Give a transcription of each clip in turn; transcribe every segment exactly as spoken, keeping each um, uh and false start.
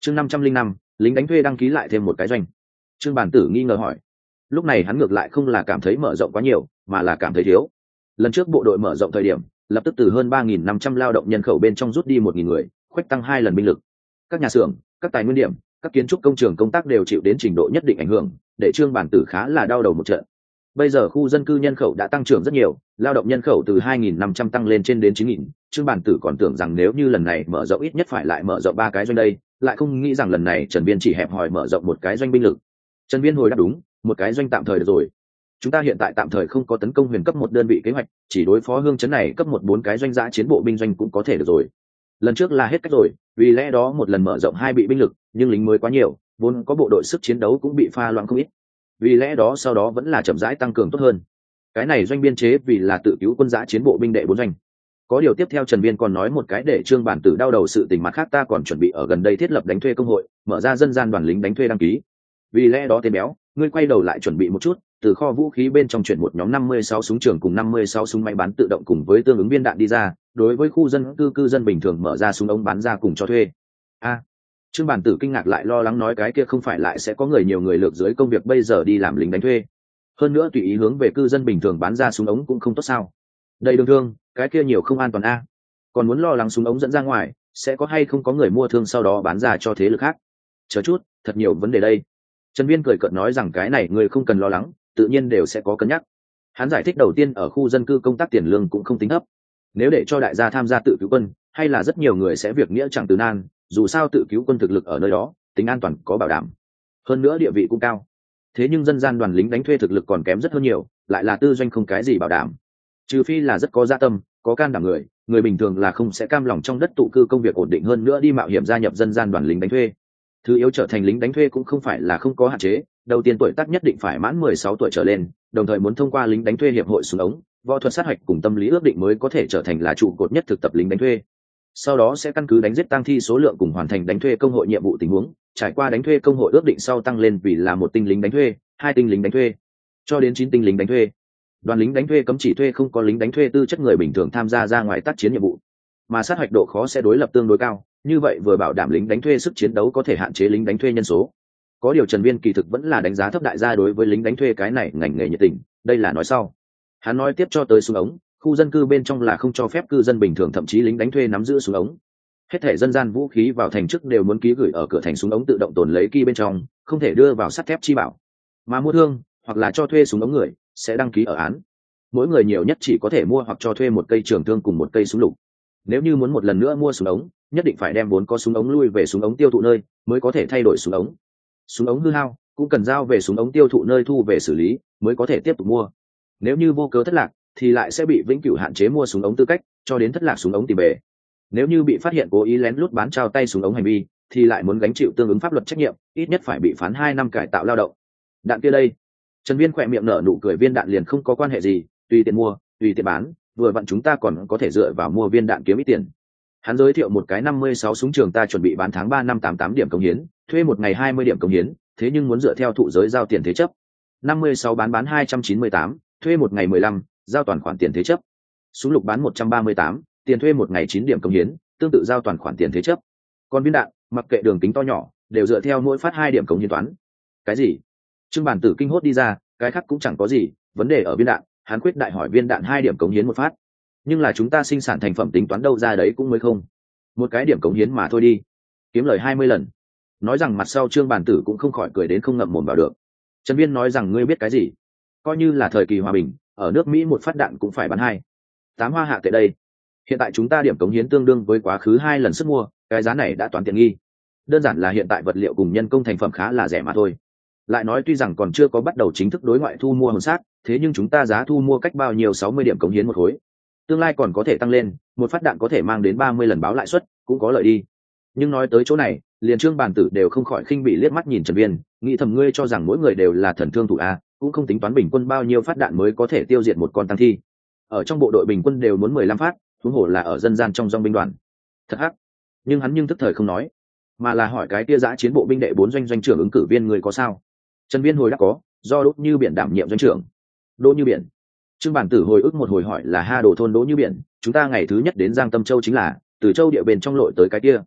chương năm trăm linh năm lính đánh thuê đăng ký lại thêm một cái doanh. Trương Bản Tử nghi ngờ hỏi. Lúc này hắn ngược lại không là cảm thấy mở rộng quá nhiều, mà là cảm thấy thiếu. Lần trước bộ đội mở rộng thời điểm, lập tức từ hơn ba nghìn năm trăm lao động nhân khẩu bên trong rút đi một nghìn người, khuếch tăng hai lần binh lực. Các nhà xưởng, các tài nguyên điểm, các kiến trúc công trường công tác đều chịu đến trình độ nhất định ảnh hưởng, để Trương Bản Tử khá là đau đầu một trận. Bây giờ khu dân cư nhân khẩu đã tăng trưởng rất nhiều, lao động nhân khẩu từ hai nghìn năm trăm tăng lên trên đến chín nghìn. Trương Bản Tử còn tưởng rằng nếu như lần này mở rộng ít nhất phải lại mở rộng ba cái doanh đây, lại không nghĩ rằng lần này Trần Viên chỉ hẹp hòi mở rộng một cái doanh binh lực. Trần Viên hồi đáp đúng, một cái doanh tạm thời được rồi. Chúng ta hiện tại tạm thời không có tấn công huyền cấp một đơn vị kế hoạch, chỉ đối phó hương chấn này cấp một bốn cái doanh giã chiến bộ binh doanh cũng có thể được rồi. Lần trước là hết cách rồi, vì lẽ đó một lần mở rộng hai bị binh lực, nhưng lính mới quá nhiều, vốn có bộ đội sức chiến đấu cũng bị pha loãng không ít. Vì lẽ đó sau đó vẫn là chậm rãi tăng cường tốt hơn. Cái này doanh biên chế vì là tự cứu quân giã chiến bộ binh đệ bốn doanh. Có điều tiếp theo Trần Viên còn nói một cái để Trương Bản Tử đau đầu sự tình, mặt khác ta còn chuẩn bị ở gần đây thiết lập đánh thuê công hội, mở ra dân gian đoàn lính đánh thuê đăng ký. Vì lẽ đó tên béo, ngươi quay đầu lại chuẩn bị một chút, từ kho vũ khí bên trong chuyển một nhóm năm mươi sáu súng trường cùng năm mươi sáu súng máy bán tự động cùng với tương ứng viên đạn đi ra, đối với khu dân cư cư dân bình thường mở ra súng ống bán ra cùng cho thuê. A. Trương Bản Tử kinh ngạc lại lo lắng nói cái kia không phải lại sẽ có người nhiều người lược dưới công việc bây giờ đi làm lính đánh thuê. Hơn nữa tùy ý hướng về cư dân bình thường bán ra súng ống cũng không tốt sao? Đây đường thương, cái kia nhiều không an toàn a. Còn muốn lo lắng súng ống dẫn ra ngoài, sẽ có hay không có người mua thương sau đó bán ra cho thế lực khác. Chờ chút, thật nhiều vấn đề đây. Trần Viên cười cợt nói rằng cái này người không cần lo lắng, tự nhiên đều sẽ có cân nhắc. Hắn giải thích đầu tiên ở khu dân cư công tác tiền lương cũng không tính thấp. Nếu để cho đại gia tham gia tự cứu quân, hay là rất nhiều người sẽ việc nghĩa chẳng từ nan, dù sao tự cứu quân thực lực ở nơi đó, tính an toàn có bảo đảm. Hơn nữa địa vị cũng cao. Thế nhưng dân gian đoàn lính đánh thuê thực lực còn kém rất hơn nhiều, lại là tư doanh không cái gì bảo đảm. Trừ phi là rất có dạ tâm, có can đảm người, người bình thường là không sẽ cam lòng trong đất tụ cư công việc ổn định hơn nữa đi mạo hiểm gia nhập dân gian đoàn lính đánh thuê. Thứ yếu trở thành lính đánh thuê cũng không phải là không có hạn chế, đầu tiên tuổi tác nhất định phải mãn mười sáu tuổi trở lên, đồng thời muốn thông qua lính đánh thuê hiệp hội súng ống, võ thuật sát hạch cùng tâm lý ước định mới có thể trở thành là trụ cột nhất thực tập lính đánh thuê. Sau đó sẽ căn cứ đánh giết tang thi số lượng cùng hoàn thành đánh thuê công hội nhiệm vụ tình huống, trải qua đánh thuê công hội ước định sau tăng lên vì là một tinh lính đánh thuê, hai tinh lính đánh thuê, cho đến chín tinh lính đánh thuê. Đoàn lính đánh thuê cấm chỉ thuê không có lính đánh thuê tư chất người bình thường tham gia ra ngoài tác chiến nhiệm vụ, mà sát hạch độ khó sẽ đối lập tương đối cao, như vậy vừa bảo đảm lính đánh thuê sức chiến đấu có thể hạn chế lính đánh thuê nhân số. Có điều Trần Viên kỳ thực vẫn là đánh giá thấp đại gia đối với lính đánh thuê cái này ngành nghề nhiệt tình, đây là nói sau. Hắn nói tiếp cho tới súng ống, khu dân cư bên trong là không cho phép cư dân bình thường thậm chí lính đánh thuê nắm giữ súng ống. Hết thể dân gian vũ khí vào thành trước đều muốn ký gửi ở cửa thành súng ống tự động tồn lấy key bên trong, không thể đưa vào sắt thép chi bảo. Mà mua thương hoặc là cho thuê súng ống người sẽ đăng ký ở án. Mỗi người nhiều nhất chỉ có thể mua hoặc cho thuê một cây trường thương cùng một cây súng lục. Nếu như muốn một lần nữa mua súng ống, nhất định phải đem vốn có súng ống lui về súng ống tiêu thụ nơi mới có thể thay đổi súng ống. Súng ống hư hao cũng cần giao về súng ống tiêu thụ nơi thu về xử lý mới có thể tiếp tục mua. Nếu như vô cớ thất lạc thì lại sẽ bị vĩnh cửu hạn chế mua súng ống tư cách, cho đến thất lạc súng ống tìm về. Nếu như bị phát hiện cố ý lén lút bán trao tay súng ống hành vi thì lại muốn gánh chịu tương ứng pháp luật trách nhiệm, ít nhất phải bị phán hai năm cải tạo lao động. Đạn kia đây, Trần Viên khỏe miệng nở nụ cười, viên đạn liền không có quan hệ gì, tùy tiện mua tùy tiện bán, vừa vặn chúng ta còn có thể dựa vào mua viên đạn kiếm ít tiền. Hắn giới thiệu một cái năm mươi sáu súng trường ta chuẩn bị bán tháng ba năm tám tám điểm công hiến, thuê một ngày hai mươi điểm công hiến, thế nhưng muốn dựa theo thụ giới giao tiền thế chấp. năm mươi sáu bán bán hai trăm chín mươi tám, thuê một ngày mười lăm, giao toàn khoản tiền thế chấp. Súng lục bán một trăm ba mươi tám, tiền thuê một ngày chín điểm công hiến, tương tự giao toàn khoản tiền thế chấp. Còn viên đạn, mặc kệ đường kính to nhỏ, đều dựa theo mỗi phát hai điểm công hiến toán. Cái gì? Trương Bản Tử kinh hốt đi ra, cái khác cũng chẳng có gì, vấn đề ở viên đạn, hắn quyết đại hỏi viên đạn hai điểm công hiến một phát. Nhưng là chúng ta sinh sản thành phẩm tính toán đâu ra đấy cũng mới không. Một cái điểm công hiến mà thôi đi. Kiếm lời hai mươi lần. Nói rằng mặt sau Trương Bản Tử cũng không khỏi cười đến không ngậm mồm vào được. Trần Viên nói rằng ngươi biết cái gì? Coi như là thời kỳ hòa bình, ở nước Mỹ một phát đạn cũng phải bán hai tám hoa hạ tệ đây. Hiện tại chúng ta điểm cống hiến tương đương với quá khứ hai lần sức mua, cái giá này đã toán tiện nghi. Đơn giản là hiện tại vật liệu cùng nhân công thành phẩm khá là rẻ mà thôi. Lại nói tuy rằng còn chưa có bắt đầu chính thức đối ngoại thu mua hồn sát, thế nhưng chúng ta giá thu mua cách bao nhiêu sáu mươi điểm cống hiến một khối. Tương lai còn có thể tăng lên, một phát đạn có thể mang đến ba mươi lần báo lãi suất, cũng có lợi đi. Nhưng nói tới chỗ này, liền Trương Bản Tử đều không khỏi khinh bị liếc mắt nhìn Trần Viên, nghĩ thầm ngươi cho rằng mỗi người đều là thần thương thủ a, cũng không tính toán bình quân bao nhiêu phát đạn mới có thể tiêu diệt một con tăng thi. Ở trong bộ đội bình quân đều muốn mười lăm phát, huống hồ là ở dân gian trong dòng binh đoàn. Thật hắc. Nhưng hắn nhưng tức thời không nói, mà là hỏi cái tia giã chiến bộ binh đệ bốn doanh doanh trưởng ứng cử viên người có sao? Trần Viên hồi đáp có, do Đỗ Như Biển đảm nhiệm doanh trưởng. Đỗ Như Biển. Trương Bản Tử hồi ức một hồi hỏi là ha đồ thôn Đỗ Như Biển, chúng ta ngày thứ nhất đến Giang Tâm Châu chính là từ châu địa bên trong lội tới cái kia.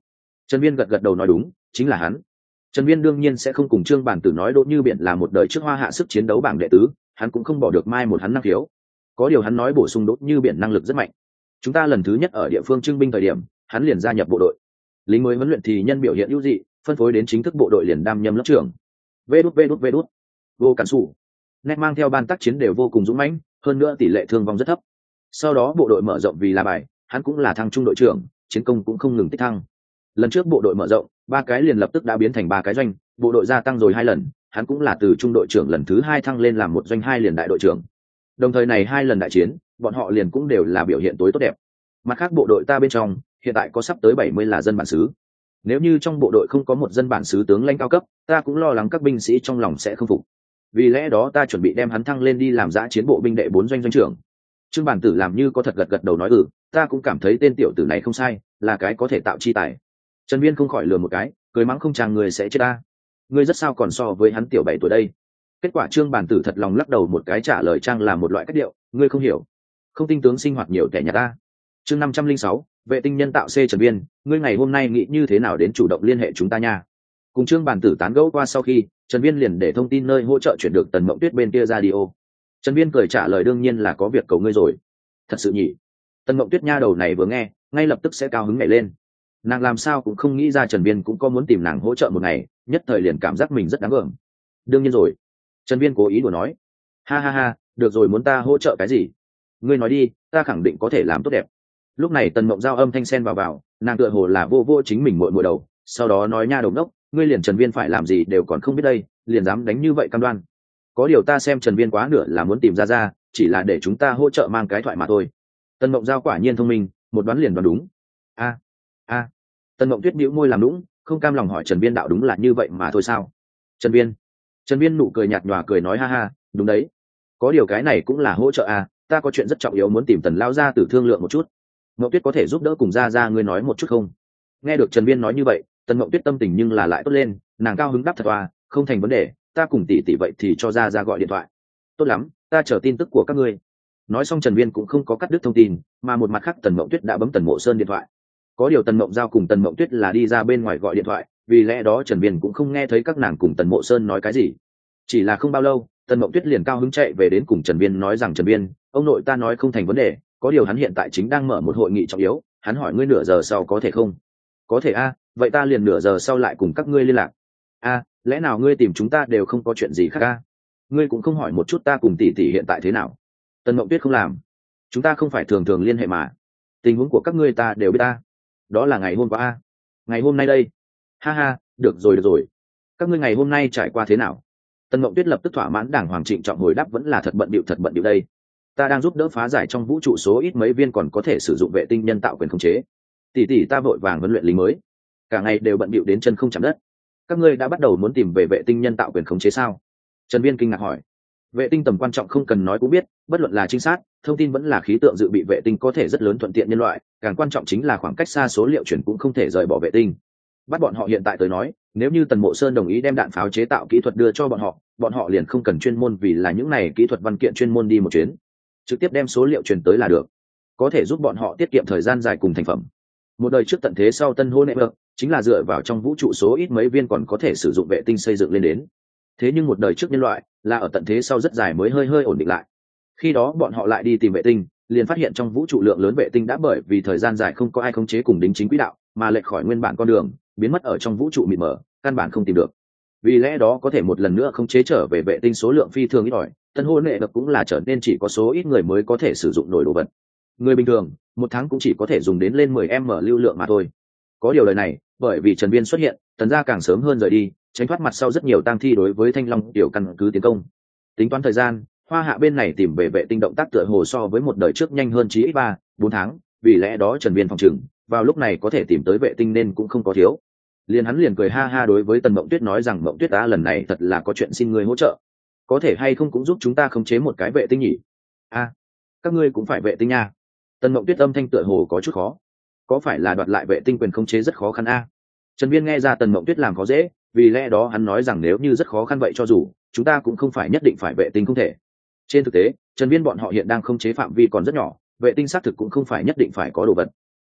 Trần Viên gật gật đầu nói đúng, chính là hắn. Trần Viên đương nhiên sẽ không cùng Trương Bản Tử nói Đỗ Như Biển là một đời trước Hoa Hạ sức chiến đấu bảng đệ tứ, hắn cũng không bỏ được mai một hắn năng khiếu. Có điều hắn nói bổ sung Đỗ Như Biển năng lực rất mạnh. Chúng ta lần thứ nhất ở địa phương trưng binh thời điểm, hắn liền gia nhập bộ đội. Lính mới huấn luyện thì nhân biểu hiện ưu dị, phân phối đến chính thức bộ đội liền đam nhâm lớp trưởng. Vê đút vê đút vê đút. Vô cản sủ. Nét mang theo ban tác chiến đều vô cùng dũng mãnh, hơn nữa tỷ lệ thương vong rất thấp. Sau đó bộ đội mở rộng vì là bài, hắn cũng là thăng trung đội trưởng, chiến công cũng không ngừng tích thăng. Lần trước bộ đội mở rộng, ba cái liền lập tức đã biến thành ba cái doanh, bộ đội gia tăng rồi hai lần, hắn cũng là từ trung đội trưởng lần thứ hai thăng lên làm một doanh hai liền đại đội trưởng. Đồng thời này hai lần đại chiến, bọn họ liền cũng đều là biểu hiện tối tốt đẹp. Mặt khác bộ đội ta bên trong, hiện tại có sắp tới bảy mươi là dân bản xứ. Nếu như trong bộ đội không có một dân bản xứ tướng lãnh cao cấp, ta cũng lo lắng các binh sĩ trong lòng sẽ không phục. Vì lẽ đó ta chuẩn bị đem hắn thăng lên đi làm dã chiến bộ binh đệ bốn doanh doanh trưởng. Trương Bản Tử làm như có thật gật gật đầu nói ừ, ta cũng cảm thấy tên tiểu tử này không sai, là cái có thể tạo chi tài. Trần Viên không khỏi lừa một cái, cười mắng không chàng người sẽ chết ta. Ngươi rất sao còn so với hắn tiểu bảy tuổi đây. Kết quả Trương Bản Tử thật lòng lắc đầu một cái trả lời trang là một loại cách điệu, ngươi không hiểu. Không tinh tướng sinh hoạt nhiều kẻ nhà ta. Chương năm trăm linh sáu, vệ tinh nhân tạo C Trần Viên, ngươi ngày hôm nay nghĩ như thế nào đến chủ động liên hệ chúng ta nha. Cùng Trương Bản Tử tán gẫu qua sau khi, Trần Viên liền để thông tin nơi hỗ trợ chuyển được Tần Mộng Tuyết bên kia radio. Trần Viên cười trả lời đương nhiên là có việc cầu ngươi rồi. Thật sự nhỉ? Tần Mộng Tuyết nha đầu này vừa nghe, ngay lập tức sẽ cao hứng nhảy lên. Nàng làm sao cũng không nghĩ ra Trần Viên cũng có muốn tìm nàng hỗ trợ một ngày, nhất thời liền cảm giác mình rất đáng gờm. Đương nhiên rồi. Trần Viên cố ý đùa nói. Ha ha ha, được rồi, muốn ta hỗ trợ cái gì? Ngươi nói đi, ta khẳng định có thể làm tốt đẹp. Lúc này Tần Mộng Giao âm thanh sen vào vào, nàng tựa hồ là vô vô chính mình muội muội đầu, sau đó nói nha đầu đốc, ngươi liền Trần Viên phải làm gì đều còn không biết đây, liền dám đánh như vậy cam đoan. Có điều ta xem Trần Viên quá nửa là muốn tìm ra ra, chỉ là để chúng ta hỗ trợ mang cái thoại mà thôi. Tần Mộng Giao quả nhiên thông minh, một đoán liền đoán đúng. A a. Tần Mộng Tuyết bĩu môi làm đúng, không cam lòng hỏi Trần Viên đạo đúng là như vậy mà thôi sao? Trần Viên. Trần Viên nụ cười nhạt nhòa cười nói ha ha, đúng đấy. Có điều cái này cũng là hỗ trợ à, ta có chuyện rất trọng yếu muốn tìm Tần lão gia tử thương lượng một chút. Mộng Tuyết có thể giúp đỡ cùng ra ra ngươi nói một chút không? Nghe được Trần Viên nói như vậy, Tần Mộng Tuyết tâm tình nhưng là lại tốt lên, nàng cao hứng đáp thật oa, không thành vấn đề, ta cùng tỷ tỷ vậy thì cho ra ra gọi điện thoại. Tốt lắm, ta chờ tin tức của các ngươi. Nói xong Trần Viên cũng không có cắt đứt thông tin, mà một mặt khác Tần Mộng Tuyết đã bấm Tần Mộ Sơn điện thoại. Có điều Tần Mộng Giao cùng Tần Mộng Tuyết là đi ra bên ngoài gọi điện thoại, vì lẽ đó Trần Viên cũng không nghe thấy các nàng cùng Tần Mộ Sơn nói cái gì. Chỉ là không bao lâu, Tần Mộng Tuyết liền cao hứng chạy về đến cùng Trần Viên nói rằng Trần Viên, ông nội ta nói không thành vấn đề, có điều hắn hiện tại chính đang mở một hội nghị trọng yếu, hắn hỏi ngươi nửa giờ sau có thể không? Có thể a, vậy ta liền nửa giờ sau lại cùng các ngươi liên lạc. A, lẽ nào ngươi tìm chúng ta đều không có chuyện gì khác a? Ngươi cũng không hỏi một chút ta cùng tỷ tỷ hiện tại thế nào? Tần Mộng Tuyết không làm. Chúng ta không phải thường thường liên hệ mà. Tình huống của các ngươi ta đều biết ta. Đó là ngày hôm qua a. Ngày hôm nay đây. Ha ha, được rồi được rồi. Các ngươi ngày hôm nay trải qua thế nào? Tần Mộng Tuyết lập tức thỏa mãn đàng hoàng trịnh trọng hồi đáp vẫn là thật bận bịu thật bận bịu đây. Ta đang giúp đỡ phá giải trong vũ trụ số ít mấy viên còn có thể sử dụng vệ tinh nhân tạo quyền khống chế. Tỷ tỷ ta vội vàng huấn luyện lính mới, cả ngày đều bận bịu đến chân không chạm đất. Các ngươi đã bắt đầu muốn tìm về vệ tinh nhân tạo quyền khống chế sao? Trần Viên kinh ngạc hỏi. Vệ tinh tầm quan trọng không cần nói cũng biết, bất luận là trinh sát, thông tin vẫn là khí tượng dự bị vệ tinh có thể rất lớn thuận tiện nhân loại, càng quan trọng chính là khoảng cách xa số liệu chuyển cũng không thể rời bỏ vệ tinh. Bắt bọn họ hiện tại tới nói, nếu như Tần Mộ Sơn đồng ý đem đạn pháo chế tạo kỹ thuật đưa cho bọn họ, bọn họ liền không cần chuyên môn vì là những này kỹ thuật văn kiện chuyên môn đi một chuyến, trực tiếp đem số liệu truyền tới là được, có thể giúp bọn họ tiết kiệm thời gian dài cùng thành phẩm. Một đời trước tận thế sau tân hô nệm chính là dựa vào trong vũ trụ số ít mấy viên còn có thể sử dụng vệ tinh xây dựng lên đến. Thế nhưng một đời trước nhân loại là ở tận thế sau rất dài mới hơi hơi ổn định lại. Khi đó bọn họ lại đi tìm vệ tinh, liền phát hiện trong vũ trụ lượng lớn vệ tinh đã bởi vì thời gian dài không có ai khống chế cùng đính chính quỹ đạo, mà lệch khỏi nguyên bản con đường, biến mất ở trong vũ trụ mịt mờ, căn bản không tìm được. Vì lẽ đó có thể một lần nữa khống chế trở về vệ tinh số lượng phi thường ít ỏi, tân hôn nệ đập cũng là trở nên chỉ có số ít người mới có thể sử dụng nổi đồ vật. Người bình thường một tháng cũng chỉ có thể dùng đến lên mười em em lưu lượng mà thôi. Có điều lời này, bởi vì Trần Viên xuất hiện, Tần gia càng sớm hơn rời đi, tránh thoát mặt sau rất nhiều tang thi đối với Thanh Long tiểu căn cứ tiến công. Tính toán thời gian, Hoa Hạ bên này tìm về vệ tinh động tác tựa hồ so với một đời trước nhanh hơn chí ít ba, bốn tháng, vì lẽ đó Trần Viên phòng trừng, vào lúc này có thể tìm tới vệ tinh nên cũng không có thiếu. Liền hắn liền cười ha ha đối với Tần Mộng Tuyết nói rằng Mộng Tuyết ta lần này thật là có chuyện xin ngươi hỗ trợ. Có thể hay không cũng giúp chúng ta khống chế một cái vệ tinh nhỉ? A, à, các ngươi cũng phải vệ tinh nha. Tần Mộng Tuyết âm thanh tựa hồ có chút khó. Có phải là đoạt lại vệ tinh quyền khống chế rất khó khăn a? À? Trần Viên nghe ra Tần Mộng Tuyết làm khó dễ, vì lẽ đó hắn nói rằng nếu như rất khó khăn vậy cho dù chúng ta cũng không phải nhất định phải vệ tinh không thể. Trên thực tế, Trần Viên bọn họ hiện đang khống chế phạm vi còn rất nhỏ, vệ tinh xác thực cũng không phải nhất định phải có đồ vật.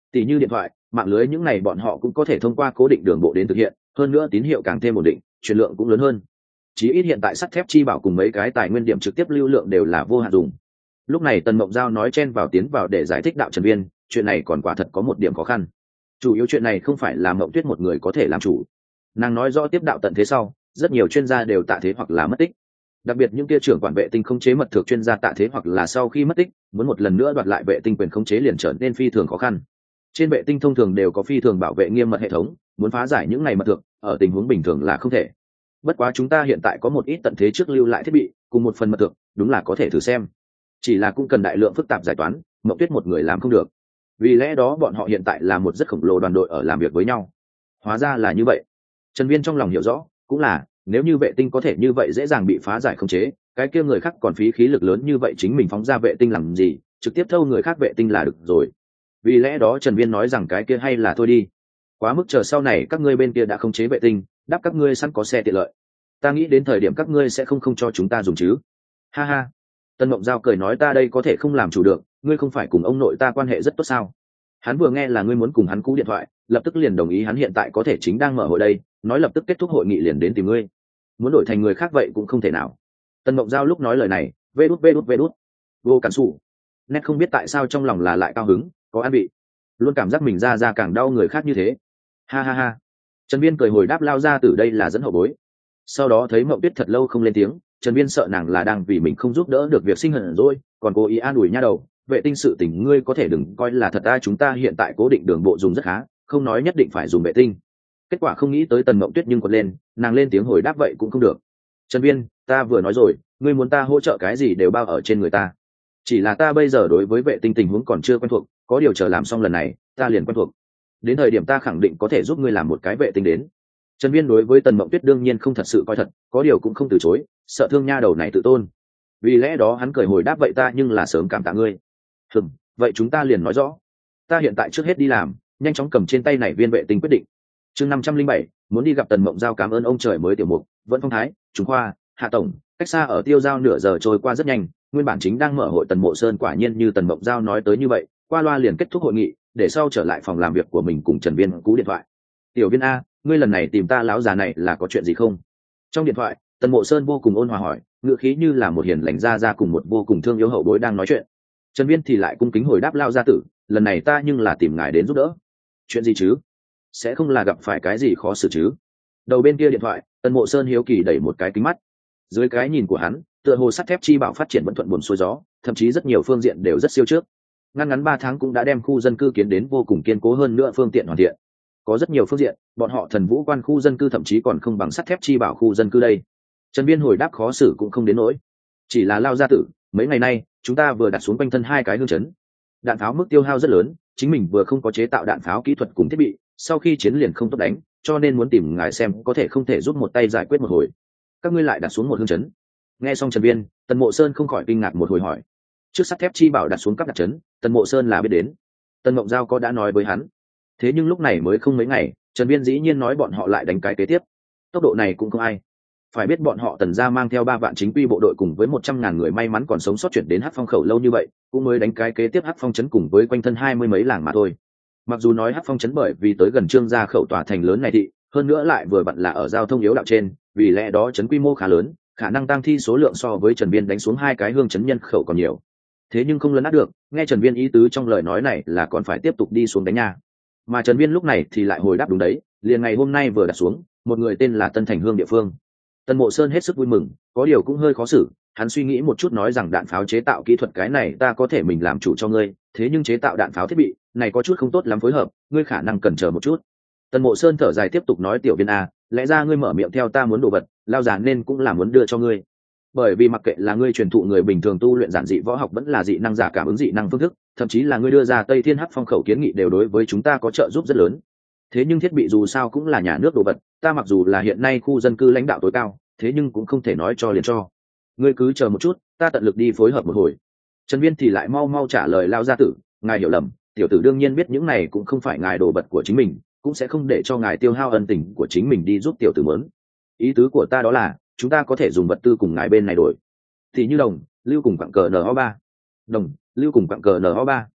Tỷ như điện thoại, mạng lưới những này bọn họ cũng có thể thông qua cố định đường bộ đến thực hiện, hơn nữa tín hiệu càng thêm ổn định, truyền lượng cũng lớn hơn. Chí ít hiện tại sắt thép chi bảo cùng mấy cái tài nguyên điểm trực tiếp lưu lượng đều là vô hạn dùng. Lúc này Tần Mộng Giao nói chen vào tiến vào để giải thích đạo Trần Viên, chuyện này còn quả thật có một điểm khó khăn. Chủ yếu chuyện này không phải là Mộng Tuyết một người có thể làm chủ. Nàng nói rõ tiếp đạo tận thế sau, rất nhiều chuyên gia đều tạ thế hoặc là mất tích. Đặc biệt những kia trưởng quản vệ tinh khống chế mật thực chuyên gia tạ thế hoặc là sau khi mất tích, muốn một lần nữa đoạt lại vệ tinh quyền khống chế liền trở nên phi thường khó khăn. Trên vệ tinh thông thường đều có phi thường bảo vệ nghiêm mật hệ thống, muốn phá giải những này mật thực, ở tình huống bình thường là không thể. Bất quá chúng ta hiện tại có một ít tận thế trước lưu lại thiết bị, cùng một phần mật thực, đúng là có thể thử xem. Chỉ là cũng cần đại lượng phức tạp giải toán, Mộng Tuyết một người làm không được. Vì lẽ đó bọn họ hiện tại là một rất khổng lồ đoàn đội ở làm việc với nhau. Hóa ra là như vậy. Trần Viên trong lòng hiểu rõ, cũng là nếu như vệ tinh có thể như vậy dễ dàng bị phá giải khống chế, cái kia người khác còn phí khí lực lớn như vậy chính mình phóng ra vệ tinh làm gì, trực tiếp thâu người khác vệ tinh là được rồi. Vì lẽ đó Trần Viên nói rằng cái kia hay là thôi đi, quá mức chờ sau này các ngươi bên kia đã khống chế vệ tinh, đáp các ngươi sẵn có xe tiện lợi, ta nghĩ đến thời điểm các ngươi sẽ không không cho chúng ta dùng chứ. Ha ha. Tân Mộng Giao cười nói ta đây có thể không làm chủ được, ngươi không phải cùng ông nội ta quan hệ rất tốt sao? Hắn vừa nghe là ngươi muốn cùng hắn cú điện thoại, lập tức liền đồng ý, hắn hiện tại có thể chính đang mở hội đây, nói lập tức kết thúc hội nghị liền đến tìm ngươi. Muốn đổi thành người khác vậy cũng không thể nào. Tân Mộng Giao lúc nói lời này, vê đút vê đút vê đút, vô cản sủ. Nét không biết tại sao trong lòng là lại cao hứng, có an vị, luôn cảm giác mình ra ra càng đau người khác như thế. Ha ha ha. Trần Viên cười hồi đáp lao ra từ đây là dẫn hậu bối. Sau đó thấy Mộng Tuyết thật lâu không lên tiếng, Trần Viên sợ nàng là đang vì mình không giúp đỡ được việc sinh hận rồi, còn cố ý an ủi nha đầu, vệ tinh sự tình ngươi có thể đừng coi là thật ta, chúng ta hiện tại cố định đường bộ dùng rất khá, không nói nhất định phải dùng vệ tinh. Kết quả không nghĩ tới Tần Mộng Tuyết nhưng còn lên, nàng lên tiếng hồi đáp vậy cũng không được. Trần Viên, ta vừa nói rồi, ngươi muốn ta hỗ trợ cái gì đều bao ở trên người ta. Chỉ là ta bây giờ đối với vệ tinh tình huống còn chưa quen thuộc, có điều chờ làm xong lần này, ta liền quen thuộc. Đến thời điểm ta khẳng định có thể giúp ngươi làm một cái vệ tinh đến. Trần Viên đối với Tần Mộng Tuyết đương nhiên không thật sự coi thật, có điều cũng không từ chối, sợ thương nha đầu này tự tôn. Vì lẽ đó hắn cười hồi đáp vậy ta nhưng là sớm cảm tạ ngươi. Hừm, vậy chúng ta liền nói rõ. Ta hiện tại trước hết đi làm, nhanh chóng cầm trên tay này viên vệ tinh quyết định. Chương năm trăm linh bảy, muốn đi gặp Tần Mộng Giao cảm ơn ông trời mới tiểu mục, vẫn phong thái, Trung Khoa, Hạ tổng, cách xa ở Tiêu Giao nửa giờ trôi qua rất nhanh, nguyên bản chính đang mở hội Tần Mộ Sơn quả nhiên như Tần Mộng Giao nói tới như vậy, qua loa liền kết thúc hội nghị, để sau trở lại phòng làm việc của mình cùng Trần Viên cú điện thoại. Tiểu Viên a, ngươi lần này tìm ta lão già này là có chuyện gì không? Trong điện thoại, Tần Mộ Sơn vô cùng ôn hòa hỏi, ngữ khí như là một hiền lành gia gia cùng một vô cùng thương yêu hậu bối đang nói chuyện. Trần Viên thì lại cung kính hồi đáp lao gia tử, lần này ta nhưng là tìm ngài đến giúp đỡ. Chuyện gì chứ? Sẽ không là gặp phải cái gì khó xử chứ? Đầu bên kia điện thoại, Tần Mộ Sơn hiếu kỳ đẩy một cái kính mắt. Dưới cái nhìn của hắn, tựa hồ sắt thép chi bảo phát triển vẫn thuận buồm xuôi gió, thậm chí rất nhiều phương diện đều rất siêu trước. Ngắn ngắn ba tháng cũng đã đem khu dân cư kiến đến vô cùng kiên cố hơn nữa phương tiện hoàn thiện. Có rất nhiều phương diện, bọn họ Thần Vũ Quan khu dân cư thậm chí còn không bằng sắt thép chi bảo khu dân cư đây. Trần Viên hồi đáp khó xử cũng không đến nỗi, chỉ là lao gia tử, mấy ngày nay chúng ta vừa đặt xuống quanh thân hai cái hương chấn, đạn pháo mức tiêu hao rất lớn, chính mình vừa không có chế tạo đạn pháo kỹ thuật cùng thiết bị, sau khi chiến liền không tốt đánh, cho nên muốn tìm ngài xem có thể không thể giúp một tay giải quyết một hồi. Các ngươi lại đặt xuống một hương chấn. Nghe xong Trần Viên, Tần Mộ Sơn không khỏi kinh ngạc một hồi hỏi, trước sắt thép chi bảo đặt xuống các đặt chấn, Tần Mộ Sơn là biết đến, Tần Mộng Giao có đã nói với hắn. Thế nhưng lúc này mới không mấy ngày, Trần Viên dĩ nhiên nói bọn họ lại đánh cái kế tiếp, tốc độ này cũng không ai. Phải biết bọn họ Tần gia mang theo ba vạn chính quy bộ đội cùng với một trăm ngàn người may mắn còn sống sót chuyển đến Hắc Phong khẩu lâu như vậy, cũng mới đánh cái kế tiếp Hắc Phong trấn cùng với quanh thân hai mươi mấy làng mà thôi. Mặc dù nói Hắc Phong trấn bởi vì tới gần Trương gia khẩu tòa thành lớn này thị, hơn nữa lại vừa vặn là ở giao thông yếu đạo trên, vì lẽ đó trấn quy mô khá lớn, khả năng tăng thi số lượng so với Trần Viên đánh xuống hai cái hương trấn nhân khẩu còn nhiều. Thế nhưng không lấn át được, nghe Trần Viên ý tứ trong lời nói này là còn phải tiếp tục đi xuống đánh nha. Mà Trần Viên lúc này thì lại hồi đáp đúng đấy, liền ngày hôm nay vừa đặt xuống, một người tên là Tân Thành Hương địa phương. Tần Mộ Sơn hết sức vui mừng, có điều cũng hơi khó xử, hắn suy nghĩ một chút nói rằng đạn pháo chế tạo kỹ thuật cái này ta có thể mình làm chủ cho ngươi, thế nhưng chế tạo đạn pháo thiết bị này có chút không tốt lắm phối hợp, ngươi khả năng cần chờ một chút. Tần Mộ Sơn thở dài tiếp tục nói tiểu Viên a, lẽ ra ngươi mở miệng theo ta muốn đồ vật, lao già nên cũng là muốn đưa cho ngươi. Bởi vì mặc kệ là ngươi truyền thụ người bình thường tu luyện giản dị võ học vẫn là dị năng giả cảm ứng dị năng phương thức, thậm chí là ngươi đưa ra Tây Thiên Hắc Phong khẩu kiến nghị đều đối với chúng ta có trợ giúp rất lớn. Thế nhưng thiết bị dù sao cũng là nhà nước đồ vật, ta mặc dù là hiện nay khu dân cư lãnh đạo tối cao, thế nhưng cũng không thể nói cho liền cho. Ngươi cứ chờ một chút, ta tận lực đi phối hợp một hồi. Trần Viên thì lại mau mau trả lời lao gia tử, ngài hiểu lầm, tiểu tử đương nhiên biết những này cũng không phải ngài đồ vật của chính mình, cũng sẽ không để cho ngài tiêu hao ân tình của chính mình đi giúp tiểu tử mớn. Ý tứ của ta đó là, chúng ta có thể dùng vật tư cùng ngài bên này đổi. Thì như đồng, lưu cùng quặng cờ en o ba. Đồng, lưu cùng quặng cờ en o ba.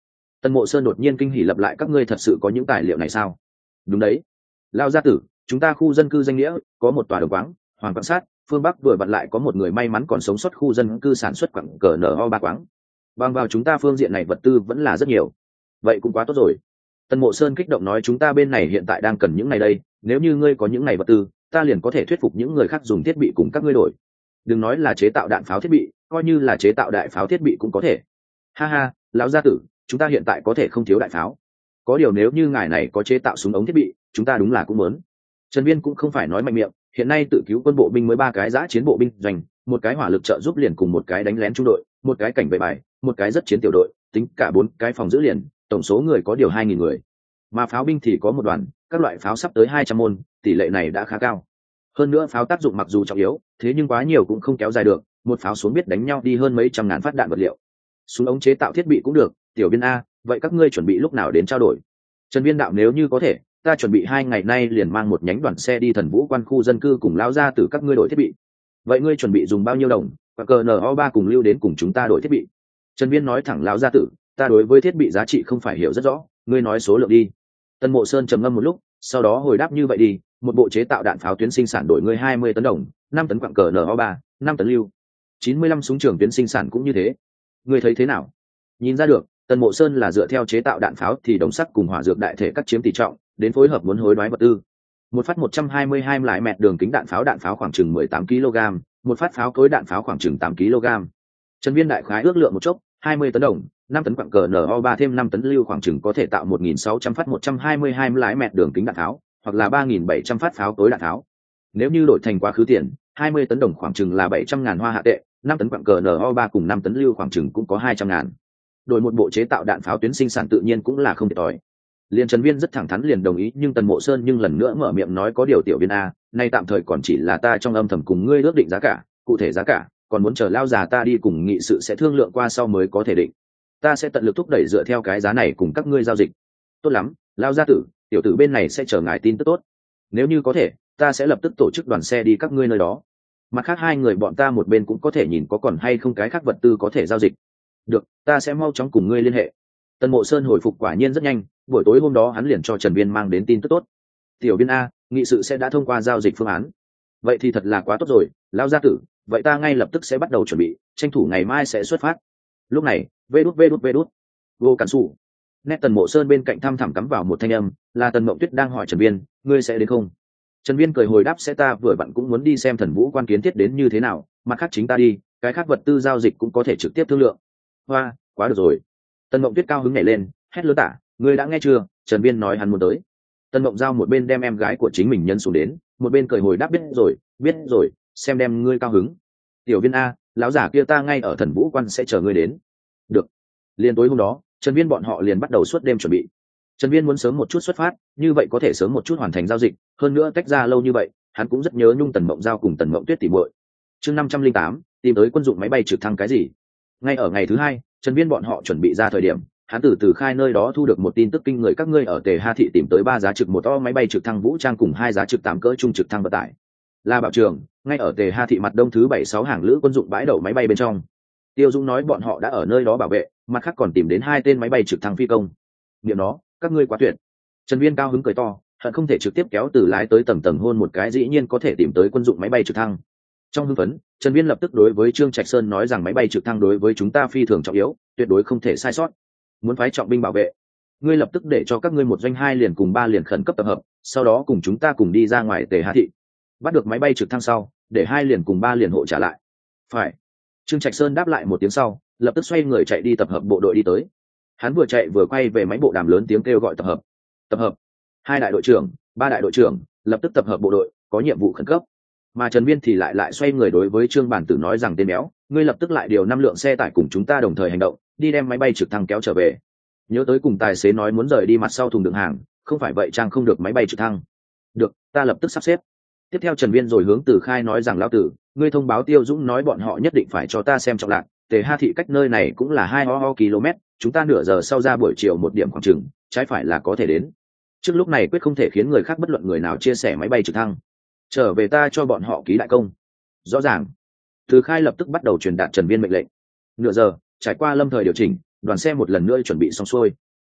Tần Mộ Sơn đột nhiên kinh hỉ lập lại, các ngươi thật sự có những tài liệu này sao? Đúng đấy, Lao gia tử, chúng ta khu dân cư danh nghĩa có một tòa đồng quáng, hoàng quảng sát, phương Bắc vừa vặn lại có một người may mắn còn sống sót khu dân cư sản xuất quặng cờ nở ho ba quáng. Bằng vào chúng ta phương diện này vật tư vẫn là rất nhiều. Vậy cũng quá tốt rồi. Tần Mộ Sơn kích động nói, chúng ta bên này hiện tại đang cần những này đây, nếu như ngươi có những này vật tư, ta liền có thể thuyết phục những người khác dùng thiết bị cùng các ngươi đổi. Đừng nói là chế tạo đạn pháo thiết bị, coi như là chế tạo đại pháo thiết bị cũng có thể. Ha ha, lão gia tử, chúng ta hiện tại có thể không thiếu đại pháo. Có điều nếu như ngài này có chế tạo súng ống thiết bị, chúng ta đúng là cũng muốn. Trần Viên cũng không phải nói mạnh miệng, hiện nay tự cứu quân bộ binh mới ba cái giã chiến bộ binh doanh, một cái hỏa lực trợ giúp liền cùng một cái đánh lén trung đội, một cái cảnh vệ bài, một cái rất chiến tiểu đội, tính cả bốn cái phòng giữ liền, tổng số người có điều hai nghìn người. Mà pháo binh thì có một đoàn, các loại pháo sắp tới hai trăm môn, tỷ lệ này đã khá cao. Hơn nữa pháo tác dụng mặc dù trọng yếu, thế nhưng quá nhiều cũng không kéo dài được, một pháo xuống biết đánh nhau đi hơn mấy trăm ngàn phát đạn vật liệu. Súng ống chế tạo thiết bị cũng được, tiểu viên a, vậy các ngươi chuẩn bị lúc nào đến trao đổi? Trần Viên đạo, nếu như có thể, ta chuẩn bị hai ngày nay liền mang một nhánh đoàn xe đi Thần Vũ quan khu dân cư cùng lao ra từ các ngươi đổi thiết bị. Vậy ngươi chuẩn bị dùng bao nhiêu đồng? Và cờ no ba cùng lưu đến cùng chúng ta đổi thiết bị. Trần Viên nói thẳng, lão gia tử, ta đối với thiết bị giá trị không phải hiểu rất rõ, ngươi nói số lượng đi. Tân Mộ Sơn trầm ngâm một lúc, sau đó hồi đáp, như vậy đi, một bộ chế tạo đạn pháo tuyến sinh sản đổi ngươi hai mươi tấn đồng, năm tấn quặng cờ no ba, năm tấn lưu, chín mươi lăm súng trường tuyến sinh sản cũng như thế. Ngươi thấy thế nào? Nhìn ra được, Tần Mộ Sơn là dựa theo chế tạo đạn pháo thì đồng sắt cùng hỏa dược đại thể cắt chiếm tỷ trọng, đến phối hợp muốn hối đoái vật tư. Một phát một trăm hai mươi hai lại mẹt đường kính đạn pháo đạn pháo khoảng chừng mười tám ki lô gam, một phát pháo cối đạn pháo khoảng chừng tám ki lô gam. Trần Viên đại khái ước lượng một chốc, hai mươi tấn đồng, năm tấn quặng cờ no ba thêm năm tấn lưu khoảng chừng có thể tạo một nghìn sáu trăm phát một trăm hai mươi hai lại mẹt đường kính đạn pháo, hoặc là ba nghìn bảy trăm phát pháo cối đạn pháo. Nếu như đổi thành quá khứ tiền, hai mươi tấn đồng khoảng chừng là bảy trăm ngàn hoa hạ tệ, năm tấn quặng cờ no ba cùng năm tấn lưu khoảng chừng cũng có hai trăm ngàn. Đổi một bộ chế tạo đạn pháo tuyến sinh sản tự nhiên cũng là không thiệt thòi. Liên Trần Viên rất thẳng thắn liền đồng ý, nhưng Tần Mộ Sơn nhưng lần nữa mở miệng nói, có điều tiểu Viên a, nay tạm thời còn chỉ là ta trong âm thầm cùng ngươi ước định giá cả, cụ thể giá cả còn muốn chờ lao già ta đi cùng nghị sự sẽ thương lượng qua sau mới có thể định. Ta sẽ tận lực thúc đẩy dựa theo cái giá này cùng các ngươi giao dịch. Tốt lắm, lao gia tử, tiểu tử bên này sẽ chờ ngài tin tức tốt. Nếu như có thể, ta sẽ lập tức tổ chức đoàn xe đi các ngươi nơi đó. Mặt khác hai người bọn ta một bên cũng có thể nhìn có còn hay không cái khác vật tư có thể giao dịch. Được, ta sẽ mau chóng cùng ngươi liên hệ. Tần Mộ Sơn hồi phục quả nhiên rất nhanh, buổi tối hôm đó hắn liền cho Trần Viên mang đến tin tức tốt. Tiểu Viên a, nghị sự sẽ đã thông qua giao dịch phương án. Vậy thì thật là quá tốt rồi, lão gia tử, vậy ta ngay lập tức sẽ bắt đầu chuẩn bị, tranh thủ ngày mai sẽ xuất phát. Lúc này, vê đút vê đút vê đút, vô cản sủ. Nét Tần Mộ Sơn bên cạnh thăm thẳm cắm vào một thanh âm, là Tần Mộng Tuyết đang hỏi Trần Viên, ngươi sẽ đến không? Trần Viên cười hồi đáp, sẽ, ta vừa vặn cũng muốn đi xem Thần Vũ quan kiến thiết đến như thế nào, mặt khác chính ta đi, cái khác vật tư giao dịch cũng có thể trực tiếp thương lượng. Hoa, quá được rồi. Tần Mộng Tuyết cao hứng nhảy lên, hét lớn, tả, ngươi đã nghe chưa? Trần Viên nói hắn muốn tới. Tần Mộng Giao một bên đem em gái của chính mình nhân xuống đến, một bên cười hồi đáp, biết rồi, biết rồi, xem đem ngươi cao hứng. Tiểu Viên a, lão giả kia ta ngay ở Thần Vũ quan sẽ chờ ngươi đến. Được. Liên tối hôm đó, Trần Viên bọn họ liền bắt đầu suốt đêm chuẩn bị. Trần Viên muốn sớm một chút xuất phát, như vậy có thể sớm một chút hoàn thành giao dịch, hơn nữa tách ra lâu như vậy, hắn cũng rất nhớ nhung Tần Mộng Giao cùng Tần Mộng Tuyết tỉ muội. Chương năm trăm linh tám, tìm tới quân dụng máy bay trực thăng cái gì? Ngay ở ngày thứ hai, Trần Viên bọn họ chuẩn bị ra thời điểm, hắn từ từ khai nơi đó thu được một tin tức kinh người, các ngươi ở Tề Ha thị tìm tới ba giá trực một to máy bay trực thăng vũ trang cùng hai giá trực tám cỡ trung trực thăng vận tải. La Bảo Trường, ngay ở Tề Ha thị mặt đông thứ bảy sáu hàng lữ quân dụng bãi đậu máy bay bên trong. Tiêu Dũng nói bọn họ đã ở nơi đó bảo vệ, mặt khác còn tìm đến hai tên máy bay trực thăng phi công. Niệm nó, các ngươi quá tuyệt. Trần Viên cao hứng cười to, hận không thể trực tiếp kéo từ lái tới tầng tầng hôn một cái, dĩ nhiên có thể tìm tới quân dụng máy bay trực thăng. Trong hưng phấn, Trần Viên lập tức đối với Trương Trạch Sơn nói rằng máy bay trực thăng đối với chúng ta phi thường trọng yếu, tuyệt đối không thể sai sót. Muốn phái trọng binh bảo vệ, ngươi lập tức để cho các ngươi một doanh hai liền cùng ba liền khẩn cấp tập hợp, sau đó cùng chúng ta cùng đi ra ngoài Tề Hà thị. Bắt được máy bay trực thăng sau, để hai liền cùng ba liền hộ trả lại. Phải. Trương Trạch Sơn đáp lại một tiếng sau, lập tức xoay người chạy đi tập hợp bộ đội đi tới. Hắn vừa chạy vừa quay về máy bộ đàm lớn tiếng kêu gọi tập hợp. Tập hợp. Hai đại đội trưởng, ba đại đội trưởng, lập tức tập hợp bộ đội, có nhiệm vụ khẩn cấp. Mà Trần Viên thì lại lại xoay người đối với Trương Bản Tử nói rằng, tên béo, ngươi lập tức lại điều năm lượng xe tải cùng chúng ta đồng thời hành động, đi đem máy bay trực thăng kéo trở về. Nhớ tới cùng tài xế nói muốn rời đi mặt sau thùng đựng hàng, không phải vậy trang không được máy bay trực thăng. Được, ta lập tức sắp xếp. Tiếp theo Trần Viên rồi hướng Từ Khai nói rằng, lão tử, ngươi thông báo Tiêu Dũng nói bọn họ nhất định phải cho ta xem trọng lạc, Tề Ha thị cách nơi này cũng là hai ho ho km, chúng ta nửa giờ sau ra buổi chiều một điểm khoảng chừng, trái phải là có thể đến. Trước lúc này quyết không thể khiến người khác bất luận người nào chia sẻ máy bay trực thăng. Trở về ta cho bọn họ ký đại công. Rõ ràng. Từ Khai lập tức bắt đầu truyền đạt Trần Viên mệnh lệnh. Nửa giờ, trải qua lâm thời điều chỉnh, đoàn xe một lần nữa chuẩn bị xong xuôi.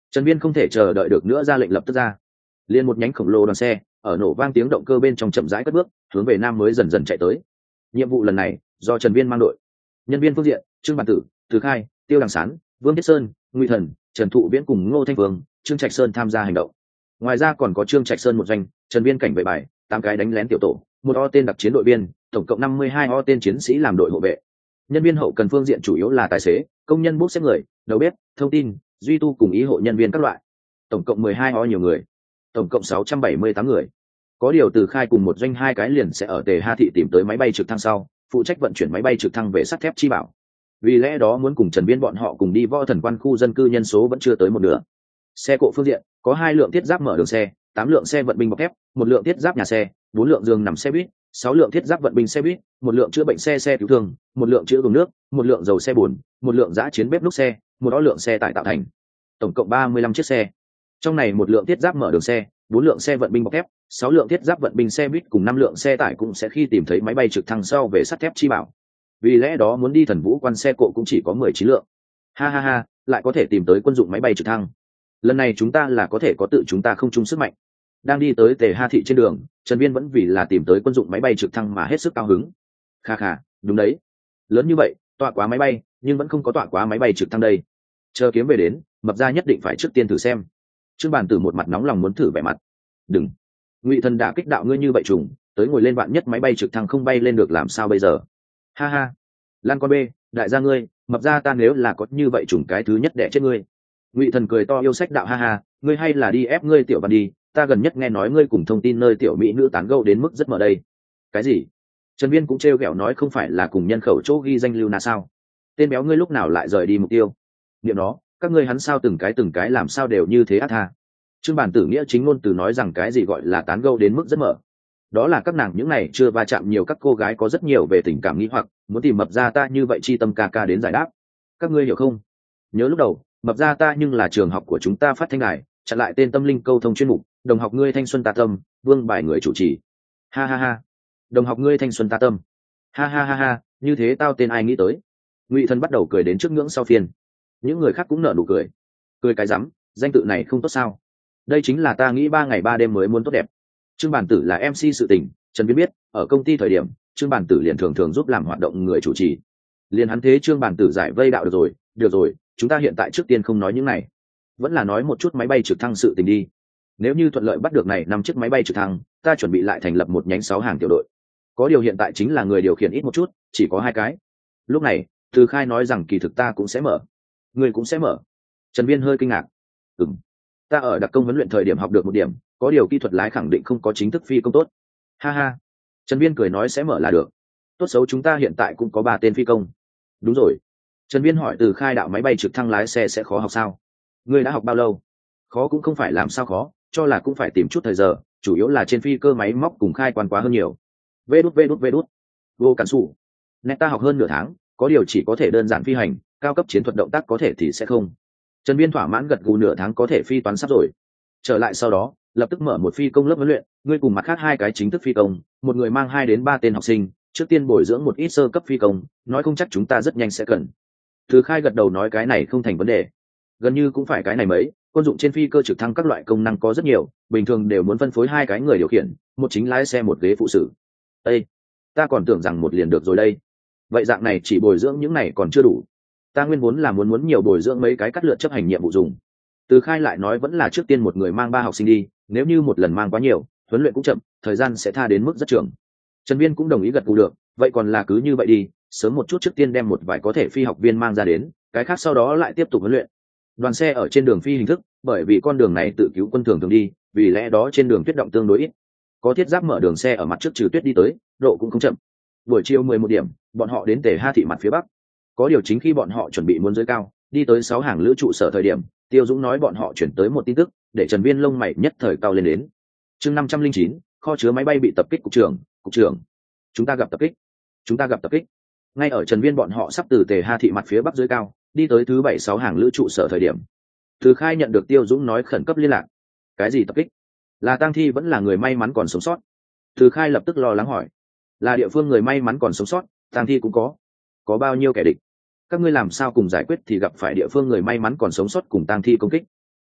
Trần Viên không thể chờ đợi được nữa, ra lệnh lập tức ra. Liên một nhánh khổng lồ đoàn xe ở nổ vang tiếng động cơ bên trong chậm rãi cất bước, hướng về nam mới dần dần chạy tới. Nhiệm vụ lần này do Trần Viên mang đội. Nhân viên phương diện: Trương Bản Tử, Từ Khai, Tiêu Đằng Sán, Vương Thiết Sơn, Ngụy Thần, Trần Thụ Viễn cùng Ngô Thanh Vương, Trương Trạch Sơn tham gia hành động. Ngoài ra còn có Trương Trạch Sơn một doanh, Trần Viên cảnh vệ bài, tám cái đánh lén tiểu tổ, một o tên đặc chiến đội viên, tổng cộng năm mươi hai o tên chiến sĩ làm đội hộ vệ. Nhân viên hậu cần phương diện chủ yếu là tài xế, công nhân bốc xếp người, đầu bếp, thông tin, duy tu cùng ý hộ nhân viên các loại. Tổng cộng mười hai o nhiều người, tổng cộng sáu trăm bảy mươi tám người. Có điều Từ Khai cùng một doanh hai cái liền sẽ ở Tề Ha Thị tìm tới máy bay trực thăng sau, phụ trách vận chuyển máy bay trực thăng về sắt thép chi bảo. Vì lẽ đó muốn cùng Trần Viên bọn họ cùng đi Võ Thần Quan khu dân cư nhân số vẫn chưa tới một nửa. Xe cộ phương diện có hai lượng thiết giáp mở đường xe, tám lượng xe vận binh bọc thép, một lượng thiết giáp nhà xe, bốn lượng giường nằm xe buýt, sáu lượng thiết giáp vận binh xe buýt, một lượng chữa bệnh xe xe cứu thương, một lượng chữa dùng nước, một lượng dầu xe bồn, một lượng giã chiến bếp núc xe, một đó lượng xe tải tạo thành. Tổng cộng ba mươi lăm chiếc xe. Trong này một lượng thiết giáp mở đường xe, bốn lượng xe vận binh bọc thép, sáu lượng thiết giáp vận binh xe buýt cùng năm lượng xe tải cũng sẽ khi tìm thấy máy bay trực thăng sau về sắt thép chi bảo. Vì lẽ đó muốn đi Thần Vũ Quan xe cộ cũng chỉ có mười chín lượng. Ha ha ha, lại có thể tìm tới quân dụng máy bay trực thăng. Lần này chúng ta là có thể có tự chúng ta không chung sức mạnh. Đang đi tới Tề Ha Thị trên đường, Trần Viên vẫn vì là tìm tới quân dụng máy bay trực thăng mà hết sức cao hứng. Kha kha, đúng đấy. Lớn như vậy, tọa quá máy bay, nhưng vẫn không có tọa quá máy bay trực thăng đây. Chờ kiếm về đến, Mập Gia nhất định phải trước tiên thử xem. Trương Bản Tử một mặt nóng lòng muốn thử vẻ mặt. Đừng. Ngụy Thần đã kích đạo ngươi như vậy trùng, tới ngồi lên vạn nhất máy bay trực thăng không bay lên được làm sao bây giờ? Ha ha. Lan con bê, đại gia ngươi, Mập Gia ta nếu là có như vậy trùng cái thứ nhất đẻ chết ngươi. Ngụy Thần cười to yêu sách đạo ha ha, ngươi hay là đi ép ngươi tiểu văn đi, ta gần nhất nghe nói ngươi cùng thông tin nơi tiểu mỹ nữ tán gẫu đến mức rất mở đây. Cái gì? Trần Viên cũng trêu ghẹo nói không phải là cùng nhân khẩu chỗ ghi danh lưu na sao? Tên béo ngươi lúc nào lại rời đi mục tiêu? Niệm đó, các ngươi hắn sao từng cái từng cái làm sao đều như thế ác tha. Trương Bản Tử nghĩa chính ngôn từ nói rằng cái gì gọi là tán gẫu đến mức rất mở. Đó là các nàng những này chưa va chạm nhiều, các cô gái có rất nhiều về tình cảm nghi hoặc muốn tìm Mập Gia ta như vậy chi tâm ca ca đến giải đáp. Các ngươi hiểu không? Nhớ lúc đầu, Mập Gia ta nhưng là trường học của chúng ta phát thanh đài, chặn lại tên tâm linh câu thông chuyên mục, đồng học ngươi thanh xuân ta tâm, Vương Bài người chủ trì. Ha ha ha. Đồng học ngươi thanh xuân ta tâm. Ha ha ha ha, như thế tao tên ai nghĩ tới. Ngụy Thần bắt đầu cười đến trước ngưỡng sau phiên. Những người khác cũng nở nụ cười. Cười cái rắm, danh tự này không tốt sao? Đây chính là ta nghĩ ba ngày ba đêm mới muốn tốt đẹp. Trương Bản Tử là em xê sự tình, Trần Viên biết, ở công ty thời điểm, Trương Bản Tử liền thường thường giúp làm hoạt động người chủ trì. Liền hắn thế Trương Bản Tử giải vây đạo được rồi, được rồi, chúng ta hiện tại trước tiên không nói những này, vẫn là nói một chút máy bay trực thăng sự tình đi. Nếu như thuận lợi bắt được này năm chiếc máy bay trực thăng, ta chuẩn bị lại thành lập một nhánh sáu hàng tiểu đội. Có điều hiện tại chính là người điều khiển ít một chút, chỉ có hai cái. Lúc này, Từ Khai nói rằng kỳ thực ta cũng sẽ mở. Người cũng sẽ mở. Trần Viên hơi kinh ngạc. Ừm, ta ở đặc công huấn luyện thời điểm học được một điểm, có điều kỹ thuật lái khẳng định không có chính thức phi công tốt. Ha ha. Trần Viên cười nói sẽ mở là được. Tốt xấu chúng ta hiện tại cũng có ba tên phi công. Đúng rồi. Trần Viên hỏi Từ Khai đạo máy bay trực thăng lái xe sẽ khó học sao? Ngươi đã học bao lâu? Khó cũng không phải làm sao khó, cho là cũng phải tìm chút thời giờ, chủ yếu là trên phi cơ máy móc cùng khai quan quá hơn nhiều. Vê đút vê đút vê đút. Vô cản sủ. Nét ta học hơn nửa tháng, có điều chỉ có thể đơn giản phi hành, cao cấp chiến thuật động tác có thể thì sẽ không. Trần Viên thỏa mãn gật gù, nửa tháng có thể phi toán sắp rồi. Trở lại sau đó, lập tức mở một phi công lớp huấn luyện, ngươi cùng mặt khác hai cái chính thức phi công, một người mang hai đến ba tên học sinh, trước tiên bồi dưỡng một ít sơ cấp phi công, nói không chắc chúng ta rất nhanh sẽ cần. Từ Khai gật đầu nói cái này không thành vấn đề. Gần như cũng phải cái này mấy, quân dụng trên phi cơ trực thăng các loại công năng có rất nhiều, bình thường đều muốn phân phối hai cái người điều khiển, một chính lái xe một ghế phụ sử. Ê, ta còn tưởng rằng một liền được rồi đây. Vậy dạng này chỉ bồi dưỡng những này còn chưa đủ. Ta nguyên vốn là muốn muốn nhiều bồi dưỡng mấy cái cắt lượt chấp hành nhiệm vụ dùng. Từ Khai lại nói vẫn là trước tiên một người mang ba học sinh đi, nếu như một lần mang quá nhiều, huấn luyện cũng chậm, thời gian sẽ tha đến mức rất trường. Trần Viên cũng đồng ý gật gù được, vậy còn là cứ như vậy đi, sớm một chút trước tiên đem một vài có thể phi học viên mang ra đến, cái khác sau đó lại tiếp tục huấn luyện. Đoàn xe ở trên đường phi hình thức, bởi vì con đường này tự cứu quân thường thường đi, vì lẽ đó trên đường tuyết động tương đối ít. Có thiết giáp mở đường xe ở mặt trước trừ tuyết đi tới, độ cũng không chậm. Buổi chiều mười một điểm, bọn họ đến Tề Ha Thị mặt phía bắc. Có điều chính khi bọn họ chuẩn bị muốn dưới cao, đi tới sáu hàng lữ trụ sở thời điểm, Tiêu Dũng nói bọn họ chuyển tới một tin tức, để Trần Viên lông mày nhất thời cao lên đến. Chương năm trăm linh chín, kho chứa máy bay bị tập kích. Cục trưởng, cục trưởng, chúng ta gặp tập kích, chúng ta gặp tập kích. Ngay ở Trần Viên bọn họ sắp từ Tề Ha Thị mặt phía bắc dưới cao, đi tới thứ bảy sáu hàng lữ trụ sở thời điểm, Từ Khai nhận được Tiêu Dũng nói khẩn cấp liên lạc. Cái gì tập kích? Là tang thi vẫn là người may mắn còn sống sót? Từ Khai lập tức lo lắng hỏi. Là địa phương người may mắn còn sống sót, tang thi cũng có. Có bao nhiêu kẻ địch? Các ngươi làm sao cùng giải quyết thì gặp phải địa phương người may mắn còn sống sót cùng tang thi công kích?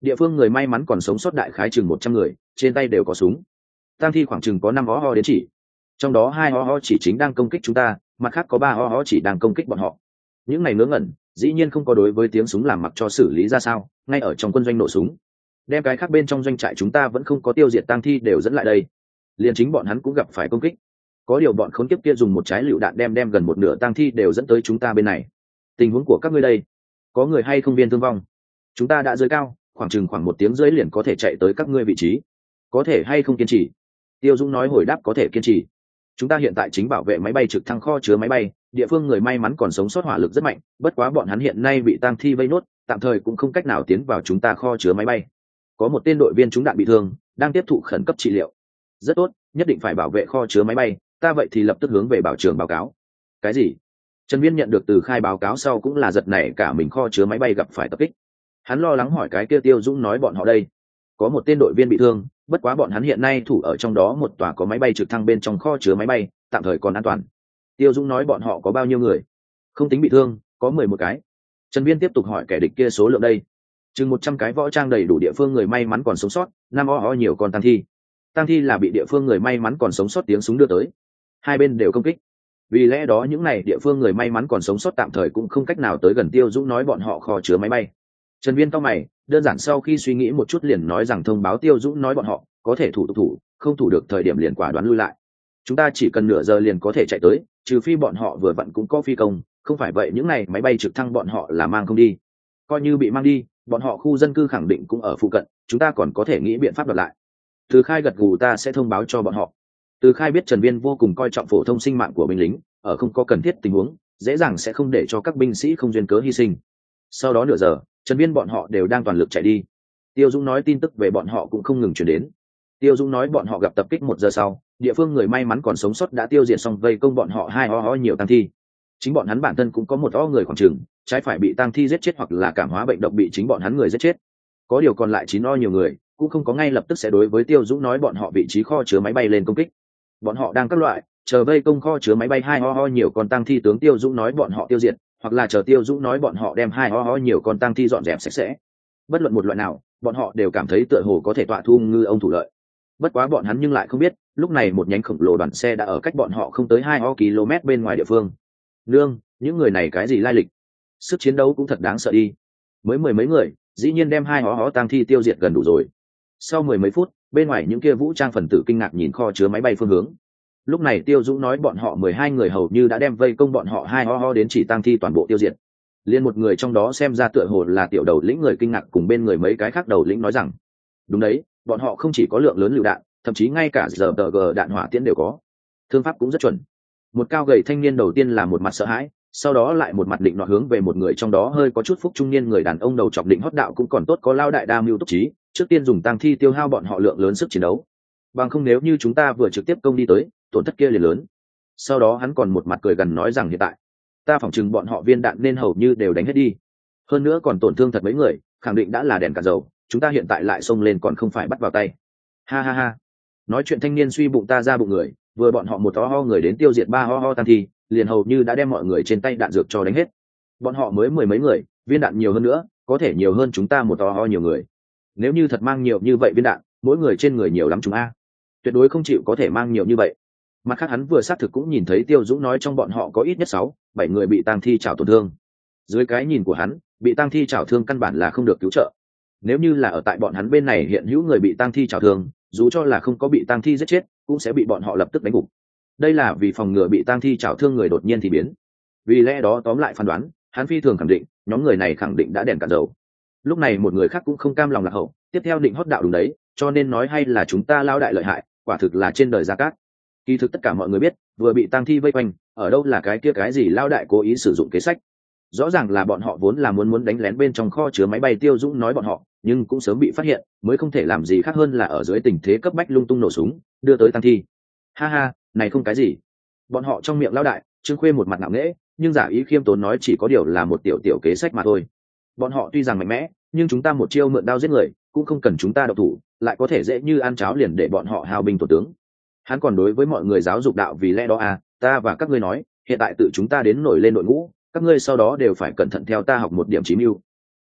địa phương người may mắn còn sống sót đại khái chừng một trăm người, trên tay đều có súng. Tang thi khoảng chừng có năm ho ho đến chỉ, trong đó hai ho ho chỉ chính đang công kích chúng ta, mặt khác có ba ho ho chỉ đang công kích bọn họ. Những này ngớ ngẩn dĩ nhiên không có đối với tiếng súng làm mặc cho xử lý ra sao, ngay ở trong quân doanh nổ súng, đem cái khác bên trong doanh trại chúng ta vẫn không có tiêu diệt tang thi đều dẫn lại đây, liền chính bọn hắn cũng gặp phải công kích. Có điều bọn khốn kiếp kia dùng một trái lựu đạn đem đem gần một nửa tang thi đều dẫn tới chúng ta bên này. Tình huống của các ngươi đây, có người hay không viên thương vong? Chúng ta đã rơi cao, khoảng chừng khoảng một tiếng rưỡi liền có thể chạy tới các ngươi vị trí, có thể hay không kiên trì? Tiêu Dũng nói hồi đáp có thể kiên trì. Chúng ta hiện tại chính bảo vệ máy bay trực thăng kho chứa máy bay, địa phương người may mắn còn sống sót hỏa lực rất mạnh, bất quá bọn hắn hiện nay bị tang thi vây nốt, tạm thời cũng không cách nào tiến vào chúng ta kho chứa máy bay. Có một tên đội viên trúng đạn bị thương, đang tiếp thụ khẩn cấp trị liệu. Rất tốt, nhất định phải bảo vệ kho chứa máy bay, ta vậy thì lập tức hướng về bảo trường báo cáo. Cái gì? Trần Viên nhận được từ khai báo cáo sau cũng là giật nảy cả mình, kho chứa máy bay gặp phải tập kích. Hắn lo lắng hỏi cái kia Tiêu Dũng nói bọn họ đây. Có một tên đội viên bị thương, bất quá bọn hắn hiện nay thủ ở trong đó một tòa có máy bay trực thăng bên trong kho chứa máy bay, tạm thời còn an toàn. Tiêu Dũng nói bọn họ có bao nhiêu người? Không tính bị thương, có mười một cái. Trần Viên tiếp tục hỏi kẻ địch kia số lượng đây. Chừng một trăm cái võ trang đầy đủ địa phương người may mắn còn sống sót, năm o o nhiều con tang thi. Tang thi là bị địa phương người may mắn còn sống sót tiếng súng đưa tới. Hai bên đều công kích. Vì lẽ đó những này địa phương người may mắn còn sống sót tạm thời cũng không cách nào tới gần Tiêu Dũng nói bọn họ kho chứa máy bay. Trần Viên cau mày, đơn giản sau khi suy nghĩ một chút liền nói rằng thông báo Tiêu Dũng nói bọn họ có thể thủ tục thủ, không thủ được thời điểm liền quả đoán lui lại. Chúng ta chỉ cần nửa giờ liền có thể chạy tới, trừ phi bọn họ vừa vặn cũng có phi công, không phải vậy những này máy bay trực thăng bọn họ là mang không đi. Coi như bị mang đi, bọn họ khu dân cư khẳng định cũng ở phụ cận, chúng ta còn có thể nghĩ biện pháp đoạt lại. Từ Khai gật gù, ta sẽ thông báo cho bọn họ. Từ Khai biết Trần Viên vô cùng coi trọng phổ thông sinh mạng của binh lính, ở không có cần thiết tình huống, dễ dàng sẽ không để cho các binh sĩ không duyên cớ hy sinh. Sau đó nửa giờ, Trần Viên bọn họ đều đang toàn lực chạy đi. Tiêu Dũng nói tin tức về bọn họ cũng không ngừng truyền đến. Tiêu Dũng nói bọn họ gặp tập kích một giờ sau, địa phương người may mắn còn sống sót đã tiêu diệt xong vây công bọn họ hai ho ho nhiều tang thi. Chính bọn hắn bản thân cũng có một o người khoảng chừng, trái phải bị tang thi giết chết hoặc là cảm hóa bệnh độc bị chính bọn hắn người giết chết. Có điều còn lại chín o nhiều người, cũng không có ngay lập tức sẽ đối với Tiêu Dũng nói bọn họ vị trí kho chứa máy bay lên công kích. Bọn họ đang các loại chờ vây công kho chứa máy bay hai ho ho nhiều con tang thi tướng Tiêu Dũng nói bọn họ tiêu diệt, hoặc là chờ Tiêu Dũng nói bọn họ đem hai ho ho nhiều con tang thi dọn dẹp sạch sẽ. Bất luận một loại nào, bọn họ đều cảm thấy tựa hồ có thể tọa thu ngư ông thủ lợi. Bất quá bọn hắn nhưng lại không biết, lúc này một nhánh khổng lồ đoàn xe đã ở cách bọn họ không tới hai km bên ngoài địa phương. Nương, những người này cái gì lai lịch? Sức chiến đấu cũng thật đáng sợ đi. Mới mười mấy người, dĩ nhiên đem hai hó hó tang thi tiêu diệt gần đủ rồi. Sau mười mấy phút, bên ngoài những kia vũ trang phần tử kinh ngạc nhìn kho chứa máy bay phương hướng. Lúc này Tiêu Dũng nói bọn họ mười hai người hầu như đã đem vây công bọn họ hai ho ho đến chỉ tang thi toàn bộ tiêu diệt. Liên một người trong đó xem ra tựa hồ là tiểu đầu lĩnh người kinh ngạc cùng bên người mấy cái khác đầu lĩnh nói rằng, đúng đấy, bọn họ không chỉ có lượng lớn lựu đạn, thậm chí ngay cả giờ tờ gờ đạn hỏa tiễn đều có, thương pháp cũng rất chuẩn. Một cao gầy thanh niên đầu tiên là một mặt sợ hãi, sau đó lại một mặt định nọ hướng về một người trong đó hơi có chút phúc trung niên người đàn ông đầu chọc định hót đạo cũng còn tốt có lao đại đa mưu túc trí, trước tiên dùng tang thi tiêu hao bọn họ lượng lớn sức chiến đấu, bằng không nếu như chúng ta vừa trực tiếp công đi tới, tổn thất kia liền lớn. Sau đó hắn còn một mặt cười gần nói rằng hiện tại ta phỏng chừng bọn họ viên đạn nên hầu như đều đánh hết đi, hơn nữa còn tổn thương thật mấy người, khẳng định đã là đèn cả dầu, chúng ta hiện tại lại xông lên còn không phải bắt vào tay. Ha ha ha, nói chuyện thanh niên suy bụng ta ra bụng người, vừa bọn họ một ho ho người đến tiêu diệt ba ho ho tang thi, liền hầu như đã đem mọi người trên tay đạn dược cho đánh hết. Bọn họ mới mười mấy người, viên đạn nhiều hơn nữa, có thể nhiều hơn chúng ta một ho ho nhiều người. Nếu như thật mang nhiều như vậy viên đạn, mỗi người trên người nhiều lắm chúng a, tuyệt đối không chịu có thể mang nhiều như vậy. Mặt khác hắn vừa xác thực cũng nhìn thấy Tiêu Dũng nói trong bọn họ có ít nhất sáu, bảy người bị tang thi chảo tổn thương. Dưới cái nhìn của hắn, bị tang thi chảo thương căn bản là không được cứu trợ. Nếu như là ở tại bọn hắn bên này hiện hữu người bị tang thi chảo thương, dù cho là không có bị tang thi giết chết, cũng sẽ bị bọn họ lập tức đánh gục. Đây là vì phòng ngừa bị tang thi chảo thương người đột nhiên thì biến. Vì lẽ đó tóm lại phán đoán, hắn phi thường khẳng định, nhóm người này khẳng định đã đèn cạn dầu. Lúc này một người khác cũng không cam lòng lạc hậu, tiếp theo định hót đạo đúng đấy, cho nên nói hay là chúng ta lao đại lợi hại, quả thực là trên đời gia cát. Kỳ thực tất cả mọi người biết, vừa bị tang thi vây quanh, ở đâu là cái kia cái gì lao đại cố ý sử dụng kế sách. Rõ ràng là bọn họ vốn là muốn muốn đánh lén bên trong kho chứa máy bay. Tiêu Dũng nói bọn họ, nhưng cũng sớm bị phát hiện, mới không thể làm gì khác hơn là ở dưới tình thế cấp bách lung tung nổ súng, đưa tới tang thi. Ha ha, này không cái gì. Bọn họ trong miệng lao đại, Trương Khuê một mặt ngạo nghễ, nhưng giả ý khiêm tốn nói chỉ có điều là một tiểu tiểu kế sách mà thôi. Bọn họ tuy rằng mạnh mẽ, nhưng chúng ta một chiêu mượn đao giết người, cũng không cần chúng ta độc thủ, lại có thể dễ như ăn cháo liền để bọn họ hao binh tổ tướng. Hắn còn đối với mọi người giáo dục đạo, vì lẽ đó à, ta và các ngươi nói, hiện tại tự chúng ta đến nổi lên đội ngũ, các ngươi sau đó đều phải cẩn thận theo ta học một điểm chí mưu.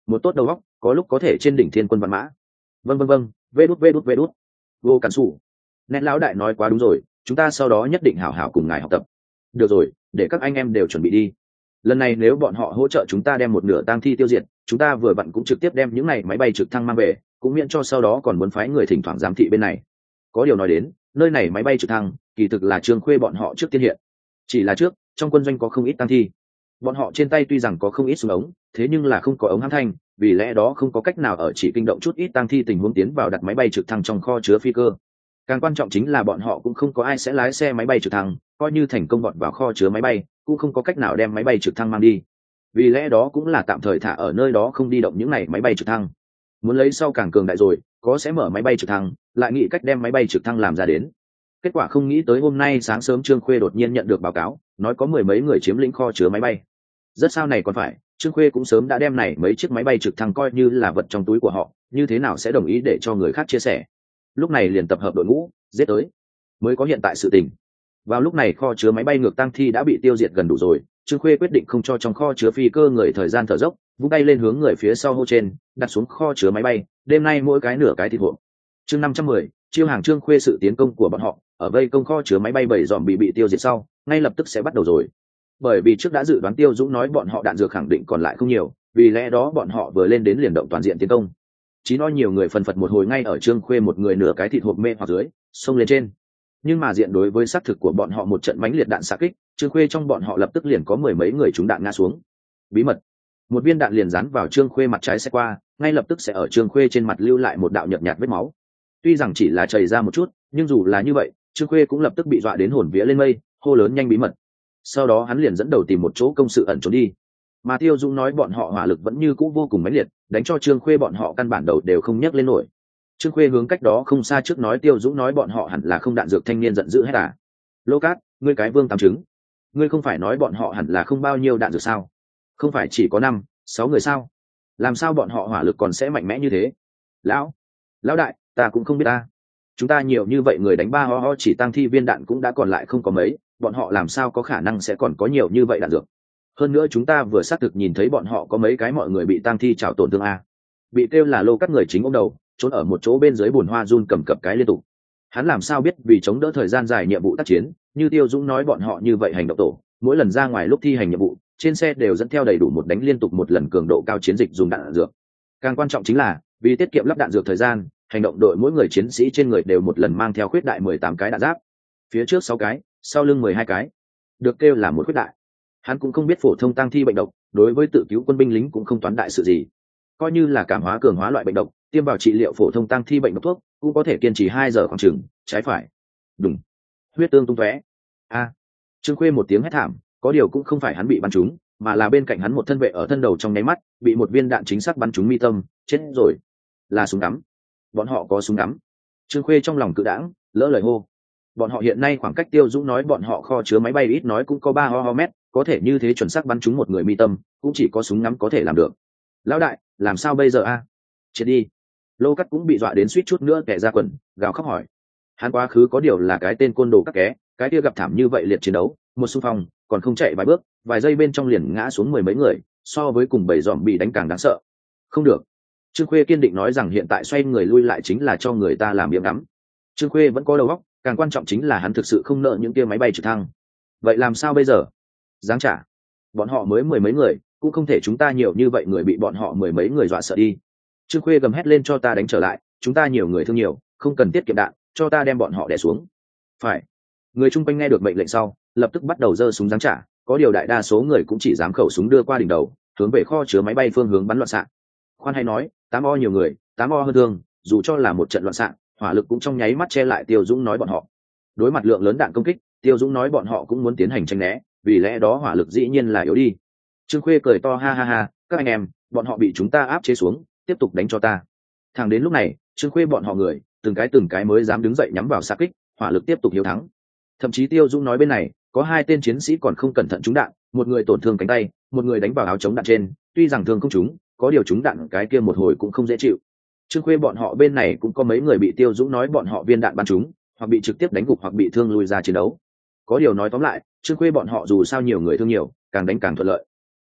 một tốt đầu óc có lúc có thể trên đỉnh thiên quân văn mã. Vâng vâng vâng, vê đút vê đút vê đút. Vô cản sủ. Nét lão đại nói quá đúng rồi, chúng ta sau đó nhất định hảo hảo cùng ngài học tập. Được rồi, để các anh em đều chuẩn bị đi. Lần này nếu bọn họ hỗ trợ chúng ta đem một nửa tang thi tiêu diệt, chúng ta vừa vặn cũng trực tiếp đem những này máy bay trực thăng mang về, cũng miễn cho sau đó còn muốn phái người thỉnh thoảng giám thị bên này. Có điều nói đến, nơi này máy bay trực thăng kỳ thực là Trương Khuê bọn họ trước tiên hiện. Chỉ là trước trong quân doanh có không ít tang thi, bọn họ trên tay tuy rằng có không ít súng ống, thế nhưng là không có ống hãm thanh, vì lẽ đó không có cách nào ở chỉ kinh động chút ít tang thi tình huống tiến vào đặt máy bay trực thăng trong kho chứa phi cơ. Càng quan trọng chính là bọn họ cũng không có ai sẽ lái xe máy bay trực thăng, coi như thành công vọt vào kho chứa máy bay cũng không có cách nào đem máy bay trực thăng mang đi, vì lẽ đó cũng là tạm thời thả ở nơi đó không đi động những này máy bay trực thăng. Muốn lấy sau càng cường đại rồi có sẽ mở máy bay trực thăng, lại nghĩ cách đem máy bay trực thăng làm ra đến. Kết quả không nghĩ tới hôm nay sáng sớm Trương Khuê đột nhiên nhận được báo cáo nói có mười mấy người chiếm lĩnh kho chứa máy bay. Rất sao này còn phải, Trương Khuê cũng sớm đã đem này mấy chiếc máy bay trực thăng coi như là vật trong túi của họ, như thế nào sẽ đồng ý để cho người khác chia sẻ. Lúc này liền tập hợp đội ngũ giết tới, mới có hiện tại sự tình. Vào lúc này kho chứa máy bay ngược tang thi đã bị tiêu diệt gần đủ rồi, Trương Khuê quyết định không cho trong kho chứa phi cơ người thời gian thở dốc, vung tay lên hướng người phía sau hô trên, đặt xuống kho chứa máy bay, đêm nay mỗi cái nửa cái thịt hộp. Chương năm trăm mười, chiêu hàng Trương Khuê. Sự tiến công của bọn họ ở vây công kho chứa máy bay bảy dòm bị bị tiêu diệt sau, ngay lập tức sẽ bắt đầu rồi. Bởi vì trước đã dự đoán Tiêu Dũng nói bọn họ đạn dược khẳng định còn lại không nhiều, vì lẽ đó bọn họ vừa lên đến liền động toàn diện tiến công. Chí nói nhiều người phần phật một hồi ngay ở Trương Khuê một người nửa cái thịt hộp mê hoặc dưới, xông lên trên. Nhưng mà diện đối với xác thực của bọn họ một trận mãnh liệt đạn xạ kích, Trương Khuê trong bọn họ lập tức liền có mười mấy người trúng đạn ngã xuống. Bí mật, một viên đạn liền dán vào Trương Khuê mặt trái sẽ qua, ngay lập tức sẽ ở Trương Khuê trên mặt lưu lại một đạo nhợt nhạt vết máu. Tuy rằng chỉ là chảy ra một chút, nhưng dù là như vậy, Trương Khuê cũng lập tức bị dọa đến hồn vía lên mây, hô lớn nhanh bí mật. Sau đó hắn liền dẫn đầu tìm một chỗ công sự ẩn trốn đi. Mà Tiêu Dũng nói bọn họ hỏa lực vẫn như cũ vô cùng mãnh liệt, đánh cho Trương Khuê bọn họ căn bản đầu đều không nhấc lên nổi. Trương Khuê hướng cách đó không xa trước nói Tiêu Dũng nói bọn họ hẳn là không đạn dược, thanh niên giận dữ hết à. Lô Cát, ngươi cái vương tám trứng, ngươi không phải nói bọn họ hẳn là không bao nhiêu đạn dược sao? Không phải chỉ có năm, sáu người sao? Làm sao bọn họ hỏa lực còn sẽ mạnh mẽ như thế? Lão, lão đại, ta cũng không biết ta. Chúng ta nhiều như vậy người đánh ba ho ho chỉ tăng thi viên đạn cũng đã còn lại không có mấy, bọn họ làm sao có khả năng sẽ còn có nhiều như vậy đạn dược? Hơn nữa chúng ta vừa xác thực nhìn thấy bọn họ có mấy cái mọi người bị tăng thi trào tổn thương a. Bị kêu là Lô Cát người chính ôm đầu, trốn ở một chỗ bên dưới bùn hoa run cầm cập cái liên tục. Hắn làm sao biết vì chống đỡ thời gian dài nhiệm vụ tác chiến, như Tiêu Dũng nói bọn họ như vậy hành động tổ, mỗi lần ra ngoài lúc thi hành nhiệm vụ, trên xe đều dẫn theo đầy đủ một đánh liên tục một lần cường độ cao chiến dịch dùng đạn, đạn dược. Càng quan trọng chính là, vì tiết kiệm lắp đạn dược thời gian, hành động đội mỗi người chiến sĩ trên người đều một lần mang theo khuyết đại mười tám cái đạn giáp, phía trước sáu cái, sau lưng mười hai cái, được kêu là một khuyết đại. Hắn cũng không biết phổ thông tăng thi bệnh độc, đối với tự cứu quân binh lính cũng không toán đại sự gì. Coi như là cảm hóa cường hóa loại bệnh độc, tiêm vào trị liệu phổ thông tăng thi bệnh độc thuốc, cũng có thể kiên trì hai giờ khoảng chừng, trái phải. Đùng, huyết tương tung tóe. A! Trương Khuê một tiếng hét thảm, có điều cũng không phải hắn bị bắn trúng, mà là bên cạnh hắn một thân vệ ở thân đầu trong nháy mắt, bị một viên đạn chính xác bắn trúng mi tâm, chết rồi. Là súng ngắm. Bọn họ có súng ngắm. Trương Khuê trong lòng cự đãng, lỡ lời hô. Bọn họ hiện nay khoảng cách Tiêu Dũng nói bọn họ kho chứa máy bay ít nói cũng có ba ho ho mét, có thể như thế chuẩn xác bắn trúng một người mi tâm, cũng chỉ có súng ngắm có thể làm được. Lão đại, làm sao bây giờ a? À? Chết đi. Lô Cát cũng bị dọa đến suýt chút nữa kẻ ra quần, gào khóc hỏi. Hắn quá khứ có điều là cái tên côn đồ các ké, cái kia gặp thảm như vậy liệt chiến đấu, một xung phong, còn không chạy vài bước, vài giây bên trong liền ngã xuống mười mấy người, so với cùng bầy dòm bị đánh càng đáng sợ. Không được. Trương Khuê kiên định nói rằng hiện tại xoay người lui lại chính là cho người ta làm miệng ngắm. Trương Khuê vẫn có đầu óc, càng quan trọng chính là hắn thực sự không nợ những kia máy bay trực thăng. Vậy làm sao bây giờ? Giáng trả. Bọn họ mới mười mấy người, cũng không thể chúng ta nhiều như vậy người bị bọn họ mười mấy người dọa sợ đi. Trương Khuê gầm hét lên cho ta đánh trở lại, chúng ta nhiều người thương nhiều, không cần tiết kiệm đạn, cho ta đem bọn họ đè xuống. Phải. Người chung quanh nghe được mệnh lệnh sau, lập tức bắt đầu giơ súng giáng trả, có điều đại đa số người cũng chỉ dám khẩu súng đưa qua đỉnh đầu, hướng về kho chứa máy bay phương hướng bắn loạn xạ. Khoan hay nói, tám o nhiều người, tám o hơn thương, dù cho là một trận loạn xạ, hỏa lực cũng trong nháy mắt che lại Tiêu Dũng nói bọn họ. Đối mặt lượng lớn đạn công kích, Tiêu Dũng nói bọn họ cũng muốn tiến hành tranh né, vì lẽ đó hỏa lực dĩ nhiên là yếu đi. Trương Khuê cười to ha ha ha, các anh em, bọn họ bị chúng ta áp chế xuống, tiếp tục đánh cho ta. Thẳng đến lúc này, Trương Khuê bọn họ người, từng cái từng cái mới dám đứng dậy nhắm vào xạ kích, hỏa lực tiếp tục hiếu thắng. Thậm chí Tiêu Dũng nói bên này, có hai tên chiến sĩ còn không cẩn thận trúng đạn, một người tổn thương cánh tay, một người đánh vào áo chống đạn trên, tuy rằng thương không trúng, có điều trúng đạn cái kia một hồi cũng không dễ chịu. Trương Khuê bọn họ bên này cũng có mấy người bị Tiêu Dũng nói bọn họ viên đạn bắn trúng, hoặc bị trực tiếp đánh gục hoặc bị thương lùi ra chiến đấu. Có điều nói tóm lại, Trương Khuê bọn họ dù sao nhiều người thương nhiều, càng đánh càng thuận lợi.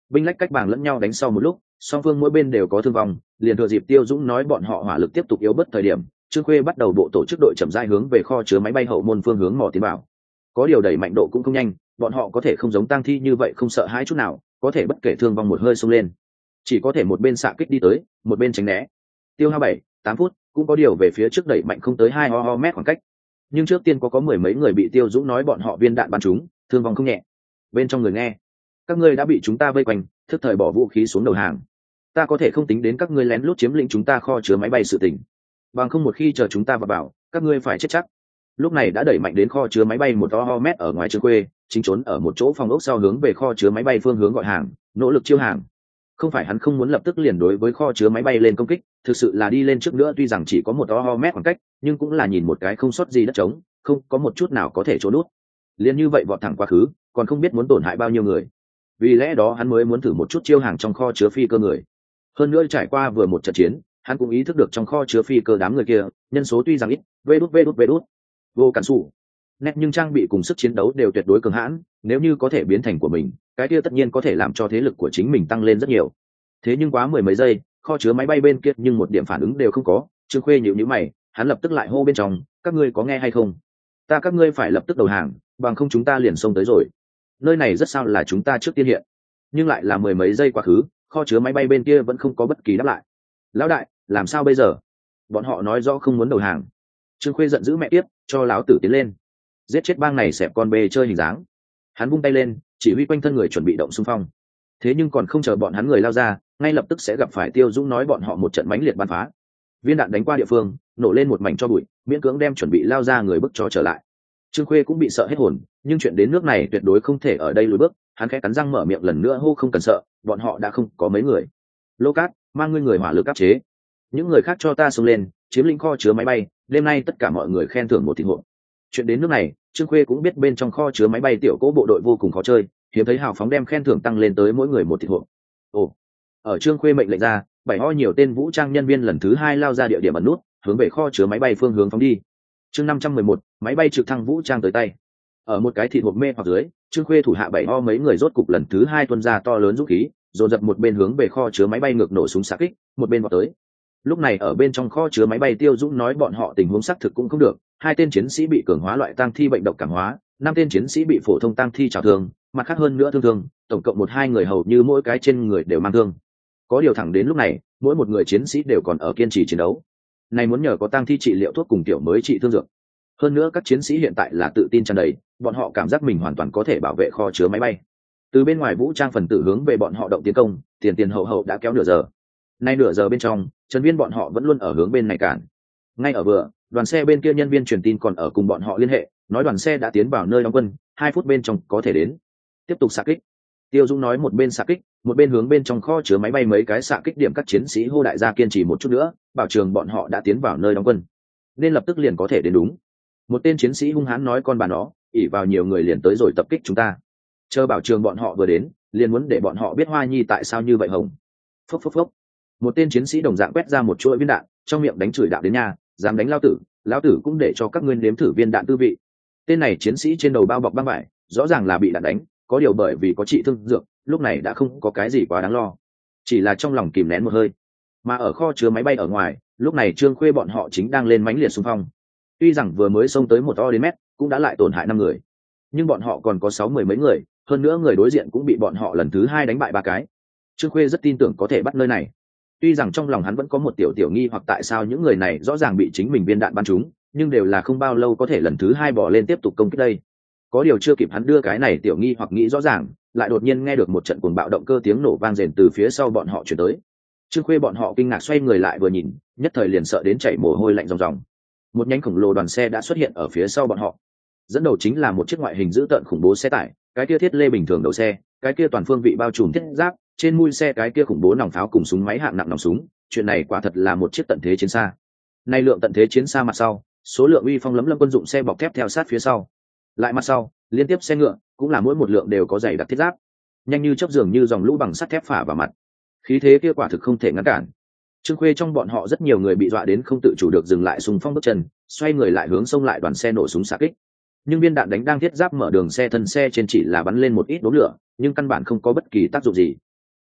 binh lách cách bảng lẫn nhau đánh sau một lúc, song phương mỗi bên đều có thương vong, liền thừa dịp Tiêu Dũng nói bọn họ hỏa lực tiếp tục yếu bớt thời điểm, Trương Khuê bắt đầu bộ tổ chức đội chậm rãi hướng về kho chứa máy bay hậu môn phương hướng mò tiến vào. Có điều đẩy mạnh độ cũng không nhanh, bọn họ có thể không giống tang thi như vậy không sợ hãi chút nào, có thể bất kể thương vong một hơi xông lên, chỉ có thể một bên xạ kích đi tới, một bên tránh né. Tiêu hao bảy, tám phút, cũng có điều về phía trước đẩy mạnh không tới hai ho ho mét khoảng cách. Nhưng trước tiên có có mười mấy người bị Tiêu Dũng nói bọn họ viên đạn bắn trúng, thương vong không nhẹ. Bên trong người nghe, các ngươi đã bị chúng ta vây quanh, thức thời bỏ vũ khí xuống đầu hàng. Ta có thể không tính đến các ngươi lén lút chiếm lĩnh chúng ta kho chứa máy bay sự tình, bằng không một khi chờ chúng ta vào bảo, các ngươi phải chết chắc. Lúc này đã đẩy mạnh đến kho chứa máy bay một ho ho mét ở ngoài Trương Khuê, chính trốn ở một chỗ phòng ốc sau hướng về kho chứa máy bay phương hướng gọi hàng, nỗ lực chiêu hàng. Không phải hắn không muốn lập tức liền đối với kho chứa máy bay lên công kích, thực sự là đi lên trước nữa tuy rằng chỉ có một ho ho mét khoảng cách, nhưng cũng là nhìn một cái không sót gì đất trống, không có một chút nào có thể trốn nút. Liên như vậy vọt thẳng quá khứ, còn không biết muốn tổn hại bao nhiêu người. Vì lẽ đó hắn mới muốn thử một chút chiêu hàng trong kho chứa phi cơ người. Hơn nữa trải qua vừa một trận chiến, hắn cũng ý thức được trong kho chứa phi cơ đám người kia, nhân số tuy rằng ít, vê đút vê đút vê đút, vô cản sủ, nét nhưng trang bị cùng sức chiến đấu đều tuyệt đối cường hãn, nếu như có thể biến thành của mình, cái kia tất nhiên có thể làm cho thế lực của chính mình tăng lên rất nhiều. Thế nhưng quá mười mấy giây, kho chứa máy bay bên kia nhưng một điểm phản ứng đều không có. Trương Khuê nhíu nhíu mày, hắn lập tức lại hô bên trong, các ngươi có nghe hay không? Ta các ngươi phải lập tức đầu hàng, bằng không chúng ta liền xông tới rồi. Nơi này rất sao là chúng ta trước tiên hiện, nhưng lại là mười mấy giây quá khứ, kho chứa máy bay bên kia vẫn không có bất kỳ đáp lại. Lão đại, làm sao bây giờ? Bọn họ nói rõ không muốn đầu hàng. Trương Khuê giận dữ mẹ tiếp, cho lão tử tiến lên, giết chết bang này xẹp con bê chơi hình dáng. Hắn vung tay lên, chỉ huy quanh thân người chuẩn bị động xung phong. Thế nhưng còn không chờ bọn hắn người lao ra, ngay lập tức sẽ gặp phải Tiêu Dũng nói bọn họ một trận mãnh liệt bắn phá. Viên đạn đánh qua địa phương, nổ lên một mảnh cho bụi, miễn cưỡng đem chuẩn bị lao ra người bức cho trở lại. Trương Khuê cũng bị sợ hết hồn, nhưng chuyện đến nước này tuyệt đối không thể ở đây lùi bước, hắn khẽ cắn răng mở miệng lần nữa hô không cần sợ, bọn họ đã không có mấy người. Lô Cát, mang ngươi người hỏa lực áp chế, những người khác cho ta xông lên, chiếm lĩnh kho chứa máy bay, đêm nay tất cả mọi người khen thưởng một thịt hộp. Chuyện đến nước này, Trương Khuê cũng biết bên trong kho chứa máy bay tiểu cỗ bộ đội vô cùng khó chơi, hiếm thấy hào phóng đem khen thưởng tăng lên tới mỗi người một thịt hộp. Ồ, ở Trương Khuê mệnh lệnh ra, bảy ho nhiều tên vũ trang nhân viên lần thứ hai lao ra địa điểm ẩn nút, hướng về kho chứa máy bay phương hướng phóng đi. Chương năm trăm mười một, máy bay trực thăng vũ trang tới tay. Ở một cái thịt hộp mê hoặc dưới, Trương Khuê thủ hạ bảy ho mấy người rốt cục lần thứ hai tuôn ra to lớn dũng khí, dồn dập một bên hướng về kho chứa máy bay ngược nổ súng xạ kích, một bên vào tới. Lúc này ở bên trong kho chứa máy bay Tiêu Dũng nói bọn họ tình huống xác thực cũng không được, hai tên chiến sĩ bị cường hóa loại tang thi bệnh độc cảm hóa, năm tên chiến sĩ bị phổ thông tang thi trào thương, mặt khác hơn nữa thương thương, tổng cộng một hai người hầu như mỗi cái trên người đều mang thương. Có điều thẳng đến lúc này, mỗi một người chiến sĩ đều còn ở kiên trì chiến đấu. Này muốn nhờ có tang thi trị liệu thuốc cùng tiểu mới trị thương dược. Hơn nữa các chiến sĩ hiện tại là tự tin tràn đầy, bọn họ cảm giác mình hoàn toàn có thể bảo vệ kho chứa máy bay. Từ bên ngoài vũ trang phần tử hướng về bọn họ động tiến công, tiền tiền hậu hậu đã kéo nửa giờ. Nay nửa giờ bên trong, trấn viên bọn họ vẫn luôn ở hướng bên này cản. Ngay ở vừa, đoàn xe bên kia nhân viên truyền tin còn ở cùng bọn họ liên hệ, nói đoàn xe đã tiến vào nơi đóng quân, hai phút bên trong có thể đến. Tiếp tục xạ kích. Tiêu Dũng nói một bên xạ kích, một bên hướng bên trong kho chứa máy bay mấy cái xạ kích điểm các chiến sĩ hô đại gia kiên trì một chút nữa, bảo trường bọn họ đã tiến vào nơi đóng quân, nên lập tức liền có thể đến đúng. Một tên chiến sĩ hung hãn nói con bà nó, ỉ vào nhiều người liền tới rồi tập kích chúng ta. Chờ bảo trường bọn họ vừa đến, liền muốn để bọn họ biết Hoa Nhi tại sao như vậy hồng. Phốc phốc phốc. Một tên chiến sĩ đồng dạng quét ra một chuỗi viên đạn, trong miệng đánh chửi đạo đến nhà, dám đánh lao tử, lão tử cũng để cho các ngươi nếm thử viên đạn tư vị. Tên này chiến sĩ trên đầu bao bọc băng vải, rõ ràng là bị đạn đánh, có điều bởi vì có trị thương dược, lúc này đã không có cái gì quá đáng lo, chỉ là trong lòng kìm nén một hơi. Mà ở kho chứa máy bay ở ngoài, lúc này Trương Khuê bọn họ chính đang lên mãnh liệt xung phong. Tuy rằng vừa mới xông tới một o đến mét, cũng đã lại tổn hại năm người, nhưng bọn họ còn có sáu mười mấy người, hơn nữa người đối diện cũng bị bọn họ lần thứ hai đánh bại ba cái. Trương Khuê rất tin tưởng có thể bắt nơi này. Tuy rằng trong lòng hắn vẫn có một tiểu tiểu nghi hoặc tại sao những người này rõ ràng bị chính mình viên đạn bắn trúng, nhưng đều là không bao lâu có thể lần thứ hai bỏ lên tiếp tục công kích đây. Có điều chưa kịp hắn đưa cái này tiểu nghi hoặc nghĩ rõ ràng, lại đột nhiên nghe được một trận cuồng bạo động cơ tiếng nổ vang rền từ phía sau bọn họ chuyển tới. Trương Khuê bọn họ kinh ngạc xoay người lại vừa nhìn, nhất thời liền sợ đến chảy mồ hôi lạnh ròng ròng. Một nhánh khổng lồ đoàn xe đã xuất hiện ở phía sau bọn họ. Dẫn đầu chính là một chiếc ngoại hình dữ tợn khủng bố xe tải, cái kia thiết lê bình thường đầu xe, cái kia toàn phương vị bao trùm thiết giáp, trên mui xe cái kia khủng bố nòng pháo cùng súng máy hạng nặng nòng súng, chuyện này quả thật là một chiếc tận thế chiến xa. Nay lượng tận thế chiến xa mặt sau, số lượng uy phong lấm lâm quân dụng xe bọc thép theo sát phía sau. Lại mặt sau, liên tiếp xe ngựa, cũng là mỗi một lượng đều có dày đặc thiết giáp, nhanh như chớp dường như dòng lũ bằng sắt thép phả vào mặt. Khí thế kia quả thực không thể ngăn cản. Trương Khuê trong bọn họ rất nhiều người bị dọa đến không tự chủ được dừng lại xung phong bước chân, xoay người lại hướng xông lại đoàn xe nổ súng xạ kích. Nhưng viên đạn đánh đang thiết giáp mở đường xe thân xe trên chỉ là bắn lên một ít đốm lửa, nhưng căn bản không có bất kỳ tác dụng gì.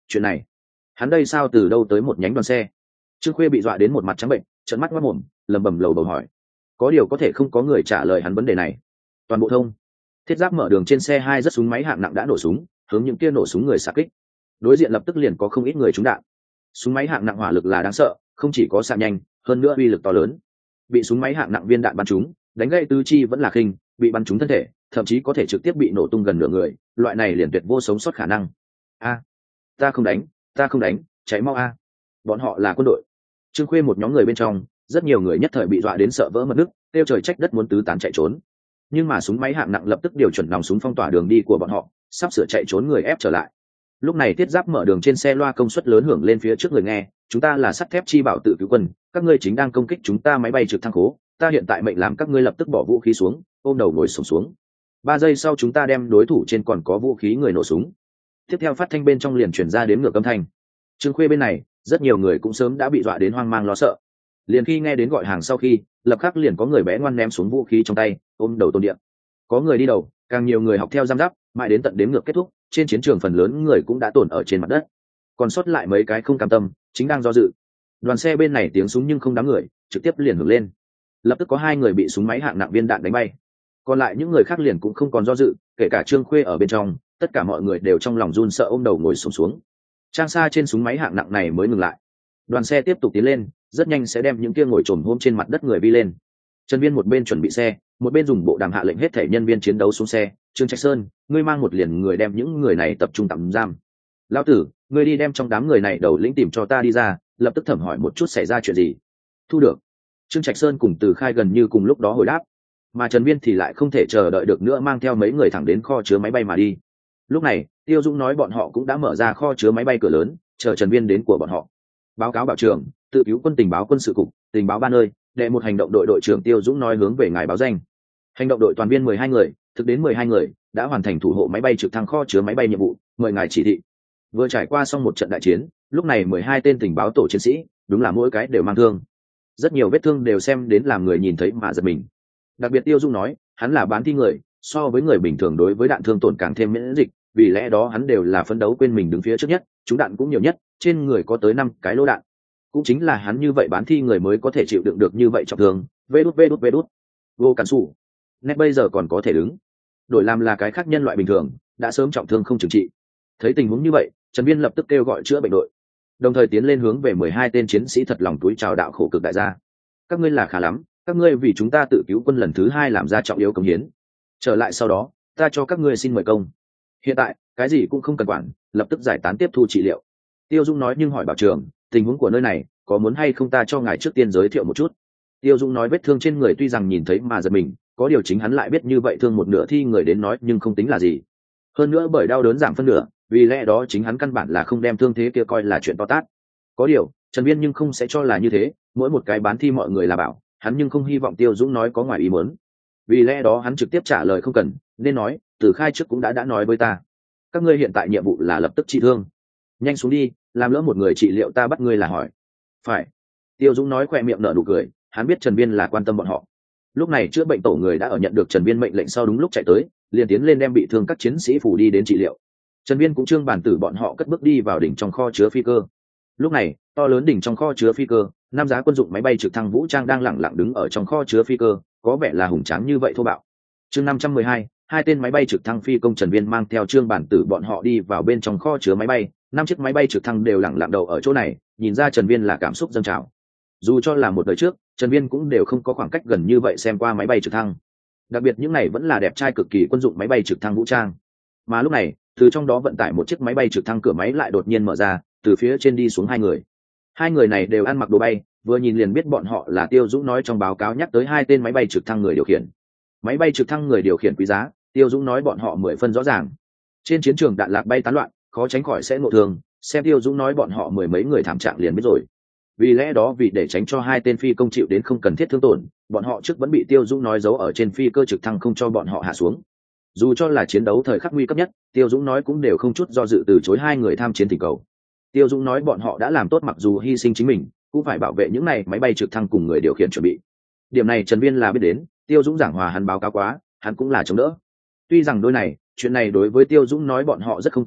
chuyện này hắn đây sao từ đâu tới một nhánh đoàn xe? Trương Khuê bị dọa đến một mặt trắng bệnh, trợn mắt ngoác mồm, lẩm bẩm lầu bầu hỏi. Có điều có thể không có người trả lời hắn vấn đề này. Toàn bộ thông thiết giáp mở đường trên xe hai rất súng máy hạng nặng đã nổ súng, hướng những kia nổ súng người xạ kích. Đối diện lập tức liền có không ít người trúng đạn. Súng máy hạng nặng hỏa lực là đáng sợ, không chỉ có xạ nhanh, hơn nữa uy lực to lớn. Bị súng máy hạng nặng viên đạn bắn trúng, đánh gãy tứ chi vẫn là khinh, bị bắn trúng thân thể, thậm chí có thể trực tiếp bị nổ tung gần nửa người, loại này liền tuyệt vô sống sót khả năng. A, ta không đánh, ta không đánh, cháy mau a. Bọn họ là quân đội. Trương Khuê một nhóm người bên trong, rất nhiều người nhất thời bị dọa đến sợ vỡ mật nước, kêu trời trách đất muốn tứ tán chạy trốn. Nhưng mà súng máy hạng nặng lập tức điều chuẩn nòng súng phong tỏa đường đi của bọn họ, sắp sửa chạy trốn người ép trở lại. Lúc này thiết giáp mở đường trên xe loa công suất lớn hưởng lên phía trước người nghe, chúng ta là sắt thép chi bảo tự cứu quân, các ngươi chính đang công kích chúng ta máy bay trực thăng khố, ta hiện tại mệnh làm các ngươi lập tức bỏ vũ khí xuống, ôm đầu ngồi xổm xuống. Ba giây sau chúng ta đem đối thủ trên còn có vũ khí người nổ súng. Tiếp theo phát thanh bên trong liền truyền ra đến ngược âm thanh. Trương Khuê bên này, rất nhiều người cũng sớm đã bị dọa đến hoang mang lo sợ. Liền khi nghe đến gọi hàng sau khi, lập khắc liền có người bé ngoan ném xuống vũ khí trong tay, ôm đầu tôn điện. Có người đi đầu, càng nhiều người học theo giam giáp, mãi đến tận đếm ngược kết thúc, trên chiến trường phần lớn người cũng đã tổn ở trên mặt đất. Còn sót lại mấy cái không cam tâm, chính đang do dự. Đoàn xe bên này tiếng súng nhưng không đám người, trực tiếp liền hưởng lên. Lập tức có hai người bị súng máy hạng nặng viên đạn đánh bay. Còn lại những người khác liền cũng không còn do dự, kể cả Trương Khuê ở bên trong, tất cả mọi người đều trong lòng run sợ ôm đầu ngồi xổm xuống, xuống. Trang xa trên súng máy hạng nặng này mới ngừng lại. Đoàn xe tiếp tục tiến lên, rất nhanh sẽ đem những kia ngồi trồm hôm trên mặt đất người vi lên. Trần Viên một bên chuẩn bị xe, một bên dùng bộ đàm hạ lệnh hết thể nhân viên chiến đấu xuống xe. Trương Trạch Sơn, ngươi mang một liền người đem những người này tập trung tạm giam. Lão tử, ngươi đi đem trong đám người này đầu lĩnh tìm cho ta đi ra, lập tức thẩm hỏi một chút xảy ra chuyện gì. Thu được. Trương Trạch Sơn cùng Từ Khai gần như cùng lúc đó hồi đáp, mà Trần Viên thì lại không thể chờ đợi được nữa, mang theo mấy người thẳng đến kho chứa máy bay mà đi. Lúc này, Tiêu Dũng nói bọn họ cũng đã mở ra kho chứa máy bay cửa lớn, chờ Trần Viên đến của bọn họ. Báo cáo bảo trưởng, tự cứu quân tình báo quân sự cục, tình báo ba nơi, đệ một hành động đội đội trưởng Tiêu Dũng nói hướng về ngài báo danh. Hành động đội toàn viên mười hai người, thực đến mười hai người, đã hoàn thành thủ hộ máy bay trực thăng kho chứa máy bay nhiệm vụ, mời ngài chỉ thị. Vừa trải qua xong một trận đại chiến, lúc này mười hai tên tình báo tổ chiến sĩ, đúng là mỗi cái đều mang thương. Rất nhiều vết thương đều xem đến làm người nhìn thấy mà giật mình. Đặc biệt Tiêu Dũng nói, hắn là bán thi người, so với người bình thường đối với đạn thương tổn càng thêm miễn dịch, vì lẽ đó hắn đều là phấn đấu quên mình đứng phía trước nhất, chúng đạn cũng nhiều nhất, trên người có tới năm cái lỗ đạn. Cũng chính là hắn như vậy bán thi người mới có thể chịu đựng được như vậy trọng thương. Vê đút vê đút vê đút. Vô cản sủ. Nét bây giờ còn có thể đứng. Đổi làm là cái khác nhân loại bình thường, đã sớm trọng thương không chừng trị. Thấy tình huống như vậy, Trần Viên lập tức kêu gọi chữa bệnh đội, đồng thời tiến lên hướng về mười hai tên chiến sĩ thật lòng túi chào đạo khổ cực đại gia. Các ngươi là khá lắm, các ngươi vì chúng ta tự cứu quân lần thứ hai làm ra trọng yếu công hiến. Trở lại sau đó, ta cho các ngươi xin mời công. Hiện tại, cái gì cũng không cần quản, lập tức giải tán tiếp thu trị liệu. Tiêu Dung nói, nhưng hỏi bảo trường, tình huống của nơi này, có muốn hay không ta cho ngài trước tiên giới thiệu một chút. Tiêu Dung nói vết thương trên người tuy rằng nhìn thấy mà giật mình, có điều chính hắn lại biết như vậy thương một nửa thi người đến nói nhưng không tính là gì. Hơn nữa bởi đau đớn giảm phân nửa, vì lẽ đó chính hắn căn bản là không đem thương thế kia coi là chuyện to tát. Có điều, Trần Viên nhưng không sẽ cho là như thế, mỗi một cái bán thi mọi người là bảo, hắn nhưng không hy vọng Tiêu Dũng nói có ngoài ý muốn. Vì lẽ đó hắn trực tiếp trả lời không cần, nên nói, Từ Khai trước cũng đã đã nói với ta. Các ngươi hiện tại nhiệm vụ là lập tức trị thương. Nhanh xuống đi, làm lỡ một người trị liệu ta bắt ngươi là hỏi. Phải. Tiêu Dũng nói khỏe miệng nở nụ cười, hắn biết Trần Viên là quan tâm bọn họ. Lúc này chữa bệnh tổ người đã ở nhận được Trần Viên mệnh lệnh sau đúng lúc chạy tới, liền tiến lên đem bị thương các chiến sĩ phủ đi đến trị liệu. Trần Viên cũng trương bản tử bọn họ cất bước đi vào đỉnh trong kho chứa phi cơ. Lúc này, to lớn đỉnh trong kho chứa phi cơ, năm giá quân dụng máy bay trực thăng vũ trang đang lẳng lặng đứng ở trong kho chứa phi cơ, có vẻ là hùng tráng như vậy thô bạo. Chương năm trăm mười hai, hai tên máy bay trực thăng phi công Trần Viên mang theo trương bản tử bọn họ đi vào bên trong kho chứa máy bay, năm chiếc máy bay trực thăng đều lẳng lặng đầu ở chỗ này, nhìn ra Trần Viên là cảm xúc dâng trào. Dù cho là một đời trước, Trần Viên cũng đều không có khoảng cách gần như vậy xem qua máy bay trực thăng. Đặc biệt những này vẫn là đẹp trai cực kỳ quân dụng máy bay trực thăng vũ trang. Mà lúc này, từ trong đó vận tải một chiếc máy bay trực thăng cửa máy lại đột nhiên mở ra, từ phía trên đi xuống hai người. Hai người này đều ăn mặc đồ bay, vừa nhìn liền biết bọn họ là Tiêu Dũng nói trong báo cáo nhắc tới hai tên máy bay trực thăng người điều khiển. Máy bay trực thăng người điều khiển quý giá, Tiêu Dũng nói bọn họ mười phân rõ ràng. Trên chiến trường đạn lạc bay tán loạn, khó tránh khỏi sẽ ngộ thương, xem Tiêu Dũng nói bọn họ mười mấy người thảm trạng liền biết rồi. Vì lẽ đó vì để tránh cho hai tên phi công chịu đến không cần thiết thương tổn, bọn họ trước vẫn bị Tiêu Dũng nói giấu ở trên phi cơ trực thăng không cho bọn họ hạ xuống. Dù cho là chiến đấu thời khắc nguy cấp nhất, Tiêu Dũng nói cũng đều không chút do dự từ chối hai người tham chiến thỉnh cầu. Tiêu Dũng nói bọn họ đã làm tốt, mặc dù hy sinh chính mình, cũng phải bảo vệ những này máy bay trực thăng cùng người điều khiển chuẩn bị. Điểm này Trần Viên là biết đến, Tiêu Dũng giảng hòa hắn báo cáo quá, hắn cũng là chống đỡ. Tuy rằng đôi này, chuyện này đối với Tiêu Dũng nói bọn họ rất không công bằng,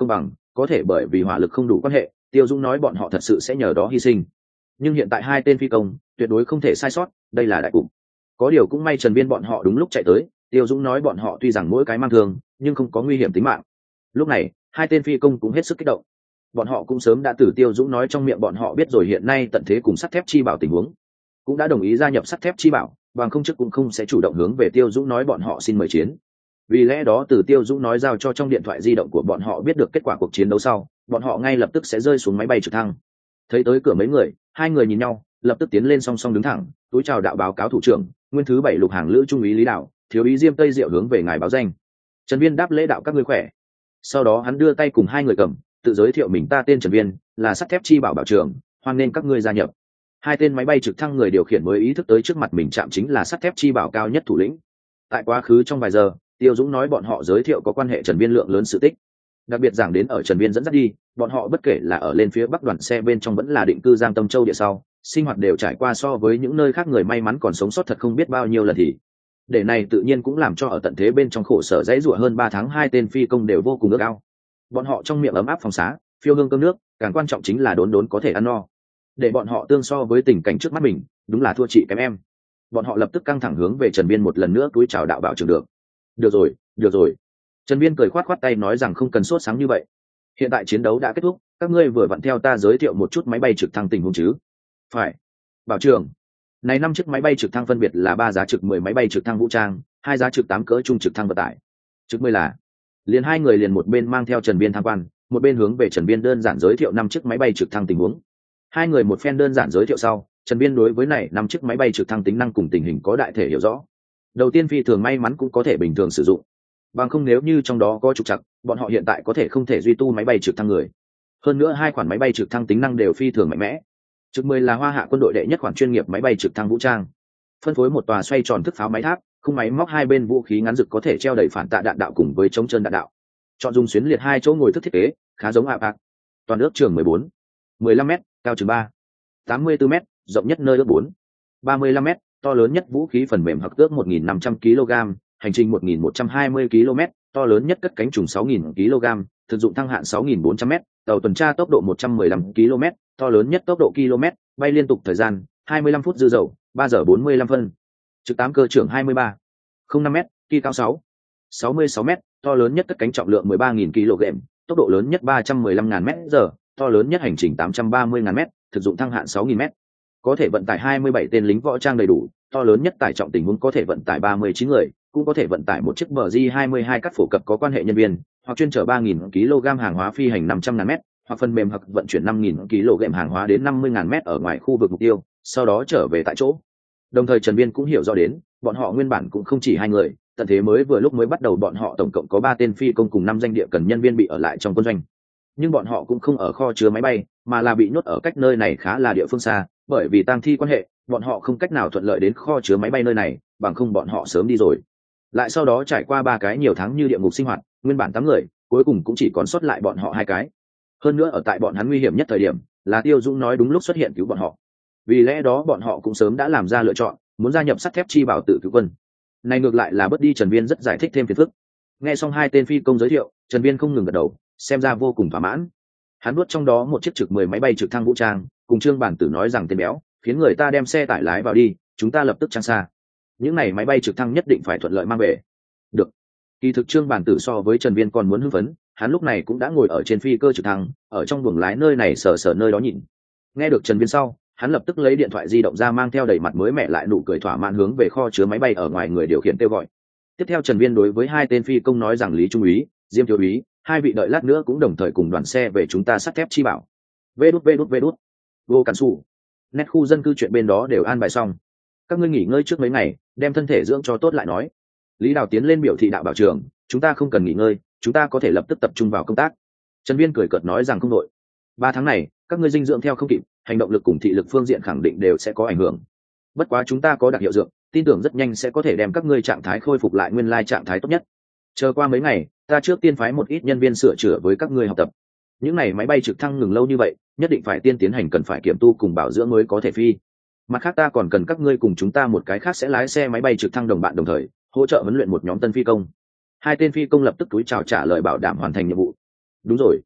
có thể bởi vì hỏa lực không đủ quan hệ, Tiêu Dũng nói bọn họ thật sự sẽ nhờ đó hy sinh. Nhưng hiện tại hai tên phi công tuyệt đối không thể sai sót, đây là đại cục. Có điều cũng may Trần Viên bọn họ đúng lúc chạy tới, Tiêu Dũng nói bọn họ tuy rằng mỗi cái mang thương nhưng không có nguy hiểm tính mạng. Lúc này hai tên phi công cũng hết sức kích động, bọn họ cũng sớm đã từ Tiêu Dũng nói trong miệng bọn họ biết rồi hiện nay tận thế cùng sắt thép chi bảo tình huống, cũng đã đồng ý gia nhập sắt thép chi bảo, bằng không chức cũng không sẽ chủ động hướng về Tiêu Dũng nói bọn họ xin mời chiến. Vì lẽ đó từ Tiêu Dũng nói giao cho trong điện thoại di động của bọn họ biết được kết quả cuộc chiến đấu sau, bọn họ ngay lập tức sẽ rơi xuống máy bay trực thăng. Thấy tới cửa mấy người, hai người nhìn nhau, lập tức tiến lên song song đứng thẳng, túi chào đạo báo cáo thủ trưởng, nguyên thứ bảy lục hàng lữ trung úy Lý Đạo, thiếu úy Diêm Tây Diệu hướng về ngài báo danh. Trần Viên đáp lễ đạo các ngươi khỏe. Sau đó hắn đưa tay cùng hai người cầm, tự giới thiệu mình, ta tên Trần Viên, là sắt thép chi bảo bảo trưởng, hoan nên các ngươi gia nhập. Hai tên máy bay trực thăng người điều khiển mới ý thức tới trước mặt mình chạm chính là sắt thép chi bảo cao nhất thủ lĩnh. Tại quá khứ trong vài giờ, Tiêu Dũng nói bọn họ giới thiệu có quan hệ Trần Viên lượng lớn sự tích, đặc biệt giảng đến ở Trần Viên dẫn dắt đi, bọn họ bất kể là ở lên phía bắc đoàn xe bên trong vẫn là định cư Giang Tâm Châu địa sau, sinh hoạt đều trải qua so với những nơi khác người may mắn còn sống sót thật không biết bao nhiêu lần thì. Để này tự nhiên cũng làm cho ở tận thế bên trong khổ sở dãy rủa hơn ba tháng hai tên phi công đều vô cùng ước ao. Bọn họ trong miệng ấm áp phòng xá, phiêu hương cơm nước, càng quan trọng chính là đốn đốn có thể ăn no. Để bọn họ tương so với tình cảnh trước mắt mình, đúng là thua chị kém em. Bọn họ lập tức căng thẳng hướng về Trần Viên một lần nữa túi chào đạo bảo trưởng được. Được rồi, được rồi. Trần Viên cười khoát khoát tay nói rằng không cần sốt sáng như vậy. Hiện tại chiến đấu đã kết thúc, các ngươi vừa vặn theo ta giới thiệu một chút máy bay trực thăng tình huống chứ? Phải. Bảo trưởng. Này năm chiếc máy bay trực thăng phân biệt là ba giá trực mười máy bay trực thăng vũ trang, hai giá trực tám cỡ trung trực thăng vận tải. Trực mười là. Liền hai người liền một bên mang theo Trần Viên tham quan, một bên hướng về Trần Viên đơn giản giới thiệu năm chiếc máy bay trực thăng tình huống. Hai người một phen đơn giản giới thiệu sau, Trần Viên đối với này năm chiếc máy bay trực thăng tính năng cùng tình hình có đại thể hiểu rõ. Đầu tiên phi thường may mắn cũng có thể bình thường sử dụng, bằng không nếu như trong đó có trục trặc, bọn họ hiện tại có thể không thể duy tu máy bay trực thăng người. Hơn nữa hai khoản máy bay trực thăng tính năng đều phi thường mạnh mẽ. Trực mười là Hoa Hạ quân đội đệ nhất khoản chuyên nghiệp máy bay trực thăng vũ trang, phân phối một tòa xoay tròn thức pháo máy tháp, khung máy móc hai bên vũ khí ngắn rực có thể treo đẩy phản tạ đạn đạo cùng với chống chân đạn đạo. Chọn dùng xuyến liệt hai chỗ ngồi thức thiết kế, khá giống a pê a xê. Toàn ước trường mười bốn, mười lăm mét, cao chừng ba, tám mươi tư mét, rộng nhất nơi ước bốn, ba mươi lăm mét, to lớn nhất vũ khí phần mềm hặc ước một nghìn năm trăm ki lô gam, hành trình một nghìn một trăm hai mươi ki lô mét, to lớn nhất cất cánh trùng sáu nghìn ki lô gam, thực dụng thăng hạn sáu nghìn bốn trăm mét, tàu tuần tra tốc độ một trăm mười lăm ki lô mét, to lớn nhất tốc độ km, bay liên tục thời gian hai mươi lăm phút dư dầu, ba giờ bốn mươi lăm phân. Trực tám cơ trưởng hai mươi ba, không năm mét, kỳ cao sáu, sáu mươi sáu mét, to lớn nhất cất cánh trọng lượng mười ba nghìn ki lô gam, tốc độ lớn nhất ba trăm mười lăm nghìn mét giờ, to lớn nhất hành trình tám trăm ba mươi nghìn mét, thực dụng thăng hạn sáu nghìn mét. Có thể vận tải hai mươi bảy tên lính võ trang đầy đủ, to lớn nhất tải trọng tình huống có thể vận tải ba mươi chín người, cũng có thể vận tải một chiếc bờ J hai mươi hai cắt phổ cập có quan hệ nhân viên, hoặc chuyên chở ba nghìn ki lô gam hàng hóa phi hành năm trăm nghìn mét, hoặc phần mềm hoặc vận chuyển năm nghìn ki lô gam hàng hóa đến năm mươi nghìn mét ở ngoài khu vực mục tiêu, sau đó trở về tại chỗ. Đồng thời Trần Viên cũng hiểu rõ đến, bọn họ nguyên bản cũng không chỉ hai người, tận thế mới vừa lúc mới bắt đầu bọn họ tổng cộng có ba tên phi công cùng năm danh địa cần nhân viên bị ở lại trong quân doanh. Nhưng bọn họ cũng không ở kho chứa máy bay, mà là bị nhốt ở cách nơi này khá là địa phương xa, bởi vì tang thi quan hệ, bọn họ không cách nào thuận lợi đến kho chứa máy bay nơi này, bằng không bọn họ sớm đi rồi. Lại sau đó trải qua ba cái nhiều tháng như địa ngục sinh hoạt, nguyên bản tám người, cuối cùng cũng chỉ còn sót lại bọn họ hai cái. Hơn nữa ở tại bọn hắn nguy hiểm nhất thời điểm, là Tiêu Dũng nói đúng lúc xuất hiện cứu bọn họ. Vì lẽ đó bọn họ cũng sớm đã làm ra lựa chọn, muốn gia nhập sắt thép chi bảo tự cứu quân. Này ngược lại là bớt đi Trần Viên rất giải thích thêm phiền phức. Nghe xong hai tên phi công giới thiệu, Trần Viên không ngừng gật đầu, xem ra vô cùng thỏa mãn. Hắn nuốt trong đó một chiếc trực mười máy bay trực thăng vũ trang, cùng Trương Bản Tử nói rằng tên béo, khiến người ta đem xe tải lái vào đi, chúng ta lập tức trang xa. Những này máy bay trực thăng nhất định phải thuận lợi mang về. Được. Kỳ thực Trương Bản Tử so với Trần Viên còn muốn hưng phấn, hắn lúc này cũng đã ngồi ở trên phi cơ trực thăng, ở trong buồng lái nơi này sờ sờ nơi đó nhìn. Nghe được Trần Viên sau, hắn lập tức lấy điện thoại di động ra mang theo đầy mặt mới mẻ lại nụ cười thỏa mãn hướng về kho chứa máy bay ở ngoài người điều khiển kêu gọi. Tiếp theo Trần Viên đối với hai tên phi công nói rằng Lý Trung úy, Diêm thiếu úy, hai vị đợi lát nữa cũng đồng thời cùng đoàn xe về chúng ta sắt thép chi bảo. Vê đút vê đút vê đút. Vô cản sủ. Nét khu dân cư chuyện bên đó đều an bài xong. Các ngươi nghỉ ngơi trước mấy ngày, đem thân thể dưỡng cho tốt lại nói. Lý Đào tiến lên biểu thị đạo bảo trưởng, chúng ta không cần nghỉ ngơi, chúng ta có thể lập tức tập trung vào công tác. Trần Viên cười cợt nói rằng không đội. Ba tháng này, các ngươi dinh dưỡng theo không kịp, hành động lực cùng thị lực phương diện khẳng định đều sẽ có ảnh hưởng. Bất quá chúng ta có đặc hiệu dược, tin tưởng rất nhanh sẽ có thể đem các ngươi trạng thái khôi phục lại nguyên lai trạng thái tốt nhất. Chờ qua mấy ngày, ta trước tiên phái một ít nhân viên sửa chữa với các ngươi học tập. Những này máy bay trực thăng ngừng lâu như vậy, nhất định phải tiên tiến hành cần phải kiểm tu cùng bảo dưỡng mới có thể phi. Mặt khác ta còn cần các ngươi cùng chúng ta một cái khác sẽ lái xe máy bay trực thăng đồng bạn đồng thời hỗ trợ huấn luyện một nhóm tân phi công. Hai tên phi công lập tức cúi chào trả lời bảo đảm hoàn thành nhiệm vụ. Đúng rồi.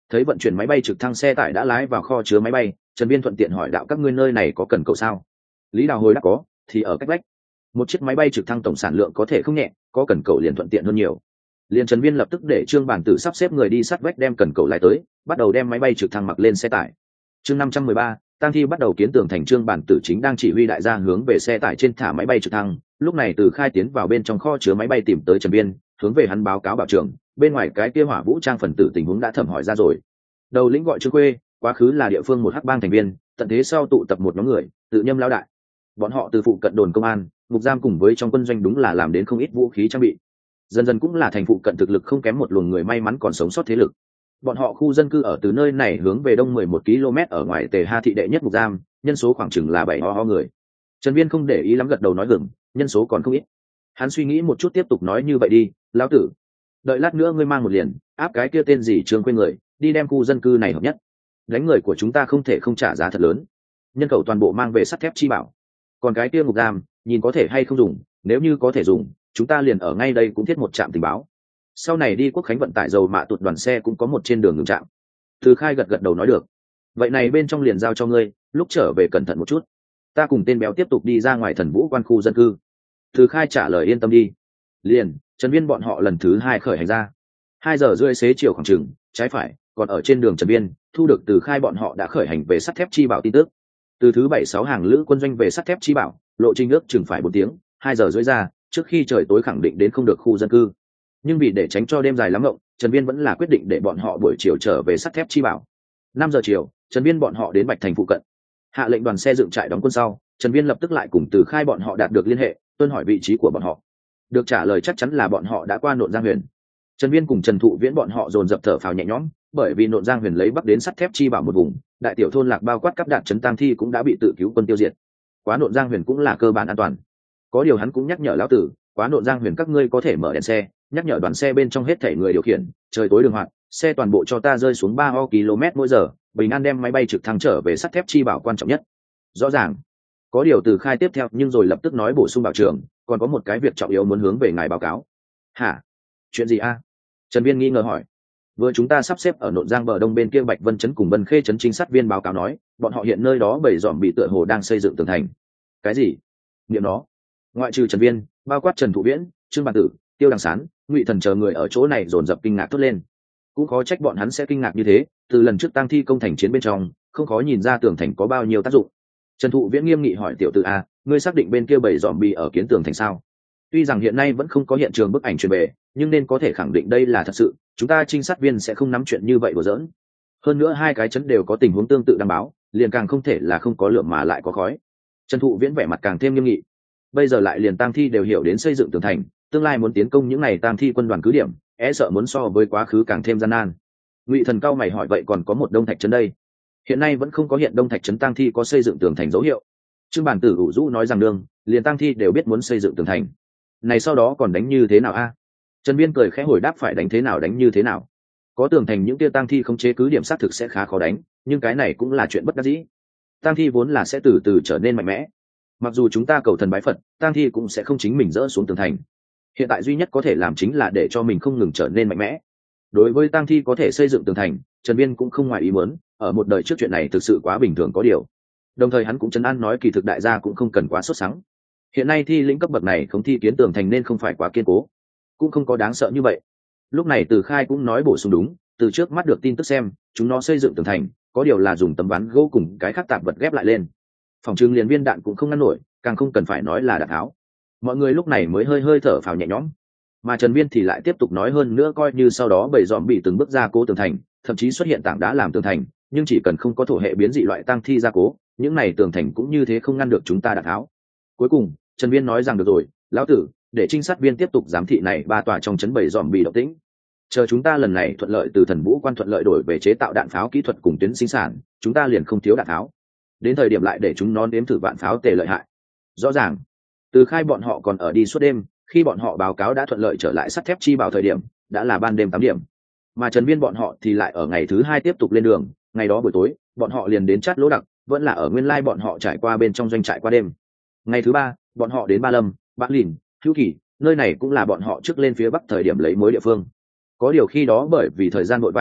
Thấy vận chuyển máy bay trực thăng xe tải đã lái vào kho chứa máy bay, Trần Viên thuận tiện hỏi đạo các ngươi nơi này có cần cầu sao? Lý Đào hồi đáp có, thì ở cách vách. Một chiếc máy bay trực thăng tổng sản lượng có thể không nhẹ, có cần cầu liền thuận tiện hơn nhiều. Liền Trần Viên lập tức để Trương Bản Tử sắp xếp người đi sát vách đem cần cầu lại tới, bắt đầu đem máy bay trực thăng mặc lên xe tải. Chương năm trăm mười ba, tang thi bắt đầu kiến tường thành. Trương Bản Tử chính đang chỉ huy đại gia hướng về xe tải trên thả máy bay trực thăng, lúc này Từ Khai tiến vào bên trong kho chứa máy bay tìm tới Trần Viên, hướng về hắn báo cáo bảo trưởng, bên ngoài cái kia hỏa vũ trang phần tử tình huống đã thẩm hỏi ra rồi. Đầu lĩnh gọi Trương Khuê, quá khứ là địa phương một hắc bang thành viên, tận thế sau tụ tập một nhóm người, tự nhâm lão đại. Bọn họ từ phụ cận đồn công an, ngục giam cùng với trong quân doanh đúng là làm đến không ít vũ khí trang bị. Dần dần cũng là thành phụ cận thực lực không kém một luồng người may mắn còn sống sót thế lực. Bọn họ khu dân cư ở từ nơi này hướng về đông mười một ki lô mét ở ngoài Tề Ha thị đệ nhất ngục giam, nhân số khoảng chừng là bảy ho ho người. Trần Viên không để ý lắm gật đầu nói gừng, nhân số còn không ít. Hắn suy nghĩ một chút tiếp tục nói như vậy đi, lão tử, đợi lát nữa ngươi mang một liền, áp cái kia tên gì Trương quên người, đi đem khu dân cư này hợp nhất. Đánh người của chúng ta không thể không trả giá thật lớn. Nhân khẩu toàn bộ mang về sắt thép chi bảo. Còn cái kia ngục giam, nhìn có thể hay không dùng, nếu như có thể dùng, chúng ta liền ở ngay đây cũng thiết một trạm tình báo. Sau này đi Quốc Khánh vận tải dầu mạ tụt đoàn xe cũng có một trên đường ngừng trạm. Từ Khai gật gật đầu nói được. Vậy này bên trong liền giao cho ngươi, lúc trở về cẩn thận một chút. Ta cùng tên béo tiếp tục đi ra ngoài Thần Vũ quan khu dân cư. Từ Khai trả lời yên tâm đi. Liền, Trần Viên bọn họ lần thứ hai khởi hành ra. Hai giờ rưỡi xế chiều khoảng chừng, trái phải, còn ở trên đường Trần Viên, thu được Từ Khai bọn họ đã khởi hành về sắt thép chi bảo tin tức. Từ thứ bảy sáu hàng lữ quân doanh về sắt thép chi bảo, lộ trình ước chừng phải một tiếng, hai giờ rưỡi ra, trước khi trời tối khẳng định đến không được khu dân cư. Nhưng vì để tránh cho đêm dài lắm ngộng, Trần Viên vẫn là quyết định để bọn họ buổi chiều trở về sắt thép chi bảo. Năm giờ chiều, Trần Viên bọn họ đến Bạch Thành phụ cận. Hạ lệnh đoàn xe dựng trại đóng quân sau, Trần Viên lập tức lại cùng Từ Khai bọn họ đạt được liên hệ, tuân hỏi vị trí của bọn họ. Được trả lời chắc chắn là bọn họ đã qua Nộn Giang Huyền. Trần Viên cùng Trần Thụ Viễn bọn họ dồn dập thở phào nhẹ nhõm, bởi vì Nộn Giang Huyền lấy bắc đến sắt thép chi bảo một vùng, đại tiểu thôn lạc bao quát cấp đạn trấn tang thi cũng đã bị tự cứu quân tiêu diệt. Quá Nộn Giang Huyền cũng là cơ bản an toàn. Có điều hắn cũng nhắc nhở lão tử, quá Nộn Giang Huyền các ngươi có thể mở đèn xe, nhắc nhở đoàn xe bên trong hết thảy người điều khiển, trời tối đường hoạt, xe toàn bộ cho ta rơi xuống ba o km mỗi giờ, bình an đem máy bay trực thăng trở về sắt thép chi bảo quan trọng nhất. Rõ ràng. Có điều Từ Khai tiếp theo nhưng rồi lập tức nói bổ sung bảo trưởng, còn có một cái việc trọng yếu muốn hướng về ngài báo cáo. Hả? Chuyện gì a? Trần Viên nghi ngờ hỏi. Vừa chúng ta sắp xếp ở Nộn Giang bờ đông bên kia Bạch Vân trấn cùng Vân Khê trấn, trinh sát viên báo cáo nói, bọn họ hiện nơi đó bảy dòm bị tựa hồ đang xây dựng tường thành. Cái gì? Niệm nó. Ngoại trừ Trần Viên, bao quát Trần Thụ Viễn, Trương Bản Tử, Tiêu Đằng Sán, Ngụy Thần chờ người ở chỗ này dồn dập kinh ngạc thốt lên. Cũng khó trách bọn hắn sẽ kinh ngạc như thế, từ lần trước tang thi công thành chiến bên trong, không khó nhìn ra tường thành có bao nhiêu tác dụng. Trần Thụ Viễn nghiêm nghị hỏi tiểu tử a, ngươi xác định bên kia bảy dòm bị ở kiến tường thành sao? Tuy rằng hiện nay vẫn không có hiện trường bức ảnh truyền về, nhưng nên có thể khẳng định đây là thật sự, chúng ta trinh sát viên sẽ không nắm chuyện như vậy đùa giỡn. Hơn nữa hai cái chấn đều có tình huống tương tự đảm báo, liền càng không thể là không có lửa mà lại có khói. Trần Thụ Viễn vẻ mặt càng thêm nghiêm nghị. Bây giờ lại liền tang thi đều hiểu đến xây dựng tường thành, tương lai muốn tiến công những này tang thi quân đoàn cứ điểm, e sợ muốn so với quá khứ càng thêm gian nan. Ngụy Thần cao mày hỏi vậy còn có một Đông Thạch trấn đây? Hiện nay vẫn không có hiện Đông Thạch trấn tang thi có xây dựng tường thành dấu hiệu. Trương Bản Tử ủ rũ nói rằng đương, liền tang thi đều biết muốn xây dựng tường thành. Này sau đó còn đánh như thế nào a? Trần Viên cười khẽ hồi đáp phải đánh thế nào đánh như thế nào. Có tường thành những tiêu tang thi không chế cứ điểm xác thực sẽ khá khó đánh, nhưng cái này cũng là chuyện bất đắc dĩ. Tang thi vốn là sẽ từ từ trở nên mạnh mẽ. Mặc dù chúng ta cầu thần bái Phật, tang thi cũng sẽ không chính mình dỡ xuống tường thành. Hiện tại duy nhất có thể làm chính là để cho mình không ngừng trở nên mạnh mẽ. Đối với tang thi có thể xây dựng tường thành, Trần Viên cũng không ngoài ý muốn, ở một đời trước chuyện này thực sự quá bình thường có điều. Đồng thời hắn cũng trấn an nói kỳ thực đại gia cũng không cần quá sốt sắng. Hiện nay thi lĩnh cấp bậc này không thi kiến tường thành nên không phải quá kiên cố, cũng không có đáng sợ như vậy. Lúc này Từ Khai cũng nói bổ sung đúng, từ trước mắt được tin tức xem, chúng nó xây dựng tường thành, có điều là dùng tấm ván gỗ cùng cái khác tạp vật ghép lại lên. Phòng trưng liền viên đạn cũng không ngăn nổi, càng không cần phải nói là đạn tháo. Mọi người lúc này mới hơi hơi thở phào nhẹ nhõm. Mà Trần Viên thì lại tiếp tục nói hơn nữa coi như sau đó bầy dòm bị từng bước ra cố tường thành, thậm chí xuất hiện tảng đá làm tường thành, nhưng chỉ cần không có thổ hệ biến dị loại tăng thi gia cố, những này tường thành cũng như thế không ngăn được chúng ta đạn tháo. Cuối cùng, Trần Viên nói rằng được rồi, lão tử, để trinh sát viên tiếp tục giám thị này ba tòa trong trấn bầy dòm bị động tĩnh. Chờ chúng ta lần này thuận lợi từ Thần Vũ quan thuận lợi đổi về chế tạo đạn pháo kỹ thuật cùng tuyến sinh sản, chúng ta liền không thiếu đạn pháo. Đến thời điểm lại để chúng nó nếm thử vạn pháo tề lợi hại. Rõ ràng, Từ Khai bọn họ còn ở đi suốt đêm, khi bọn họ báo cáo đã thuận lợi trở lại sắt thép chi bảo thời điểm, đã là ban đêm tám điểm. Mà Trần Viên bọn họ thì lại ở ngày thứ hai tiếp tục lên đường, ngày đó buổi tối, bọn họ liền đến Chát Lỗ Đặc, vẫn là ở nguyên lai bọn họ trải qua bên trong doanh trại qua đêm. Ngày thứ ba, bọn họ đến Ba Lâm, Bã Lìn, Hữu Kỳ, nơi này cũng là bọn họ trước lên phía bắc thời điểm lấy mối địa phương. Có điều khi đó bởi vì thời gian vội vàng,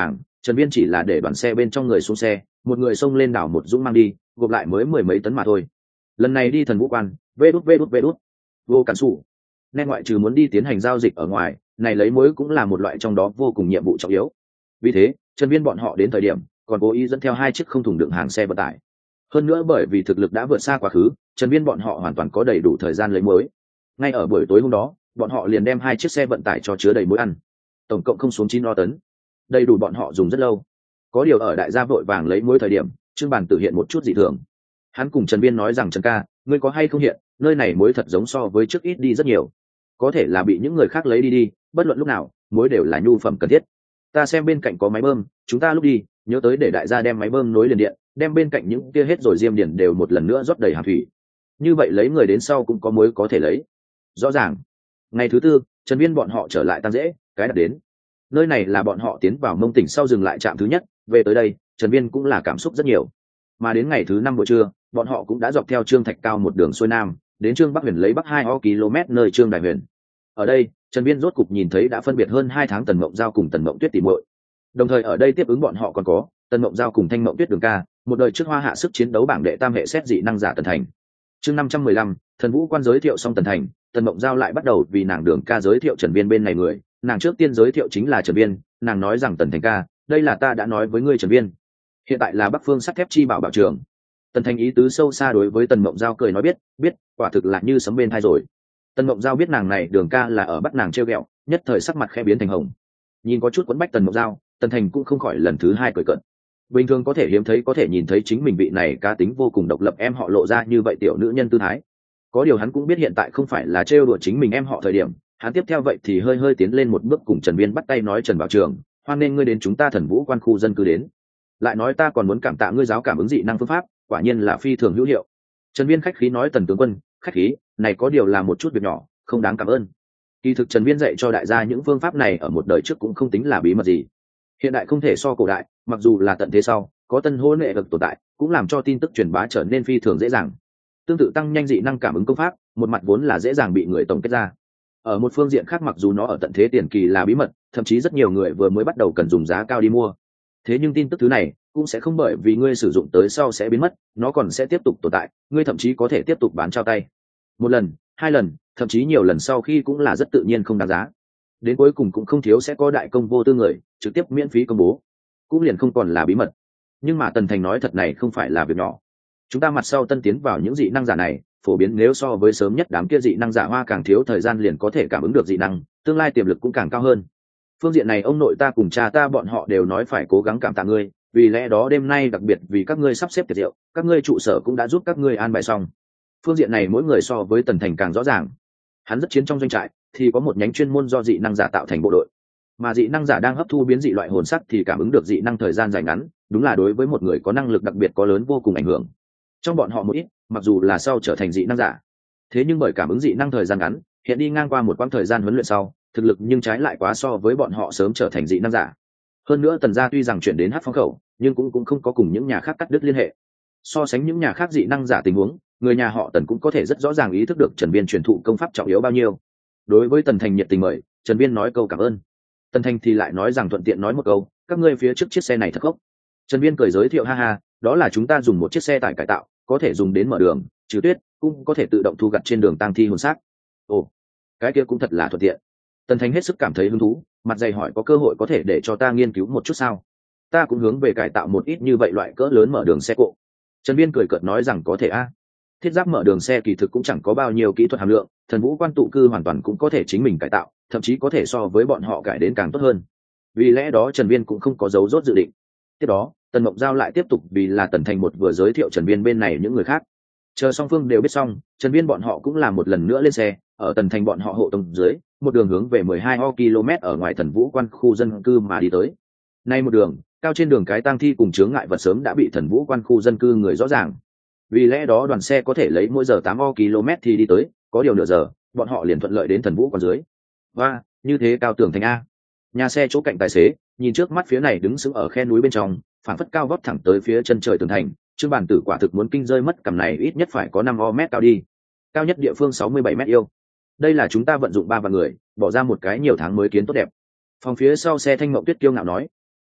Trần Viên chỉ là để đoàn xe bên trong người xuống xe, một người xông lên đảo một dũng mang đi, gộp lại mới mười mấy tấn mà thôi. Lần này đi thần vũ quan, vê đút vê đút vê đút, vô cản sủ. Nên ngoại trừ muốn đi tiến hành giao dịch ở ngoài, này lấy muối cũng là một loại trong đó vô cùng nhiệm vụ trọng yếu. Vì thế, Trần Viên bọn họ đến thời điểm, còn cố ý dẫn theo hai chiếc không thùng đựng hàng xe vận tải. Hơn nữa bởi vì thực lực đã vượt xa quá khứ, Trần Viên bọn họ hoàn toàn có đầy đủ thời gian lấy muối. Ngay ở buổi tối hôm đó, bọn họ liền đem hai chiếc xe vận tải cho chứa đầy muối ăn. Tổng cộng không xuống chín lo tấn, đầy đủ bọn họ dùng rất lâu. Có điều ở đại gia vội vàng lấy muối thời điểm, Trương Bản Tử hiện một chút dị thường. Hắn cùng Trần Viên nói rằng Trần ca, ngươi có hay không hiện, nơi này muối thật giống so với trước ít đi rất nhiều. Có thể là bị những người khác lấy đi đi, bất luận lúc nào, muối đều là nhu phẩm cần thiết. Ta xem bên cạnh có máy bơm, chúng ta lúc đi, nhớ tới để đại gia đem máy bơm nối liền điện, đem bên cạnh những kia hết rồi diêm điển đều một lần nữa rót đầy hàng thủy. Như vậy lấy người đến sau cũng có muối có thể lấy. Rõ ràng. Ngày thứ tư, Trần Viên bọn họ trở lại Tăng Dễ, cái đặt đến. Nơi này là bọn họ tiến vào Mông tỉnh sau dừng lại trạm thứ nhất, về tới đây, Trần Viên cũng là cảm xúc rất nhiều. Mà đến ngày thứ năm buổi trưa, bọn họ cũng đã dọc theo Trương Thạch Cao một đường xuôi nam, đến Trương Bắc Huyền lấy bắc hai km nơi Trương Đại Huyền. Ở đây, Trần Viên rốt cục nhìn thấy đã phân biệt hơn hai tháng Tần Mộng Giao cùng Tần Mộng Tuyết tỉ muội. Đồng thời ở đây tiếp ứng bọn họ còn có Tần Mộng Giao cùng Thanh Mộng Tuyết Đường ca, một đời trước hoa hạ sức chiến đấu bảng đệ tam hệ xét dị năng giả Tần Thành. Chương năm trăm mười lăm, Thần Vũ Quan giới thiệu xong Tần Thành, Tần Mộng Giao lại bắt đầu vì nàng Đường ca giới thiệu Trần Viên bên này người, nàng trước tiên giới thiệu chính là Trần Viên, nàng nói rằng Tần Thành ca, đây là ta đã nói với ngươi Trần Viên, hiện tại là Bắc Phương Sắt Thép Chi Bảo bảo trường. Tần Thành ý tứ sâu xa đối với Tần Mộng Giao cười nói biết, biết, quả thực là như sấm bên tai rồi. Tần Mộng Giao biết nàng này Đường ca là ở bắt nàng trêu ghẹo, nhất thời sắc mặt khẽ biến thành hồng. Nhìn có chút quấn bách Tần Mộng Giao, Tần Thành cũng không khỏi lần thứ hai cười cợt. Bình thường có thể hiếm thấy có thể nhìn thấy chính mình vị này cá tính vô cùng độc lập em họ lộ ra như vậy tiểu nữ nhân tư thái. Có điều hắn cũng biết hiện tại không phải là trêu đùa chính mình em họ thời điểm, hắn tiếp theo vậy thì hơi hơi tiến lên một bước cùng Trần Viên bắt tay nói Trần Bảo Trường, hoan nên ngươi đến chúng ta Thần Vũ Quan khu dân cư đến. Lại nói ta còn muốn cảm tạ ngươi giáo cảm ứng dị năng phương pháp, quả nhiên là phi thường hữu hiệu. Trần Viên khách khí nói Tần tướng quân, khách khí, này có điều là một chút việc nhỏ, không đáng cảm ơn. Kỳ thực Trần Viên dạy cho đại gia những phương pháp này ở một đời trước cũng không tính là bí mật gì. Hiện đại không thể so cổ đại, mặc dù là tận thế sau, có tân hôn nghệ vực tồn tại, cũng làm cho tin tức truyền bá trở nên phi thường dễ dàng. Tương tự tăng nhanh dị năng cảm ứng công pháp, một mặt vốn là dễ dàng bị người tổng kết ra. Ở một phương diện khác mặc dù nó ở tận thế tiền kỳ là bí mật, thậm chí rất nhiều người vừa mới bắt đầu cần dùng giá cao đi mua. Thế nhưng tin tức thứ này cũng sẽ không bởi vì ngươi sử dụng tới sau sẽ biến mất, nó còn sẽ tiếp tục tồn tại, ngươi thậm chí có thể tiếp tục bán trao tay. Một lần, hai lần, thậm chí nhiều lần sau khi cũng là rất tự nhiên không đáng giá. Đến cuối cùng cũng không thiếu sẽ có đại công vô tư người trực tiếp miễn phí công bố, cũng liền không còn là bí mật. Nhưng mà Tần Thành nói thật này không phải là việc nhỏ. Chúng ta mặt sau tân tiến vào những dị năng giả này, phổ biến nếu so với sớm nhất đám kia dị năng giả hoa càng thiếu thời gian liền có thể cảm ứng được dị năng, tương lai tiềm lực cũng càng cao hơn. Phương diện này ông nội ta cùng cha ta bọn họ đều nói phải cố gắng cảm tạ ngươi, vì lẽ đó đêm nay đặc biệt vì các ngươi sắp xếp tiệc rượu, các ngươi trụ sở cũng đã giúp các ngươi an bài xong. Phương diện này mỗi người so với Tần Thành càng rõ ràng. Hắn rất chiến trong doanh trại thì có một nhánh chuyên môn do dị năng giả tạo thành bộ đội, mà dị năng giả đang hấp thu biến dị loại hồn sắc thì cảm ứng được dị năng thời gian dài ngắn, đúng là đối với một người có năng lực đặc biệt có lớn vô cùng ảnh hưởng. Trong bọn họ một ít, mặc dù là sau trở thành dị năng giả, thế nhưng bởi cảm ứng dị năng thời gian ngắn, hiện đi ngang qua một quãng thời gian huấn luyện sau, thực lực nhưng trái lại quá so với bọn họ sớm trở thành dị năng giả. Hơn nữa Tần gia tuy rằng chuyển đến Hắc Phong khẩu, nhưng cũng cũng không có cùng những nhà khác cắt đứt liên hệ. So sánh những nhà khác dị năng giả tình huống, người nhà họ Tần cũng có thể rất rõ ràng ý thức được Trần Viên truyền thụ công pháp trọng yếu bao nhiêu. Đối với Tần Thành nhiệt tình mời, Trần Viên nói câu cảm ơn. Tần Thành thì lại nói rằng thuận tiện nói một câu, các ngươi phía trước chiếc xe này thật gốc. Trần Viên cười giới thiệu ha ha, đó là chúng ta dùng một chiếc xe tải cải tạo, có thể dùng đến mở đường, trừ tuyết, cũng có thể tự động thu gặt trên đường tang thi hồn xác. Ồ, cái kia cũng thật là thuận tiện. Tần Thành hết sức cảm thấy hứng thú, mặt dày hỏi có cơ hội có thể để cho ta nghiên cứu một chút sao? Ta cũng hướng về cải tạo một ít như vậy loại cỡ lớn mở đường xe cộ. Trần Viên cười cợt nói rằng có thể a. Thiết giáp mở đường xe kỳ thực cũng chẳng có bao nhiêu kỹ thuật hàm lượng, Thần Vũ Quan tụ cư hoàn toàn cũng có thể chính mình cải tạo, thậm chí có thể so với bọn họ cải đến càng tốt hơn. Vì lẽ đó Trần Viên cũng không có dấu rốt dự định. Tiếp đó, Tần Mộng Giao lại tiếp tục vì là Tần Thành một vừa giới thiệu Trần Viên bên này những người khác. Chờ song phương đều biết xong, Trần Viên bọn họ cũng làm một lần nữa lên xe, ở Tần Thành bọn họ hộ tống dưới, một đường hướng về mười hai km ở ngoài Thần Vũ Quan khu dân cư mà đi tới. Nay một đường, cao trên đường cái tang thi cùng chướng ngại vật sớm đã bị Thần Vũ Quan khu dân cư người rõ ràng. Vì lẽ đó đoàn xe có thể lấy mỗi giờ tám km thì đi tới, có điều nửa giờ, bọn họ liền thuận lợi đến Thần Vũ Quan dưới. Và, như thế cao tường thành a. Nhà xe chỗ cạnh tài xế, nhìn trước mắt phía này đứng sững ở khe núi bên trong, phảng phất cao vót thẳng tới phía chân trời tường thành, Trương Bản Tử quả thực muốn kinh rơi mất, cằm này ít nhất phải có năm mét cao đi. Cao nhất địa phương sáu mươi bảy mét yêu. Đây là chúng ta vận dụng ba vạn người, bỏ ra một cái nhiều tháng mới kiến tốt đẹp. Phòng phía sau xe Thanh Mộng Tuyết kiêu ngạo nói,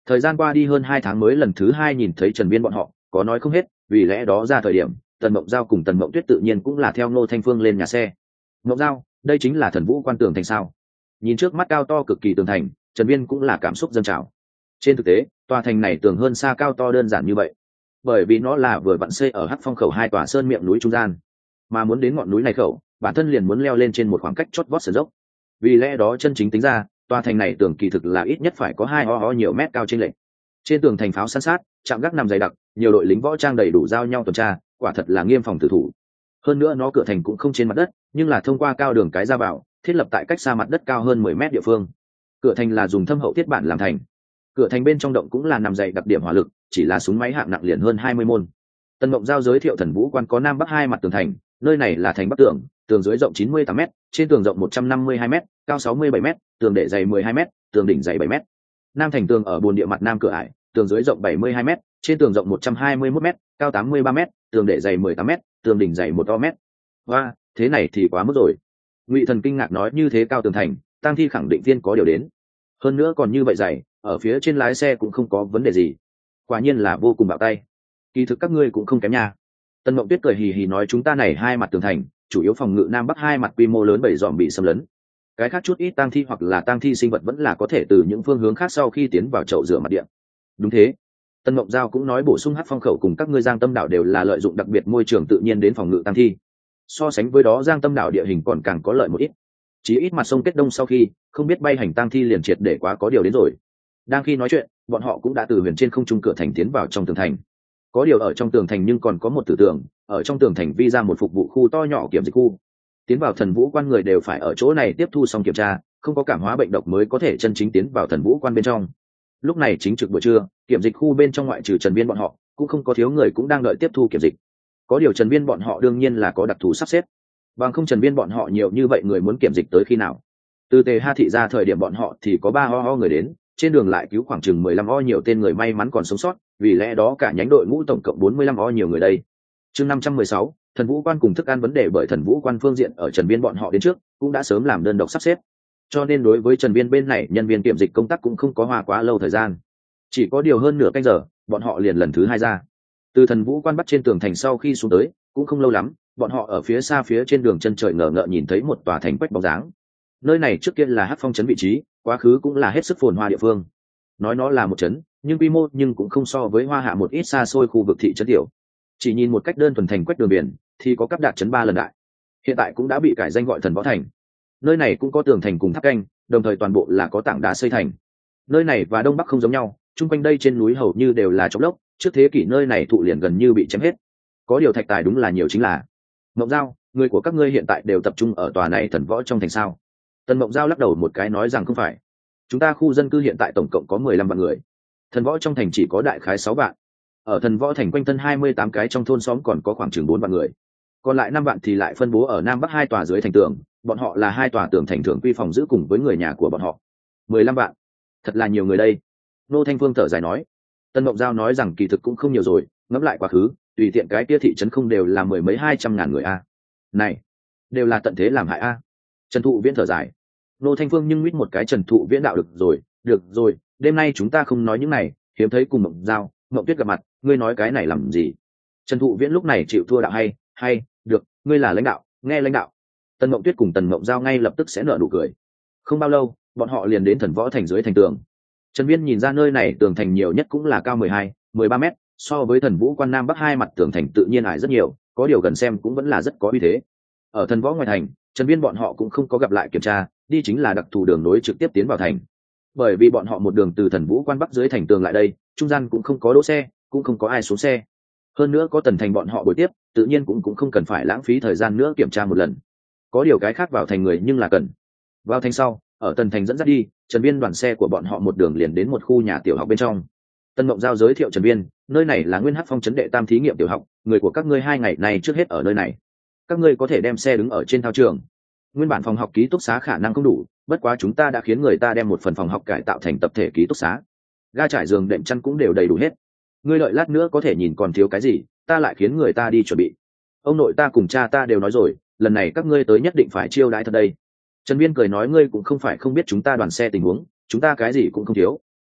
Thời gian qua đi hơn hai tháng mới lần thứ hai nhìn thấy Trần Viên bọn họ, có nói không hết, vì lẽ đó ra thời điểm Tần Mộng Giao cùng Tần Mộng Tuyết tự nhiên cũng là theo Ngô Thanh Phương lên nhà xe. Mộng Giao, đây chính là Thần Vũ Quan tường thành sao? Nhìn trước mắt cao to cực kỳ tường thành, Trần Viên cũng là cảm xúc dâng trào. Trên thực tế tòa thành này tường hơn xa cao to đơn giản như vậy, bởi vì nó là vừa vặn xây ở Hắc Phong khẩu hai tòa sơn miệng núi trung gian, mà muốn đến ngọn núi này khẩu bản thân liền muốn leo lên trên một khoảng cách chót vót sườn dốc. Vì lẽ đó chân chính tính ra tòa thành này tường kỳ thực là ít nhất phải có hai ho ho nhiều mét cao trên lệch. Trên tường thành pháo san sát, trạm gác nằm dày đặc, nhiều đội lính võ trang đầy đủ giao nhau tuần tra, quả thật là nghiêm phòng tử thủ. Hơn nữa nó cửa thành cũng không trên mặt đất, nhưng là thông qua cao đường cái ra vào, thiết lập tại cách xa mặt đất cao hơn mười mét địa phương. Cửa thành là dùng thâm hậu thiết bản làm thành. Cửa thành bên trong động cũng là nằm dày đặc điểm hỏa lực, chỉ là súng máy hạng nặng liền hơn hai mươi môn. Tần Mộng Giao giới thiệu Thần Vũ Quan có nam bắc hai mặt tường thành, nơi này là thành bắc tường, tường dưới rộng chín mươi tám mét, trên tường rộng một trăm năm mươi hai mét, cao sáu mươi bảy mét, tường đệ dày mười hai mét, tường đỉnh dày bảy mét. Nam thành tường ở bồn địa mặt nam cửa ải, tường dưới rộng bảy mươi hai mét, trên tường rộng một trăm hai mươi mốt mét, cao tám mươi ba mét, tường đệ dày mười tám mét, tường đỉnh dày một mét. Wow, thế này thì quá mức rồi. Ngụy Thần kinh ngạc nói, như thế cao tường thành, Tang Thi khẳng định viên có điều đến. Hơn nữa còn như vậy dày, ở phía trên lái xe cũng không có vấn đề gì. Quả nhiên là vô cùng bạo tay. Kỳ thực các ngươi cũng không kém nha. Tần Mộng Tuyết cười hì hì nói, chúng ta này hai mặt tường thành, chủ yếu phòng ngự nam bắc hai mặt quy mô lớn bảy dòm bị xâm lấn. Cái khác chút ít tang thi hoặc là tang thi sinh vật vẫn là có thể từ những phương hướng khác sau khi tiến vào chậu rửa mặt điện. Đúng thế. Tần Mộng Giao cũng nói bổ sung, Hắc Phong khẩu cùng các ngươi Giang Tâm đảo đều là lợi dụng đặc biệt môi trường tự nhiên đến phòng ngự tang thi. So sánh với đó Giang Tâm đảo địa hình còn càng có lợi một ít. Chỉ ít mặt sông kết đông sau khi, không biết bay hành tang thi liền triệt để quá có điều đến rồi. Đang khi nói chuyện, bọn họ cũng đã từ huyền trên không trung cửa thành tiến vào trong tường thành. Có điều ở trong tường thành nhưng còn có một tử tường, ở trong tường thành vi ra một phục vụ khu to nhỏ kiểm dịch khu. Tiến vào Thần Vũ Quan người đều phải ở chỗ này tiếp thu xong kiểm tra, không có cảm hóa bệnh độc mới có thể chân chính tiến vào Thần Vũ Quan bên trong. Lúc này chính trực buổi trưa, kiểm dịch khu bên trong ngoại trừ Trần Viên bọn họ, cũng không có thiếu người cũng đang đợi tiếp thu kiểm dịch. Có điều Trần Viên bọn họ đương nhiên là có đặc thù sắp xếp, bằng không Trần Viên bọn họ nhiều như vậy người muốn kiểm dịch tới khi nào? Từ Tề Ha thị ra thời điểm bọn họ thì có ba ho ho người đến, trên đường lại cứu khoảng chừng mười lăm o nhiều tên người may mắn còn sống sót, vì lẽ đó cả nhánh đội ngũ tổng cộng bốn mươi lăm o nhiều người đây. Chương năm trăm mười sáu, Thần Vũ Quan cùng thức ăn vấn đề, bởi Thần Vũ Quan phương diện ở Trần Viên bọn họ đến trước, cũng đã sớm làm đơn độc sắp xếp. Cho nên đối với Trần Viên bên này, nhân viên kiểm dịch công tác cũng không có hoa quá lâu thời gian. Chỉ có điều hơn nửa canh giờ, bọn họ liền lần thứ hai ra. Từ Thần Vũ Quan bắt trên tường thành sau khi xuống tới, cũng không lâu lắm, bọn họ ở phía xa phía trên đường chân trời ngờ ngợ nhìn thấy một tòa thành quách bóng dáng. Nơi này trước kia là Hắc Phong trấn vị trí, quá khứ cũng là hết sức phồn hoa địa phương. Nói nó là một trấn, nhưng quy mô nhưng cũng không so với Hoa Hạ một ít xa xôi khu vực thị trấn tiểu. Chỉ nhìn một cách đơn thuần thành quách đường biển, thì có cấp đạt trấn ba lần đại. Hiện tại cũng đã bị cải danh gọi Thần Võ Thành. Nơi này cũng có tường thành cùng tháp canh, đồng thời toàn bộ là có tảng đá xây thành. Nơi này và đông bắc không giống nhau, chung quanh đây trên núi hầu như đều là trống lốc, trước thế kỷ nơi này thụ liền gần như bị chém hết. Có điều thạch tài đúng là nhiều chính là. Mộng Giao, người của các ngươi hiện tại đều tập trung ở tòa này Thần Võ trong thành sao? Tần Mộng Giao lắc đầu một cái nói rằng không phải. Chúng ta khu dân cư hiện tại tổng cộng có mười lăm vạn người. Thần Võ trong thành chỉ có đại khái sáu vạn. Ở Thần Võ thành quanh thân hai mươi tám cái trong thôn xóm còn có khoảng chừng bốn vạn người. Còn lại năm vạn thì lại phân bố ở nam bắc hai tòa dưới thành tường, bọn họ là hai tòa tường thành thường quy phòng giữ cùng với người nhà của bọn họ. mười lăm vạn. Thật là nhiều người đây. Nô Thanh Phương thở dài nói. Tần Mộng Giao nói rằng kỳ thực cũng không nhiều rồi, ngẫm lại quá khứ, tùy tiện cái kia thị trấn không đều là mười mấy hai trăm ngàn người a. À. Này, đều là tận thế làm hại a. À. Trần Thụ Viễn thở dài. Nô Thanh Phương nhưng mít một cái Trần Thụ Viễn đạo, được rồi, được rồi, đêm nay chúng ta không nói những này, hiếm thấy cùng Mộng Giao, Mộng Tuyết gặp mặt, ngươi nói cái này làm gì? Trần Thụ Viễn lúc này chịu thua đạo hay, hay, được, ngươi là lãnh đạo, nghe lãnh đạo. Tần Mộng Tuyết cùng Tần Mộng Giao ngay lập tức sẽ nở nụ cười. Không bao lâu, bọn họ liền đến Thần Võ thành dưới thành tường. Trần Viên nhìn ra nơi này tường thành nhiều nhất cũng là cao mười hai, mười ba mét, so với Thần Vũ Quan nam bắc hai mặt tường thành tự nhiên ải rất nhiều, có điều gần xem cũng vẫn là rất có uy thế. Ở Thần Võ ngoài thành, Trần Viên bọn họ cũng không có gặp lại kiểm tra, đi chính là đặc thù đường nối trực tiếp tiến vào thành. Bởi vì bọn họ một đường từ Thần Vũ Quan bắc dưới thành tường lại đây, trung gian cũng không có đỗ xe, cũng không có ai xuống xe. Hơn nữa có Tần Thành bọn họ buổi tiếp, tự nhiên cũng cũng không cần phải lãng phí thời gian nữa kiểm tra một lần. Có điều cái khác vào thành người nhưng là cần. Vào thành sau, ở Tần Thành dẫn dắt đi, Trần Viên đoàn xe của bọn họ một đường liền đến một khu nhà tiểu học bên trong. Tân Mộng Giao giới thiệu Trần Viên, nơi này là Nguyên Hắc Phong trấn đệ tam thí nghiệm tiểu học, người của các ngươi hai ngày này trước hết ở nơi này. Các ngươi có thể đem xe đứng ở trên thao trường. Nguyên bản phòng học ký túc xá khả năng không đủ, bất quá chúng ta đã khiến người ta đem một phần phòng học cải tạo thành tập thể ký túc xá. Ga trải giường đệm chăn cũng đều đầy đủ hết. Ngươi đợi lát nữa có thể nhìn còn thiếu cái gì, ta lại khiến người ta đi chuẩn bị. Ông nội ta cùng cha ta đều nói rồi, lần này các ngươi tới nhất định phải chiêu đãi thật đây. Trần Viên cười nói, ngươi cũng không phải không biết chúng ta đoàn xe tình huống, chúng ta cái gì cũng không thiếu.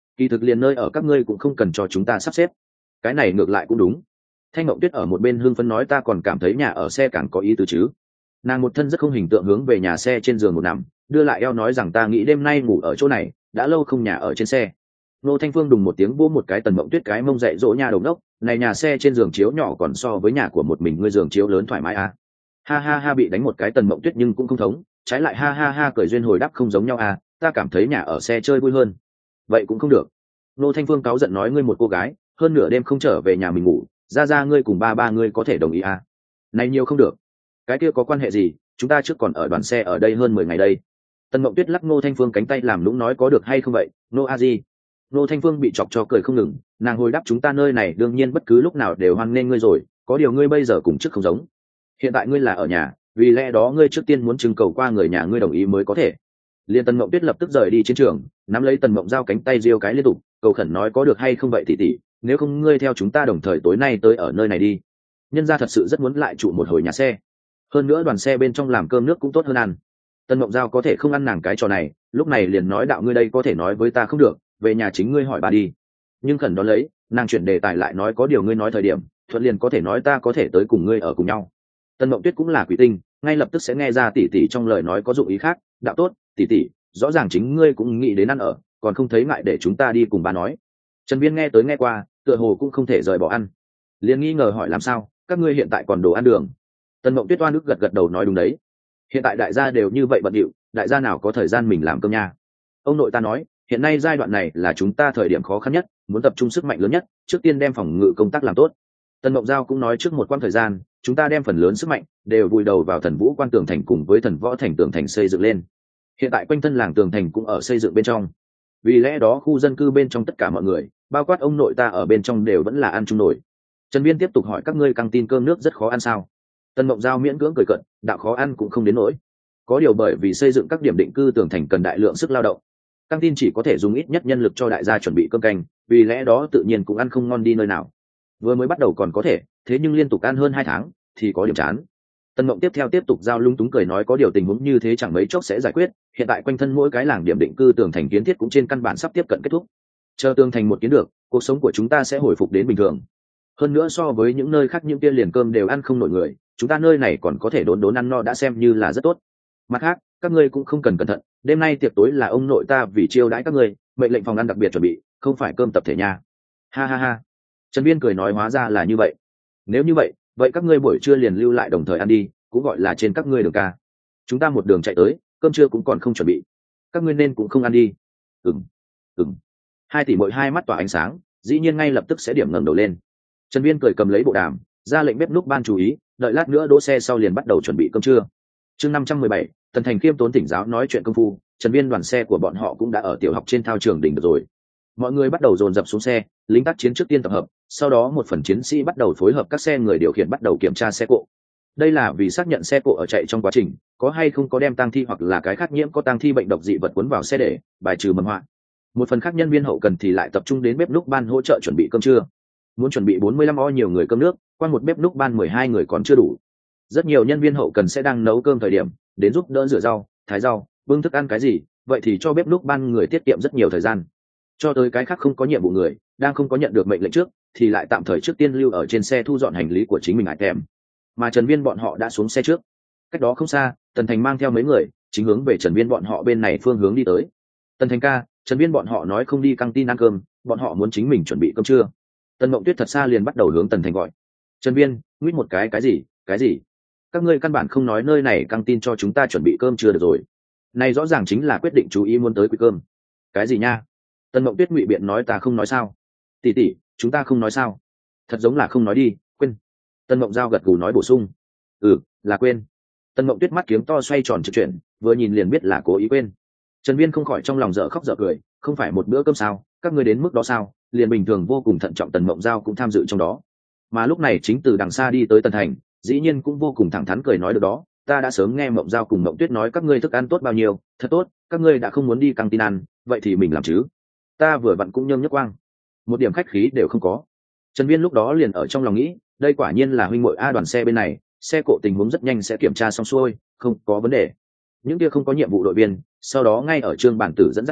kỳ thực liền nơi ở các ngươi cũng không cần cho chúng ta sắp xếp. Cái này ngược lại cũng đúng. Thanh Mộng Tuyết ở một bên hưng phấn nói, ta còn cảm thấy nhà ở xe càng có ý tứ chứ. Nàng một thân rất không hình tượng hướng về nhà xe trên giường một nằm, đưa lại eo nói rằng ta nghĩ đêm nay ngủ ở chỗ này, đã lâu không nhà ở trên xe. Nô Thanh Phương đùng một tiếng vỗ một cái Tần Mộng Tuyết cái mông dậy dỗ nhà đầu nốc, này nhà xe trên giường chiếu nhỏ còn so với nhà của một mình ngươi giường chiếu lớn thoải mái à. Ha ha ha, bị đánh một cái Tần Mộng Tuyết nhưng cũng không thống, trái lại ha ha ha cười duyên hồi đáp không giống nhau à, ta cảm thấy nhà ở xe chơi vui hơn. Vậy cũng không được. Nô Thanh Phương cáu giận nói, ngươi một cô gái, hơn nửa đêm không trở về nhà mình ngủ, ra ra ngươi cùng ba ba ngươi có thể đồng ý à? Này nhiều không được. Cái kia có quan hệ gì, chúng ta trước còn ở đoàn xe ở đây hơn mười ngày đây. Tần Mộng Tuyết lắc Nô Thanh Phương cánh tay làm lũng nói, có được hay không vậy, Nô a di. Nô Thanh Phương bị chọc cho cười không ngừng, nàng hồi đáp chúng ta nơi này đương nhiên bất cứ lúc nào đều hoan nghênh ngươi rồi, có điều ngươi bây giờ cùng trước không giống. Hiện tại ngươi là ở nhà, vì lẽ đó ngươi trước tiên muốn trưng cầu qua người nhà ngươi đồng ý mới có thể. Liên Tần Mộng Tuyết lập tức rời đi chiến trường, nắm lấy Tần Mộng Giao cánh tay riêu cái liên tục, cầu khẩn nói, có được hay không vậy tỷ tỷ, nếu không ngươi theo chúng ta đồng thời tối nay tới ở nơi này đi. Nhân gia thật sự rất muốn lại trụ một hồi nhà xe, hơn nữa đoàn xe bên trong làm cơm nước cũng tốt hơn ăn. Tần Mộng Giao có thể không ăn nàng cái trò này, lúc này liền nói, đạo ngươi đây có thể nói với ta không được, về nhà chính ngươi hỏi bà đi. Nhưng khẩn đón lấy, nàng chuyển đề tài lại nói, có điều ngươi nói thời điểm thuận liền có thể nói ta có thể tới cùng ngươi ở cùng nhau. Tần Mộng Tuyết cũng là quỷ tinh, ngay lập tức sẽ nghe ra tỷ tỷ trong lời nói có dụng ý khác, đạo tốt tỷ tỷ, rõ ràng chính ngươi cũng nghĩ đến ăn ở, còn không thấy ngại để chúng ta đi cùng bà nói. Trần Viên nghe tới nghe qua, tựa hồ cũng không thể rời bỏ ăn, liền nghi ngờ hỏi, làm sao các ngươi hiện tại còn đồ ăn đường? Tần Mộng Tuyết oan ức gật gật đầu nói, đúng đấy, hiện tại đại gia đều như vậy bận rộn, đại gia nào có thời gian mình làm cơm nha. Ông nội ta nói, hiện nay giai đoạn này là chúng ta thời điểm khó khăn nhất, muốn tập trung sức mạnh lớn nhất, trước tiên đem phòng ngự công tác làm tốt. Tần Mộng Giao cũng nói, trước một quãng thời gian chúng ta đem phần lớn sức mạnh đều vùi đầu vào Thần Vũ Quan tường thành cùng với Thần Võ thành tường thành xây dựng lên. Hiện tại quanh thân làng tường thành cũng ở xây dựng bên trong, vì lẽ đó khu dân cư bên trong tất cả mọi người, bao quát ông nội ta ở bên trong đều vẫn là ăn chung nổi. Trần Viên tiếp tục hỏi, các ngươi căng tin cơm nước rất khó ăn sao? Tần Mộng Giao miễn cưỡng cười cợt, đạo khó ăn cũng không đến nỗi, có điều bởi vì xây dựng các điểm định cư tường thành cần đại lượng sức lao động, căng tin chỉ có thể dùng ít nhất nhân lực cho đại gia chuẩn bị cơm canh, vì lẽ đó tự nhiên cũng ăn không ngon đi nơi nào. Vừa mới bắt đầu còn có thể, thế nhưng liên tục ăn hơn hai tháng thì có điểm chán. Tần Mộng tiếp theo tiếp tục giao lung túng cười nói, có điều tình huống như thế chẳng mấy chốc sẽ giải quyết, hiện tại quanh thân mỗi cái làng điểm định cư tường thành kiến thiết cũng trên căn bản sắp tiếp cận kết thúc, chờ tường thành một kiến được, cuộc sống của chúng ta sẽ hồi phục đến bình thường. Hơn nữa so với những nơi khác những kia liền cơm đều ăn không nổi người, chúng ta nơi này còn có thể đốn đốn ăn no đã xem như là rất tốt. Mặt khác các ngươi cũng không cần cẩn thận, đêm nay tiệc tối là ông nội ta vì chiêu đãi các ngươi, mệnh lệnh phòng ăn đặc biệt chuẩn bị, không phải cơm tập thể nha. Ha ha ha. Trần Viên cười nói, hóa ra là như vậy, nếu như vậy vậy các ngươi buổi trưa liền lưu lại đồng thời ăn đi, cũng gọi là trên các ngươi đường ca. Chúng ta một đường chạy tới, cơm trưa cũng còn không chuẩn bị, các ngươi nên cũng không ăn đi. Ừm ừm. Hai tỷ muội hai mắt tỏa ánh sáng, dĩ nhiên ngay lập tức sẽ điểm ngẩng đầu lên. Trần Viên cười cầm lấy bộ đàm, ra lệnh bếp núc ban chú ý, đợi lát nữa đỗ xe sau liền bắt đầu chuẩn bị cơm trưa. Chương năm trăm mười bảy, Tần Thành khiêm tốn thỉnh giáo nói chuyện công phu, Trần Viên đoàn xe của bọn họ cũng đã ở tiểu học trên thao trường đỉnh được rồi. Mọi người bắt đầu dồn dập xuống xe, lính tác chiến trước tiên tập hợp, sau đó một phần chiến sĩ bắt đầu phối hợp các xe người điều khiển bắt đầu kiểm tra xe cộ. Đây là vì xác nhận xe cộ ở chạy trong quá trình có hay không có đem tang thi hoặc là cái khác nhiễm có tang thi bệnh độc dị vật cuốn vào xe để bài trừ mầm họa. Một phần khác nhân viên hậu cần thì lại tập trung đến bếp núc ban hỗ trợ chuẩn bị cơm trưa. Muốn chuẩn bị bốn mươi lăm o nhiều người cơm nước, qua một bếp núc ban mười hai người còn chưa đủ. Rất nhiều nhân viên hậu cần sẽ đang nấu cơm thời điểm đến giúp đỡ rửa rau, thái rau, bưng thức ăn cái gì, vậy thì cho bếp núc ban người tiết kiệm rất nhiều thời gian. Cho tới cái khác không có nhiệm vụ người, đang không có nhận được mệnh lệnh trước thì lại tạm thời trước tiên lưu ở trên xe thu dọn hành lý của chính mình hại kèm. Mà Trần Viên bọn họ đã xuống xe trước, cách đó không xa Tần Thành mang theo mấy người chính hướng về Trần Viên bọn họ bên này phương hướng đi tới. Tần Thành ca, Trần Viên bọn họ nói không đi căng tin ăn cơm, bọn họ muốn chính mình chuẩn bị cơm trưa. Tần Mộng Tuyết thật xa liền bắt đầu hướng Tần Thành gọi. Trần Viên, nguyết một cái cái gì cái gì, các ngươi căn bản không nói nơi này căng tin cho chúng ta chuẩn bị cơm trưa được rồi, này rõ ràng chính là quyết định chú ý muốn tới quý cơm. Cái gì nha? Tần Mộng Tuyết ngụy biện nói, ta không nói sao, tỷ tỷ chúng ta không nói sao, thật giống là không nói đi, quên. Tần Mộng Giao gật gù nói bổ sung, ừ là quên. Tần Mộng Tuyết mắt kiếm to xoay tròn trực chuyển, vừa nhìn liền biết là cố ý quên. Trần Viên không khỏi trong lòng dở khóc dở cười, không phải một bữa cơm sao, các ngươi đến mức đó sao? Liền bình thường vô cùng thận trọng Tần Mộng Giao cũng tham dự trong đó. Mà lúc này chính từ đằng xa đi tới Tần Thành, dĩ nhiên cũng vô cùng thẳng thắn cười nói, được đó, ta đã sớm nghe Mộng Giao cùng Mộng Tuyết nói các ngươi thức ăn tốt bao nhiêu, thật tốt, các ngươi đã không muốn đi căng tin ăn, vậy thì mình làm chứ. Ta vừa vặn cũng nhơm nhức quang, một điểm khách khí đều không có. Trần Viên lúc đó liền ở trong lòng nghĩ, đây quả nhiên là huynh muội a, đoàn xe bên này xe cộ tình huống rất nhanh sẽ kiểm tra xong xuôi, không có vấn đề. Những kia không có nhiệm vụ đội viên sau đó ngay ở trương bản tử dẫn dắt đi,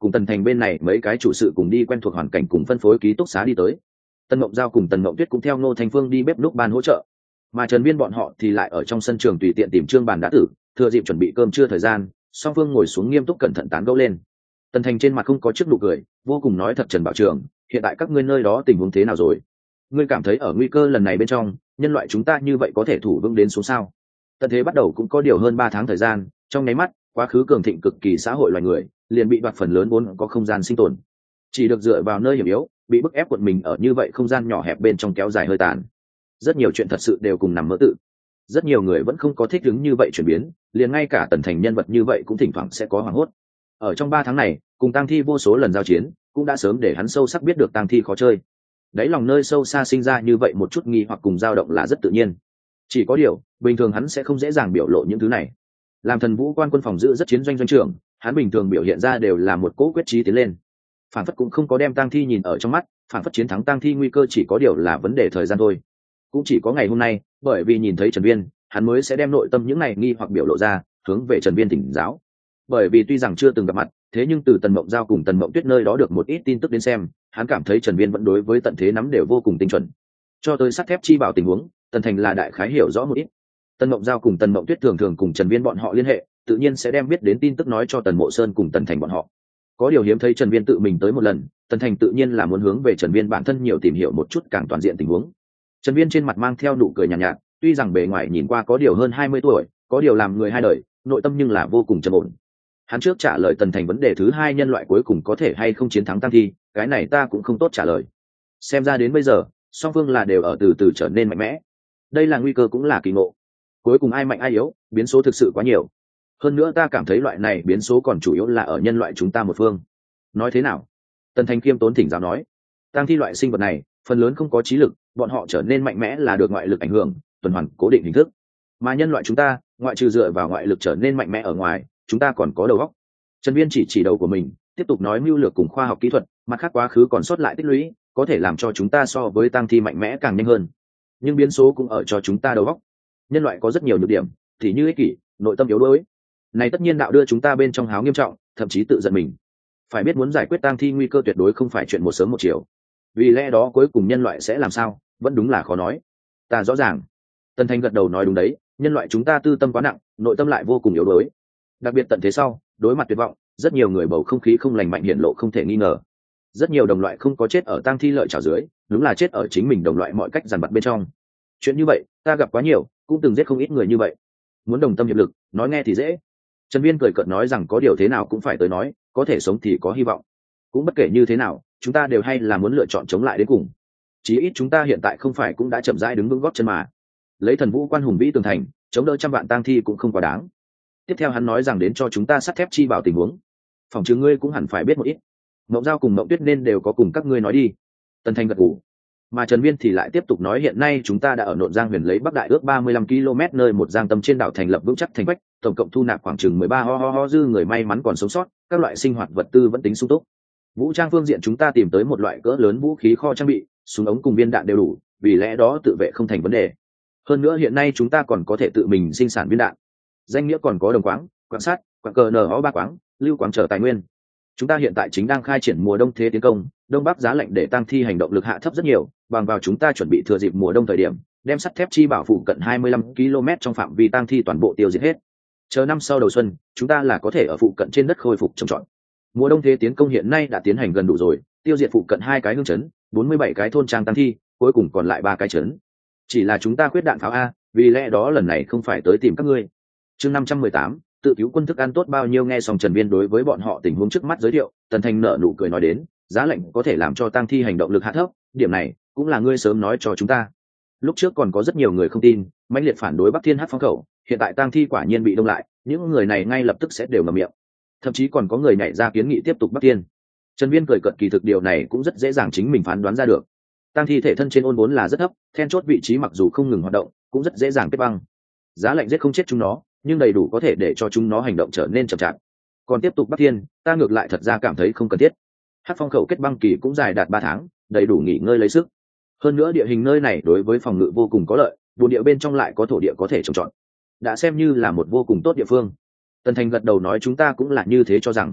cùng tần thành bên này mấy cái chủ sự cùng đi quen thuộc hoàn cảnh cùng phân phối ký túc xá đi tới. Tần Mộng Giao cùng Tần Mộng Tuyết cũng theo Ngô Thanh Phương đi bếp núc ban hỗ trợ, mà Trần Viên bọn họ thì lại ở trong sân trường tùy tiện tìm trương bàn đã tử, thừa dịp chuẩn bị cơm trưa thời gian, song phương ngồi xuống nghiêm túc cẩn thận tán gẫu lên. Tần Thành trên mặt không có chiếc nụ cười, vô cùng nói thật: Trần Bảo Trường, hiện tại các ngươi nơi đó tình huống thế nào rồi? Ngươi cảm thấy ở nguy cơ lần này bên trong, nhân loại chúng ta như vậy có thể thủ vững đến xuống sao? Tận thế bắt đầu cũng có điều hơn ba tháng thời gian, trong nháy mắt, quá khứ cường thịnh cực kỳ xã hội loài người, liền bị đoạt phần lớn vốn có không gian sinh tồn. Chỉ được dựa vào nơi hiểm yếu, bị bức ép quận mình ở như vậy không gian nhỏ hẹp bên trong kéo dài hơi tàn. Rất nhiều chuyện thật sự đều cùng nằm mơ tự. Rất nhiều người vẫn không có thích ứng như vậy chuyển biến, liền ngay cả Tần Thành nhân vật như vậy cũng thỉnh thoảng sẽ có hoảng hốt. Ở trong ba tháng này, cùng tang thi vô số lần giao chiến, cũng đã sớm để hắn sâu sắc biết được tang thi khó chơi. Đấy lòng nơi sâu xa sinh ra như vậy một chút nghi hoặc cùng dao động là rất tự nhiên. Chỉ có điều, bình thường hắn sẽ không dễ dàng biểu lộ những thứ này. Làm Thần Vũ quan quân phòng giữ rất chiến doanh doanh trưởng, hắn bình thường biểu hiện ra đều là một cỗ quyết chí tiến lên. Phản phất cũng không có đem tang thi nhìn ở trong mắt, phản phất chiến thắng tang thi nguy cơ chỉ có điều là vấn đề thời gian thôi. Cũng chỉ có ngày hôm nay, bởi vì nhìn thấy Trần Viên, hắn mới sẽ đem nội tâm những này nghi hoặc biểu lộ ra, hướng về Trần Viên thỉnh giáo. Bởi vì tuy rằng chưa từng gặp mặt, thế nhưng từ Tần Mộng Giao cùng Tần Mộng Tuyết nơi đó được một ít tin tức đến xem, hắn cảm thấy Trần Viên vẫn đối với tận thế nắm đều vô cùng tinh chuẩn. Cho tới sắt thép chi bảo tình huống, Tần Thành là đại khái hiểu rõ một ít. Tần Mộng Giao cùng Tần Mộng Tuyết thường thường cùng Trần Viên bọn họ liên hệ, tự nhiên sẽ đem biết đến tin tức nói cho Tần Mộ Sơn cùng Tần Thành bọn họ. Có điều hiếm thấy Trần Viên tự mình tới một lần, Tần Thành tự nhiên là muốn hướng về Trần Viên bản thân nhiều tìm hiểu một chút càng toàn diện tình huống. Trần Viên trên mặt mang theo nụ cười nhàn nhạt, nhạt, tuy rằng bề ngoài nhìn qua có điều hơn hai mươi tuổi, có điều làm người hai đời, nội tâm nhưng là vô cùng trầm ổn. Hắn trước trả lời Tần Thành vấn đề thứ hai, nhân loại cuối cùng có thể hay không chiến thắng tang thi, cái này ta cũng không tốt trả lời. Xem ra đến bây giờ, song phương là đều ở từ từ trở nên mạnh mẽ. Đây là nguy cơ cũng là kỳ ngộ. Cuối cùng ai mạnh ai yếu, biến số thực sự quá nhiều. Hơn nữa ta cảm thấy loại này biến số còn chủ yếu là ở nhân loại chúng ta một phương. Nói thế nào? Tần Thành khiêm tốn thỉnh giáo nói. Tang thi loại sinh vật này, phần lớn không có trí lực, bọn họ trở nên mạnh mẽ là được ngoại lực ảnh hưởng, tuần hoàn cố định hình thức. Mà nhân loại chúng ta, ngoại trừ dựa vào ngoại lực trở nên mạnh mẽ ở ngoài, chúng ta còn có đầu óc. Trần Viên chỉ chỉ đầu của mình, tiếp tục nói mưu lược cùng khoa học kỹ thuật, mặt khác quá khứ còn sót lại tích lũy, có thể làm cho chúng ta so với tang thi mạnh mẽ càng nhanh hơn. Nhưng biến số cũng ở cho chúng ta đầu óc. Nhân loại có rất nhiều nhược điểm, thì như ích kỷ, nội tâm yếu đuối. Này tất nhiên đạo đưa chúng ta bên trong háo nghiêm trọng, thậm chí tự giận mình. Phải biết muốn giải quyết tang thi nguy cơ tuyệt đối không phải chuyện một sớm một chiều. Vì lẽ đó cuối cùng nhân loại sẽ làm sao, vẫn đúng là khó nói. Ta rõ ràng. Tần Thành gật đầu nói đúng đấy, nhân loại chúng ta tư tâm quá nặng, nội tâm lại vô cùng yếu đuối. Đặc biệt tận thế sau, đối mặt tuyệt vọng, rất nhiều người bầu không khí không lành mạnh hiển lộ không thể nghi ngờ. Rất nhiều đồng loại không có chết ở tang thi lợi chảo dưới, đúng là chết ở chính mình đồng loại mọi cách dằn vặt bên trong. Chuyện như vậy, ta gặp quá nhiều, cũng từng giết không ít người như vậy. Muốn đồng tâm hiệp lực, nói nghe thì dễ. Trần Viên cười cợt nói rằng có điều thế nào cũng phải tới nói, có thể sống thì có hy vọng. Cũng bất kể như thế nào, chúng ta đều hay là muốn lựa chọn chống lại đến cùng. Chí ít chúng ta hiện tại không phải cũng đã chậm rãi đứng vững gót chân mà. Lấy Thần Vũ quan hùng vĩ tường thành, chống đỡ trăm vạn tang thi cũng không quá đáng. Tiếp theo hắn nói rằng đến cho chúng ta sắt thép chi bảo tình huống. Phòng chứng ngươi cũng hẳn phải biết một ít. Mộng Giao cùng Mộng Tuyết nên đều có cùng các ngươi nói đi. Tần Thành gật gù. Mà Trần Viên thì lại tiếp tục nói hiện nay chúng ta đã ở Nộn Giang huyền lấy Bắc Đại ước ba mươi lăm ki lô mét nơi một giang tâm trên đảo thành lập vững chắc thành quách, tổng cộng thu nạp khoảng chừng mười ba ho ho ho dư người may mắn còn sống sót, các loại sinh hoạt vật tư vẫn tính sung túc. Vũ trang phương diện chúng ta tìm tới một loại cỡ lớn vũ khí kho trang bị, súng ống cùng viên đạn đều đủ, vì lẽ đó tự vệ không thành vấn đề. Hơn nữa hiện nay chúng ta còn có thể tự mình sinh sản viên đạn. Danh nghĩa còn có đồng quáng, quặng sắt, quặng cờ nở ba quáng, lưu quáng trở tài nguyên. Chúng ta hiện tại chính đang khai triển mùa đông thế tiến công, đông bắc giá lạnh để tăng thi hành động lực hạ thấp rất nhiều, bằng vào chúng ta chuẩn bị thừa dịp mùa đông thời điểm, đem sắt thép chi bảo phụ cận hai mươi lăm ki lô mét trong phạm vi tăng thi toàn bộ tiêu diệt hết. Chờ năm sau đầu xuân, chúng ta là có thể ở phụ cận trên đất khôi phục trồng trọt. Mùa đông thế tiến công hiện nay đã tiến hành gần đủ rồi, tiêu diệt phụ cận hai cái hương trấn, bốn mươi bảy cái thôn trang tăng thi, cuối cùng còn lại ba cái trấn. Chỉ là chúng ta khuyết đạn pháo a, vì lẽ đó lần này không phải tới tìm các ngươi. Chương năm trăm mười tám, tự cứu quân thức ăn tốt bao nhiêu. Nghe xong Trần Viên đối với bọn họ tình huống trước mắt giới thiệu, Tần Thành nở nụ cười nói đến, giá lạnh có thể làm cho tăng thi hành động lực hạ thấp, điểm này cũng là ngươi sớm nói cho chúng ta. Lúc trước còn có rất nhiều người không tin, mãnh liệt phản đối Bắc Thiên Hắc Phong khẩu, hiện tại tăng thi quả nhiên bị đông lại, những người này ngay lập tức sẽ đều ngậm miệng. Thậm chí còn có người nhảy ra kiến nghị tiếp tục Bắc Thiên. Trần Viên cười cợt, kỳ thực điều này cũng rất dễ dàng chính mình phán đoán ra được. Tăng thi thể thân trên ôn vốn là rất thấp, then chốt vị trí mặc dù không ngừng hoạt động, cũng rất dễ dàng kết băng. Giá lạnh giết không chết chúng nó, nhưng đầy đủ có thể để cho chúng nó hành động trở nên chậm chạp. Còn tiếp tục Bắc Thiên, ta ngược lại thật ra cảm thấy không cần thiết. Hắc Phong khẩu kết băng kỳ cũng dài đạt ba tháng, đầy đủ nghỉ ngơi lấy sức. Hơn nữa địa hình nơi này đối với phòng ngự vô cùng có lợi, bùn địa bên trong lại có thổ địa có thể trồng trọt, đã xem như là một vô cùng tốt địa phương. Tần Thành gật đầu nói chúng ta cũng là như thế cho rằng.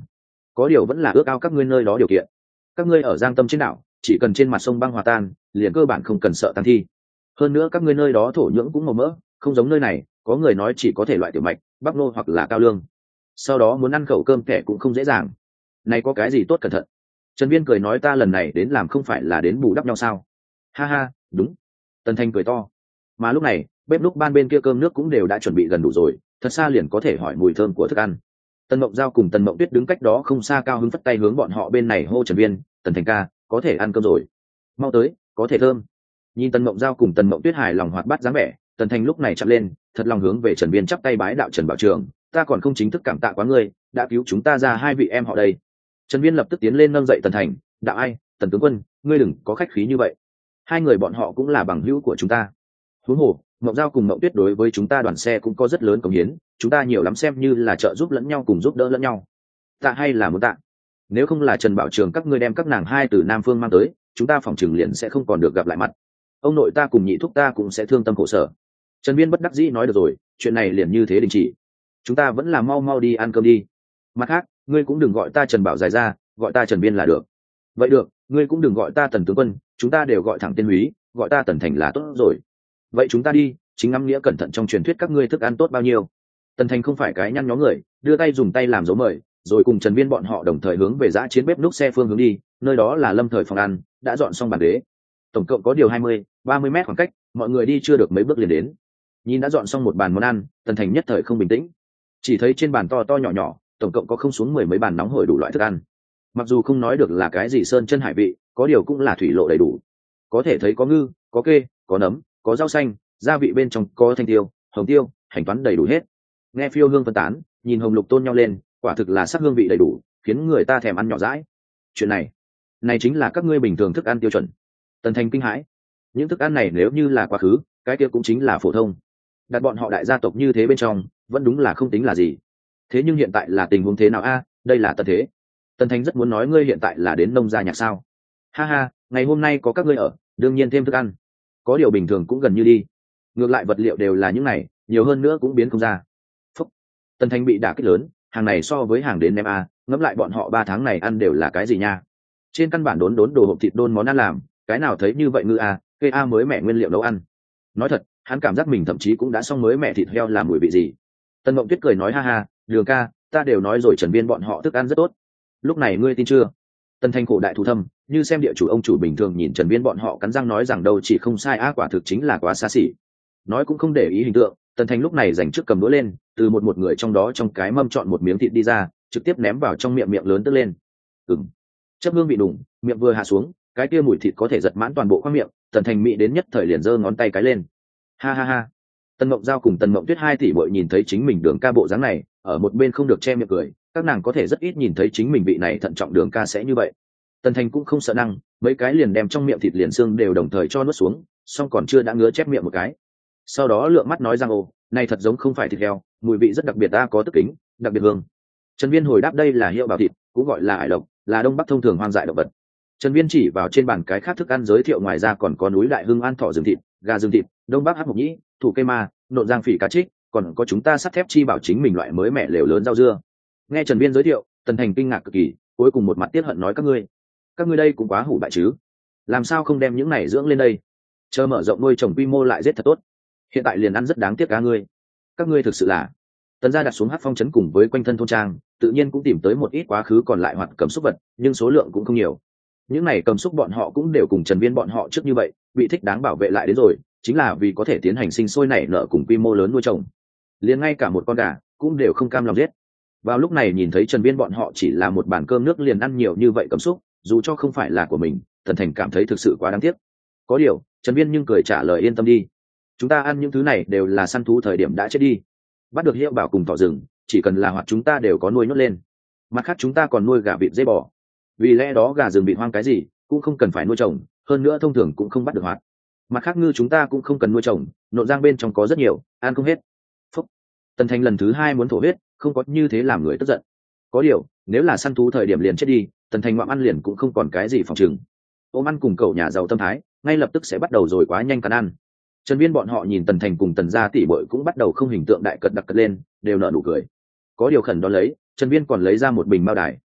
có điều vẫn là ước ao các ngươi nơi đó điều kiện. Các ngươi ở Giang Tâm trên đảo, chỉ cần trên mặt sông băng hòa tan, liền cơ bản không cần sợ tăng thi. Hơn nữa các ngươi nơi đó thổ nhưỡng cũng màu mỡ, không giống nơi này, có người nói chỉ có thể loại tiểu mạch, bắp nô hoặc là cao lương. Sau đó muốn ăn khẩu cơm kẻ cũng không dễ dàng. Này có cái gì tốt cẩn thận. Trần Viên cười nói ta lần này đến làm không phải là đến bù đắp nhau sao? Ha ha, đúng. Tần Thành cười to. Mà lúc này, bếp núc ban bên kia cơm nước cũng đều đã chuẩn bị gần đủ rồi, thật xa liền có thể hỏi mùi thơm của thức ăn. Tần Mộng Giao cùng Tần Mộng Tuyết đứng cách đó không xa cao hứng phất tay hướng bọn họ bên này hô Trần Viên, Tần Thành ca, có thể ăn cơm rồi. Mau tới, có thể thơm. Nhìn Tần Mộng Giao cùng Tần Mộng Tuyết hài lòng hoạt bát dáng vẻ, Tần Thành lúc này chạm lên, thật lòng hướng về Trần Viên chắp tay bái đạo Trần Bảo Trường, ta còn không chính thức cảm tạ quá ngươi, đã cứu chúng ta ra hai vị em họ đây. Trần Viên lập tức tiến lên nâng dậy Tần Thành, đạo ai, Tần tướng quân, ngươi đừng có khách khí như vậy. Hai người bọn họ cũng là bằng hữu của chúng ta. Huống hồ, Mộng Giao cùng Mộng Tuyết đối với chúng ta đoàn xe cũng có rất lớn cống hiến, chúng ta nhiều lắm xem như là trợ giúp lẫn nhau cùng giúp đỡ lẫn nhau. Tạ hay là muốn tạ? Nếu không là Trần Bảo Trường các ngươi đem các nàng hai từ Nam Phương mang tới, chúng ta phòng trường liền sẽ không còn được gặp lại mặt. Ông nội ta cùng nhị thúc ta cũng sẽ thương tâm khổ sở. Trần Viên bất đắc dĩ nói được rồi, chuyện này liền như thế đình chỉ. Chúng ta vẫn là mau mau đi ăn cơm đi. Mặt khác, ngươi cũng đừng gọi ta Trần Bảo dài ra, gọi ta Trần Viên là được. Vậy được, ngươi cũng đừng gọi ta Tần tướng quân, chúng ta đều gọi thẳng tên húy, gọi ta Tần Thành là tốt rồi. Vậy chúng ta đi, chính ngắm nghĩa cẩn thận trong truyền thuyết các ngươi thức ăn tốt bao nhiêu. Tần Thành không phải cái nhăn nhó người, đưa tay dùng tay làm dấu mời, rồi cùng Trần Viên bọn họ đồng thời hướng về dã chiến bếp núc xe phương hướng đi, nơi đó là lâm thời phòng ăn, đã dọn xong bàn ghế. Tổng cộng có điều hai mươi, ba mươi mét khoảng cách, mọi người đi chưa được mấy bước liền đến. Nhìn đã dọn xong một bàn món ăn, Tần Thành nhất thời không bình tĩnh. Chỉ thấy trên bàn to to nhỏ nhỏ, tổng cộng có không xuống mười mấy bàn nóng hổi đủ loại thức ăn. Mặc dù không nói được là cái gì sơn chân hải vị, có điều cũng là thủy lộ đầy đủ. Có thể thấy có ngư, có kê, có nấm, có rau xanh, gia vị bên trong có thanh tiêu, hồng tiêu, hành toán đầy đủ hết. Nghe phiêu hương phân tán, nhìn hồng lục tôn nhau lên, quả thực là sắc hương vị đầy đủ, khiến người ta thèm ăn nhỏ dãi. Chuyện này, này chính là các ngươi bình thường thức ăn tiêu chuẩn. Tần Thành kinh hãi, những thức ăn này nếu như là quá khứ, cái kia cũng chính là phổ thông. Đặt bọn họ đại gia tộc như thế bên trong, vẫn đúng là không tính là gì. Thế nhưng hiện tại là tình huống thế nào a? Đây là tận thế. Tần Thành rất muốn nói ngươi hiện tại là đến nông gia nhạc sao? Ha ha, ngày hôm nay có các ngươi ở, đương nhiên thêm thức ăn. Có điều bình thường cũng gần như đi. Ngược lại vật liệu đều là những này, nhiều hơn nữa cũng biến không ra. Phúc. Tần Thành bị đả kích lớn, hàng này so với hàng đến nem a, ngẫm lại bọn họ ba tháng này ăn đều là cái gì nha? Trên căn bản đốn đốn đồ hộp thịt đôn món ăn làm, cái nào thấy như vậy ngư a, cây a mới mẹ nguyên liệu nấu ăn. Nói thật, hắn cảm giác mình thậm chí cũng đã xong mới mẹ thịt heo làm mùi vị gì. Tần Mộng Tuyết cười nói ha ha, Đường ca, ta đều nói rồi Trần Viên bọn họ thức ăn rất tốt. Lúc này ngươi tin chưa? Tần Thành khổ đại thù thâm, như xem địa chủ ông chủ bình thường nhìn Trần Viên bọn họ cắn răng nói rằng đâu chỉ không sai á, quả thực chính là quá xa xỉ. Nói cũng không để ý hình tượng, Tần Thành lúc này dành trước cầm đũa lên, từ một một người trong đó trong cái mâm chọn một miếng thịt đi ra, trực tiếp ném vào trong miệng miệng lớn tức lên. Ừm. Chấp hương vị đủng, miệng vừa hạ xuống, cái kia mùi thịt có thể giật mãn toàn bộ khoang miệng, Tần Thành mỹ đến nhất thời liền giơ ngón tay cái lên. Ha ha ha. Tần Mộng Giao cùng Tần Mộng Tuyết hai tỷ muội nhìn thấy chính mình Đường ca bộ dáng này, ở một bên không được che miệng cười, các nàng có thể rất ít nhìn thấy chính mình vị này thận trọng Đường ca sẽ như vậy. Tần Thành cũng không sợ năng, mấy cái liền đem trong miệng thịt liền xương đều đồng thời cho nuốt xuống, song còn chưa đã ngứa chép miệng một cái. Sau đó lượng mắt nói rằng ồ, này thật giống không phải thịt heo, mùi vị rất đặc biệt, ta có tức kính, đặc biệt hương. Trần Viên hồi đáp đây là hiệu bảo thịt, cũng gọi là ải lộc, là đông bắc thông thường hoang dại động vật. Trần Viên chỉ vào trên bàn cái khác thức ăn giới thiệu, ngoài ra còn có núi Đại Hưng an thọ rừng thịt, gà rừng thịt, đông bắc hắc mộc nhĩ, thủ cây ma, nộn giang phỉ cá trích, còn có chúng ta sắt thép chi bảo chính mình loại mới mẻ lều lớn rau dưa. Nghe Trần Viên giới thiệu, Tần Thành kinh ngạc cực kỳ, cuối cùng một mặt tiếc hận nói các ngươi, các ngươi đây cũng quá hủ bại chứ, làm sao không đem những này dưỡng lên đây, chờ mở rộng nuôi trồng quy mô lại giết thật tốt, hiện tại liền ăn rất đáng tiếc cá ngươi, các ngươi thực sự là. Tần gia đặt xuống hát phong trấn cùng với quanh thân thôn trang, tự nhiên cũng tìm tới một ít quá khứ còn lại hoạt cầm xúc vật, nhưng số lượng cũng không nhiều. Những này cầm xúc bọn họ cũng đều cùng Trần Viên bọn họ trước như vậy, bị thích đáng bảo vệ lại đến rồi, chính là vì có thể tiến hành sinh sôi nảy nở cùng quy mô lớn nuôi trồng. Liền ngay cả một con gà cũng đều không cam lòng giết. Vào lúc này nhìn thấy Trần Viên bọn họ chỉ là một bàn cơm nước liền ăn nhiều như vậy cầm xúc, dù cho không phải là của mình, Tần Thành cảm thấy thực sự quá đáng tiếc. Có điều, Trần Viên nhưng cười trả lời yên tâm đi, chúng ta ăn những thứ này đều là săn thú thời điểm đã chết đi, bắt được hiệu bảo cùng thỏ rừng, chỉ cần là hoạt chúng ta đều có nuôi nhốt lên. Mặt khác chúng ta còn nuôi gà vịt dê bò, vì lẽ đó gà rừng bị hoang cái gì cũng không cần phải nuôi trồng, hơn nữa thông thường cũng không bắt được hoạt. Mặt khác ngư chúng ta cũng không cần nuôi trồng, nộn giang bên trong có rất nhiều, ăn không hết. Phúc. Tần Thành lần thứ hai muốn thổ huyết, không có như thế làm người tức giận. Có điều, nếu là săn thú thời điểm liền chết đi, Tần Thành ngoạm ăn liền cũng không còn cái gì phòng chừng. Ôm ăn cùng cậu nhà giàu tâm thái, ngay lập tức sẽ bắt đầu rồi quá nhanh cắn ăn. Trần Viên bọn họ nhìn Tần Thành cùng Tần gia tỷ muội cũng bắt đầu không hình tượng đại cật đặc cật lên, đều nở nụ cười. Có điều khẩn đó lấy, Trần Viên còn lấy ra một bình mao đài.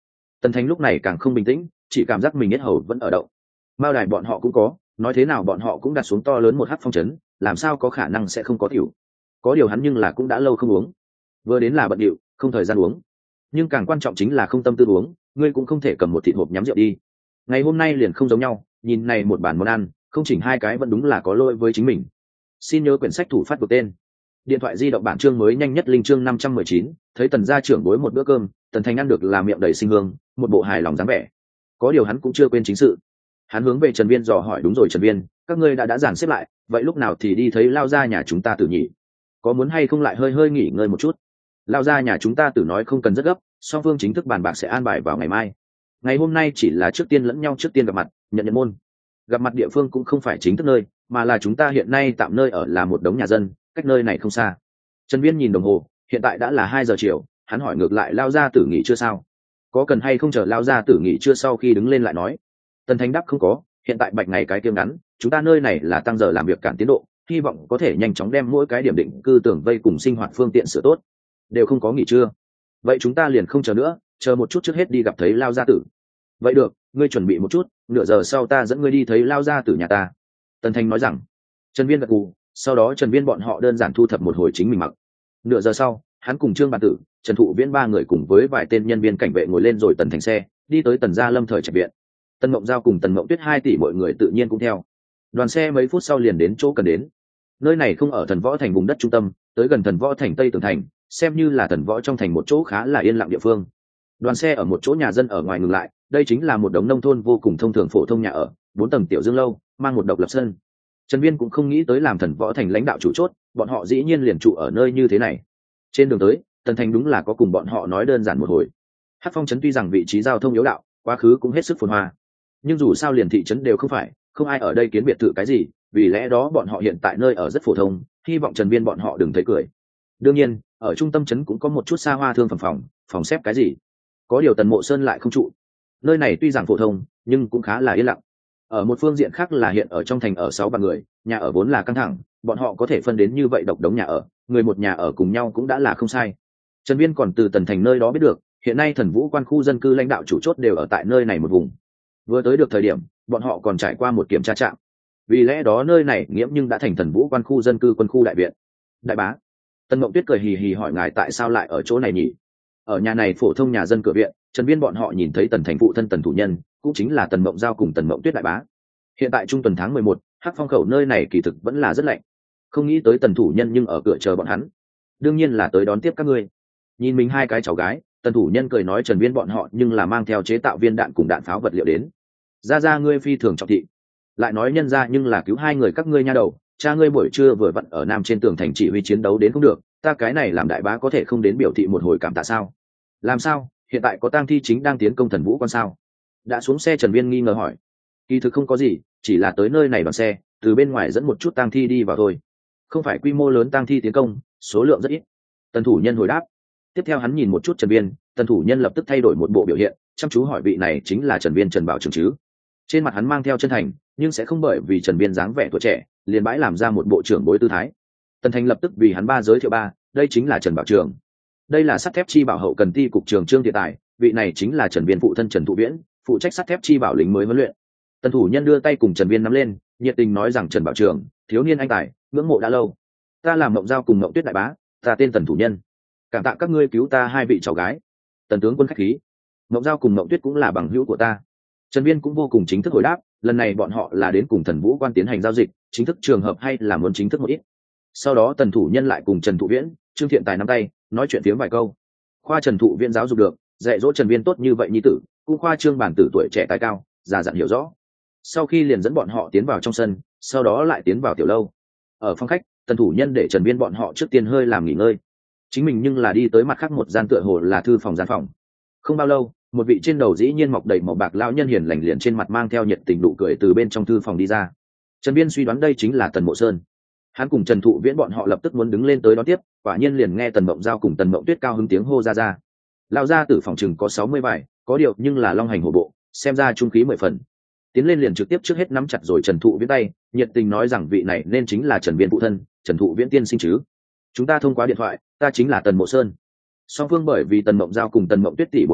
Tần Thành lúc này càng không bình tĩnh, chỉ cảm giác mình hết hầu vẫn ở động. Mao đài bọn họ cũng có, nói thế nào bọn họ cũng đặt xuống to lớn một hắc phong trấn, làm sao có khả năng sẽ không có tiểu. Có điều hắn nhưng là cũng đã lâu không uống, vừa đến là bận điệu, không thời gian uống. Nhưng càng quan trọng chính là không tâm tư uống, ngươi cũng không thể cầm một thịt hộp nhắm rượu đi. Ngày hôm nay liền không giống nhau, nhìn này một bàn món ăn, không chỉnh hai cái vẫn đúng là có lỗi với chính mình. Xin nhớ quyển sách thủ phát vực tên. Điện thoại di động bản chương mới nhanh nhất linh chương năm trăm mười chín, thấy Tần gia trưởng bối một bữa cơm, Tần Thành ăn được là miệng đầy sinh hương, một bộ hài lòng dáng vẻ. Có điều hắn cũng chưa quên chính sự. Hắn hướng về Trần Viên dò hỏi, đúng rồi Trần Viên, các ngươi đã đã dàn xếp lại, vậy lúc nào thì đi thấy lao gia nhà chúng ta Tử nhỉ? Có muốn hay không lại hơi hơi nghỉ ngơi một chút? Lao gia nhà chúng ta Tử nói không cần rất gấp, song phương chính thức bàn bạc sẽ an bài vào ngày mai. Ngày hôm nay chỉ là trước tiên lẫn nhau trước tiên gặp mặt, nhận nhận môn. Gặp mặt địa phương cũng không phải chính thức nơi, mà là chúng ta hiện nay tạm nơi ở là một đống nhà dân, cách nơi này không xa. Trần Viên nhìn đồng hồ, hiện tại đã là hai giờ chiều, hắn hỏi ngược lại, lao gia Tử nghỉ chưa sao? Có cần hay không chờ lao gia Tử nghỉ chưa sau khi đứng lên lại nói. Tần Thành đáp không có, hiện tại bạch ngày cái kiêm ngắn, chúng ta nơi này là tăng giờ làm việc cản tiến độ, hy vọng có thể nhanh chóng đem mỗi cái điểm định cư tường vây cùng sinh hoạt phương tiện sửa tốt. Đều không có nghỉ trưa, vậy chúng ta liền không chờ nữa, chờ một chút trước hết đi gặp thấy lao gia tử. Vậy được, ngươi chuẩn bị một chút, nửa giờ sau ta dẫn ngươi đi thấy lao gia tử nhà ta. Tần Thành nói rằng. Trần Viên gật gù, sau đó Trần Viên bọn họ đơn giản thu thập một hồi chính mình mặc. Nửa giờ sau, hắn cùng Trương Bản Tử, Trần Thụ Viễn ba người cùng với vài tên nhân viên cảnh vệ ngồi lên rồi Tần Thành xe, đi tới Tần gia Lâm Thời Trạch viện. Tần Mộng Giao cùng Tần Mộng Tuyết hai tỷ mọi người tự nhiên cũng theo. Đoàn xe mấy phút sau liền đến chỗ cần đến. Nơi này không ở Thần Võ thành vùng đất trung tâm, tới gần Thần Võ thành Tây Tường thành, xem như là Thần Võ trong thành một chỗ khá là yên lặng địa phương. Đoàn xe ở một chỗ nhà dân ở ngoài ngừng lại, đây chính là một đống nông thôn vô cùng thông thường phổ thông nhà ở, bốn tầng tiểu dương lâu, mang một độc lập sân. Trần Viên cũng không nghĩ tới làm Thần Võ thành lãnh đạo chủ chốt, bọn họ dĩ nhiên liền trụ ở nơi như thế này. Trên đường tới, Tần Thành đúng là có cùng bọn họ nói đơn giản một hồi. Hắc Phong trấn tuy rằng vị trí giao thông yếu đạo, quá khứ cũng hết sức phồn hoa, nhưng dù sao liền thị trấn đều không phải, không ai ở đây kiến biệt thự cái gì, vì lẽ đó bọn họ hiện tại nơi ở rất phổ thông, hy vọng Trần Viên bọn họ đừng thấy cười. Đương nhiên, ở trung tâm trấn cũng có một chút xa hoa thương phẩm phòng, phòng xếp cái gì. Có điều Tần Mộ Sơn lại không trụ. Nơi này tuy rằng phổ thông, nhưng cũng khá là yên lặng. Ở một phương diện khác là hiện ở trong thành ở sáu vạn người, nhà ở vốn là căng thẳng, bọn họ có thể phân đến như vậy độc đống nhà ở, người một nhà ở cùng nhau cũng đã là không sai. Trần Viên còn từ Tần Thành nơi đó biết được, hiện nay Thần Vũ quan khu dân cư lãnh đạo chủ chốt đều ở tại nơi này một vùng. Vừa tới được thời điểm, bọn họ còn trải qua một kiểm tra trạm. Vì lẽ đó nơi này nghiễm nhưng đã thành Thần Vũ quan khu dân cư quân khu đại viện. Đại bá, Tần Mộng Tuyết cười hì hì hỏi, ngài tại sao lại ở chỗ này nhỉ? Ở nhà này phổ thông nhà dân cửa viện, Trần Viên bọn họ nhìn thấy Tần Thành phụ thân Tần thủ nhân, cũng chính là Tần Mộng Giao cùng Tần Mộng Tuyết đại bá. Hiện tại trung tuần tháng mười một, Hắc Phong khẩu nơi này kỳ thực vẫn là rất lạnh. Không nghĩ tới Tần thủ nhân nhưng ở cửa chờ bọn hắn. Đương nhiên là tới đón tiếp các ngươi. Nhìn mình hai cái cháu gái, Tần thủ nhân cười nói, Trần Viên bọn họ nhưng là mang theo chế tạo viên đạn cùng đạn pháo vật liệu đến. Ra ra ngươi phi thường trọng thị. Lại nói nhân ra nhưng là cứu hai người các ngươi nha đầu, cha ngươi buổi trưa vừa vặn ở nam trên tường thành chỉ huy chiến đấu đến không được, ta cái này làm đại bá có thể không đến biểu thị một hồi cảm tạ sao? Làm sao? Hiện tại có tang thi chính đang tiến công Thần Vũ quan sao? Đã xuống xe Trần Viên nghi ngờ hỏi. Kỳ thực không có gì, chỉ là tới nơi này đoàn xe, từ bên ngoài dẫn một chút tang thi đi vào thôi. Không phải quy mô lớn tang thi tiến công, số lượng rất ít. Tần thủ nhân hồi đáp. Tiếp theo hắn nhìn một chút Trần Viên, Tần thủ nhân lập tức thay đổi một bộ biểu hiện, chăm chú hỏi vị này chính là Trần Viên Trần Bảo Trường chứ? Trên mặt hắn mang theo chân thành, nhưng sẽ không bởi vì Trần Viên dáng vẻ tuổi trẻ, liền bãi làm ra một bộ trưởng bối tư thái. Tần Thành lập tức vì hắn ba giới thiệu ba, đây chính là Trần Bảo Trường. Đây là sắt thép chi bảo hậu cần ti cục trưởng Trương Thiện Tài, vị này chính là Trần Viên phụ thân Trần Thụ Viễn, phụ trách sắt thép chi bảo lính mới huấn luyện. Tần thủ nhân đưa tay cùng Trần Viên nắm lên, nhiệt tình nói rằng, Trần Bảo Trường, thiếu niên anh tài, ngưỡng mộ đã lâu. Ta làm Mộng Giao cùng Mộng Tuyết đại bá, ta tên Tần thủ nhân. Cảm tạ các ngươi cứu ta hai vị cháu gái. Tần tướng quân khách khí. Mộng Giao cùng Mộng Tuyết cũng là bằng hữu của ta. Trần Viên cũng vô cùng chính thức hồi đáp, lần này bọn họ là đến cùng Thần Vũ quan tiến hành giao dịch, chính thức trường hợp hay là muốn chính thức một ít. Sau đó Tần thủ nhân lại cùng Trần Thụ Viễn, Trương Thiện Tài nắm tay, nói chuyện tiếng vài câu. Khoa Trần Thụ Viễn giáo dục được, dạy dỗ Trần Viên tốt như vậy nhi tử, cũng khoa Trương Bản Tử tuổi trẻ tài cao, già dặn hiểu rõ. Sau khi liền dẫn bọn họ tiến vào trong sân, sau đó lại tiến vào tiểu lâu. Ở phòng khách, Tần thủ nhân để Trần Viên bọn họ trước tiên hơi làm nghỉ ngơi. Chính mình nhưng là đi tới mặt khác một gian tựa hồ là thư phòng gian phòng. Không bao lâu, một vị trên đầu dĩ nhiên mọc đầy màu bạc lão nhân hiền lành liền trên mặt mang theo nhiệt tình nụ cười từ bên trong thư phòng đi ra. Trần Viên suy đoán đây chính là Tần Mộ Sơn. Hắn cùng Trần Thụ Viễn bọn họ lập tức muốn đứng lên tới đón tiếp, quả nhiên liền nghe Tần Mộng Giao cùng Tần Mộng Tuyết cao hứng tiếng hô ra ra. Lão gia tử phòng chừng có sáu mươi vài, có điều nhưng là long hành hổ bộ, xem ra trung khí mười phần. Tiến lên liền trực tiếp trước hết nắm chặt rồi Trần Thụ Viễn tay, nhiệt tình nói rằng vị này nên chính là Trần Viên phụ thân, Trần Thụ Viễn tiên sinh chứ? Chúng ta thông qua điện thoại, ta chính là Tần Mộ Sơn. Song phương bởi vì Tần Mộng Giao cùng Tần Mộng Tuyết tỷ muội quan hệ,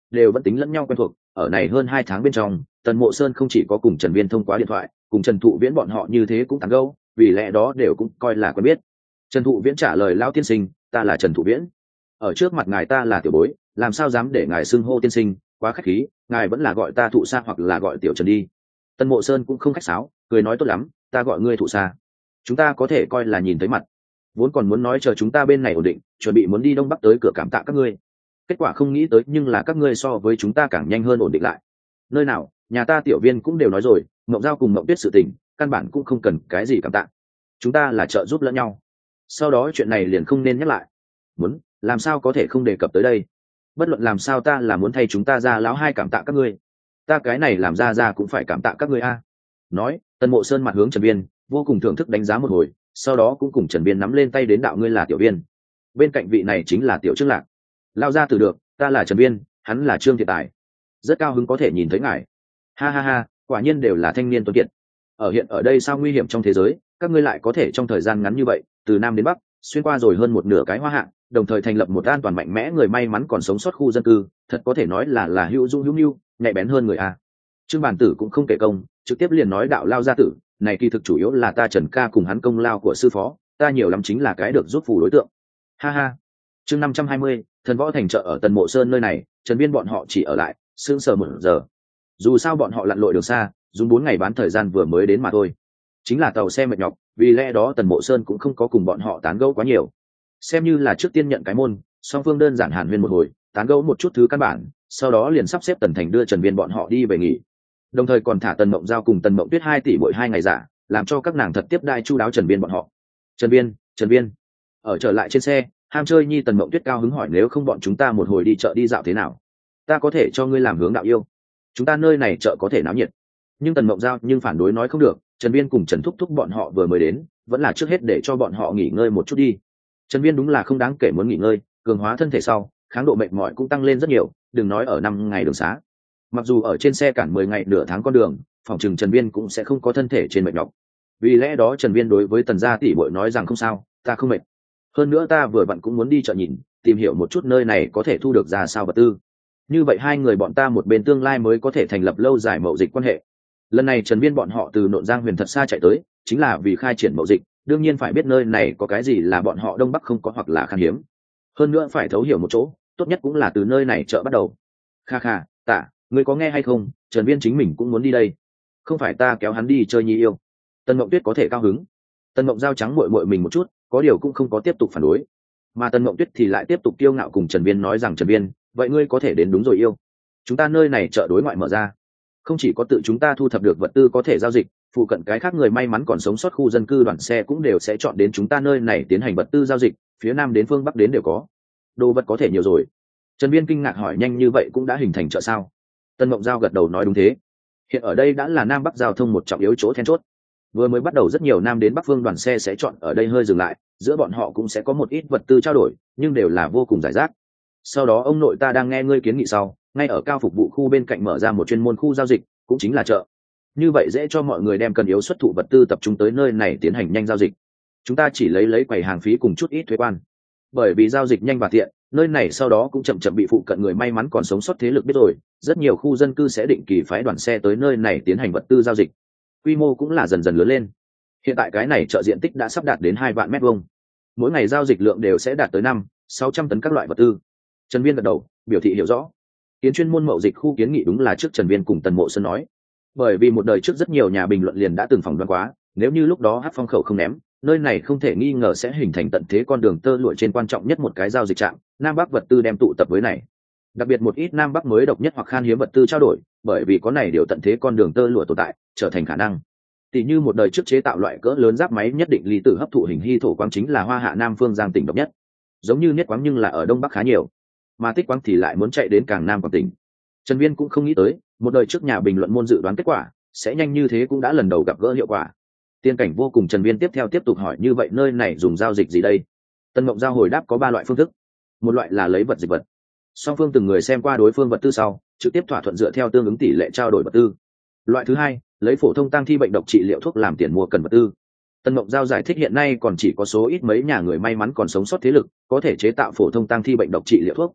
đều vẫn tính lẫn nhau quen thuộc. Ở này hơn hai tháng bên trong, Tần Mộ Sơn không chỉ có cùng Trần Viên thông qua điện thoại, cùng Trần Thụ Viễn bọn họ như thế cũng tán gẫu, vì lẽ đó đều cũng coi là quen biết. Trần Thụ Viễn trả lời: Lão tiên sinh, ta là Trần Thụ Viễn, ở trước mặt ngài ta là tiểu bối, làm sao dám để ngài xưng hô tiên sinh, quá khách khí, ngài vẫn là gọi ta Thụ Sa hoặc là gọi tiểu Trần đi. Tần Mộ Sơn cũng không khách sáo, cười nói: tốt lắm, ta gọi ngươi Thụ Sa, chúng ta có thể coi là nhìn thấy mặt. Vốn còn muốn nói chờ chúng ta bên này ổn định, chuẩn bị muốn đi đông bắc tới cửa cảm tạ các ngươi, kết quả không nghĩ tới nhưng là các ngươi so với chúng ta càng nhanh hơn ổn định lại. Nơi nào, nhà ta tiểu viên cũng đều nói rồi, Mộng Giao cùng Mộng Tuyết sự tình, căn bản cũng không cần cái gì cảm tạ, chúng ta là trợ giúp lẫn nhau. Sau đó chuyện này liền không nên nhắc lại. Muốn, làm sao có thể không đề cập tới đây. Bất luận làm sao ta là muốn thay chúng ta ra lão hai cảm tạ các ngươi, ta cái này làm ra ra cũng phải cảm tạ các ngươi a. Nói, Tần Mộ Sơn mặt hướng Trần Viên, vô cùng thưởng thức đánh giá một hồi, sau đó cũng cùng Trần Viên nắm lên tay đến đạo: ngươi là tiểu Viên, bên cạnh vị này chính là tiểu Trương Lạc. Lao ra từ được, ta là Trần Viên, hắn là Trương Thiện Tài, rất cao hứng có thể nhìn thấy ngài. Ha ha ha, quả nhiên đều là thanh niên tuấn kiệt. Ở hiện ở đây sao nguy hiểm trong thế giới, các ngươi lại có thể trong thời gian ngắn như vậy, từ nam đến bắc, xuyên qua rồi hơn một nửa cái Hoa Hạ, đồng thời thành lập một an toàn mạnh mẽ người may mắn còn sống sót khu dân cư, thật có thể nói là là hữu dung hữu nhu, nhạy bén hơn người a. Trương Bản Tử cũng không kể công, trực tiếp liền nói: đạo Lao gia tử, này kỳ thực chủ yếu là ta Trần ca cùng hắn công lao của sư phó, ta nhiều lắm chính là cái được giúp phù đối tượng. Ha ha. Chương năm trăm hai mươi, Thần Võ Thành chợ ở Tần Mộ Sơn nơi này, Trần Viên bọn họ chỉ ở lại sương sờ một giờ. Dù sao bọn họ lặn lội đường xa, dùng bốn ngày bán thời gian vừa mới đến mà thôi, chính là tàu xe mệt nhọc, vì lẽ đó Tần Mộ Sơn cũng không có cùng bọn họ tán gẫu quá nhiều, xem như là trước tiên nhận cái môn, song phương đơn giản hàn huyên một hồi, tán gẫu một chút thứ căn bản, sau đó liền sắp xếp Tần Thành đưa Trần Viên bọn họ đi về nghỉ, đồng thời còn thả Tần Mộng Giao cùng Tần Mộng Tuyết hai tỷ bội hai ngày giả, làm cho các nàng thật tiếp đai chu đáo Trần Viên bọn họ. Trần Viên, Trần Viên, ở trở lại trên xe, ham chơi nhi Tần Mộng Tuyết cao hứng hỏi: nếu không bọn chúng ta một hồi đi chợ đi dạo thế nào? Ta có thể cho ngươi làm hướng đạo yêu, chúng ta nơi này chợ có thể náo nhiệt. Nhưng Tần Mộng Giao nhưng phản đối nói: không được, Trần Viên cùng Trần Thúc Thúc bọn họ vừa mới đến, vẫn là trước hết để cho bọn họ nghỉ ngơi một chút đi. Trần Viên đúng là không đáng kể muốn nghỉ ngơi, cường hóa thân thể sau, kháng độ mệt mỏi cũng tăng lên rất nhiều, đừng nói ở năm ngày đường xá, mặc dù ở trên xe cản mười ngày nửa tháng con đường, phòng chừng Trần Viên cũng sẽ không có thân thể trên mệt nhọc. Vì lẽ đó Trần Viên đối với Tần gia tỷ muội nói rằng: không sao, ta không mệt, hơn nữa ta vừa vặn cũng muốn đi chợ nhìn, tìm hiểu một chút nơi này có thể thu được ra sao vật tư, như vậy hai người bọn ta một bên tương lai mới có thể thành lập lâu dài mậu dịch quan hệ. Lần này Trần Viên bọn họ từ Nộn Giang Huyền thật xa chạy tới, chính là vì khai triển mậu dịch, đương nhiên phải biết nơi này có cái gì là bọn họ Đông Bắc không có hoặc là khan hiếm, hơn nữa phải thấu hiểu một chỗ, tốt nhất cũng là từ nơi này chợ bắt đầu. Kha kha, tạ, ngươi có nghe hay không, Trần Viên chính mình cũng muốn đi đây, không phải ta kéo hắn đi chơi nhi yêu. Tần Mộng Tuyết có thể cao hứng, Tần Mộng Giao trắng muội muội mình một chút, có điều cũng không có tiếp tục phản đối, mà Tần Mộng Tuyết thì lại tiếp tục kiêu ngạo cùng Trần Viên nói rằng: Trần Viên, vậy ngươi có thể đến đúng rồi yêu, chúng ta nơi này chợ đối ngoại mở ra, không chỉ có tự chúng ta thu thập được vật tư có thể giao dịch, phụ cận cái khác người may mắn còn sống sót khu dân cư đoàn xe cũng đều sẽ chọn đến chúng ta nơi này tiến hành vật tư giao dịch, phía nam đến phương bắc đến đều có, đồ vật có thể nhiều rồi. Trần Viên kinh ngạc hỏi: nhanh như vậy cũng đã hình thành chợ sao? Tần Mộng Giao gật đầu nói: đúng thế, hiện ở đây đã là nam bắc giao thông một trọng yếu chỗ then chốt, vừa mới bắt đầu rất nhiều nam đến bắc phương đoàn xe sẽ chọn ở đây hơi dừng lại, giữa bọn họ cũng sẽ có một ít vật tư trao đổi, nhưng đều là vô cùng giải rác. Sau đó ông nội ta đang nghe ngươi kiến nghị sau, ngay ở cao phục vụ khu bên cạnh mở ra một chuyên môn khu giao dịch, cũng chính là chợ, như vậy dễ cho mọi người đem cần yếu xuất thụ vật tư tập trung tới nơi này tiến hành nhanh giao dịch, chúng ta chỉ lấy lấy quầy hàng phí cùng chút ít thuế quan, bởi vì giao dịch nhanh và tiện, nơi này sau đó cũng chậm chậm bị phụ cận người may mắn còn sống sót thế lực biết rồi, rất nhiều khu dân cư sẽ định kỳ phái đoàn xe tới nơi này tiến hành vật tư giao dịch, quy mô cũng là dần dần lớn lên. Hiện tại cái này chợ diện tích đã sắp đạt đến hai vạn mét vuông, mỗi ngày giao dịch lượng đều sẽ đạt tới năm sáu trăm tấn các loại vật tư. Trần Viên gật đầu biểu thị hiểu rõ, kiến chuyên môn mậu dịch khu kiến nghị đúng là trước Trần Viên cùng Tần Mộ Sơn nói, bởi vì một đời trước rất nhiều nhà bình luận liền đã từng phỏng đoán quá, nếu như lúc đó hát phong khẩu không ném, nơi này không thể nghi ngờ sẽ hình thành tận thế con đường tơ lụa trên quan trọng nhất một cái giao dịch trạm, nam bắc vật tư đem tụ tập với này, đặc biệt một ít nam bắc mới độc nhất hoặc khan hiếm vật tư trao đổi, bởi vì có này điều tận thế con đường tơ lụa tồn tại, trở thành khả năng. Tỷ như một đời trước chế tạo loại cỡ lớn giáp máy nhất định ly tử hấp thụ hình hy thổ quang chính là Hoa Hạ Nam phương Giang tỉnh độc nhất, giống như niết quáng nhưng là ở đông bắc khá nhiều, mà tích quáng thì lại muốn chạy đến càng nam quảng tỉnh. Trần Viên cũng không nghĩ tới, một đời trước nhà bình luận môn dự đoán kết quả sẽ nhanh như thế, cũng đã lần đầu gặp gỡ hiệu quả. Tiên cảnh vô cùng. Trần Viên tiếp theo tiếp tục hỏi: như vậy nơi này dùng giao dịch gì đây? Tân Mộng Giao hồi đáp: có ba loại phương thức, một loại là lấy vật dịch vật, song phương từng người xem qua đối phương vật tư sau trực tiếp thỏa thuận dựa theo tương ứng tỷ lệ trao đổi vật tư. Loại thứ hai, lấy phổ thông tang thi bệnh độc trị liệu thuốc làm tiền mua cần vật tư. Tân Mộng Giao giải thích hiện nay còn chỉ có số ít mấy nhà người may mắn còn sống sót thế lực có thể chế tạo phổ thông tang thi bệnh độc trị liệu thuốc,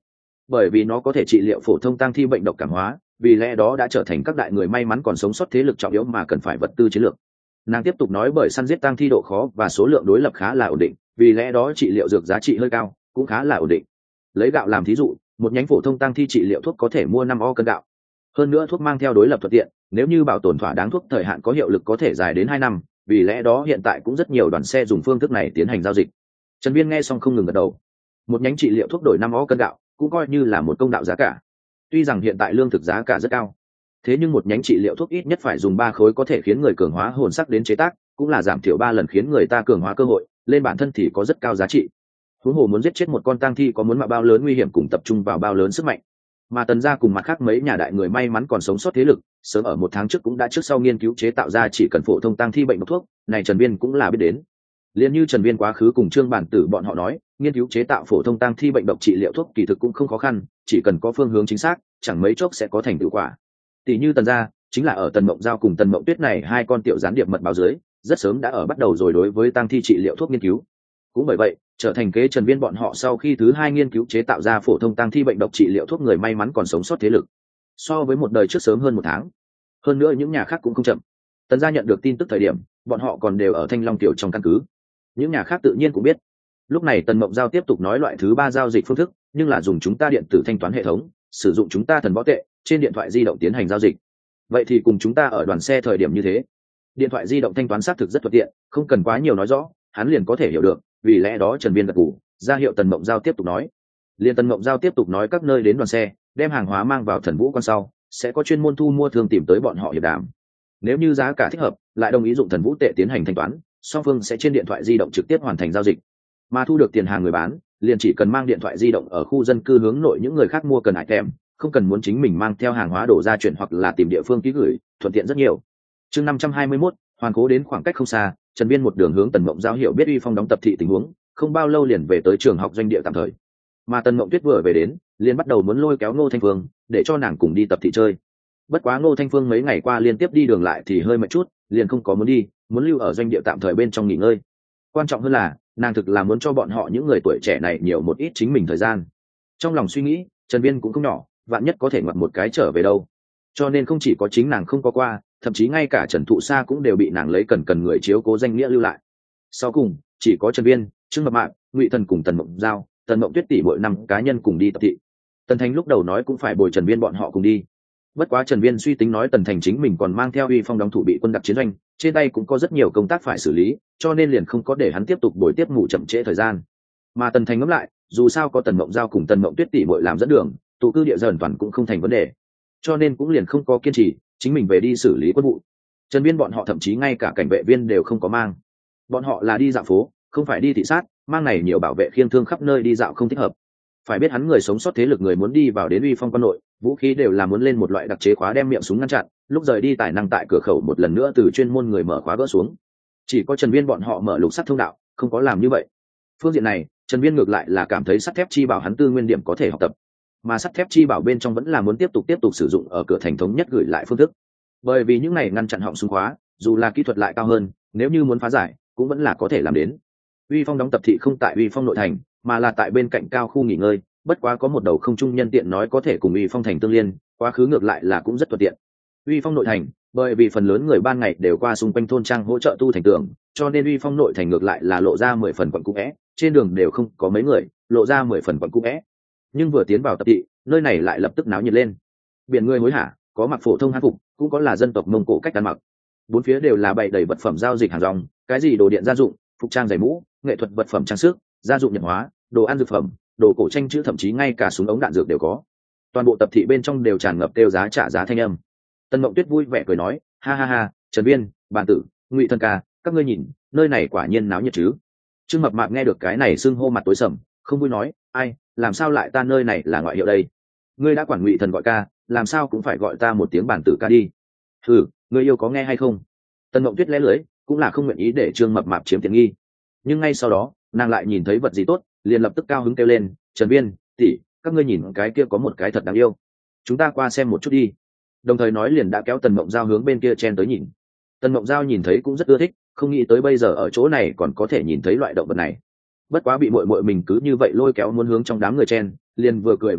bởi vì nó có thể trị liệu phổ thông tang thi bệnh độc cảm hóa, vì lẽ đó đã trở thành các đại người may mắn còn sống sót thế lực trọng yếu mà cần phải vật tư chiến lược. Nàng tiếp tục nói, bởi săn giết tang thi độ khó và số lượng đối lập khá là ổn định, vì lẽ đó trị liệu dược giá trị hơi cao, cũng khá là ổn định. Lấy gạo làm thí dụ, một nhánh phổ thông tang thi trị liệu thuốc có thể mua năm o cân gạo. Hơn nữa thuốc mang theo đối lập thuận tiện, nếu như bảo tồn thỏa đáng thuốc thời hạn có hiệu lực có thể dài đến hai năm, vì lẽ đó hiện tại cũng rất nhiều đoàn xe dùng phương thức này tiến hành giao dịch. Trần Viên nghe xong không ngừng gật đầu. Một nhánh trị liệu thuốc đổi năm o cân gạo, cũng coi như là một công đạo giá cả. Tuy rằng hiện tại lương thực giá cả rất cao, thế nhưng một nhánh trị liệu thuốc ít nhất phải dùng ba khối có thể khiến người cường hóa hồn sắc đến chế tác, cũng là giảm thiểu ba lần khiến người ta cường hóa cơ hội, lên bản thân thì có rất cao giá trị. Huống hồ muốn giết chết một con tang thi có muốn mạo bao lớn nguy hiểm cùng tập trung vào bao lớn sức mạnh. Mà Tần gia cùng mặt khác mấy nhà đại người may mắn còn sống sót thế lực, sớm ở một tháng trước cũng đã trước sau nghiên cứu chế tạo ra chỉ cần phổ thông tang thi bệnh độc thuốc, này Trần Viên cũng là biết đến. Liên như Trần Viên quá khứ cùng Trương Bản Tử bọn họ nói, nghiên cứu chế tạo phổ thông tang thi bệnh độc trị liệu thuốc kỳ thực cũng không khó khăn, chỉ cần có phương hướng chính xác, chẳng mấy chốc sẽ có thành tựu quả. Tỷ như Tần gia, chính là ở Tần Mộng Giao cùng Tần Mộng Tuyết này hai con tiểu gián điệp mật báo dưới, rất sớm đã ở bắt đầu rồi đối với tang thi trị liệu thuốc nghiên cứu. Cũng bởi vậy, trở thành kế Trần Viên bọn họ sau khi thứ hai nghiên cứu chế tạo ra phổ thông tang thi bệnh độc trị liệu thuốc người may mắn còn sống sót thế lực. So với một đời trước sớm hơn một tháng. Hơn nữa những nhà khác cũng không chậm. Tần gia nhận được tin tức thời điểm, bọn họ còn đều ở Thanh Long tiểu trong căn cứ. Những nhà khác tự nhiên cũng biết. Lúc này Tần Mộng Giao tiếp tục nói loại thứ ba giao dịch phương thức, nhưng là dùng chúng ta điện tử thanh toán hệ thống, sử dụng chúng ta thần võ tệ, trên điện thoại di động tiến hành giao dịch. Vậy thì cùng chúng ta ở đoàn xe thời điểm như thế. Điện thoại di động thanh toán xác thực rất thuận tiện, không cần quá nhiều nói rõ, hắn liền có thể hiểu được, vì lẽ đó Trần Viên gật gù, ra hiệu Tần Mộng Giao tiếp tục nói. Liên Tần Mộng Giao tiếp tục nói các nơi đến đoàn xe, đem hàng hóa mang vào Thần Vũ quan sau, sẽ có chuyên môn thu mua thương tìm tới bọn họ hiệp đàm. Nếu như giá cả thích hợp, lại đồng ý dụng Thần Vũ tệ tiến hành thanh toán, song phương sẽ trên điện thoại di động trực tiếp hoàn thành giao dịch. Mà thu được tiền hàng người bán, liền chỉ cần mang điện thoại di động ở khu dân cư hướng nội những người khác mua cần item, không cần muốn chính mình mang theo hàng hóa đổ ra chuyển hoặc là tìm địa phương ký gửi, thuận tiện rất nhiều. Chương năm trăm hai mươi mốt, Hoàn Cố đến khoảng cách không xa, Trần Viên một đường hướng Tần Mộng Giao hiểu biết Uy Phong đóng tập thị tình huống, không bao lâu liền về tới trường học doanh địa tạm thời. Mà Tần Mộng Tuyết vừa về đến, liền bắt đầu muốn lôi kéo Ngô Thanh Phương, để cho nàng cùng đi tập thị chơi. Bất quá Ngô Thanh Phương mấy ngày qua liên tiếp đi đường lại thì hơi mệt chút, liền không có muốn đi, muốn lưu ở doanh địa tạm thời bên trong nghỉ ngơi. Quan trọng hơn là, nàng thực là muốn cho bọn họ những người tuổi trẻ này nhiều một ít chính mình thời gian. Trong lòng suy nghĩ, Trần Viên cũng không nhỏ, vạn nhất có thể ngoặt một cái trở về đâu. Cho nên không chỉ có chính nàng không có qua, thậm chí ngay cả Trần Thụ Sa cũng đều bị nàng lấy cần cần người chiếu cố danh nghĩa lưu lại. Sau cùng, chỉ có Trần Viên, Trương Mập Mạp, Ngụy Thần cùng Tần Mộng Giao, Tần Mộng Tuyết tỷ mỗi năm cá nhân cùng đi tập thị. Tần Thành lúc đầu nói cũng phải bồi Trần Viên bọn họ cùng đi. Bất quá Trần Viên suy tính nói Tần Thành chính mình còn mang theo Uy Phong đóng thủ bị quân đặc chiến doanh, trên tay cũng có rất nhiều công tác phải xử lý, cho nên liền không có để hắn tiếp tục bồi tiếp ngủ chậm trễ thời gian. Mà Tần Thành ngẫm lại, dù sao có Tần Mộng Giao cùng Tần Mộng Tuyết tỷ muội làm dẫn đường, tụ cư địa dần toàn cũng không thành vấn đề, cho nên cũng liền không có kiên trì, chính mình về đi xử lý quân vụ. Trần Viên bọn họ thậm chí ngay cả cảnh vệ viên đều không có mang, bọn họ là đi dạo phố, không phải đi thị sát, mang này nhiều bảo vệ khiêng thương khắp nơi đi dạo không thích hợp. Phải biết hắn người sống sót thế lực người muốn đi vào đến Uy Phong quân nội, vũ khí đều là muốn lên một loại đặc chế khóa đem miệng súng ngăn chặn, lúc rời đi tài năng tại cửa khẩu một lần nữa từ chuyên môn người mở khóa gỡ xuống. Chỉ có Trần Viên bọn họ mở lục sắt thông đạo, không có làm như vậy. Phương diện này, Trần Viên ngược lại là cảm thấy sắt thép chi bảo hắn tư nguyên điểm có thể học tập, mà sắt thép chi bảo bên trong vẫn là muốn tiếp tục tiếp tục sử dụng ở cửa thành thống nhất gửi lại phương thức. Bởi vì những này ngăn chặn họng súng khóa, dù là kỹ thuật lại cao hơn, nếu như muốn phá giải, cũng vẫn là có thể làm đến. Uy Phong đóng tập thị không tại Uy Phong nội thành, mà là tại bên cạnh cao khu nghỉ ngơi, bất quá có một đầu không trung nhân tiện nói có thể cùng Uy Phong thành tương liên, quá khứ ngược lại là cũng rất thuận tiện. Uy Phong nội thành, bởi vì phần lớn người ban ngày đều qua xung quanh thôn trang hỗ trợ tu thành tường, cho nên Uy Phong nội thành ngược lại là lộ ra mười phần quận cũ é, trên đường đều không có mấy người, lộ ra mười phần quận cũ é. Nhưng vừa tiến vào tập thị, nơi này lại lập tức náo nhiệt lên. Biển người hối hả, có mặc phổ thông hán phục, cũng có là dân tộc Mông Cổ cách ăn mặc. Bốn phía đều là bày đầy vật phẩm giao dịch hàng rong, cái gì đồ điện gia dụng, phục trang giày mũ, nghệ thuật vật phẩm trang sức, gia dụng nhập hóa, đồ ăn dược phẩm, đồ cổ tranh chữ, thậm chí ngay cả súng ống đạn dược đều có. Toàn bộ tập thị bên trong đều tràn ngập kêu giá trả giá thanh âm. Tần Mộng Tuyết vui vẻ cười nói, ha ha ha, Trần Viên, Bàn Tử, Ngụy Thân ca, các ngươi nhìn, nơi này quả nhiên náo nhiệt chứ. Trương Mập Mạp nghe được cái này sưng hô mặt tối sầm, không vui nói, ai, làm sao lại ta nơi này là ngoại hiệu đây? Ngươi đã quản Ngụy Thần gọi ca, làm sao cũng phải gọi ta một tiếng Bàn Tử ca đi. Hừ, ngươi yêu có nghe hay không? Tần Mộng Tuyết lẽ lưỡi, cũng là không nguyện ý để Trương Mập Mạp chiếm tiện nghi. Nhưng ngay sau đó, nàng lại nhìn thấy vật gì tốt, liền lập tức cao hứng kêu lên, Trần Viên, tỷ, các ngươi nhìn cái kia có một cái thật đáng yêu, chúng ta qua xem một chút đi. Đồng thời nói liền đã kéo Tần Mộng Giao hướng bên kia chen tới nhìn. Tần Mộng Giao nhìn thấy cũng rất ưa thích, không nghĩ tới bây giờ ở chỗ này còn có thể nhìn thấy loại động vật này. Bất quá bị muội muội mình cứ như vậy lôi kéo muốn hướng trong đám người chen, liền vừa cười vừa nói,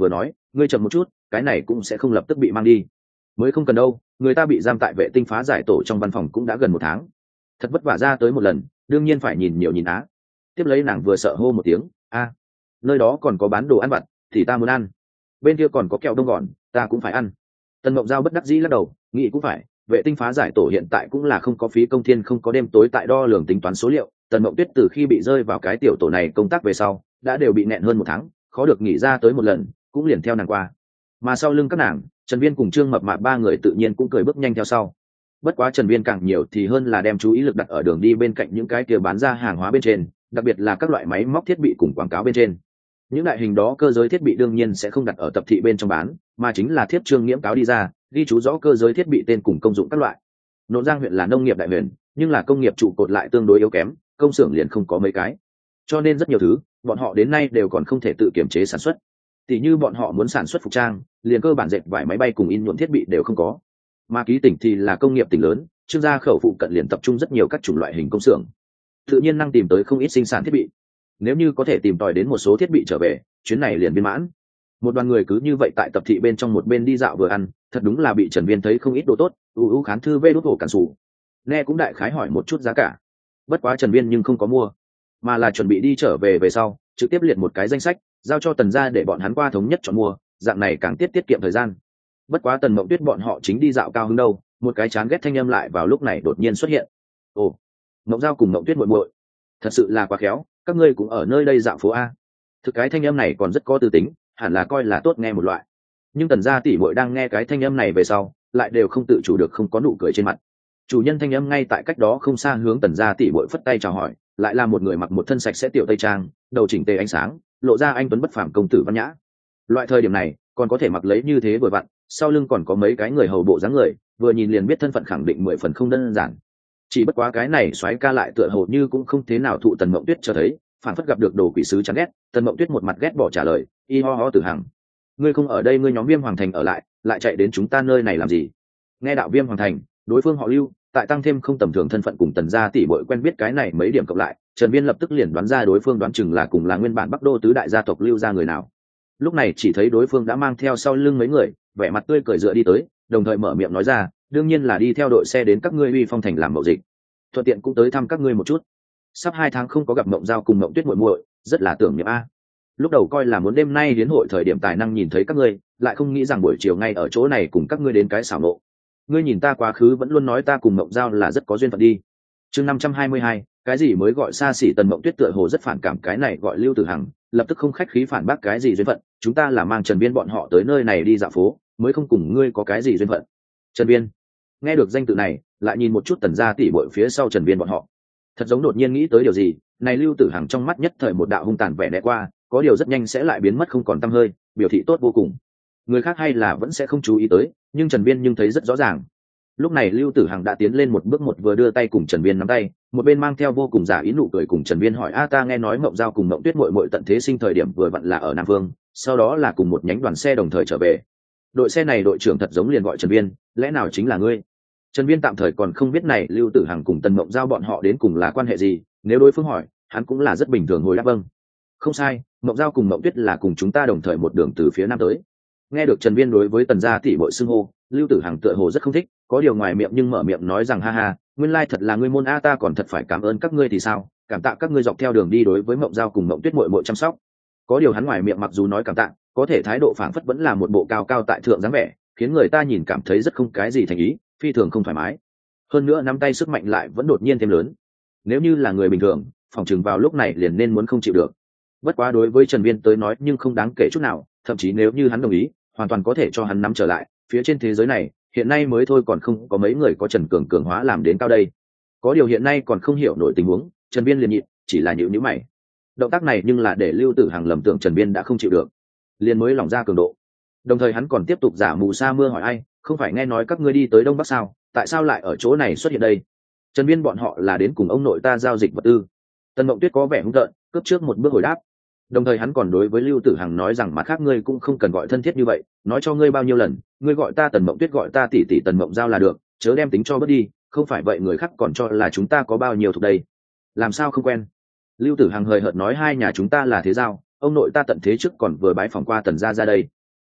ngươi chậm một chút, cái này cũng sẽ không lập tức bị mang đi. Mới không cần đâu, người ta bị giam tại vệ tinh phá giải tổ trong văn phòng cũng đã gần một tháng, thật vất vả ra tới một lần, đương nhiên phải nhìn nhiều nhìn á. Tiếp lấy nàng vừa sợ hô một tiếng, a, nơi đó còn có bán đồ ăn vặt thì ta muốn ăn, bên kia còn có kẹo đông gòn ta cũng phải ăn. Tần Mộng Giao bất đắc dĩ lắc đầu, nghĩ cũng phải, vệ tinh phá giải tổ hiện tại cũng là không có phí công thiên không có đêm tối tại đo lường tính toán số liệu. Tần Mộng Tuyết từ khi bị rơi vào cái tiểu tổ này công tác về sau đã đều bị nẹn hơn một tháng, khó được nghỉ ra tới một lần, cũng liền theo nàng qua. Mà sau lưng các nàng, Trần Viên cùng Trương Mập Mạp ba người tự nhiên cũng cười bước nhanh theo sau. Bất quá Trần Viên càng nhiều thì hơn là đem chú ý lực đặt ở đường đi bên cạnh những cái kia bán ra hàng hóa bên trên, đặc biệt là các loại máy móc thiết bị cùng quảng cáo bên trên. Những đại hình đó cơ giới thiết bị đương nhiên sẽ không đặt ở tập thị bên trong bán, mà chính là thiếp trương nghiễm cáo đi ra, ghi chú rõ cơ giới thiết bị tên cùng công dụng các loại. Nộn Giang huyện là nông nghiệp đại huyện, nhưng là công nghiệp trụ cột lại tương đối yếu kém, công xưởng liền không có mấy cái, cho nên rất nhiều thứ bọn họ đến nay đều còn không thể tự kiểm chế sản xuất. Tỷ như bọn họ muốn sản xuất phục trang, liền cơ bản dệt vải máy bay cùng in nhuộm thiết bị đều không có. Mà ký tỉnh thì là công nghiệp tỉnh lớn, trương gia khẩu phụ cận liền tập trung rất nhiều các chủng loại hình công xưởng, tự nhiên năng tìm tới không ít sinh sản thiết bị. Nếu như có thể tìm tòi đến một số thiết bị trở về, chuyến này liền viên mãn. Một đoàn người cứ như vậy tại tập thị bên trong một bên đi dạo vừa ăn, thật đúng là bị Trần Viên thấy không ít đồ tốt, ưu ưu khán thư vê đốt hổ cản sủ. Nghe cũng đại khái hỏi một chút giá cả. Bất quá Trần Viên nhưng không có mua, mà là chuẩn bị đi trở về về sau, trực tiếp liệt một cái danh sách, giao cho Tần gia để bọn hắn qua thống nhất chọn mua, dạng này càng tiết tiết kiệm thời gian. Bất quá Tần Mộng Tuyết bọn họ chính đi dạo cao hứng đâu, một cái chán ghét thanh âm lại vào lúc này đột nhiên xuất hiện. Ồ, Mộng Giao cùng Mộng Tuyết muội muội, thật sự là quá khéo, các ngươi cũng ở nơi đây dạo phố a. Thực cái thanh âm này còn rất có tư tính, hẳn là coi là tốt nghe một loại. Nhưng Tần gia tỷ muội đang nghe cái thanh âm này về sau, lại đều không tự chủ được không có nụ cười trên mặt. Chủ nhân thanh âm ngay tại cách đó không xa hướng Tần gia tỷ muội phất tay chào hỏi, lại là một người mặc một thân sạch sẽ tiểu tây trang, đầu chỉnh tề ánh sáng, lộ ra anh tuấn bất phàm công tử văn nhã. Loại thời điểm này, còn có thể mặc lấy như thế vừa vặn, sau lưng còn có mấy cái người hầu bộ dáng người, vừa nhìn liền biết thân phận khẳng định mười phần không đơn giản. Chỉ bất quá cái này soái ca lại tựa hồ như cũng không thế nào thụ Tần Mộng Tuyết cho thấy, phản phất gặp được đồ quỷ sứ chán ghét. Tần Mộng Tuyết một mặt ghét bỏ trả lời, y ho ho Tử Hằng, ngươi không ở đây, ngươi nhóm Viêm Hoàng Thành ở lại, lại chạy đến chúng ta nơi này làm gì? Nghe đạo Viêm Hoàng Thành, đối phương họ Lưu, tại tăng thêm không tầm thường thân phận cùng Tần gia tỷ muội quen biết cái này mấy điểm cộng lại, Trần Viên lập tức liền đoán ra đối phương đoán chừng là cùng là nguyên bản Bắc Đô tứ đại gia tộc Lưu gia người nào. Lúc này chỉ thấy đối phương đã mang theo sau lưng mấy người, vẻ mặt tươi cười dựa đi tới, đồng thời mở miệng nói ra, đương nhiên là đi theo đội xe đến các ngươi Uy Phong Thành làm mậu dịch, thuận tiện cũng tới thăm các ngươi một chút. Sắp hai tháng không có gặp Mộng Giao cùng Mộng Tuyết muội muội, rất là tưởng niệm a. Lúc đầu coi là muốn đêm nay đến hội thời điểm tài năng nhìn thấy các ngươi, lại không nghĩ rằng buổi chiều ngay ở chỗ này cùng các ngươi đến cái xảo nộ. Ngươi nhìn ta quá khứ vẫn luôn nói ta cùng Mộng Giao là rất có duyên phận đi. Chương năm trăm hai mươi hai, cái gì mới gọi xa xỉ? Tần Mộng Tuyết tựa hồ rất phản cảm cái này gọi Lưu Tử Hằng, lập tức không khách khí phản bác, cái gì duyên phận, chúng ta là mang Trần Viên bọn họ tới nơi này đi dạo phố, mới không cùng ngươi có cái gì duyên phận. Trần Viên nghe được danh tự này, lại nhìn một chút Tần gia tỷ muội phía sau Trần Viên bọn họ, thật giống đột nhiên nghĩ tới điều gì. Này Lưu Tử Hằng trong mắt nhất thời một đạo hung tàn vẻ né qua, có điều rất nhanh sẽ lại biến mất không còn tăm hơi, biểu thị tốt vô cùng. Người khác hay là vẫn sẽ không chú ý tới, nhưng Trần Viên nhưng thấy rất rõ ràng. Lúc này Lưu Tử Hằng đã tiến lên một bước, một vừa đưa tay cùng Trần Viên nắm tay, một bên mang theo vô cùng giả ý nụ cười cùng Trần Viên hỏi, a ta nghe nói Mộng Giao cùng Mộng Tuyết muội muội tận thế sinh thời điểm vừa vặn là ở Nam Vương, sau đó là cùng một nhánh đoàn xe đồng thời trở về. Đội xe này đội trưởng thật giống liền gọi Trần Viên, lẽ nào chính là ngươi? Trần Viên tạm thời còn không biết này Lưu Tử Hằng cùng Tần Mộng Giao bọn họ đến cùng là quan hệ gì, nếu đối phương hỏi, hắn cũng là rất bình thường hồi đáp vâng. Không sai, Mộng Giao cùng Mộng Tuyết là cùng chúng ta đồng thời một đường từ phía nam tới. Nghe được Trần Viên đối với Tần gia tỷ muội xưng hô, Lưu Tử Hằng tựa hồ rất không thích, có điều ngoài miệng nhưng mở miệng nói rằng ha ha, nguyên lai thật là ngươi môn a, ta còn thật phải cảm ơn các ngươi thì sao, cảm tạ các ngươi dọc theo đường đi đối với Mộng Giao cùng Mộng Tuyết muội muội chăm sóc. Có điều hắn ngoài miệng mặc dù nói cảm tạ, có thể thái độ phảng phất vẫn là một bộ cao cao tại thượng dáng vẻ, khiến người ta nhìn cảm thấy rất không cái gì thành ý, phi thường không thoải mái. Hơn nữa nắm tay sức mạnh lại vẫn đột nhiên thêm lớn. Nếu như là người bình thường, phỏng chừng vào lúc này liền nên muốn không chịu được. Bất quá đối với Trần Viên tới nói nhưng không đáng kể chút nào, thậm chí nếu như hắn đồng ý, hoàn toàn có thể cho hắn nắm trở lại. Phía trên thế giới này, hiện nay mới thôi còn không có mấy người có Trần Cường cường hóa làm đến cao đây. Có điều hiện nay còn không hiểu nổi tình huống, Trần Viên liền nhịn, chỉ là nhịu nhíu mày. Động tác này nhưng là để Lưu Tử Hằng lầm tưởng Trần Viên đã không chịu được, liền mới lỏng ra cường độ. Đồng thời hắn còn tiếp tục giả mù sa mưa hỏi, ai, không phải nghe nói các ngươi đi tới Đông Bắc sao, tại sao lại ở chỗ này xuất hiện đây? Trần Viên bọn họ là đến cùng ông nội ta giao dịch vật tư. Tần Mộng Tuyết có vẻ hung tợn, cướp trước một bước hồi đáp. Đồng thời hắn còn đối với Lưu Tử Hằng nói rằng, mặt khác ngươi cũng không cần gọi thân thiết như vậy, nói cho ngươi bao nhiêu lần, ngươi gọi ta Tần Mộng Tuyết, gọi ta tỷ tỷ Tần Mộng Giao là được, chớ đem tính cho bớt đi, không phải vậy người khác còn cho là chúng ta có bao nhiêu thuộc đây. Làm sao không quen? Lưu Tử Hằng hời hợt nói, hai nhà chúng ta là thế giao, ông nội ta tận thế trước còn vừa bái phỏng qua Tần gia ra đây.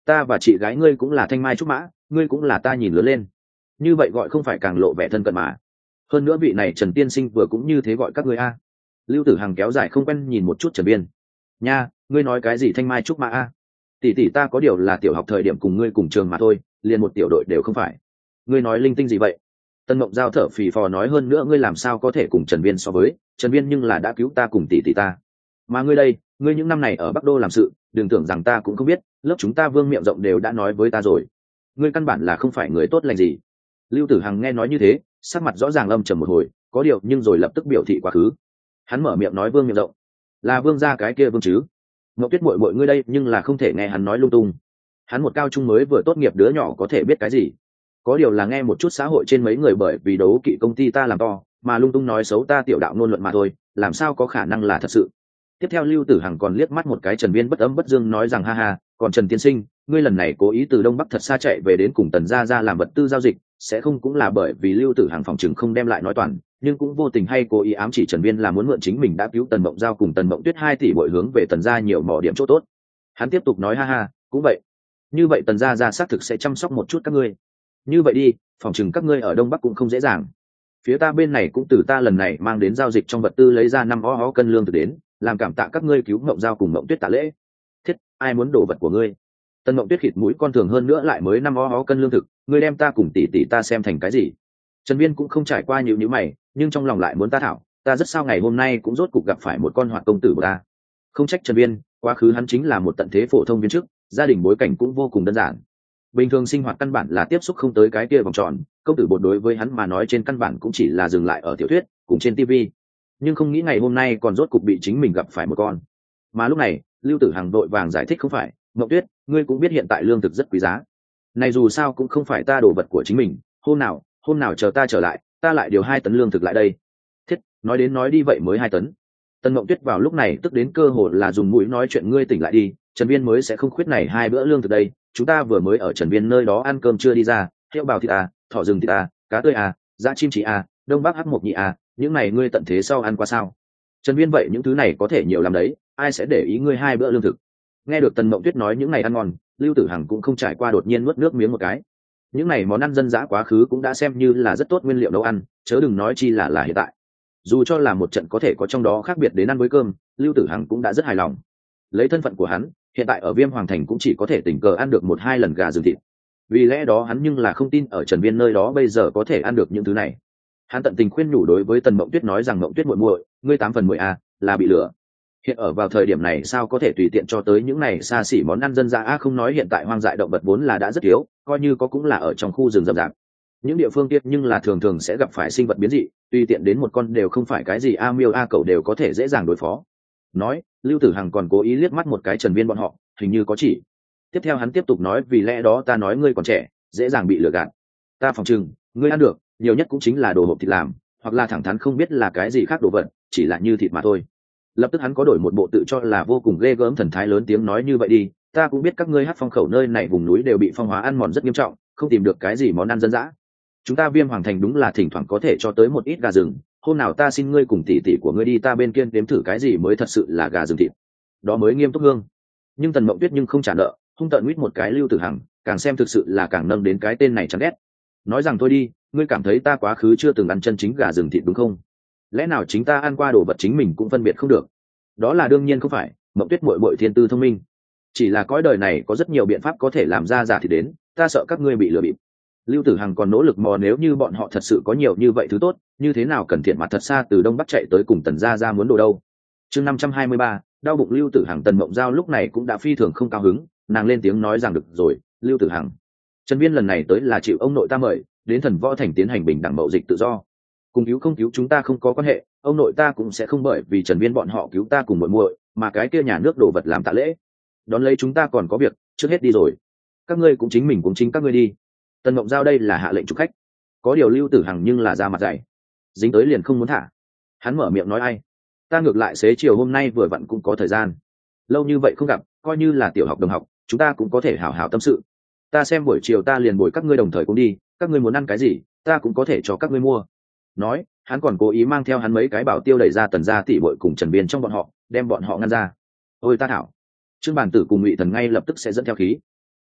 ta và chị gái ngươi cũng là thanh mai trúc mã, ngươi cũng là ta nhìn lớn lên, như vậy gọi không phải càng lộ vẻ thân cận mà. Hơn nữa vị này Trần tiên sinh vừa cũng như thế gọi các ngươi a. Lưu Tử Hằng kéo dài không quen nhìn một chút Trần Biên. Nha, ngươi nói cái gì thanh mai trúc mã a? Tỷ tỷ ta có điều là tiểu học thời điểm cùng ngươi cùng trường mà thôi, liền một tiểu đội đều không phải. Ngươi nói linh tinh gì vậy? Tân Mộng Giao thở phì phò nói, hơn nữa ngươi làm sao có thể cùng Trần Biên so với, Trần Biên nhưng là đã cứu ta cùng tỷ tỷ ta. Mà ngươi đây, ngươi những năm này ở Bắc Đô làm sự, đừng tưởng rằng ta cũng không biết, lớp chúng ta vương miệng rộng đều đã nói với ta rồi. Ngươi căn bản là không phải người tốt lành gì. Lưu Tử Hằng nghe nói như thế, sắc mặt rõ ràng âm trầm một hồi, có điều nhưng rồi lập tức biểu thị quá khứ. Hắn mở miệng nói vương miệng rộng, là vương gia cái kia vương chứ? Ngọc Tuyết muội muội ngươi đây nhưng là không thể nghe hắn nói lung tung. Hắn một cao trung mới vừa tốt nghiệp đứa nhỏ có thể biết cái gì? Có điều là nghe một chút xã hội trên mấy người bởi vì đấu kỵ công ty ta làm to mà lung tung nói xấu ta tiểu đạo ngôn luận mà thôi, làm sao có khả năng là thật sự. Tiếp theo Lưu Tử Hằng còn liếc mắt một cái Trần Biên bất âm bất dương nói rằng ha ha, còn Trần tiên sinh, ngươi lần này cố ý từ Đông Bắc thật xa chạy về đến cùng Tần gia gia làm vật tư giao dịch, sẽ không cũng là bởi vì Lưu Tử Hằng phòng chừng không đem lại nói toàn, nhưng cũng vô tình hay cố ý ám chỉ Trần Biên là muốn mượn chính mình đã cứu Tần Mộng Giao cùng Tần Mộng Tuyết hai tỷ bội hướng về Tần gia nhiều mỏ điểm chỗ tốt. Hắn tiếp tục nói ha ha, cũng vậy. Như vậy Tần gia gia xác thực sẽ chăm sóc một chút các ngươi. Như vậy đi, phòng chừng các ngươi ở Đông Bắc cũng không dễ dàng. Phía ta bên này cũng từ ta lần này mang đến giao dịch trong vật tư lấy ra năm ó ó cân lương thực đến, làm cảm tạ các ngươi cứu Mộng Giao cùng Mộng Tuyết tạ lễ. Thiết, ai muốn đổ vật của ngươi? Tần Mộng Tuyết khịt mũi con thường hơn nữa lại mới năm ó ó cân lương thực, ngươi đem ta cùng tỷ tỷ ta xem thành cái gì? Trần Biên cũng không trải qua nhiều như mày, nhưng trong lòng lại muốn ta thảo, ta rất sao ngày hôm nay cũng rốt cục gặp phải một con hoạt công tử của ta. Không trách Trần Biên, quá khứ hắn chính là một tận thế phổ thông viên chức, gia đình bối cảnh cũng vô cùng đơn giản. Bình thường sinh hoạt căn bản là tiếp xúc không tới cái kia vòng tròn, công tử bột đối với hắn mà nói trên căn bản cũng chỉ là dừng lại ở tiểu thuyết, cùng trên ti vi. Nhưng không nghĩ ngày hôm nay còn rốt cục bị chính mình gặp phải một con. Mà lúc này, Lưu Tử Hằng vội vàng giải thích không phải, Mộng Tuyết, ngươi cũng biết hiện tại lương thực rất quý giá. Này dù sao cũng không phải ta đồ vật của chính mình, hôm nào, hôm nào chờ ta trở lại, ta lại điều hai tấn lương thực lại đây. Thiết, nói đến nói đi vậy mới hai tấn. Tần Mộng Tuyết vào lúc này tức đến cơ hội là dùng mũi nói chuyện, ngươi tỉnh lại đi, Trần Biên mới sẽ không khuyết này hai bữa lương thực đây, chúng ta vừa mới ở Trần Biên nơi đó ăn cơm chưa đi ra, hiệu bào thịt à, thỏ rừng thịt à, cá tươi à, dã chim chỉ à, đông bắc hắc mộc nhị à, những này ngươi tận thế sau ăn qua sao? Trần Biên vậy những thứ này có thể nhiều làm đấy, ai sẽ để ý ngươi hai bữa lương thực? Nghe được Tần Mộng Tuyết nói những này ăn ngon, Lưu Tử Hằng cũng không trải qua đột nhiên nuốt nước miếng một cái. Những này món ăn dân dã quá khứ cũng đã xem như là rất tốt nguyên liệu nấu ăn, chớ đừng nói chi là là hiện tại. Dù cho là một trận có thể có trong đó khác biệt đến ăn với cơm, Lưu Tử Hằng cũng đã rất hài lòng. Lấy thân phận của hắn, hiện tại ở Viêm Hoàng Thành cũng chỉ có thể tình cờ ăn được một hai lần gà rừng thịt. Vì lẽ đó hắn nhưng là không tin ở Trần Biên nơi đó bây giờ có thể ăn được những thứ này. Hắn tận tình khuyên nhủ đối với Tần Mộng Tuyết nói rằng Mộng Tuyết muội muội, ngươi tám phần mười a là bị lừa. Hiện ở vào thời điểm này sao có thể tùy tiện cho tới những này xa xỉ món ăn dân dã a, không nói hiện tại hoang dại động vật vốn là đã rất thiếu, coi như có cũng là ở trong khu rừng rậm rạp. Những địa phương kia nhưng là thường thường sẽ gặp phải sinh vật biến dị, tùy tiện đến một con đều không phải cái gì a miêu a cẩu đều có thể dễ dàng đối phó. Nói, Lưu Tử Hằng còn cố ý liếc mắt một cái Trần Biên bọn họ, hình như có chỉ. Tiếp theo hắn tiếp tục nói, vì lẽ đó ta nói ngươi còn trẻ, dễ dàng bị lừa gạt. Ta phòng trừng, ngươi ăn được, nhiều nhất cũng chính là đồ hộp thịt làm, hoặc là thẳng thắn không biết là cái gì khác đồ vật, chỉ là như thịt mà thôi. Lập tức hắn có đổi một bộ tự cho là vô cùng ghê gớm thần thái lớn tiếng nói, như vậy đi, ta cũng biết các ngươi hát phong khẩu nơi này vùng núi đều bị phong hóa ăn mòn rất nghiêm trọng, không tìm được cái gì món ăn dân dã. Chúng ta Viêm Hoàng Thành đúng là thỉnh thoảng có thể cho tới một ít gà rừng, hôm nào ta xin ngươi cùng tỷ tỷ của ngươi đi ta bên kia đếm thử cái gì mới thật sự là gà rừng thịt, đó mới nghiêm túc hương. Nhưng Tần Mộng Tuyết nhưng không trả nợ, hung tợn quýt một cái Lưu Tử Hằng, càng xem thực sự là càng nâng đến cái tên này chán ghét. Nói rằng thôi đi, ngươi cảm thấy ta quá khứ chưa từng ăn chân chính gà rừng thịt đúng không? Lẽ nào chính ta ăn qua đồ vật chính mình cũng phân biệt không được? Đó là đương nhiên không phải, Mộng Tuyết muội muội thiên tư thông minh, chỉ là cõi đời này có rất nhiều biện pháp có thể làm ra giả thì đến, ta sợ các ngươi bị lừa bịp. Lưu Tử Hằng còn nỗ lực mò, nếu như bọn họ thật sự có nhiều như vậy thứ tốt, như thế nào cần thiện mặt thật xa từ Đông Bắc chạy tới cùng Tần gia gia muốn đồ đâu. Chương năm trăm hai mươi ba, đau bụng Lưu Tử Hằng. Tần Mộng Giao lúc này cũng đã phi thường không cao hứng, nàng lên tiếng nói rằng được rồi, Lưu Tử Hằng, Trần Biên lần này tới là chịu ông nội ta mời, đến Thần Võ Thành tiến hành bình đẳng mậu dịch tự do. Cùng cứu không cứu chúng ta không có quan hệ, ông nội ta cũng sẽ không bởi vì Trần Biên bọn họ cứu ta cùng muội muội, mà cái kia nhà nước đồ vật làm tạ lễ. Đón lấy chúng ta còn có việc, trước hết đi rồi. Các ngươi cũng chính mình cũng chính các ngươi đi. Tần Mộng Giao đây là hạ lệnh chụp khách. Có điều Lưu Tử Hằng nhưng là ra mặt dày, dính tới liền không muốn thả. Hắn mở miệng nói, ai, ta ngược lại xế chiều hôm nay vừa vặn cũng có thời gian, lâu như vậy không gặp, coi như là tiểu học đồng học, chúng ta cũng có thể hảo hảo tâm sự. Ta xem buổi chiều ta liền bồi các ngươi đồng thời cũng đi, các ngươi muốn ăn cái gì ta cũng có thể cho các ngươi mua. Nói, hắn còn cố ý mang theo hắn mấy cái bảo tiêu đẩy ra Tần gia tỷ muội cùng Trần Biên trong bọn họ, đem bọn họ ngăn ra. Ôi ta thảo, Trương Bản Tử cùng Ngụy Thần ngay lập tức sẽ dẫn theo khí.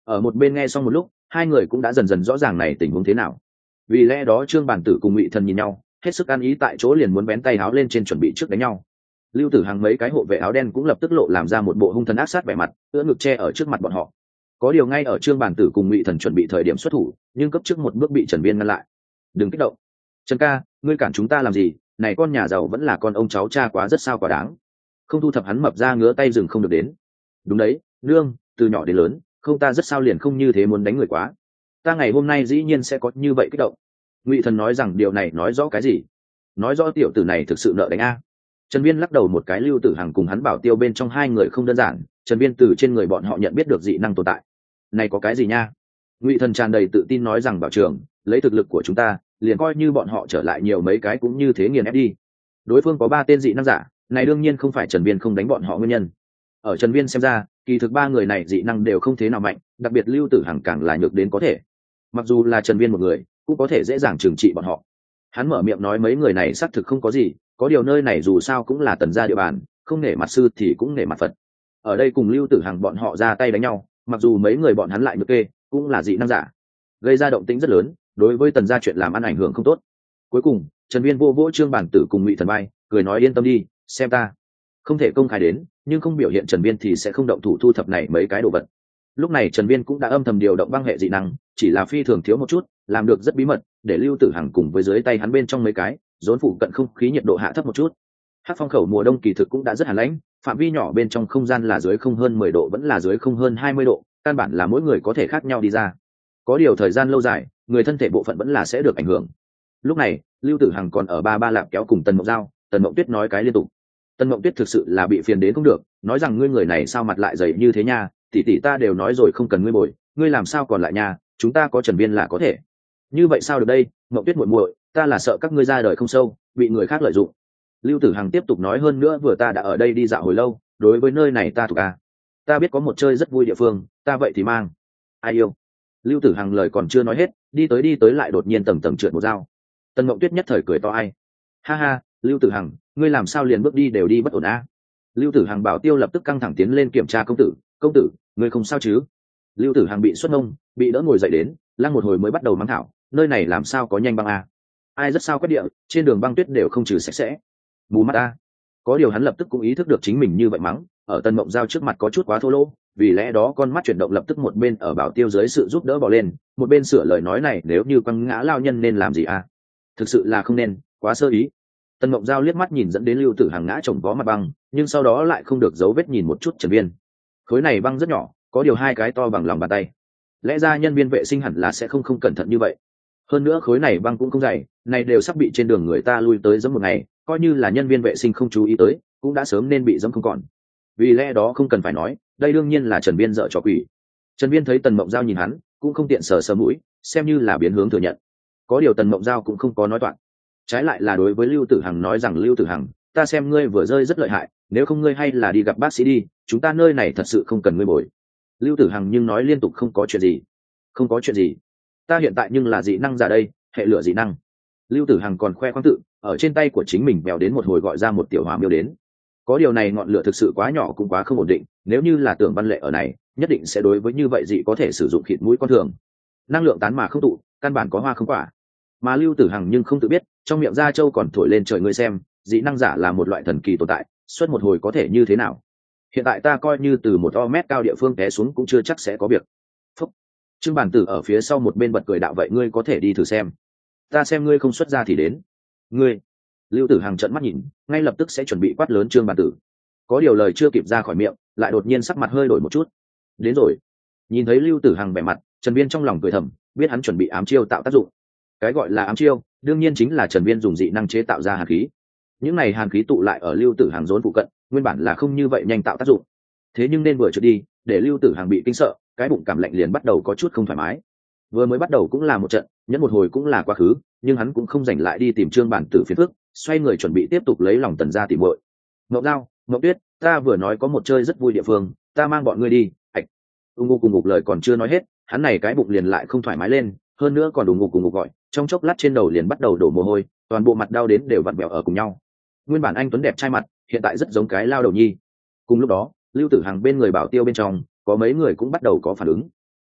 Ở một bên nghe xong một lúc, hai người cũng đã dần dần rõ ràng này tình huống thế nào. Vì lẽ đó Trương Bản Tử cùng Ngụy Thần nhìn nhau, hết sức ăn ý tại chỗ liền muốn bén tay áo lên trên chuẩn bị trước đánh nhau. Lưu Tử Hằng mấy cái hộ vệ áo đen cũng lập tức lộ làm ra một bộ hung thần ác sát vẻ mặt, ưỡn ngực che ở trước mặt bọn họ. Có điều ngay ở Trương Bản Tử cùng Ngụy Thần chuẩn bị thời điểm xuất thủ, nhưng cấp trước một bước bị Trần Viên ngăn lại. Đừng kích động. Trần ca, ngươi cản chúng ta làm gì? Này con nhà giàu vẫn là con ông cháu cha quá rất sao quá đáng. Không thu thập hắn mập ra ngứa tay dừng không được đến. Đúng đấy, nương, từ nhỏ đến lớn, không ta rất sao liền không như thế muốn đánh người quá. Ta ngày hôm nay dĩ nhiên sẽ có như vậy kích động. Ngụy Thần nói rằng điều này nói rõ cái gì? Nói rõ tiểu tử này thực sự nợ đánh a. Trần Viên lắc đầu một cái. Lưu Tử Hằng cùng hắn bảo tiêu bên trong hai người không đơn giản, Trần Viên từ trên người bọn họ nhận biết được dị năng tồn tại. Này có cái gì nha? Ngụy Thần tràn đầy tự tin nói rằng bảo trưởng, lấy thực lực của chúng ta, liền coi như bọn họ trở lại nhiều mấy cái cũng như thế nghiền ép đi. Đối phương có ba tên dị năng giả, này đương nhiên không phải Trần Viên không đánh bọn họ nguyên nhân. Ở Trần Viên xem ra, kỳ thực ba người này dị năng đều không thế nào mạnh, đặc biệt Lưu Tử Hằng càng là nhược đến có thể. Mặc dù là Trần Viên một người, cũng có thể dễ dàng trừng trị bọn họ. Hắn mở miệng nói mấy người này xác thực không có gì, có điều nơi này dù sao cũng là Tần gia địa bàn, không nể mặt sư thì cũng nể mặt Phật. Ở đây cùng Lưu Tử Hằng bọn họ ra tay đánh nhau, mặc dù mấy người bọn hắn lại nhược kê, cũng là dị năng giả, gây ra động tĩnh rất lớn, đối với Tần gia chuyện làm ăn ảnh hưởng không tốt. Cuối cùng, Trần Viên vô vỗ Trương Bản Tử cùng Ngụy Thần bay, cười nói yên tâm đi, xem ta. Không thể công khai đến, nhưng không biểu hiện Trần Viên thì sẽ không động thủ thu thập này mấy cái đồ vật. Lúc này Trần Viên cũng đã âm thầm điều động băng hệ dị năng, chỉ là phi thường thiếu một chút, làm được rất bí mật, để Lưu Tử Hằng cùng với dưới tay hắn bên trong mấy cái rốn phụ cận không khí nhiệt độ hạ thấp một chút. Hắc phong khẩu mùa đông kỳ thực cũng đã rất hàn lãnh, phạm vi nhỏ bên trong không gian là dưới không hơn mười độ vẫn là dưới không hơn hai mươi độ, căn bản là mỗi người có thể khác nhau đi ra. Có điều thời gian lâu dài, người thân thể bộ phận vẫn là sẽ được ảnh hưởng. Lúc này, Lưu Tử Hằng còn ở ba ba lạp kéo cùng Tần Mộng Giao, Tần Mộng Tuyết nói cái liên tục. Tần Mộng Tuyết thực sự là bị phiền đến không được, nói rằng ngươi người này sao mặt lại dày như thế nha, tỷ tỷ ta đều nói rồi không cần ngươi bồi, ngươi làm sao còn lại nha, chúng ta có Trần Viên là có thể. Như vậy sao được đây, Mộng Tuyết muội muội, ta là sợ các ngươi ra đời không sâu, bị người khác lợi dụng. Lưu Tử Hằng tiếp tục nói hơn nữa vừa ta đã ở đây đi dạo hồi lâu, đối với nơi này ta thuộc à. Ta biết có một chơi rất vui địa phương, ta vậy thì mang. Ai yêu. Lưu Tử Hằng lời còn chưa nói hết, đi tới đi tới lại đột nhiên tầng tầng trượt một dao. Tần Mộng Tuyết nhất thời cười to ai. Ha ha, Lưu Tử Hằng, ngươi làm sao liền bước đi đều đi bất ổn a? Lưu Tử Hằng bảo tiêu lập tức căng thẳng tiến lên kiểm tra công tử, công tử, ngươi không sao chứ? Lưu Tử Hằng bị xuất mông, bị đỡ ngồi dậy đến, lăng một hồi mới bắt đầu mắng thảo, nơi này làm sao có nhanh băng a? Ai rất sao quét địa, trên đường băng tuyết đều không trừ sạch sẽ. Mù mắt a. Có điều hắn lập tức cũng ý thức được chính mình như vậy mắng, ở Tân Mộng Giao trước mặt có chút quá thô lỗ, vì lẽ đó con mắt chuyển động lập tức một bên ở bảo tiêu dưới sự giúp đỡ bỏ lên, một bên sửa lời nói này nếu như quăng ngã lao nhân nên làm gì a? Thực sự là không nên, quá sơ ý. Tân Mộng Giao liếc mắt nhìn dẫn đến Lưu Tử Hằng ngã chồng vó mặt băng, nhưng sau đó lại không được dấu vết nhìn một chút Trần Viên. Khối này băng rất nhỏ, có điều hai cái to bằng lòng bàn tay. Lẽ ra nhân viên vệ sinh hẳn là sẽ không không cẩn thận như vậy. Hơn nữa khối này băng cũng không dày, này đều sắp bị trên đường người ta lui tới giẫm một ngày, coi như là nhân viên vệ sinh không chú ý tới, cũng đã sớm nên bị giẫm không còn. Vì lẽ đó không cần phải nói, đây đương nhiên là Trần Viên dợ trò quỷ. Trần Viên thấy Tần Mộng Giao nhìn hắn, cũng không tiện sờ sờ mũi, xem như là biến hướng thừa nhận. Có điều Tần Mộng Giao cũng không có nói toạc, trái lại là đối với Lưu Tử Hằng nói rằng Lưu Tử Hằng, ta xem ngươi vừa rơi rất lợi hại, nếu không ngươi hay là đi gặp bác sĩ đi, chúng ta nơi này thật sự không cần ngươi bồi. Lưu Tử Hằng nhưng nói liên tục không có chuyện gì, không có chuyện gì, ta hiện tại nhưng là dị năng giả đây, hệ lửa dị năng. Lưu Tử Hằng còn khoe khoang tự, ở trên tay của chính mình bèo đến một hồi gọi ra một tiểu hỏa miêu đến. Có điều này ngọn lửa thực sự quá nhỏ cũng quá không ổn định, nếu như là Tưởng Văn Lệ ở này, nhất định sẽ đối với như vậy dị có thể sử dụng khịt mũi con thường. Năng lượng tán mà không tụ, căn bản có hoa không quả. Mà Lưu Tử Hằng nhưng không tự biết, trong miệng Gia Châu còn thổi lên trời ngươi xem, dị năng giả là một loại thần kỳ tồn tại, suốt một hồi có thể như thế nào. Hiện tại ta coi như từ một o mét cao địa phương té xuống cũng chưa chắc sẽ có việc. Phúc. Trương Bản Tử ở phía sau một bên bật cười đạo vậy ngươi có thể đi thử xem. Ta xem ngươi không xuất ra thì đến. Ngươi. Lưu Tử Hằng trợn mắt nhìn, ngay lập tức sẽ chuẩn bị quát lớn Trương Bản Tử. Có điều lời chưa kịp ra khỏi miệng, lại đột nhiên sắc mặt hơi đổi một chút. Đến rồi. Nhìn thấy Lưu Tử Hằng vẻ mặt, Trần Viên trong lòng cười thầm, biết hắn chuẩn bị ám chiêu tạo tác dụng. Cái gọi là ám chiêu, đương nhiên chính là Trần Viên dùng dị năng chế tạo ra hàn khí. Những này hàn khí tụ lại ở Lưu Tử Hằng rốn phụ cận, nguyên bản là không như vậy nhanh tạo tác dụng. Thế nhưng nên vừa trượt đi, để Lưu Tử Hằng bị kinh sợ, cái bụng cảm lạnh liền bắt đầu có chút không thoải mái. Vừa mới bắt đầu cũng là một trận, nhẫn một hồi cũng là quá khứ, nhưng hắn cũng không rảnh lại đi tìm Trương Bản Tử phiền phức, xoay người chuẩn bị tiếp tục lấy lòng Tần gia tỉ muội. Ngọc Giao, Ngọc Tuyết, ta vừa nói có một chơi rất vui địa phương, ta mang bọn ngươi đi. Ảch. Ung Ngục cùng Ngục lời còn chưa nói hết, hắn này cái bụng liền lại không thoải mái lên, hơn nữa còn Ung Ngục cùng Ngục gọi, trong chốc lát trên đầu liền bắt đầu đổ mồ hôi, toàn bộ mặt đau đến đều vặn vẹo ở cùng nhau. Nguyên bản anh tuấn đẹp trai mặt, hiện tại rất giống cái lao đầu nhi. Cùng lúc đó, Lưu Tử Hằng bên người bảo tiêu bên trong, có mấy người cũng bắt đầu có phản ứng.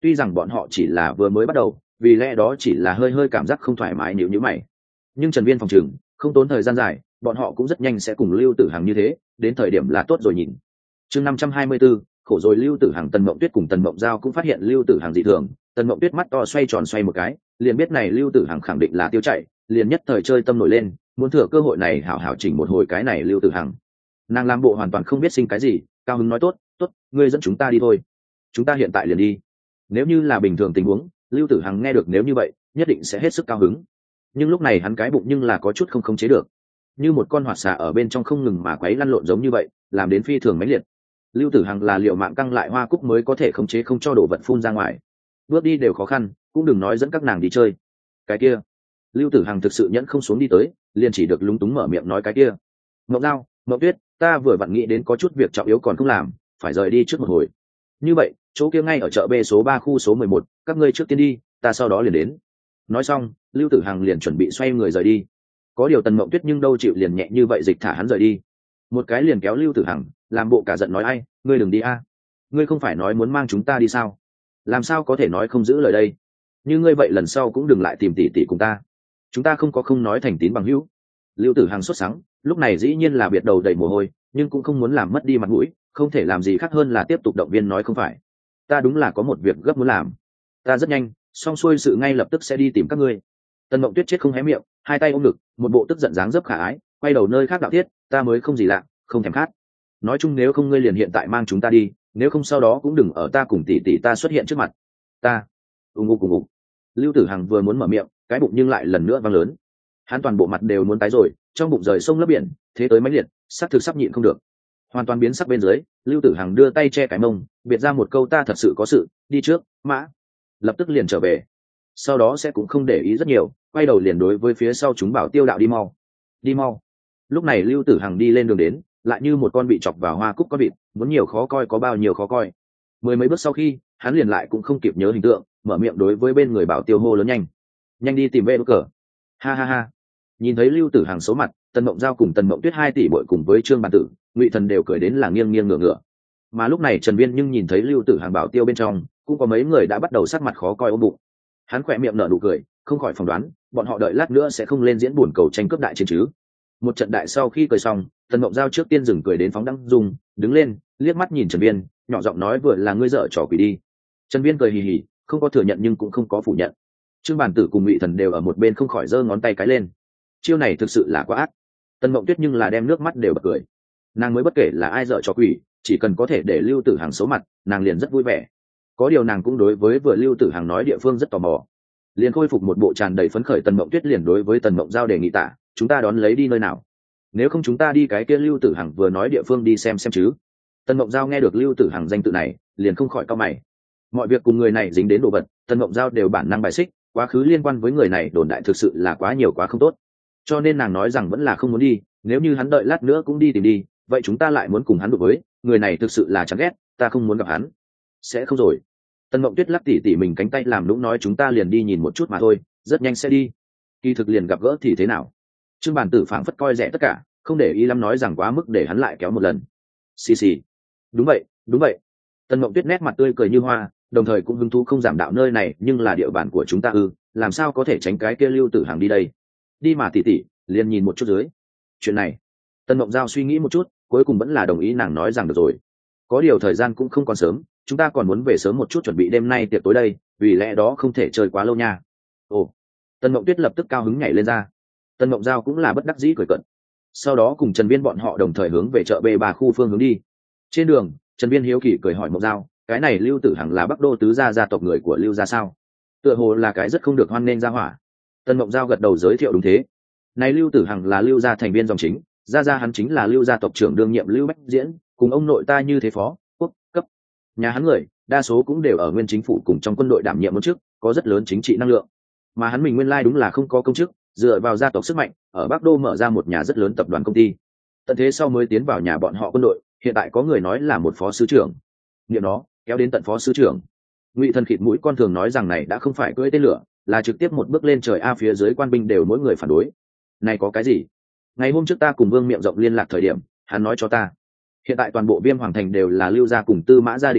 tuy rằng bọn họ chỉ là vừa mới bắt đầu, vì lẽ đó chỉ là hơi hơi cảm giác không thoải mái nhíu nhíu mày. Nhưng Trần Viên phòng trường không tốn thời gian dài, bọn họ cũng rất nhanh sẽ cùng Lưu Tử Hằng như thế, đến thời điểm là tốt rồi nhìn. Chương năm trăm hai mươi tư, khổ rồi Lưu Tử Hằng. Tần Mộng Tuyết cùng Tần Mộng Giao cũng phát hiện Lưu Tử Hằng dị thường. Tần Mộng Tuyết mắt to xoay tròn xoay một cái, liền biết này Lưu Tử Hằng khẳng định là tiêu chạy, liền nhất thời chơi tâm nổi lên, muốn thừa cơ hội này hảo hảo chỉnh một hồi cái này Lưu Tử Hằng. Nàng làm bộ hoàn toàn không biết sinh cái gì, cao hứng nói tốt, tốt, ngươi dẫn chúng ta đi thôi. Chúng ta hiện tại liền đi. Nếu như là bình thường tình huống, Lưu Tử Hằng nghe được nếu như vậy, nhất định sẽ hết sức cao hứng. Nhưng lúc này hắn cái bụng nhưng là có chút không khống chế được, như một con hoạt xà ở bên trong không ngừng mà quấy lăn lộn giống như vậy, làm đến phi thường mãnh liệt. Lưu Tử Hằng là liệu mạng căng lại hoa cúc mới có thể khống chế không cho đồ vật phun ra ngoài, bước đi đều khó khăn, cũng đừng nói dẫn các nàng đi chơi. Cái kia, Lưu Tử Hằng thực sự nhẫn không xuống đi tới, liền chỉ được lúng túng mở miệng nói cái kia. Ngọc Giao, Ngọc Tuyết, ta vừa vặn nghĩ đến có chút việc trọng yếu còn không làm, phải rời đi trước một hồi. Như vậy, chỗ kia ngay ở chợ B số ba khu số mười một, các ngươi trước tiên đi, ta sau đó liền đến. Nói xong, Lưu Tử Hằng liền chuẩn bị xoay người rời đi. Có điều Tần Mộng Tuyết nhưng đâu chịu liền nhẹ như vậy dịch thả hắn rời đi. Một cái liền kéo Lưu Tử Hằng, làm bộ cả giận nói ai, ngươi đừng đi a, ngươi không phải nói muốn mang chúng ta đi sao? Làm sao có thể nói không giữ lời đây? Như ngươi vậy lần sau cũng đừng lại tìm tỷ tỷ cùng ta. Chúng ta không có không nói thành tín bằng hữu. Lưu Tử Hằng sốt sắng, lúc này dĩ nhiên là biệt đầu đầy mồ hôi, nhưng cũng không muốn làm mất đi mặt mũi, không thể làm gì khác hơn là tiếp tục động viên nói không phải. Ta đúng là có một việc gấp muốn làm. Ta rất nhanh, xong xuôi sự ngay lập tức sẽ đi tìm các ngươi. Tần Mộng Tuyết chết không hé miệng, hai tay ôm ngực, một bộ tức giận dáng dấp khả ái, quay đầu nơi khác đạo thiết, ta mới không gì lạ, không thèm khát. Nói chung nếu không ngươi liền hiện tại mang chúng ta đi, nếu không sau đó cũng đừng ở ta cùng tỷ tỷ ta xuất hiện trước mặt. Ta, ung ung ung ung. Lưu Tử Hằng vừa muốn mở miệng, cái bụng nhưng lại lần nữa vang lớn. Hắn toàn bộ mặt đều muốn tái rồi, trong bụng rời sông lấp biển, thế tới mãnh liệt, sắc thực sắp nhịn không được. Hoàn toàn biến sắc bên dưới, Lưu Tử Hằng đưa tay che cái mông, biệt ra một câu ta thật sự có sự, đi trước, mã. Lập tức liền trở về. Sau đó sẽ cũng không để ý rất nhiều, quay đầu liền đối với phía sau chúng bảo tiêu đạo đi mau, đi mau. Lúc này Lưu Tử Hằng đi lên đường đến, lại như một con bị chọc vào hoa cúc con vịt, muốn nhiều khó coi có bao nhiêu khó coi. Mười mấy bước sau khi, hắn liền lại cũng không kịp nhớ hình tượng, mở miệng đối với bên người bảo tiêu hô lớn nhanh, nhanh đi tìm về đốt cờ. Ha ha ha. Nhìn thấy Lưu Tử Hằng xấu mặt, Tần Mộng Giao cùng Tần Mộng Tuyết hai tỷ bội cùng với Trương Bản Tử, Ngụy Thần đều cười đến là nghiêng nghiêng ngửa ngửa. Mà lúc này Trần Viên nhưng nhìn thấy Lưu Tử Hằng bảo tiêu bên trong, cũng có mấy người đã bắt đầu sắc mặt khó coi ôm bụng. Hắn khỏe miệng nở nụ cười, không khỏi phỏng đoán, bọn họ đợi lát nữa sẽ không lên diễn buồn cầu tranh cướp đại chiến chứ. Một trận đại sau khi cười xong, Tần Mộng Giao trước tiên dừng cười đến phóng đăng dùng, đứng lên, liếc mắt nhìn Trần Viên, nhỏ giọng nói vừa là ngươi dở trò quỷ đi. Trần Viên cười hì hì, không có thừa nhận nhưng cũng không có phủ nhận. Trương Bản Tử cùng Ngụy Thần đều ở một bên không khỏi giơ ngón tay cái lên. Chiêu này thực sự là quá ác. Tần Mộng Tuyết nhưng là đem nước mắt đều bật cười. Nàng mới bất kể là ai dở trò quỷ, chỉ cần có thể để Lưu Tử Hằng xấu mặt, nàng liền rất vui vẻ. Có điều nàng cũng đối với vừa Lưu Tử Hằng nói địa phương rất tò mò. Liền khôi phục một bộ tràn đầy phấn khởi. Tần Mộng Tuyết liền đối với Tần Mộng Giao đề nghị tạ, chúng ta đón lấy đi nơi nào? Nếu không chúng ta đi cái kia Lưu Tử Hằng vừa nói địa phương đi xem xem chứ. Tần Mộng Giao nghe được Lưu Tử Hằng danh tự này, liền không khỏi cau mày. Mọi việc cùng người này dính đến đồ vật, Tần Mộng Giao đều bản năng bài xích, quá khứ liên quan với người này đồn đại thực sự là quá nhiều quá không tốt. Cho nên nàng nói rằng vẫn là không muốn đi, nếu như hắn đợi lát nữa cũng đi tìm đi, vậy chúng ta lại muốn cùng hắn đối với, người này thực sự là chán ghét, ta không muốn gặp hắn. Sẽ không rồi. Tần Mộng Tuyết lắc tỉ tỉ mình cánh tay làm nũng nói chúng ta liền đi nhìn một chút mà thôi, rất nhanh sẽ đi. Kỳ thực liền gặp gỡ thì thế nào? Trương Bản Tử phảng phất coi rẻ tất cả, không để ý lắm nói rằng quá mức để hắn lại kéo một lần. Xì xì. Đúng vậy, đúng vậy. Tần Mộng Tuyết nét mặt tươi cười như hoa, đồng thời cũng hứng thú không giảm đạo nơi này nhưng là địa bàn của chúng ta ư, làm sao có thể tránh cái kia Lưu Tử Hằng đi đây? Đi mà tỉ tỉ, liền nhìn một chút dưới. Chuyện này, Tần Mộng Giao suy nghĩ một chút, cuối cùng vẫn là đồng ý nàng nói rằng được rồi. Có điều thời gian cũng không còn sớm, chúng ta còn muốn về sớm một chút chuẩn bị đêm nay tiệc tối đây, vì lẽ đó không thể chơi quá lâu nha. Ồ. Tần Mộng Tuyết lập tức cao hứng nhảy lên ra. Tần Mộng Giao cũng là bất đắc dĩ cười cận. Sau đó cùng Trần Viên bọn họ đồng thời hướng về chợ B ba khu phương hướng đi. Trên đường, Trần Viên hiếu kỳ cười hỏi Mộng Giao, cái này Lưu Tử Hằng là Bắc Đô tứ gia gia tộc người của Lưu gia sao? Tựa hồ là cái rất không được hoan nghênh gia hỏa. Tần Mộng Giao gật đầu giới thiệu đúng thế. Này Lưu Tử Hằng là Lưu gia thành viên dòng chính, gia gia hắn chính là Lưu gia tộc trưởng đương nhiệm Lưu Bách Diễn, cùng ông nội ta như thế phó, quốc, cấp. Nhà hắn người, đa số cũng đều ở nguyên chính phủ cùng trong quân đội đảm nhiệm một chức, có rất lớn chính trị năng lượng. Mà hắn mình nguyên lai đúng là không có công chức, dựa vào gia tộc sức mạnh, ở Bắc Đô mở ra một nhà rất lớn tập đoàn công ty. Tận thế sau mới tiến vào nhà bọn họ quân đội, hiện tại có người nói là một phó sứ trưởng. Niệm nó, kéo đến tận phó sứ trưởng. Ngụy Thần khịt mũi con thường nói rằng này đã không phải cưỡi tên lửa, là trực tiếp một bước lên trời a, phía dưới quan binh đều mỗi người phản đối. Này có cái gì? Ngày hôm trước ta cùng Vương Miệng Rộng liên lạc thời điểm, hắn nói cho ta, hiện tại toàn bộ Viêm Hoàng thành đều là Lưu gia cùng Tư Mã gia định đoạt,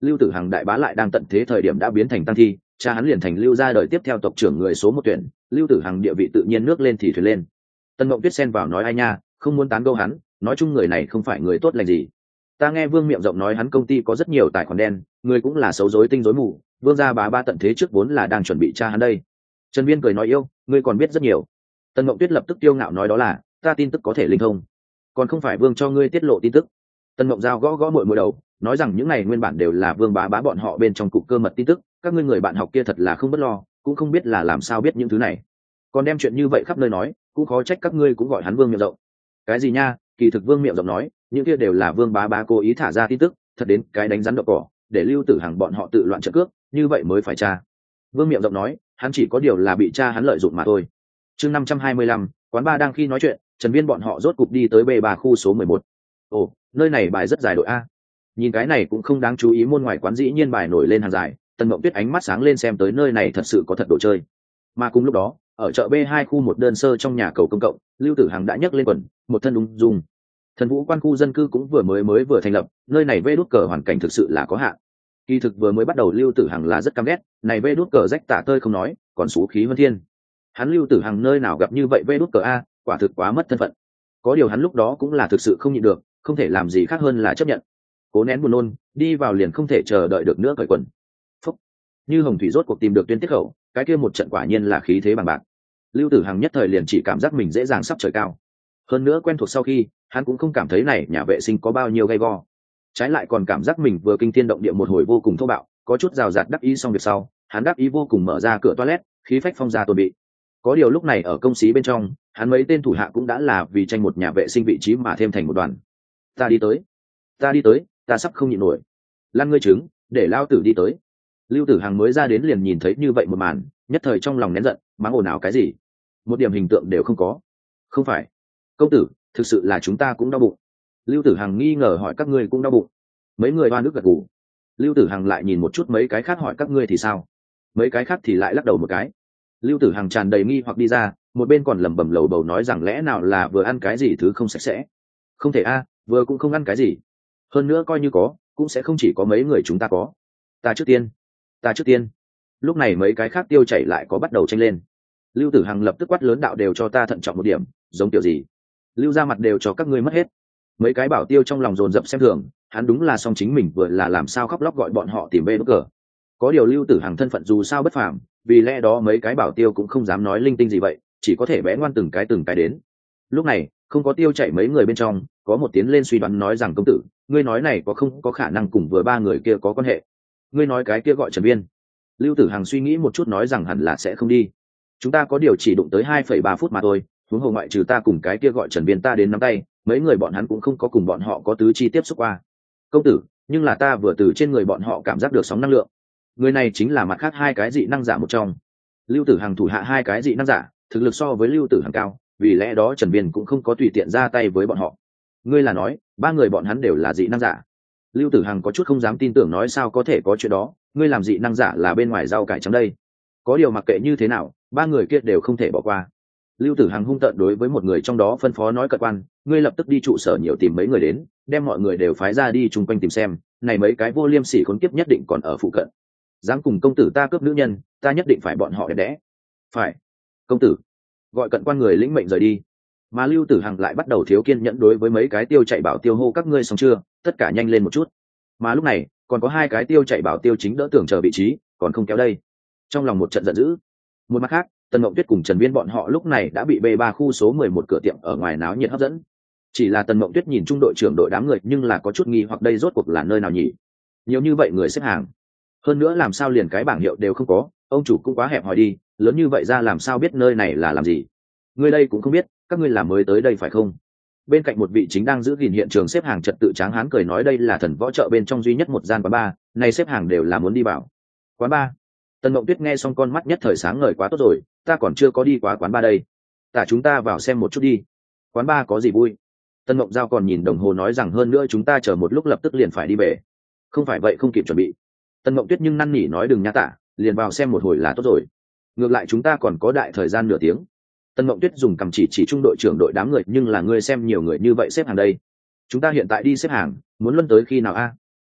Lưu Tử Hằng đại bá lại đang tận thế thời điểm đã biến thành tăng thi, cha hắn liền thành Lưu gia đời tiếp theo tộc trưởng người số một tuyển, Lưu Tử Hằng địa vị tự nhiên nước lên thì thuyền lên. Tân Mộng Tuyết xen vào nói ai nha, không muốn tán gẫu hắn, nói chung người này không phải người tốt lành gì. Ta nghe Vương Miệng Rộng nói hắn công ty có rất nhiều tài khoản đen, người cũng là xấu rối tinh rối mù, Vương gia bá ba tận thế trước vốn là đang chuẩn bị cha hắn đây. Trần Viên cười nói yêu, ngươi còn biết rất nhiều. Tân Mộng Tuyết lập tức tiêu ngạo nói đó là, ta tin tức có thể linh thông, còn không phải Vương cho ngươi tiết lộ tin tức. Tân Mộng Giao gõ gõ mội mội đầu, nói rằng những này nguyên bản đều là Vương bá bá bọn họ bên trong cục cơ mật tin tức, các ngươi người bạn học kia thật là không bất lo, cũng không biết là làm sao biết những thứ này, còn đem chuyện như vậy khắp nơi nói, cũng khó trách các ngươi cũng gọi hắn Vương Miệng Rộng. Cái gì nha, kỳ thực Vương Miệng Rộng nói những kia đều là Vương bá bá cố ý thả ra tin tức, thật đến cái đánh rắn đậu cỏ, để Lưu Tử Hằng bọn họ tự loạn trận cước, như vậy mới phải tra. Vương Miệng Rộng nói hắn chỉ có điều là bị cha hắn lợi dụng mà thôi. Chương năm trăm hai mươi lăm, quán ba đang khi nói chuyện, Trần Viên bọn họ rốt cục đi tới B ba khu số mười một. Ồ, nơi này bài rất dài đội a. Nhìn cái này cũng không đáng chú ý, môn ngoài quán dĩ nhiên bài nổi lên hàng dài, Tần Mộng Tuyết ánh mắt sáng lên xem tới nơi này thật sự có thật đồ chơi. Mà cùng lúc đó, ở chợ B hai khu một đơn sơ trong nhà cầu công cộng, Lưu Tử Hằng đã nhấc lên quần, một thân ung dung. Thần Vũ quan khu dân cư cũng vừa mới mới vừa thành lập, nơi này vê đút cờ hoàn cảnh thực sự là có hạn. Kỳ thực vừa mới bắt đầu Lưu Tử Hằng là rất căm ghét, này vê đút cờ rách tả tơi không nói, còn xú khí hơn thiên. Hắn Lưu Tử Hằng nơi nào gặp như vậy vê đút cờ a, quả thực quá mất thân phận. Có điều hắn lúc đó cũng là thực sự không nhịn được, không thể làm gì khác hơn là chấp nhận. Cố nén buồn nôn, đi vào liền không thể chờ đợi được nữa cởi quần. Phúc. Như hồng thủy rốt cuộc tìm được tuyên tiết khẩu, cái kia một trận quả nhiên là khí thế bằng bạc. Lưu Tử Hằng nhất thời liền chỉ cảm giác mình dễ dàng sắp trời cao. Hơn nữa quen thuộc sau khi, hắn cũng không cảm thấy này nhà vệ sinh có bao nhiêu gay go. Trái lại còn cảm giác mình vừa kinh thiên động địa một hồi vô cùng thô bạo, có chút rào rạt đắc ý xong việc sau, hắn đắc ý vô cùng mở ra cửa toilet, khí phách phong ra tồn bị. Có điều lúc này ở công xí bên trong, hắn mấy tên thủ hạ cũng đã là vì tranh một nhà vệ sinh vị trí mà thêm thành một đoàn. Ta đi tới, ta đi tới, ta sắp không nhịn nổi. Lăn ngươi trứng, để lao tử đi tới. Lưu Tử Hằng mới ra đến liền nhìn thấy như vậy một màn, nhất thời trong lòng nén giận, mắng ồn ào cái gì, một điểm hình tượng đều không có. Không phải, công tử, thực sự là chúng ta cũng đau bụng. Lưu Tử Hằng nghi ngờ hỏi các ngươi cũng đau bụng. Mấy người oan ức gật gù. Lưu Tử Hằng lại nhìn một chút mấy cái khác hỏi các ngươi thì sao, mấy cái khác thì lại lắc đầu một cái. Lưu Tử Hằng tràn đầy nghi hoặc đi ra, một bên còn lẩm bẩm lầu bầu nói rằng lẽ nào là vừa ăn cái gì thứ không sạch sẽ. Không thể a, vừa cũng không ăn cái gì, hơn nữa coi như có cũng sẽ không chỉ có mấy người chúng ta có. Ta trước tiên, ta trước tiên. Lúc này mấy cái khác tiêu chảy lại có bắt đầu tranh lên. Lưu Tử Hằng lập tức quát lớn đạo đều cho ta thận trọng một điểm, giống kiểu gì Lưu ra mặt đều cho các ngươi mất hết. Mấy cái bảo tiêu trong lòng dồn dập xem thường, hắn đúng là song chính mình vừa là làm sao khóc lóc gọi bọn họ tìm bê đốt cờ. Có điều Lưu Tử Hằng thân phận dù sao bất phàm, vì lẽ đó mấy cái bảo tiêu cũng không dám nói linh tinh gì vậy, chỉ có thể bé ngoan từng cái từng cái đến. Lúc này không có tiêu chạy mấy người bên trong, có một tiến lên suy đoán nói rằng công tử, ngươi nói này có không có khả năng cùng vừa ba người kia có quan hệ. Ngươi nói cái kia gọi Trần Viên. Lưu Tử Hằng suy nghĩ một chút nói rằng hẳn là sẽ không đi, chúng ta có điều chỉ đụng tới hai phẩy ba phút mà thôi, huống hồ ngoại trừ ta cùng cái kia gọi Trần Viên ta đến nắm tay, mấy người bọn hắn cũng không có cùng bọn họ có tứ chi tiếp xúc qua. Công tử, nhưng là ta vừa từ trên người bọn họ cảm giác được sóng năng lượng, người này chính là mặt khác hai cái dị năng giả một trong. Lưu Tử Hằng thủ hạ hai cái dị năng giả thực lực so với Lưu Tử Hằng cao, vì lẽ đó Trần Viên cũng không có tùy tiện ra tay với bọn họ. Ngươi là nói ba người bọn hắn đều là dị năng giả? Lưu Tử Hằng có chút không dám tin tưởng nói sao có thể có chuyện đó, ngươi làm dị năng giả là bên ngoài rau cải trắng đây. Có điều mặc kệ như thế nào, ba người kia đều không thể bỏ qua. Lưu Tử Hằng hung tợn đối với một người trong đó phân phó nói cận quan, ngươi lập tức đi trụ sở nhiều tìm mấy người đến, đem mọi người đều phái ra đi chung quanh tìm xem, này mấy cái vô liêm sỉ khốn kiếp nhất định còn ở phụ cận. Dám cùng công tử ta cướp nữ nhân, ta nhất định phải bọn họ đẹp đẽ. Phải, công tử. Gọi cận quan người lĩnh mệnh rời đi. Mà Lưu Tử Hằng lại bắt đầu thiếu kiên nhẫn đối với mấy cái tiêu chạy bảo tiêu hô các ngươi xong chưa, tất cả nhanh lên một chút. Mà lúc này còn có hai cái tiêu chạy bảo tiêu chính đỡ tưởng chờ vị trí, còn không kéo đây. Trong lòng một trận giận dữ. Một mặt khác, Tần Mộng Tuyết cùng Trần Viên bọn họ lúc này đã bị B ba khu số mười một cửa tiệm ở ngoài náo nhiệt hấp dẫn. Chỉ là Tần Mộng Tuyết nhìn trung đội trưởng đội đám người nhưng là có chút nghi hoặc đây rốt cuộc là nơi nào nhỉ? Nhiều như vậy người xếp hàng, hơn nữa làm sao liền cái bảng hiệu đều không có, ông chủ cũng quá hẹp hòi đi, lớn như vậy ra làm sao biết nơi này là làm gì? Ngươi đây cũng không biết, các ngươi là mới tới đây phải không? Bên cạnh một vị chính đang giữ gìn hiện trường xếp hàng trật tự tráng hán cười nói đây là thần võ chợ bên trong duy nhất một gian quán bar, này xếp hàng đều là muốn đi vào. Quán bar? Tần Mộng Tuyết nghe xong con mắt nhất thời sáng ngời quá tốt rồi, ta còn chưa có đi qua quán bar đây. Tả chúng ta vào xem một chút đi. Quán bar có gì vui? Tân Mộng Giao còn nhìn đồng hồ nói rằng hơn nữa chúng ta chờ một lúc lập tức liền phải đi về. Không phải vậy không kịp chuẩn bị. Tân Mộng Tuyết nhưng năn nỉ nói đừng nha tả, liền vào xem một hồi là tốt rồi. Ngược lại chúng ta còn có đại thời gian nửa tiếng. Tân Mộng Tuyết dùng cầm chỉ chỉ trung đội trưởng đội đám người nhưng là ngươi xem nhiều người như vậy xếp hàng đây. Chúng ta hiện tại đi xếp hàng, muốn luân tới khi nào a?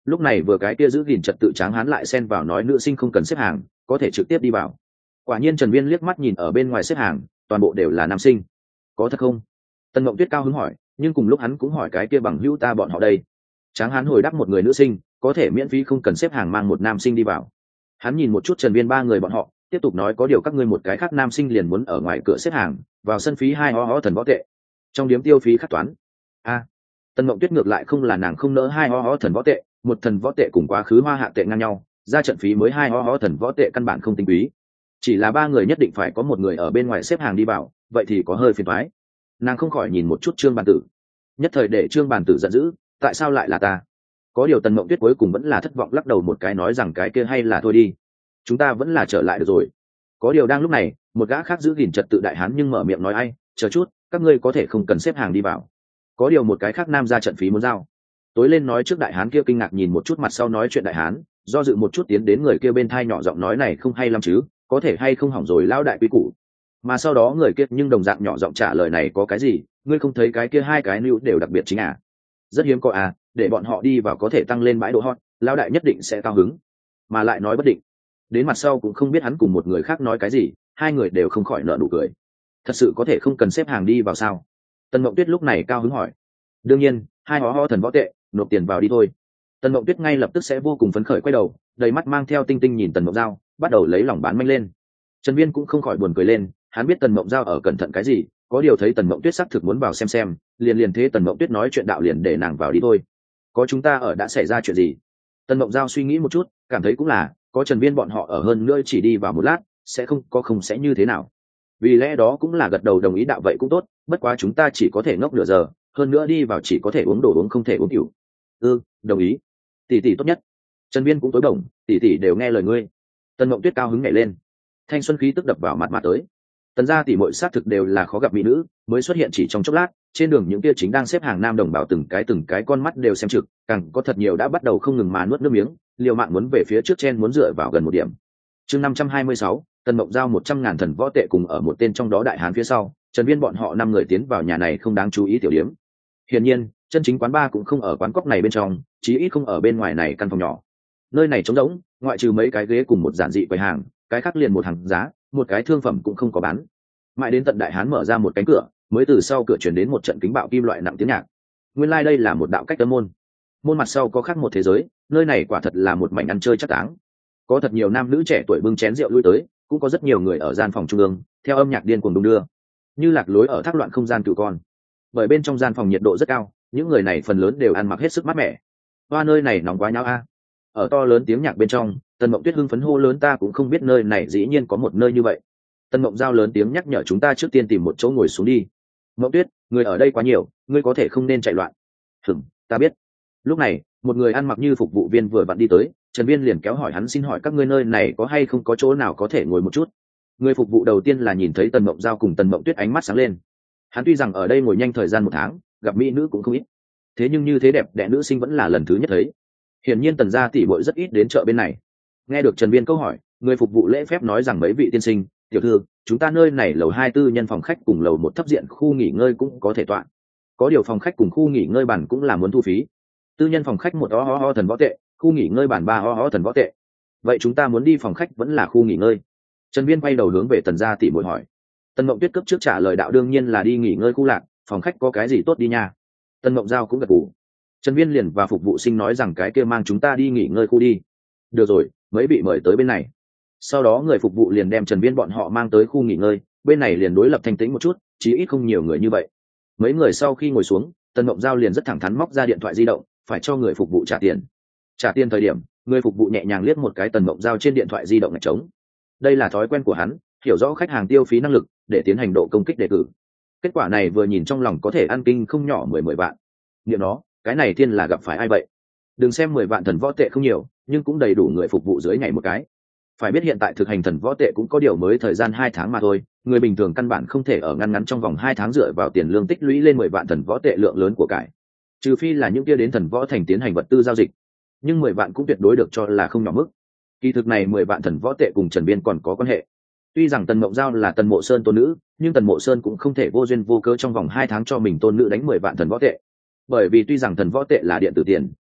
lúc này vừa cái kia giữ gìn trật tự tráng hán lại xen vào nói nữ sinh không cần xếp hàng, có thể trực tiếp đi vào. Quả nhiên Trần Viên liếc mắt nhìn ở bên ngoài xếp hàng, toàn bộ đều là nam sinh. Có thật không? Tần Mộng Tuyết cao hứng hỏi, nhưng cùng lúc hắn cũng hỏi cái kia bằng hữu ta bọn họ đây. Tráng hán hồi đáp một người nữ sinh, có thể miễn phí không cần xếp hàng mang một nam sinh đi vào. Hắn nhìn một chút Trần Viên ba người bọn họ, tiếp tục nói có điều các ngươi một cái khác nam sinh liền muốn ở ngoài cửa xếp hàng, vào sân phí hai ho ho thần võ tệ. Trong điếm tiêu phí khắc toán. A. À, Tần Mộng Tuyết ngược lại không là nàng không nỡ hai ho ho thần võ tệ, một thần võ tệ cùng quá khứ hoa hạ tệ ngang nhau, ra trận phí mới hai ho ho thần võ tệ căn bản không tinh quý. Chỉ là ba người nhất định phải có một người ở bên ngoài xếp hàng đi vào, vậy thì có hơi phiền toái. Nàng không khỏi nhìn một chút Trương Bàn Tử, nhất thời để Trương Bàn Tử giận dữ, tại sao lại là ta? Có điều Tần Mộng Tuyết cuối cùng vẫn là thất vọng lắc đầu một cái nói rằng cái kia hay là thôi đi, chúng ta vẫn là trở lại được rồi. Có điều đang lúc này, một gã khác giữ gìn trật tự đại hán nhưng mở miệng nói ai, chờ chút, các ngươi có thể không cần xếp hàng đi vào. Có điều một cái khác nam ra trận phí muốn giao. Tối lên nói trước đại hán kia kinh ngạc nhìn một chút mặt sau nói chuyện đại hán, do dự một chút tiến đến người kia bên thai nhỏ giọng nói này không hay lắm chứ, có thể hay không hỏng rồi lao đại quý củ. Mà sau đó người kia nhưng đồng dạng nhỏ giọng trả lời này có cái gì, ngươi không thấy cái kia hai cái nữ đều đặc biệt chính à? Rất hiếm có à, để bọn họ đi vào có thể tăng lên bãi độ hot, lao đại nhất định sẽ cao hứng. Mà lại nói bất định. Đến mặt sau cũng không biết hắn cùng một người khác nói cái gì, hai người đều không khỏi nở nụ cười. Thật sự có thể không cần xếp hàng đi vào sao? Tần Mộng Tuyết lúc này cao hứng hỏi. Đương nhiên, hai hó ho thần võ tệ, nộp tiền vào đi thôi. Tần Mộng Tuyết ngay lập tức sẽ vô cùng phấn khởi quay đầu, đầy mắt mang theo tinh tinh nhìn Tần Mộng Giao, bắt đầu lấy lòng bán manh lên. Trần Viên cũng không khỏi buồn cười lên, hắn biết Tần Mộng Giao ở cẩn thận cái gì, có điều thấy Tần Mộng Tuyết xác thực muốn vào xem xem, liền liền thế Tần Mộng Tuyết nói chuyện đạo liền để nàng vào đi thôi. Có chúng ta ở đã xảy ra chuyện gì? Tần Mộng Giao suy nghĩ một chút, cảm thấy cũng là, có Trần Viên bọn họ ở hơn nữa chỉ đi vào một lát, sẽ không có không sẽ như thế nào. Vì lẽ đó cũng là gật đầu đồng ý đạo vậy cũng tốt, bất quá chúng ta chỉ có thể ngốc nửa giờ, hơn nữa đi vào chỉ có thể uống đồ uống không thể uống rượu. Ừ, đồng ý. Tỷ tỷ tốt nhất. Trần Viên cũng tối đồng, tỷ tỷ đều nghe lời ngươi. Tần Mộng Tuyết cao hứng nhảy lên, thanh xuân khí tức đập vào mặt mà tới. Tần gia tỷ muội xác thực đều là khó gặp mỹ nữ, mới xuất hiện chỉ trong chốc lát, trên đường những kia chính đang xếp hàng nam đồng bào từng cái từng cái con mắt đều xem trực, càng có thật nhiều đã bắt đầu không ngừng mà nuốt nước miếng, liều mạng muốn về phía trước chen muốn dựa vào gần một điểm. Chương năm trăm hai mươi sáu, Tần Mộng Giao một trăm ngàn thần võ tệ cùng ở một tên trong đó đại hán phía sau, Trần Viên bọn họ năm người tiến vào nhà này không đáng chú ý tiểu điểm. Hiển nhiên, chân chính quán bar cũng không ở quán cóc này bên trong, chí ít không ở bên ngoài này căn phòng nhỏ. Nơi này trống rỗng, ngoại trừ mấy cái ghế cùng một giản dị quầy hàng, cái khác liền một hàng giá, một cái thương phẩm cũng không có bán. Mãi đến tận đại hán mở ra một cánh cửa, mới từ sau cửa truyền đến một trận kính bạo kim loại nặng tiếng nhạc. Nguyên lai like đây là một đạo cách âm môn. Môn mặt sau có khác một thế giới, nơi này quả thật là một mảnh ăn chơi chắc táng. Có thật nhiều nam nữ trẻ tuổi bưng chén rượu lui tới, cũng có rất nhiều người ở gian phòng trung ương, theo âm nhạc điên cuồng đung đưa, như lạc lối ở thác loạn không gian cựu con. Bởi bên trong gian phòng nhiệt độ rất cao, những người này phần lớn đều ăn mặc hết sức mát mẻ. Hoa nơi này nóng quá nháo a. Ở to lớn tiếng nhạc bên trong, Tần Mộng Tuyết hưng phấn hô lớn ta cũng không biết nơi này dĩ nhiên có một nơi như vậy. Tần Mộng Giao lớn tiếng nhắc nhở chúng ta trước tiên tìm một chỗ ngồi xuống đi. Mộng Tuyết, người ở đây quá nhiều, ngươi có thể không nên chạy loạn. Hừm, ta biết. Lúc này, một người ăn mặc như phục vụ viên vừa vặn đi tới, Trần Viên liền kéo hỏi hắn xin hỏi các ngươi nơi này có hay không có chỗ nào có thể ngồi một chút. Người phục vụ đầu tiên là nhìn thấy Tần Mộng Giao cùng Tần Mộng Tuyết ánh mắt sáng lên. Hắn tuy rằng ở đây ngồi nhanh thời gian một tháng, gặp mỹ nữ cũng không ít, thế nhưng như thế đẹp đẽ nữ sinh vẫn là lần thứ nhất thấy. Hiển nhiên Tần gia tỷ muội rất ít đến chợ bên này. Nghe được Trần Viên câu hỏi, người phục vụ lễ phép nói rằng mấy vị tiên sinh, tiểu thư, chúng ta nơi này lầu hai tư nhân phòng khách cùng lầu một thấp diện khu nghỉ ngơi cũng có thể tọa. Có điều phòng khách cùng khu nghỉ ngơi bản cũng là muốn thu phí. Tư nhân phòng khách một ho ho ho thần võ tệ, khu nghỉ ngơi bản ba ho ho thần võ tệ. Vậy chúng ta muốn đi phòng khách vẫn là khu nghỉ ngơi? Trần Viên quay đầu hướng về Tần gia tỷ muội hỏi. Tần Mộng Tuyết cấp trước trả lời đạo đương nhiên là đi nghỉ ngơi khu lạc, phòng khách có cái gì tốt đi nha. Tần Mộng Giao cũng gật gù. Trần Viên liền và phục vụ sinh nói rằng cái kia mang chúng ta đi nghỉ ngơi khu đi. Được rồi, mấy vị mời tới bên này. Sau đó người phục vụ liền đem Trần Viên bọn họ mang tới khu nghỉ ngơi, bên này liền đối lập thanh tĩnh một chút, chí ít không nhiều người như vậy. Mấy người sau khi ngồi xuống, Tần Mộng Giao liền rất thẳng thắn móc ra điện thoại di động, phải cho người phục vụ trả tiền. Trả tiền thời điểm, người phục vụ nhẹ nhàng liếc một cái Tần Mộng Giao trên điện thoại di động ngạch trống. Đây là thói quen của hắn, hiểu rõ khách hàng tiêu phí năng lực để tiến hành độ công kích đề cử. Kết quả này vừa nhìn trong lòng có thể ăn kinh không nhỏ mười mười vạn. Niệm nó, cái này thiên là gặp phải ai vậy? Đừng xem mười vạn thần võ tệ không nhiều, nhưng cũng đầy đủ người phục vụ dưới ngày một cái. Phải biết hiện tại thực hành thần võ tệ cũng có điều mới thời gian hai tháng mà thôi, người bình thường căn bản không thể ở ngăn ngắn trong vòng hai tháng dựa vào tiền lương tích lũy lên mười vạn thần võ tệ lượng lớn của cải. Trừ phi là những kia đến thần võ thành tiến hành vật tư giao dịch, nhưng mười vạn cũng tuyệt đối được cho là không nhỏ mức. Kỳ thực này mười vạn thần võ tệ cùng Trần Viên còn có quan hệ. Tuy rằng Tần Mộng Giao là Tần Mộ Sơn tôn nữ, nhưng Tần Mộ Sơn cũng không thể vô duyên vô cớ trong vòng hai tháng cho mình tôn nữ đánh mười vạn thần võ tệ. Bởi vì tuy rằng thần võ tệ là điện tử tiền,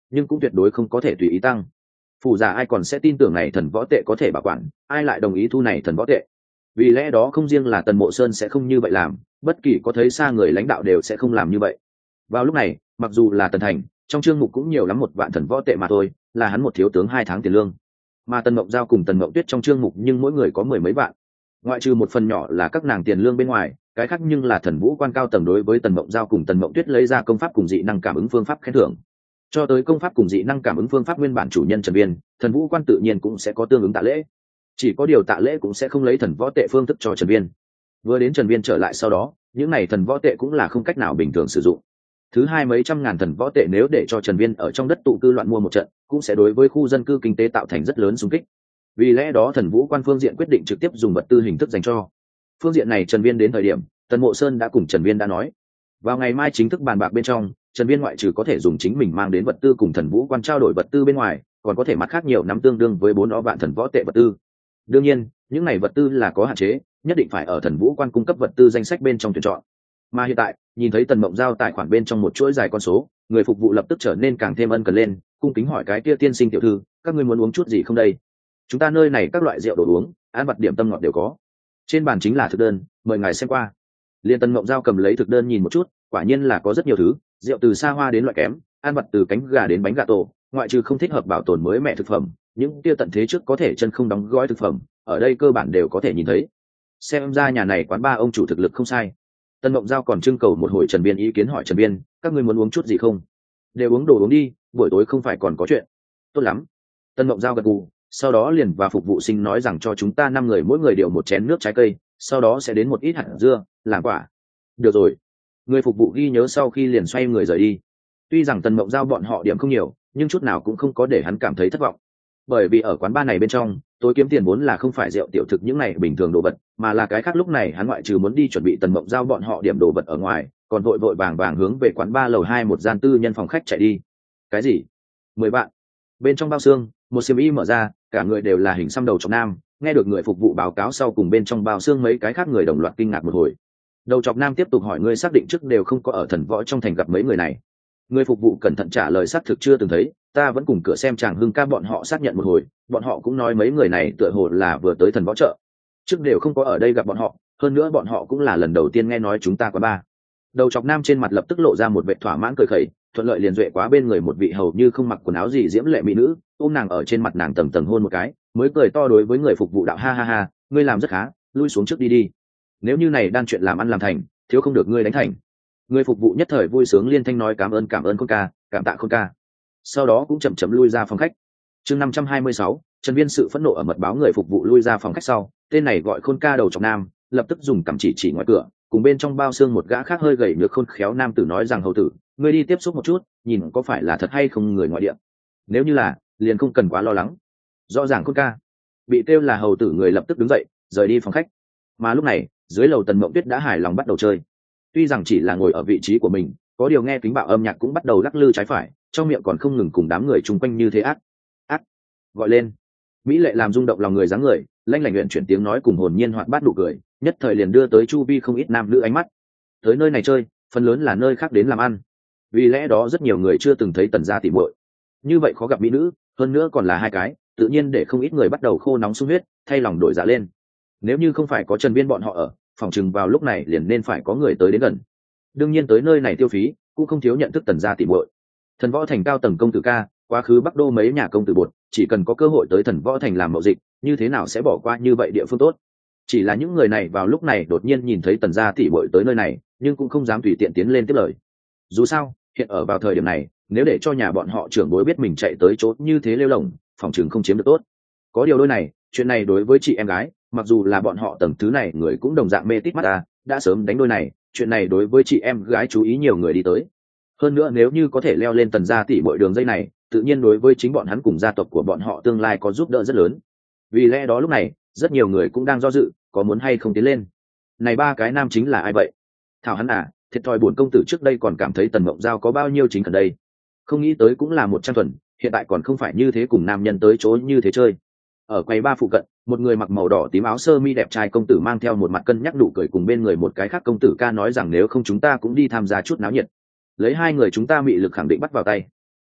nhưng cũng tuyệt đối không có thể tùy ý tăng. Phủ giả ai còn sẽ tin tưởng này thần võ tệ có thể bảo quản, ai lại đồng ý thu này thần võ tệ? Vì lẽ đó không riêng là Tần Mộ Sơn sẽ không như vậy làm, bất kỳ có thấy xa người lãnh đạo đều sẽ không làm như vậy. Vào lúc này, mặc dù là Tần Thành, trong chương mục cũng nhiều lắm một vạn thần võ tệ mà thôi, là hắn một thiếu tướng hai tháng tiền lương. Mà Tần Mộng Giao cùng Tần Mộng Tuyết trong chương mục nhưng mỗi người có mười mấy vạn. Ngoại trừ một phần nhỏ là các nàng tiền lương bên ngoài, cái khác nhưng là thần vũ quan cao tầng đối với Tần Mộng Giao cùng Tần Mộng Tuyết lấy ra công pháp cùng dị năng cảm ứng phương pháp khen thưởng. Cho tới công pháp cùng dị năng cảm ứng phương pháp nguyên bản chủ nhân Trần Viên, thần vũ quan tự nhiên cũng sẽ có tương ứng tạ lễ. Chỉ có điều tạ lễ cũng sẽ không lấy thần võ tệ phương thức cho Trần Viên. Vừa đến Trần Viên trở lại sau đó, những này thần võ tệ cũng là không cách nào bình thường sử dụng. Thứ hai mấy trăm ngàn thần võ tệ nếu để cho Trần Viên ở trong đất tụ cư loạn mua một trận, cũng sẽ đối với khu dân cư kinh tế tạo thành rất lớn xung kích. Vì lẽ đó thần vũ quan phương diện quyết định trực tiếp dùng vật tư hình thức dành cho. Phương diện này Trần Viên đến thời điểm, Tần Mộ Sơn đã cùng Trần Viên đã nói, vào ngày mai chính thức bàn bạc bên trong, Trần Viên ngoại trừ có thể dùng chính mình mang đến vật tư cùng thần vũ quan trao đổi vật tư bên ngoài, còn có thể mặt khác nhiều nắm tương đương với bốn ó vạn thần võ tệ vật tư. Đương nhiên, những này vật tư là có hạn chế, nhất định phải ở thần vũ quan cung cấp vật tư danh sách bên trong tuyển chọn. Mà hiện tại, nhìn thấy Tần Mộng Giao tài khoản bên trong một chuỗi dài con số, người phục vụ lập tức trở nên càng thêm ân cần lên, cung kính hỏi cái kia tiên sinh tiểu thư, các ngươi muốn uống chút gì không đây? Chúng ta nơi này các loại rượu đồ uống, ăn vặt điểm tâm ngọt đều có. Trên bàn chính là thực đơn, mời ngài xem qua. Liên Tần Mộng Giao cầm lấy thực đơn nhìn một chút, quả nhiên là có rất nhiều thứ, rượu từ xa hoa đến loại kém, ăn vặt từ cánh gà đến bánh gà tổ, ngoại trừ không thích hợp bảo tồn mới mẹ thực phẩm, những kia tận thế trước có thể chân không đóng gói thực phẩm, ở đây cơ bản đều có thể nhìn thấy. Xem ra nhà này quán ba ông chủ thực lực không sai. Tân Mộng Giao còn trưng cầu một hồi Trần Biên ý kiến, hỏi Trần Biên, các ngươi muốn uống chút gì không? Đều uống đồ uống đi, buổi tối không phải còn có chuyện. Tốt lắm. Tân Mộng Giao gật gù, sau đó liền và phục vụ sinh nói rằng cho chúng ta năm người mỗi người đều một chén nước trái cây, sau đó sẽ đến một ít hạt dưa, làm quả. Được rồi. Người phục vụ ghi nhớ sau khi liền xoay người rời đi. Tuy rằng Tân Mộng Giao bọn họ điểm không nhiều, nhưng chút nào cũng không có để hắn cảm thấy thất vọng. Bởi vì ở quán bar này bên trong, tối kiếm tiền vốn là không phải rượu tiểu thực những này bình thường đồ vật, mà là cái khác. Lúc này hắn ngoại trừ muốn đi chuẩn bị Tần Mộng Giao bọn họ điểm đồ vật ở ngoài, còn vội vội vàng vàng hướng về quán bar lầu hai một gian tư nhân phòng khách chạy đi. Cái gì? Mười bạn. Bên trong bao xương, một xiêm y mở ra, cả người đều là hình xăm đầu chọc nam. Nghe được người phục vụ báo cáo sau, cùng bên trong bao xương mấy cái khác người đồng loạt kinh ngạc một hồi. Đầu chọc nam tiếp tục hỏi, ngươi xác định trước đều không có ở thần võ trong thành gặp mấy người này? Người phục vụ cẩn thận trả lời, xác thực chưa từng thấy, ta vẫn cùng cửa xem chàng Hưng ca bọn họ xác nhận một hồi, bọn họ cũng nói mấy người này tựa hồ là vừa tới thần võ chợ, trước đều không có ở đây gặp bọn họ, hơn nữa bọn họ cũng là lần đầu tiên nghe nói chúng ta quá ba. Đầu chọc nam trên mặt lập tức lộ ra một vẻ thỏa mãn cười khẩy, thuận lợi liền duệ quá bên người một vị hầu như không mặc quần áo gì diễm lệ mỹ nữ, ôm nàng ở trên mặt nàng tầng tầng hôn một cái, mới cười to đối với người phục vụ đạo, ha ha ha, ngươi làm rất khá, lui xuống trước đi đi, nếu như này đan chuyện làm ăn làm thành, thiếu không được ngươi đánh thành. Người phục vụ nhất thời vui sướng liên thanh nói cảm ơn cảm ơn Khôn ca, cảm tạ Khôn ca, sau đó cũng chậm chậm lui ra phòng khách. Chương năm trăm hai mươi sáu, Trần Viên sự phẫn nộ ở mật báo. Người phục vụ lui ra phòng khách sau, tên này gọi Khôn ca đầu chọc nam lập tức dùng cằm chỉ chỉ ngoài cửa, cùng bên trong bao xương một gã khác hơi gầy nhược khôn khéo nam tử nói rằng, hầu tử, ngươi đi tiếp xúc một chút, nhìn có phải là thật hay không người ngoại địa, nếu như là, liền không cần quá lo lắng. Rõ ràng Khôn ca. Bị kêu là hầu tử người lập tức đứng dậy rời đi phòng khách. Mà lúc này dưới lầu Tần Mộng Tuyết đã hài lòng bắt đầu chơi. Tuy rằng chỉ là ngồi ở vị trí của mình, có điều nghe kính bạo âm nhạc cũng bắt đầu lắc lư trái phải, trong miệng còn không ngừng cùng đám người chung quanh như thế ác ác gọi lên. Mỹ lệ làm rung động lòng người dáng người, lanh lảnh luyện chuyển tiếng nói cùng hồn nhiên hoạt bát nụ cười, nhất thời liền đưa tới chu vi không ít nam nữ ánh mắt. Tới nơi này chơi, phần lớn là nơi khác đến làm ăn, vì lẽ đó rất nhiều người chưa từng thấy Tần gia tỉ muội như vậy khó gặp mỹ nữ, hơn nữa còn là hai cái, tự nhiên để không ít người bắt đầu khô nóng sung huyết, thay lòng đổi dạ lên. Nếu như không phải có Trần Viên bọn họ ở, phòng chừng vào lúc này liền nên phải có người tới đến gần. Đương nhiên tới nơi này tiêu phí cũng không thiếu nhận thức Tần gia tỉ muội. Thần võ thành cao tầng công tử ca, quá khứ Bắc Đô mấy nhà công tử bột, chỉ cần có cơ hội tới thần võ thành làm mậu dịch, như thế nào sẽ bỏ qua như vậy địa phương tốt. Chỉ là những người này vào lúc này đột nhiên nhìn thấy Tần gia tỉ muội tới nơi này, nhưng cũng không dám tùy tiện tiến lên tiếp lời. Dù sao, hiện ở vào thời điểm này, nếu để cho nhà bọn họ trưởng bối biết mình chạy tới chỗ như thế lêu lổng, phòng chừng không chiếm được tốt. Có điều đôi này, chuyện này đối với chị em gái, mặc dù là bọn họ tầng thứ này người cũng đồng dạng mê tít mắt ta, đã sớm đánh đôi này, chuyện này đối với chị em gái chú ý nhiều người đi tới. Hơn nữa nếu như có thể leo lên Tần gia tỷ muội đường dây này, tự nhiên đối với chính bọn hắn cùng gia tộc của bọn họ tương lai có giúp đỡ rất lớn. Vì lẽ đó lúc này, rất nhiều người cũng đang do dự, có muốn hay không tiến lên. Này ba cái nam chính là ai vậy? Thảo hắn à, thiệt thòi buồn công tử trước đây còn cảm thấy Tần Mộng Giao có bao nhiêu chính cần đây. Không nghĩ tới cũng là một trăm thuần, hiện tại còn không phải như thế, cùng nam nhân tới chỗ như thế chơi. Ở quầy ba phụ cận, một người mặc màu đỏ tím áo sơ mi đẹp trai công tử mang theo một mặt cân nhắc nụ cười, cùng bên người một cái khác công tử ca nói rằng nếu không chúng ta cũng đi tham gia chút náo nhiệt, lấy hai người chúng ta mị lực khẳng định bắt vào tay. Ai,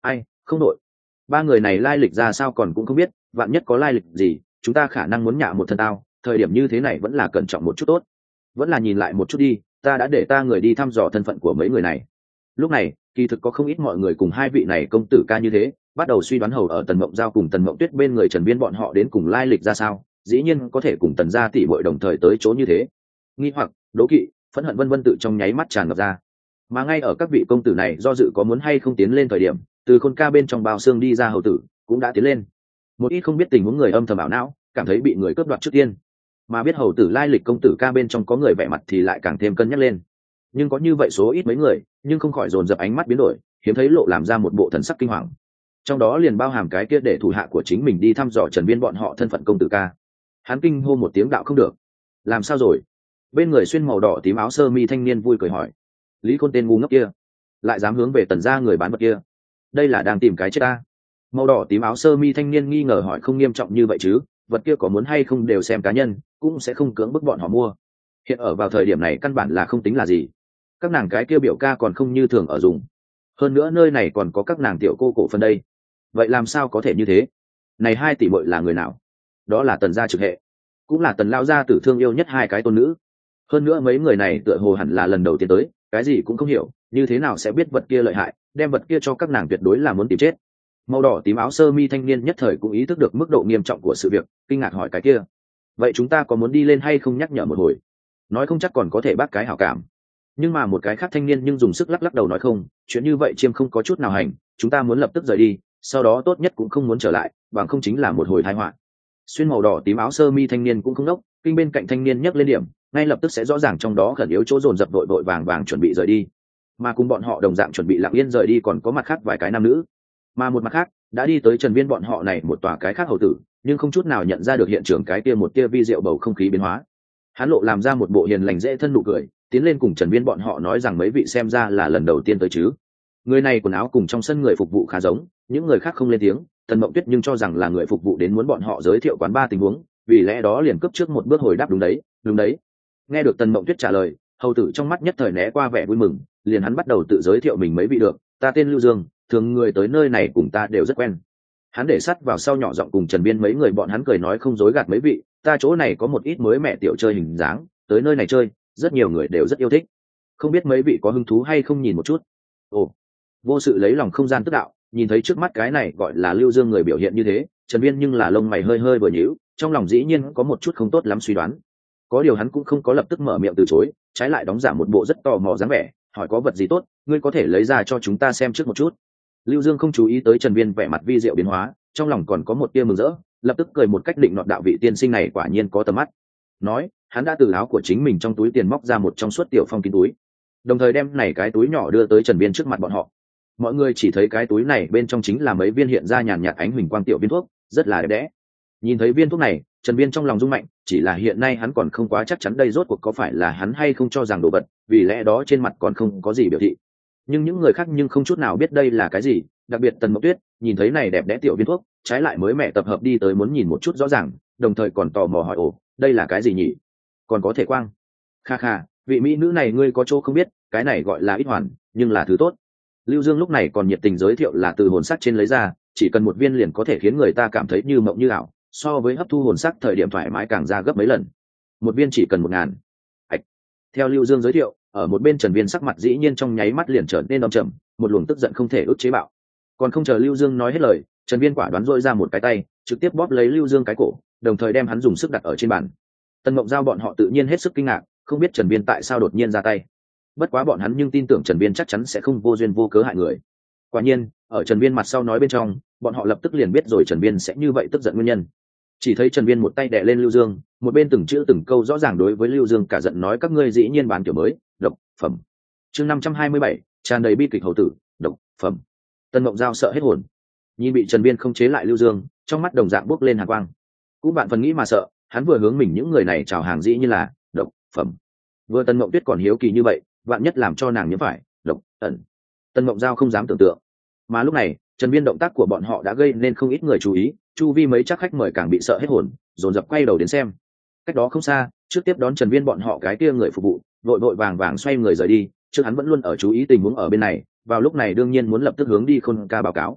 không đội. Ba người này lai lịch ra sao còn cũng không biết, vạn nhất có lai lịch gì chúng ta khả năng muốn nhả một thân tao, thời điểm như thế này vẫn là cẩn trọng một chút tốt. Vẫn là nhìn lại một chút đi, ta đã để ta người đi thăm dò thân phận của mấy người này. Lúc này kỳ thực có không ít mọi người cùng hai vị này công tử ca như thế, bắt đầu suy đoán hầu ở Tần Mộng Giao cùng Tần Mộng Tuyết bên người Trần Viên bọn họ đến cùng lai lịch ra sao, dĩ nhiên có thể cùng Tần gia tỷ muội đồng thời tới chỗ như thế. Nghi hoặc, đố kỵ, phẫn hận vân vân tự trong nháy mắt tràn ngập ra. Mà ngay ở các vị công tử này do dự có muốn hay không tiến lên thời điểm, từ khôn ca bên trong bao xương đi ra hầu tử cũng đã tiến lên. Một ít không biết tình huống người âm thầm ảo não, cảm thấy bị người cướp đoạt trước tiên, mà biết hầu tử lai lịch công tử ca bên trong có người vẻ mặt thì lại càng thêm cân nhắc lên. Nhưng có như vậy số ít mấy người, nhưng không khỏi dồn dập ánh mắt biến đổi, hiếm thấy lộ làm ra một bộ thần sắc kinh hoàng. Trong đó liền bao hàm cái kia để thủ hạ của chính mình đi thăm dò Trần Viên bọn họ thân phận công tử ca. Hắn kinh hô một tiếng đạo không được, làm sao rồi? Bên người xuyên màu đỏ tím áo sơ mi thanh niên vui cười hỏi. Lý Khôn tên ngu ngốc kia, lại dám hướng về Tần gia người bán vật kia, đây là đang tìm cái chết ta. Màu đỏ tím áo sơ mi thanh niên nghi ngờ hỏi, không nghiêm trọng như vậy chứ, vật kia có muốn hay không đều xem cá nhân, cũng sẽ không cưỡng bức bọn họ mua. Hiện ở vào thời điểm này căn bản là không tính là gì, các nàng cái kia biểu ca còn không như thường ở dùng, hơn nữa nơi này còn có các nàng tiểu cô cổ phân đây, vậy làm sao có thể như thế? Này hai tỷ muội là người nào? Đó là Tần gia trực hệ, cũng là Tần lão gia tử thương yêu nhất hai cái tôn nữ. Hơn nữa mấy người này tựa hồ hẳn là lần đầu tiên tới, cái gì cũng không hiểu, như thế nào sẽ biết vật kia lợi hại, đem vật kia cho các nàng tuyệt đối là muốn tìm chết. Màu đỏ tím áo sơ mi thanh niên nhất thời cũng ý thức được mức độ nghiêm trọng của sự việc, kinh ngạc hỏi cái kia, vậy chúng ta có muốn đi lên hay không nhắc nhở một hồi, nói không chắc còn có thể bác cái hảo cảm. Nhưng mà một cái khác thanh niên nhưng dùng sức lắc lắc đầu nói không, chuyện như vậy chiêm không có chút nào hành, chúng ta muốn lập tức rời đi, sau đó tốt nhất cũng không muốn trở lại, bằng không chính là một hồi tai họa. Xuyên màu đỏ tím áo sơ mi thanh niên cũng không đốc, kinh bên cạnh thanh niên nhấc lên điểm, ngay lập tức sẽ rõ ràng trong đó khẩn yếu chỗ dồn dập vội vội vàng vàng chuẩn bị rời đi. Mà cùng bọn họ đồng dạng chuẩn bị lặng yên rời đi còn có mặt khác vài cái nam nữ, mà một mặt khác đã đi tới Trần Viên bọn họ này một tòa cái khác hầu tử, nhưng không chút nào nhận ra được hiện trường cái kia một kia vi diệu bầu không khí biến hóa. Hắn lộ làm ra một bộ hiền lành dễ thân nụ cười, tiến lên cùng Trần Viên bọn họ nói rằng mấy vị xem ra là lần đầu tiên tới chứ. Người này quần áo cùng trong sân người phục vụ khá giống, những người khác không lên tiếng, Tần Mộng Tuyết nhưng cho rằng là người phục vụ đến muốn bọn họ giới thiệu quán ba tình huống, vì lẽ đó liền cấp trước một bước hồi đáp đúng đấy, đúng đấy. Nghe được Tần Mộng Tuyết trả lời, hầu tử trong mắt nhất thời né qua vẻ vui mừng, liền hắn bắt đầu tự giới thiệu mình mấy vị được, ta tên Lưu Dương, thường người tới nơi này cùng ta đều rất quen. Hắn để sắt vào sau nhỏ giọng cùng Trần Viên mấy người bọn hắn cười nói không dối gạt mấy vị, ta chỗ này có một ít mới mẹ tiểu chơi hình dáng, tới nơi này chơi, rất nhiều người đều rất yêu thích, không biết mấy vị có hứng thú hay không nhìn một chút. Ồ, vô sự lấy lòng không gian tức đạo, nhìn thấy trước mắt cái này gọi là Lưu Dương người biểu hiện như thế, Trần Viên nhưng là lông mày hơi hơi vừa nhíu, trong lòng dĩ nhiên có một chút không tốt lắm suy đoán. Có điều hắn cũng không có lập tức mở miệng từ chối, trái lại đóng giả một bộ rất tò mò dáng vẻ, hỏi có vật gì tốt, ngươi có thể lấy ra cho chúng ta xem trước một chút. Lưu Dương không chú ý tới Trần Viên vẻ mặt vi diệu biến hóa, trong lòng còn có một tia mừng rỡ, lập tức cười một cách định nọt đạo vị tiên sinh này quả nhiên có tầm mắt. Nói, hắn đã từ áo của chính mình trong túi tiền móc ra một trong suốt tiểu phong kín túi, đồng thời đem này cái túi nhỏ đưa tới Trần Viên trước mặt bọn họ. Mọi người chỉ thấy cái túi này bên trong chính là mấy viên hiện ra nhàn nhạt ánh huỳnh quang tiểu viên thuốc, rất là đẹp đẽ. Nhìn thấy viên thuốc này, Trần Viên trong lòng rung mạnh, chỉ là hiện nay hắn còn không quá chắc chắn đây rốt cuộc có phải là hắn hay không cho rằng đồ vật, vì lẽ đó trên mặt còn không có gì biểu thị. Nhưng những người khác nhưng không chút nào biết đây là cái gì, đặc biệt Tần Mộng Tuyết, nhìn thấy này đẹp đẽ tiểu viên thuốc, trái lại mới mẹ tập hợp đi tới muốn nhìn một chút rõ ràng, đồng thời còn tò mò hỏi ồ, đây là cái gì nhỉ? Còn có thể quang. Kha kha, vị mỹ nữ này ngươi có chỗ không biết, cái này gọi là ít hoàn, nhưng là thứ tốt. Lưu Dương lúc này còn nhiệt tình giới thiệu là từ hồn sắc trên lấy ra, chỉ cần một viên liền có thể khiến người ta cảm thấy như mộng như ảo, so với hấp thu hồn sắc thời điểm thoải mái càng ra gấp mấy lần. Một viên chỉ cần một ngàn. Ảch. Theo Lưu Dương giới thiệu, ở một bên Trần Viên sắc mặt dĩ nhiên trong nháy mắt liền trở nên âm trầm, một luồng tức giận không thể ức chế bạo. Còn không chờ Lưu Dương nói hết lời, Trần Viên quả đoán dội ra một cái tay, trực tiếp bóp lấy Lưu Dương cái cổ, đồng thời đem hắn dùng sức đặt ở trên bàn. Tần Mộng Giao bọn họ tự nhiên hết sức kinh ngạc, không biết Trần Viên tại sao đột nhiên ra tay. Bất quá bọn hắn nhưng tin tưởng Trần Viên chắc chắn sẽ không vô duyên vô cớ hại người. Quả nhiên, ở Trần Viên mặt sau nói bên trong, bọn họ lập tức liền biết rồi Trần Viên sẽ như vậy tức giận nguyên nhân. Chỉ thấy Trần Viên một tay đè lên Lưu Dương, một bên từng chữ từng câu rõ ràng đối với Lưu Dương cả giận nói các ngươi dĩ nhiên bán kiểu mới, độc phẩm. Chương năm trăm hai mươi bảy, tràn đầy bi kịch hầu tử, độc phẩm. Tần Mộng Giao sợ hết hồn, nhìn bị Trần Viên không chế lại Lưu Dương, trong mắt đồng dạng bốc lên hàn quang. Cũng bạn phần nghĩ mà sợ, hắn vừa hướng mình những người này chào hàng dĩ như là độc phẩm. Vừa Tần Mộng Tuyết còn hiếu kỳ như vậy, vạn nhất làm cho nàng nhiễm phải độc ẩn. Tần Mộng Giao không dám tưởng tượng. Mà lúc này, Trần Viên động tác của bọn họ đã gây nên không ít người chú ý, chu vi mấy chắc khách mời càng bị sợ hết hồn, dồn dập quay đầu đến xem. Cách đó không xa, trước tiếp đón Trần Viên bọn họ cái kia người phục vụ, vội vội vàng vàng xoay người rời đi, trước hắn vẫn luôn ở chú ý tình huống ở bên này, vào lúc này đương nhiên muốn lập tức hướng đi Khôn ca báo cáo.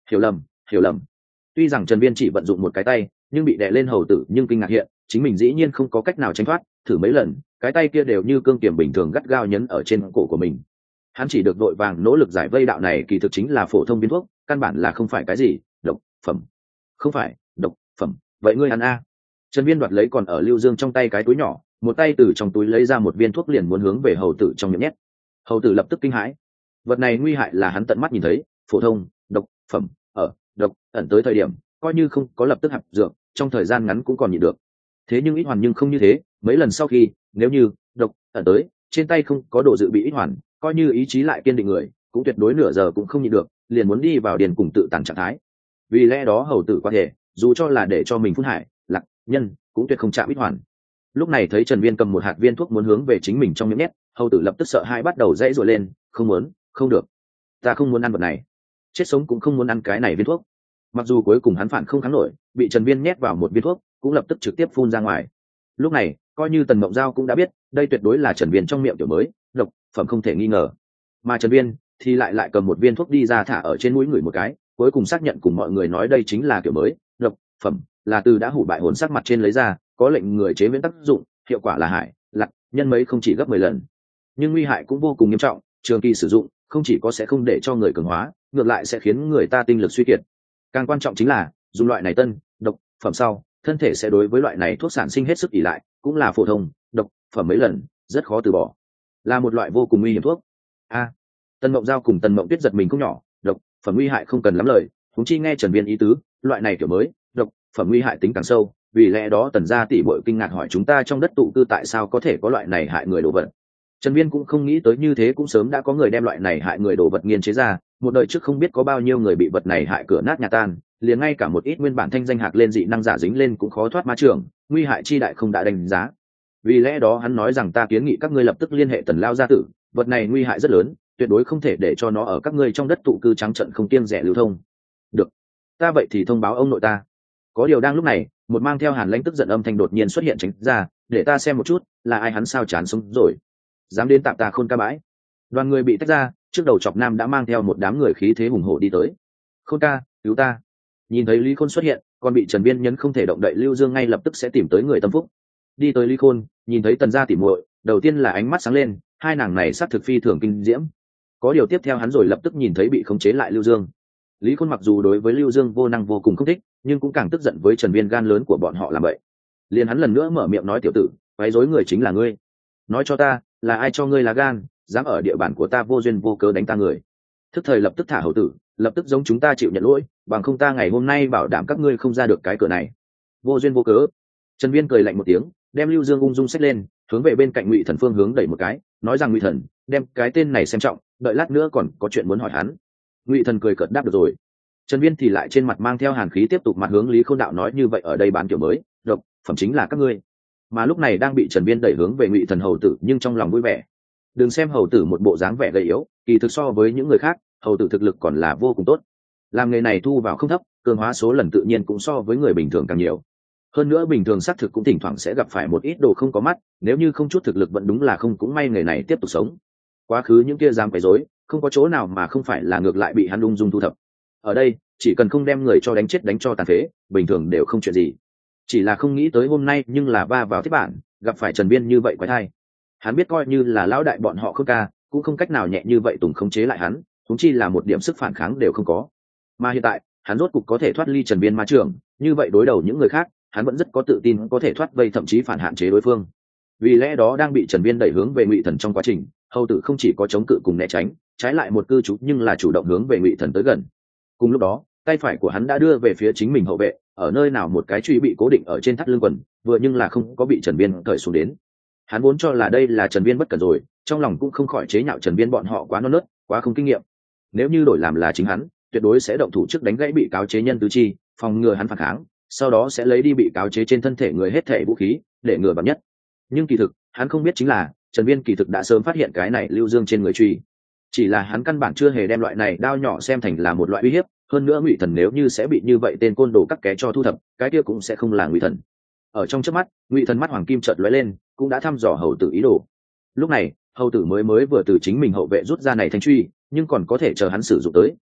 hiểu lầm hiểu lầm. Tuy rằng Trần Viên chỉ vận dụng một cái tay nhưng bị đè lên hầu tử nhưng kinh ngạc hiện chính mình dĩ nhiên không có cách nào tránh thoát, thử mấy lần cái tay kia đều như cương kiềm bình thường gắt gao nhấn ở trên cổ của mình. Hắn chỉ được đội vàng nỗ lực giải vây, đạo này kỳ thực chính là phổ thông viên thuốc, căn bản là không phải cái gì độc phẩm. Không phải độc phẩm, vậy ngươi ăn a? Trần Viên đoạt lấy còn ở Lưu Dương trong tay cái túi nhỏ, một tay từ trong túi lấy ra một viên thuốc liền muốn hướng về hầu tử trong miệng nhét. Hầu tử lập tức kinh hãi, vật này nguy hại là hắn tận mắt nhìn thấy, phổ thông độc phẩm ở độc ẩn tới thời điểm coi như không có lập tức hạp dược, trong thời gian ngắn cũng còn nhịn được. Thế nhưng ít hoàn nhưng không như thế, mấy lần sau khi nếu như độc ẩn tới trên tay không có độ dự bị ít hoàn, coi như ý chí lại kiên định người cũng tuyệt đối nửa giờ cũng không nhịn được, liền muốn đi vào điền cùng tự tàn trạng thái. Vì lẽ đó hầu tử qua thể dù cho là để cho mình phun hại lạc nhân cũng tuyệt không chạm ít hoàn. Lúc này thấy Trần Viên cầm một hạt viên thuốc muốn hướng về chính mình trong miệng nhét, hầu tử lập tức sợ hãi bắt đầu dãy rủa lên, không muốn, không được, ta không muốn ăn vật này, chết sống cũng không muốn ăn cái này viên thuốc. Mặc dù cuối cùng hắn phản không kháng nổi, bị Trần Viên nhét vào một viên thuốc cũng lập tức trực tiếp phun ra ngoài. Lúc này coi như Tần Mộng Giao cũng đã biết đây tuyệt đối là Trần Viên trong miệng kiểu mới độc phẩm không thể nghi ngờ, mà Trần Viên thì lại lại cầm một viên thuốc đi ra thả ở trên mũi người một cái, cuối cùng xác nhận cùng mọi người nói đây chính là kiểu mới độc phẩm, là từ đã hủ bại hồn sắc mặt trên lấy ra, có lệnh người chế biến tác dụng, hiệu quả là hại lạc nhân mấy không chỉ gấp mười lần, nhưng nguy hại cũng vô cùng nghiêm trọng. Trường kỳ sử dụng không chỉ có sẽ không để cho người cường hóa, ngược lại sẽ khiến người ta tinh lực suy kiệt. Càng quan trọng chính là dùng loại này tân độc phẩm sau, thân thể sẽ đối với loại này thuốc sản sinh hết sức ỉ lại, cũng là phổ thông độc phẩm mấy lần rất khó từ bỏ, là một loại vô cùng nguy hiểm thuốc. A à, Tần Mộng Giao cùng Tần Mộng Tuyết giật mình không nhỏ, độc phẩm nguy hại không cần lắm lời, chúng chi nghe Trần Viên ý tứ, loại này kiểu mới độc phẩm nguy hại tính càng sâu, vì lẽ đó Tần gia tỷ muội kinh ngạc hỏi chúng ta trong đất tụ cư tại sao có thể có loại này hại người đồ vật. Trần Viên cũng không nghĩ tới như thế, cũng sớm đã có người đem loại này hại người đồ vật nghiên chế ra, một đời trước không biết có bao nhiêu người bị vật này hại cửa nát nhà tan, liền ngay cả một ít nguyên bản thanh danh hạc lên dị năng giả dính lên cũng khó thoát ma trường, nguy hại chi đại không đã đánh giá. Vì lẽ đó hắn nói rằng ta kiến nghị các ngươi lập tức liên hệ Tần lao gia tử, vật này nguy hại rất lớn, tuyệt đối không thể để cho nó ở các ngươi trong đất tụ cư trắng trận không kiêng rẻ lưu thông. Được, ta vậy thì thông báo ông nội ta. Có điều đang lúc này, một mang theo Hàn Lãnh tức giận âm thanh đột nhiên xuất hiện tránh ra, để ta xem một chút là ai, hắn sao chán sống rồi, dám đến tạm ta khôn ca bãi. Đoàn người bị tách ra, trước đầu chọc nam đã mang theo một đám người khí thế hùng hổ đi tới. Khôn ca, cứu ta. Nhìn thấy Lý Khôn xuất hiện, còn bị Trần Viên nhấn không thể động đậy, Lưu Dương ngay lập tức sẽ tìm tới người tâm phúc. Đi tới Lý Khôn, nhìn thấy Tần gia tỉ muội, đầu tiên là ánh mắt sáng lên, hai nàng này sát thực phi thường kinh diễm. Có điều tiếp theo hắn rồi lập tức nhìn thấy bị khống chế lại Lưu Dương. Lý Khôn mặc dù đối với Lưu Dương vô năng vô cùng không thích, nhưng cũng càng tức giận với Trần Viên gan lớn của bọn họ làm vậy. Liền hắn lần nữa mở miệng nói, tiểu tử, quấy rối người chính là ngươi, nói cho ta là ai cho ngươi lá gan dám ở địa bàn của ta vô duyên vô cớ đánh ta người. Thức thời lập tức thả hầu tử, lập tức giống chúng ta chịu nhận lỗi, bằng không ta ngày hôm nay bảo đảm các ngươi không ra được cái cửa này. Vô duyên vô cớ. Trần Viên cười lạnh một tiếng, đem Lưu Dương ung dung xách lên, hướng về bên cạnh Ngụy Thần phương hướng đẩy một cái, nói rằng Ngụy Thần, đem cái tên này xem trọng, đợi lát nữa còn có chuyện muốn hỏi hắn. Ngụy Thần cười cợt đáp được rồi. Trần Viên thì lại trên mặt mang theo hàn khí tiếp tục mặt hướng Lý Khôn đạo nói, như vậy ở đây bán kiểu mới độc phẩm chính là các ngươi. Mà lúc này đang bị Trần Viên đẩy hướng về Ngụy Thần hầu tử, nhưng trong lòng vui vẻ. Đừng xem hầu tử một bộ dáng vẻ gầy yếu, kỳ thực so với những người khác, hầu tử thực lực còn là vô cùng tốt. Làm nghề này thu vào không thấp, cường hóa số lần tự nhiên cũng so với người bình thường càng nhiều. Hơn nữa bình thường xác thực cũng thỉnh thoảng sẽ gặp phải một ít đồ không có mắt, nếu như không chút thực lực vẫn đúng là không cũng may nghề này tiếp tục sống. Quá khứ những kia dám quấy rối, không có chỗ nào mà không phải là ngược lại bị hắn ung dung thu thập. Ở đây, chỉ cần không đem người cho đánh chết đánh cho tàn phế, bình thường đều không chuyện gì. Chỉ là không nghĩ tới hôm nay nhưng là va vào thiết bản, gặp phải Trần Viên như vậy quái thai. Hắn biết coi như là lão đại bọn họ Khôn ca, cũng không cách nào nhẹ như vậy tùng khống chế lại hắn, huống chi là một điểm sức phản kháng đều không có. Mà hiện tại, hắn rốt cục có thể thoát ly Trần Viên ma trường, như vậy đối đầu những người khác, hắn vẫn rất có tự tin có thể thoát vây, thậm chí phản hạn chế đối phương. Vì lẽ đó đang bị Trần Viên đẩy hướng về Ngụy Thần trong quá trình, hầu tử không chỉ có chống cự cùng né tránh, trái lại một cư trú nhưng là chủ động hướng về Ngụy Thần tới gần. Cùng lúc đó, tay phải của hắn đã đưa về phía chính mình hậu vệ, ở nơi nào một cái truy bị cố định ở trên thắt lưng quần, vừa nhưng là không có bị Trần Viên cởi xuống đến. Hắn vốn cho là đây là Trần Viên bất cẩn rồi, trong lòng cũng không khỏi chế nhạo Trần Viên bọn họ quá non nớt, quá không kinh nghiệm. Nếu như đổi làm là chính hắn, tuyệt đối sẽ động thủ trước đánh gãy bị cáo chế nhân tứ chi, phòng ngừa hắn phản kháng, sau đó sẽ lấy đi bị cáo chế trên thân thể người hết thể vũ khí, để ngừa bắn nhất. Nhưng kỳ thực, hắn không biết chính là Trần Viên kỳ thực đã sớm phát hiện cái này Lưu Dương trên người truy, chỉ là hắn căn bản chưa hề đem loại này đao nhỏ xem thành là một loại uy hiếp. Hơn nữa Ngụy Thần nếu như sẽ bị như vậy tên côn đồ cắt ké cho thu thập, cái kia cũng sẽ không là Ngụy Thần. Ở trong chớp mắt, Ngụy Thần mắt hoàng kim chợt lóe lên, cũng đã thăm dò hầu tử ý đồ. Lúc này, hầu tử mới mới vừa từ chính mình hậu vệ rút ra này thanh truy, nhưng còn có thể chờ hắn sử dụng tới,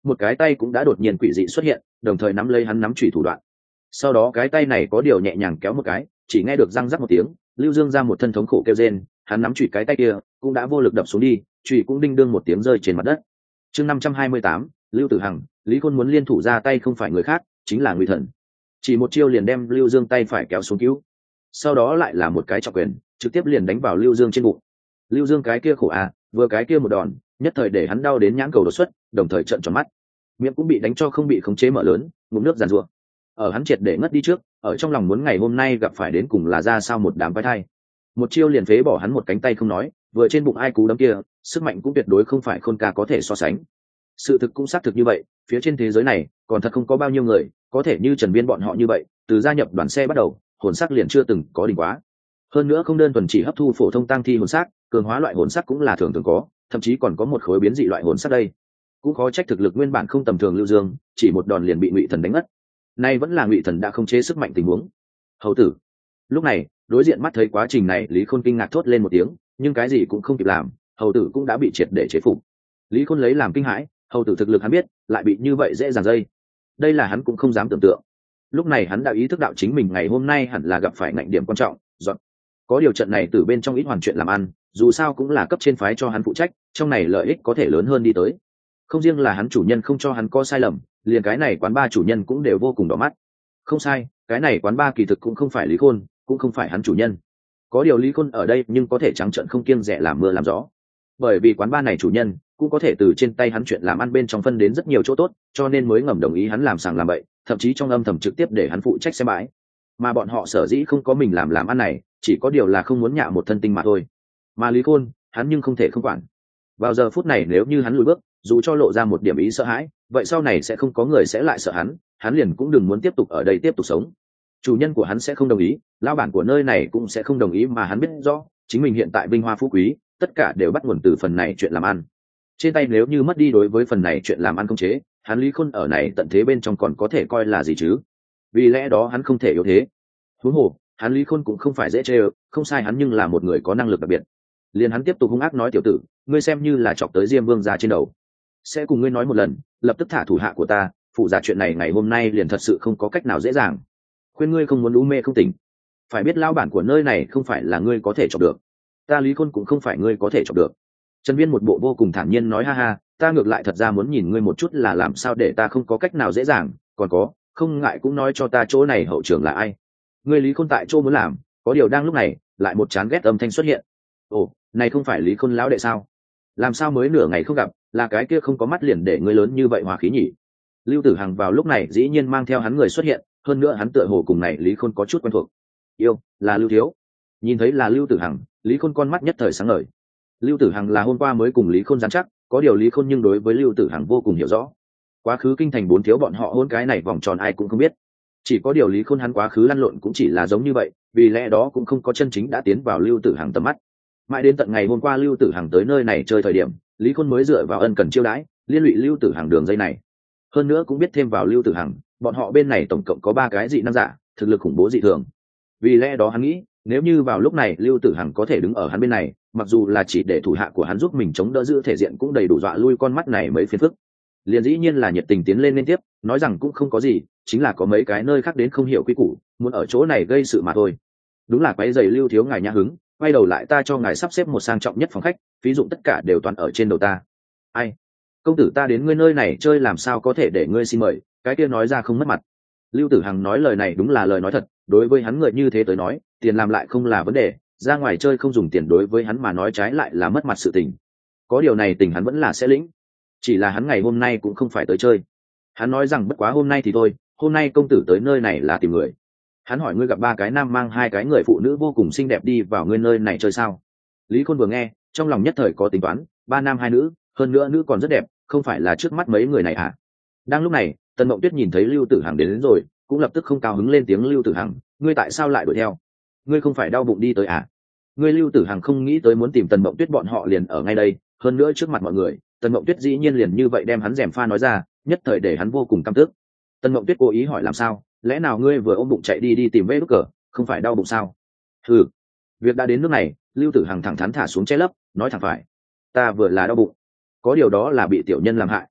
một cái tay cũng đã đột nhiên quỷ dị xuất hiện, đồng thời nắm lấy hắn nắm chủy thủ đoạn. Sau đó cái tay này có điều nhẹ nhàng kéo một cái, chỉ nghe được răng rắc một tiếng, Lưu Dương ra một thân thống khổ kêu rên, hắn nắm chủy cái tay kia cũng đã vô lực đập xuống đi, chủy cũng đinh đương một tiếng rơi trên mặt đất. Chương năm trăm hai mươi tám, Lưu Tử Hằng, Lý Khôn muốn liên thủ ra tay không phải người khác, chính là Ngụy Thần. Chỉ một chiêu liền đem Lưu Dương tay phải kéo xuống cứu. Sau đó lại là một cái trọng quyền, trực tiếp liền đánh vào Lưu Dương trên bụng. Lưu Dương cái kia khổ à, vừa cái kia một đòn, nhất thời để hắn đau đến nhãn cầu đột xuất, đồng thời trợn tròn mắt. Miệng cũng bị đánh cho không bị khống chế mở lớn, ngụm nước giàn giụa. Ở hắn triệt để ngất đi trước, ở trong lòng muốn ngày hôm nay gặp phải đến cùng là ra sao một đám quái thai. Một chiêu liền phế bỏ hắn một cánh tay không nói, vừa trên bụng ai cú đấm kia, sức mạnh cũng tuyệt đối không phải Khôn ca có thể so sánh. Sự thực cũng xác thực như vậy, phía trên thế giới này còn thật không có bao nhiêu người có thể như Trần Biên bọn họ như vậy, từ gia nhập đoàn xe bắt đầu, hồn sắc liền chưa từng có đỉnh quá. Hơn nữa không đơn thuần chỉ hấp thu phổ thông tăng thi hồn sắc, cường hóa loại hồn sắc cũng là thường thường có, thậm chí còn có một khối biến dị loại hồn sắc đây. Cũng khó trách thực lực nguyên bản không tầm thường Lưu Dương, chỉ một đòn liền bị Ngụy Thần đánh ngất. Nay vẫn là Ngụy Thần đã không chế sức mạnh tình huống. Hầu tử. Lúc này, đối diện mắt thấy quá trình này, Lý Khôn kinh ngạc thốt lên một tiếng, nhưng cái gì cũng không kịp làm, hầu tử cũng đã bị triệt để chế phục. Lý Khôn lấy làm kinh hãi, hầu tử thực lực hắn biết, lại bị như vậy dễ dàng dây. Đây là hắn cũng không dám tưởng tượng. Lúc này hắn đã ý thức đạo chính mình ngày hôm nay hẳn là gặp phải ngạnh điểm quan trọng, dọn. Có điều trận này từ bên trong ít hoàn chuyện làm ăn, dù sao cũng là cấp trên phái cho hắn phụ trách, trong này lợi ích có thể lớn hơn đi tới. Không riêng là hắn chủ nhân không cho hắn có sai lầm, liền cái này quán ba chủ nhân cũng đều vô cùng đỏ mắt. Không sai, cái này quán ba kỳ thực cũng không phải Lý Khôn, cũng không phải hắn chủ nhân. Có điều Lý Khôn ở đây nhưng có thể trắng trợn không kiêng dè làm mưa làm gió. Bởi vì quán ba này chủ nhân cũng có thể từ trên tay hắn chuyện làm ăn bên trong phân đến rất nhiều chỗ tốt, cho nên mới ngầm đồng ý hắn làm sàng làm bậy, thậm chí trong âm thầm trực tiếp để hắn phụ trách xem bãi. Mà bọn họ sở dĩ không có mình làm làm ăn này, chỉ có điều là không muốn nhạ một thân tinh mà thôi. Mà Lý Khôn, hắn nhưng không thể không quản. Vào giờ phút này nếu như hắn lùi bước, dù cho lộ ra một điểm ý sợ hãi, vậy sau này sẽ không có người sẽ lại sợ hắn, hắn liền cũng đừng muốn tiếp tục ở đây tiếp tục sống. Chủ nhân của hắn sẽ không đồng ý, lão bản của nơi này cũng sẽ không đồng ý, mà hắn biết rõ, chính mình hiện tại vinh hoa phú quý, tất cả đều bắt nguồn từ phần này chuyện làm ăn. Trên tay nếu như mất đi đối với phần này chuyện làm ăn không chế, hắn Lý Khôn ở này tận thế bên trong còn có thể coi là gì chứ? Vì lẽ đó hắn không thể yếu thế. Huống hồ, hắn Lý Khôn cũng không phải dễ chơi, không sai, hắn nhưng là một người có năng lực đặc biệt. Liền hắn tiếp tục hung ác nói, tiểu tử, ngươi xem như là chọc tới Diêm Vương gia trên đầu. Sẽ cùng ngươi nói một lần, lập tức thả thủ hạ của ta, phụ giả chuyện này ngày hôm nay liền thật sự không có cách nào dễ dàng. Khuyên ngươi không muốn lú mê không tỉnh. Phải biết lão bản của nơi này không phải là ngươi có thể chọc được. Ta Lý Khôn cũng không phải ngươi có thể chọc được. Trần Viên một bộ vô cùng thản nhiên nói, ha ha, ta ngược lại thật ra muốn nhìn ngươi một chút là làm sao để ta không có cách nào dễ dàng, còn có, không ngại cũng nói cho ta chỗ này hậu trưởng là ai. Ngươi Lý Khôn tại chỗ muốn làm, có điều đang lúc này, lại một chán ghét âm thanh xuất hiện. Ồ, này không phải Lý Khôn lão đệ sao? Làm sao mới nửa ngày không gặp, là cái kia không có mắt liền để ngươi lớn như vậy hòa khí nhỉ? Lưu Tử Hằng vào lúc này dĩ nhiên mang theo hắn người xuất hiện, hơn nữa hắn tựa hồ cùng này Lý Khôn có chút quen thuộc. Yêu, là Lưu thiếu. Nhìn thấy là Lưu Tử Hằng, Lý Khôn con mắt nhất thời sáng ngời. Lưu Tử Hằng là hôm qua mới cùng Lý Khôn giám chắc, có điều Lý Khôn nhưng đối với Lưu Tử Hằng vô cùng hiểu rõ. Quá khứ kinh thành bốn thiếu bọn họ hôn cái này vòng tròn ai cũng không biết. Chỉ có điều Lý Khôn hắn quá khứ lăn lộn cũng chỉ là giống như vậy, vì lẽ đó cũng không có chân chính đã tiến vào Lưu Tử Hằng tầm mắt. Mãi đến tận ngày hôm qua Lưu Tử Hằng tới nơi này chơi thời điểm, Lý Khôn mới dựa vào ân cần chiêu đãi, liên lụy Lưu Tử Hằng đường dây này. Hơn nữa cũng biết thêm vào Lưu Tử Hằng, bọn họ bên này tổng cộng có ba cái dị năng giả, thực lực khủng bố dị thường. Vì lẽ đó hắn nghĩ, nếu như vào lúc này Lưu Tử Hằng có thể đứng ở hắn bên này, mặc dù là chỉ để thủ hạ của hắn giúp mình chống đỡ giữ thể diện cũng đầy đủ dọa lui con mắt này mấy phiền phức. Liền dĩ nhiên là nhiệt tình tiến lên liên tiếp, nói rằng cũng không có gì, chính là có mấy cái nơi khác đến không hiểu quy củ, muốn ở chỗ này gây sự mà thôi. Đúng là quấy giày Lưu thiếu ngài nhã hứng, quay đầu lại ta cho ngài sắp xếp một sang trọng nhất phòng khách, ví dụ tất cả đều toàn ở trên đầu ta. Ai? Công tử ta đến ngươi nơi này chơi làm sao có thể để ngươi xin mời, cái kia nói ra không mất mặt. Lưu Tử Hằng nói lời này đúng là lời nói thật, đối với hắn người như thế tới nói, tiền làm lại không là vấn đề, ra ngoài chơi không dùng tiền đối với hắn mà nói trái lại là mất mặt sự tình. Có điều này tình hắn vẫn là sẽ lĩnh. Chỉ là hắn ngày hôm nay cũng không phải tới chơi. Hắn nói rằng bất quá hôm nay thì thôi, hôm nay công tử tới nơi này là tìm người. Hắn hỏi ngươi gặp ba cái nam mang hai cái người phụ nữ vô cùng xinh đẹp đi vào ngươi nơi này chơi sao? Lý Khôn vừa nghe, trong lòng nhất thời có tính toán, ba nam hai nữ, hơn nữa nữ còn rất đẹp, không phải là trước mắt mấy người này à? Đang lúc này, Tần Mộng Tuyết nhìn thấy Lưu Tử Hằng đến, đến rồi, cũng lập tức không cao hứng lên tiếng, Lưu Tử Hằng, ngươi tại sao lại đuổi theo? Ngươi không phải đau bụng đi tới à? Ngươi Lưu Tử Hằng không nghĩ tới muốn tìm Tần Mộng Tuyết bọn họ liền ở ngay đây, hơn nữa trước mặt mọi người, Tần Mộng Tuyết dĩ nhiên liền như vậy đem hắn gièm pha nói ra, nhất thời để hắn vô cùng căm tức. Tần Mộng Tuyết cố ý hỏi làm sao, lẽ nào ngươi vừa ôm bụng chạy đi đi tìm vết đúc cờ, không phải đau bụng sao? Ừ, việc đã đến nước này, Lưu Tử Hằng thẳng thắn thả xuống che lấp, nói thẳng phải, ta vừa là đau bụng, có điều đó là bị tiểu nhân làm hại.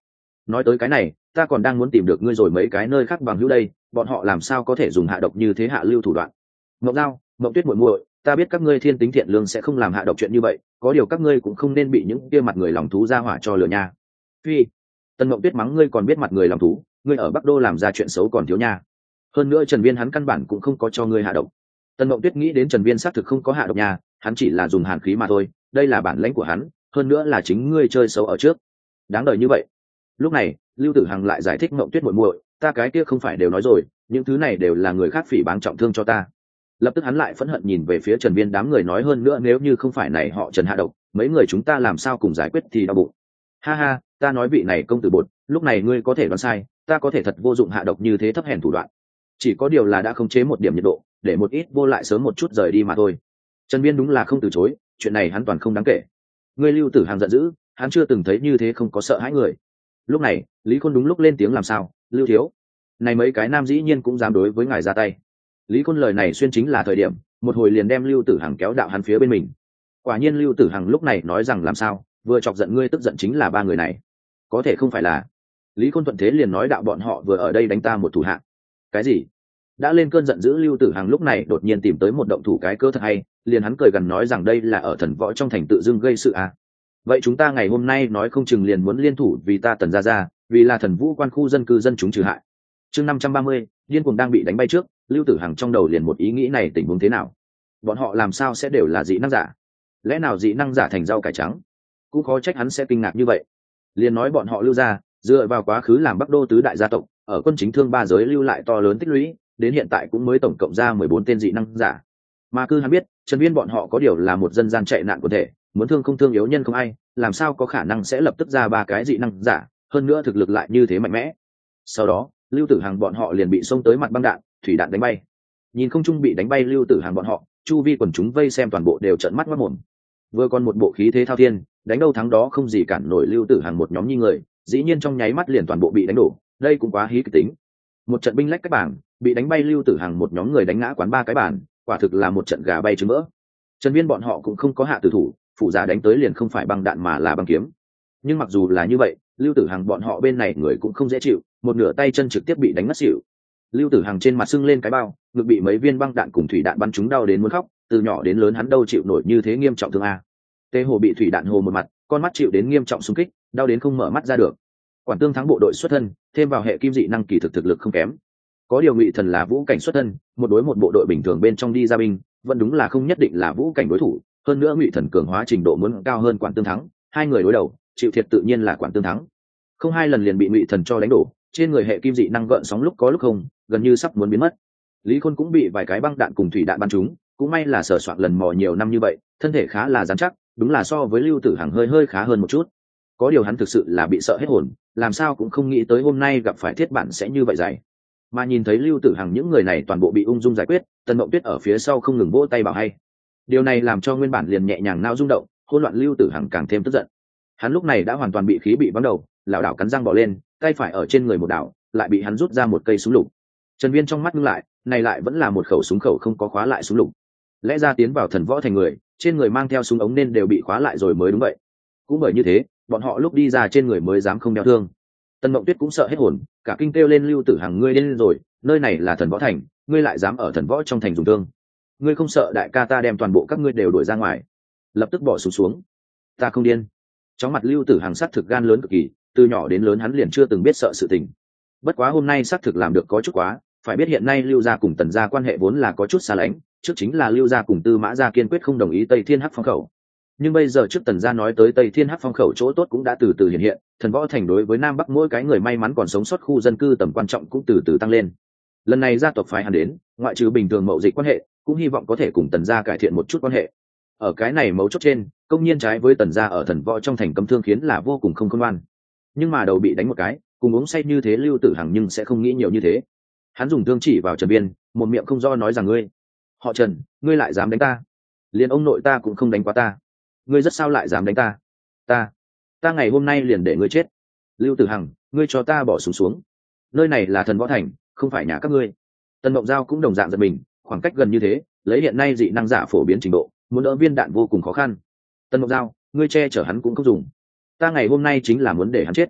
nói tới cái này ta còn đang muốn tìm được ngươi rồi mấy cái nơi khác bằng hữu đây, bọn họ làm sao có thể dùng hạ độc như thế hạ lưu thủ đoạn. Mộng Giao, Mộng Tuyết muội muội, ta biết các ngươi thiên tính thiện lương sẽ không làm hạ độc chuyện như vậy, có điều các ngươi cũng không nên bị những kia mặt người lòng thú ra hỏa cho lừa nha. Phi, Tần Mộng Tuyết mắng ngươi còn biết mặt người lòng thú, ngươi ở Bắc Đô làm ra chuyện xấu còn thiếu nha. Hơn nữa Trần Viên hắn căn bản cũng không có cho ngươi hạ độc. Tần Mộng Tuyết nghĩ đến Trần Viên xác thực không có hạ độc nha, hắn chỉ là dùng hàn khí mà thôi, đây là bản lãnh của hắn, hơn nữa là chính ngươi chơi xấu ở trước. Đáng đời như vậy. Lúc này, Lưu Tử Hằng lại giải thích Mộng Tuyết muội muội, ta cái kia không phải đều nói rồi, những thứ này đều là người khác phỉ báng trọng thương cho ta. Lập tức hắn lại phẫn hận nhìn về phía Trần Viên đám người nói hơn nữa nếu như không phải này họ Trần hạ độc, mấy người chúng ta làm sao cùng giải quyết thì đau bụng. Ha ha, ta nói vị này công tử bột, lúc này ngươi có thể đoán sai, ta có thể thật vô dụng hạ độc như thế thấp hèn thủ đoạn. Chỉ có điều là đã khống chế một điểm nhiệt độ, để một ít vô lại sớm một chút rời đi mà thôi. Trần Viên đúng là không từ chối, chuyện này hắn toàn không đáng kể. Ngươi Lưu Tử Hằng giận dữ, hắn chưa từng thấy như thế không có sợ hãi người. Lúc này, Lý Khôn đúng lúc lên tiếng làm sao, Lưu thiếu, này mấy cái nam dĩ nhiên cũng dám đối với ngài ra tay. Lý Khôn lời này xuyên chính là thời điểm, một hồi liền đem Lưu Tử Hằng kéo đạo hắn phía bên mình. Quả nhiên Lưu Tử Hằng lúc này nói rằng làm sao, vừa chọc giận ngươi tức giận chính là ba người này. Có thể không phải là. Lý Khôn thuận thế liền nói đạo bọn họ vừa ở đây đánh ta một thủ hạ. Cái gì? Đã lên cơn giận dữ Lưu Tử Hằng lúc này đột nhiên tìm tới một động thủ cái cơ thật hay, liền hắn cười gần nói rằng đây là ở Thần Võ trong thành tự dưng gây sự à. Vậy chúng ta ngày hôm nay nói không chừng liền muốn liên thủ vì ta Tần gia gia, vì là Thần Vũ quan khu dân cư dân chúng trừ hại. Chương năm trăm ba mươi, điên cuồng đang bị đánh bay trước, Lưu Tử Hằng trong đầu liền một ý nghĩ này tình huống thế nào? Bọn họ làm sao sẽ đều là dị năng giả? Lẽ nào dị năng giả thành rau cải trắng? Cũng khó trách hắn sẽ kinh ngạc như vậy. Liền nói bọn họ Lưu gia, dựa vào quá khứ làm Bắc Đô tứ đại gia tộc, ở quân chính thương ba giới lưu lại to lớn tích lũy, đến hiện tại cũng mới tổng cộng ra mười bốn tên dị năng giả. Mà cứ hắn biết, Trần Viên bọn họ có điều là một dân gian chạy nạn quần thể, muốn thương không thương yếu nhân không ai, làm sao có khả năng sẽ lập tức ra ba cái dị năng giả, hơn nữa thực lực lại như thế mạnh mẽ. Sau đó, Lưu Tử Hằng bọn họ liền bị xông tới mặt băng đạn, thủy đạn đánh bay. Nhìn không trung bị đánh bay Lưu Tử Hằng bọn họ, chu vi quần chúng vây xem toàn bộ đều trợn mắt ngoác mồm. Vừa còn một bộ khí thế thao thiên, đánh đâu thắng đó không gì cản nổi Lưu Tử Hằng một nhóm như người, dĩ nhiên trong nháy mắt liền toàn bộ bị đánh đổ, đây cũng quá hí kịch tính. Một trận binh lách các bảng, bị đánh bay Lưu Tử Hằng một nhóm người đánh ngã quán ba cái bàn, quả thực là một trận gà bay trứng mỡ. Trần Viên bọn họ cũng không có hạ tử thủ, phụ giả đánh tới liền không phải băng đạn mà là băng kiếm. Nhưng mặc dù là như vậy, Lưu Tử Hằng bọn họ bên này người cũng không dễ chịu, một nửa tay chân trực tiếp bị đánh mất xỉu. Lưu Tử Hằng trên mặt sưng lên cái bao, ngực bị mấy viên băng đạn cùng thủy đạn bắn trúng đau đến muốn khóc, từ nhỏ đến lớn hắn đâu chịu nổi như thế nghiêm trọng thương a. Tê Hồ bị thủy đạn hồ một mặt, con mắt chịu đến nghiêm trọng xung kích, đau đến không mở mắt ra được. Quản Tương thắng bộ đội xuất thân, thêm vào hệ kim dị năng kỳ thực thực lực không kém. Có điều Ngụy Thần là vũ cảnh xuất thân, một đối một bộ đội bình thường bên trong đi ra binh, vẫn đúng là không nhất định là vũ cảnh đối thủ, hơn nữa Ngụy Thần cường hóa trình độ muốn cao hơn Quản Tương thắng, hai người đối đầu, chịu thiệt tự nhiên là Quản Tương thắng. Không hai lần liền bị Ngụy Thần cho đánh đổ, trên người hệ kim dị năng gợn sóng lúc có lúc không, gần như sắp muốn biến mất. Lý Khôn cũng bị vài cái băng đạn cùng thủy đạn bắn trúng, cũng may là sờ soạn lần mò nhiều năm như vậy, thân thể khá là rắn chắc, đúng là so với Lưu Tử Hằng hơi hơi khá hơn một chút. Có điều hắn thực sự là bị sợ hết hồn, làm sao cũng không nghĩ tới hôm nay gặp phải thiết bản sẽ như vậy dày. Mà nhìn thấy Lưu Tử Hằng những người này toàn bộ bị ung dung giải quyết, Tần Mộng Tuyết ở phía sau không ngừng vỗ tay bảo hay. Điều này làm cho nguyên bản liền nhẹ nhàng nao rung động, hỗn loạn Lưu Tử Hằng càng thêm tức giận. Hắn lúc này đã hoàn toàn bị khí bị vắng đầu, lảo đảo cắn răng bỏ lên, tay phải ở trên người một đảo, lại bị hắn rút ra một cây súng lục. Trần Viên trong mắt ngưng lại, này lại vẫn là một khẩu súng khẩu không có khóa lại súng lục. Lẽ ra tiến vào Thần Võ thành người, trên người mang theo súng ống nên đều bị khóa lại rồi mới đúng vậy. Cũng bởi như thế, bọn họ lúc đi ra trên người mới dám không đeo thương. Tần Mộng Tuyết cũng sợ hết hồn, cả kinh kêu lên Lưu Tử Hằng ngươi lên rồi, nơi này là Thần Võ thành, ngươi lại dám ở Thần Võ trong thành dùng thương. Ngươi không sợ đại ca ta đem toàn bộ các ngươi đều đuổi ra ngoài? Lập tức bỏ súng xuống, xuống. Ta không điên. Trong mặt Lưu Tử Hằng sát thực gan lớn cực kỳ, từ nhỏ đến lớn hắn liền chưa từng biết sợ sự tình. Bất quá hôm nay sát thực làm được có chút quá, phải biết hiện nay Lưu gia cùng Tần gia quan hệ vốn là có chút xa lánh, trước chính là Lưu gia cùng Tư Mã gia kiên quyết không đồng ý Tây Thiên Hắc Phong khẩu. Nhưng bây giờ trước Tần gia nói tới Tây Thiên Hắc Phong khẩu chỗ tốt cũng đã từ từ hiện hiện, Thần Võ thành đối với Nam Bắc mỗi cái người may mắn còn sống sót khu dân cư tầm quan trọng cũng từ từ tăng lên. Lần này gia tộc phái hắn đến, ngoại trừ bình thường mậu dịch quan hệ, cũng hy vọng có thể cùng Tần gia cải thiện một chút quan hệ. Ở cái này mấu chốt trên, công nhiên trái với Tần gia ở Thần Võ trong thành cấm thương khiến là vô cùng không khôn ngoan. Nhưng mà đầu bị đánh một cái, cùng uống say như thế Lưu Tử Hằng nhưng sẽ không nghĩ nhiều như thế. Hắn dùng thương chỉ vào Trần Viên, một miệng không do nói rằng ngươi, họ Trần, ngươi lại dám đánh ta? Liền ông nội ta cũng không đánh quá ta, ngươi rất sao lại dám đánh ta? Ta, ta ngày hôm nay liền để ngươi chết. Lưu Tử Hằng, ngươi cho ta bỏ súng xuống, xuống. Nơi này là Thần Võ thành, không phải nhà các ngươi. Tần Mộng Giao cũng đồng dạng giật mình, khoảng cách gần như thế, lấy hiện nay dị năng giả phổ biến trình độ, muốn đỡ viên đạn vô cùng khó khăn. Tần Mộng Giao, ngươi che chở hắn cũng không dùng, ta ngày hôm nay chính là muốn để hắn chết.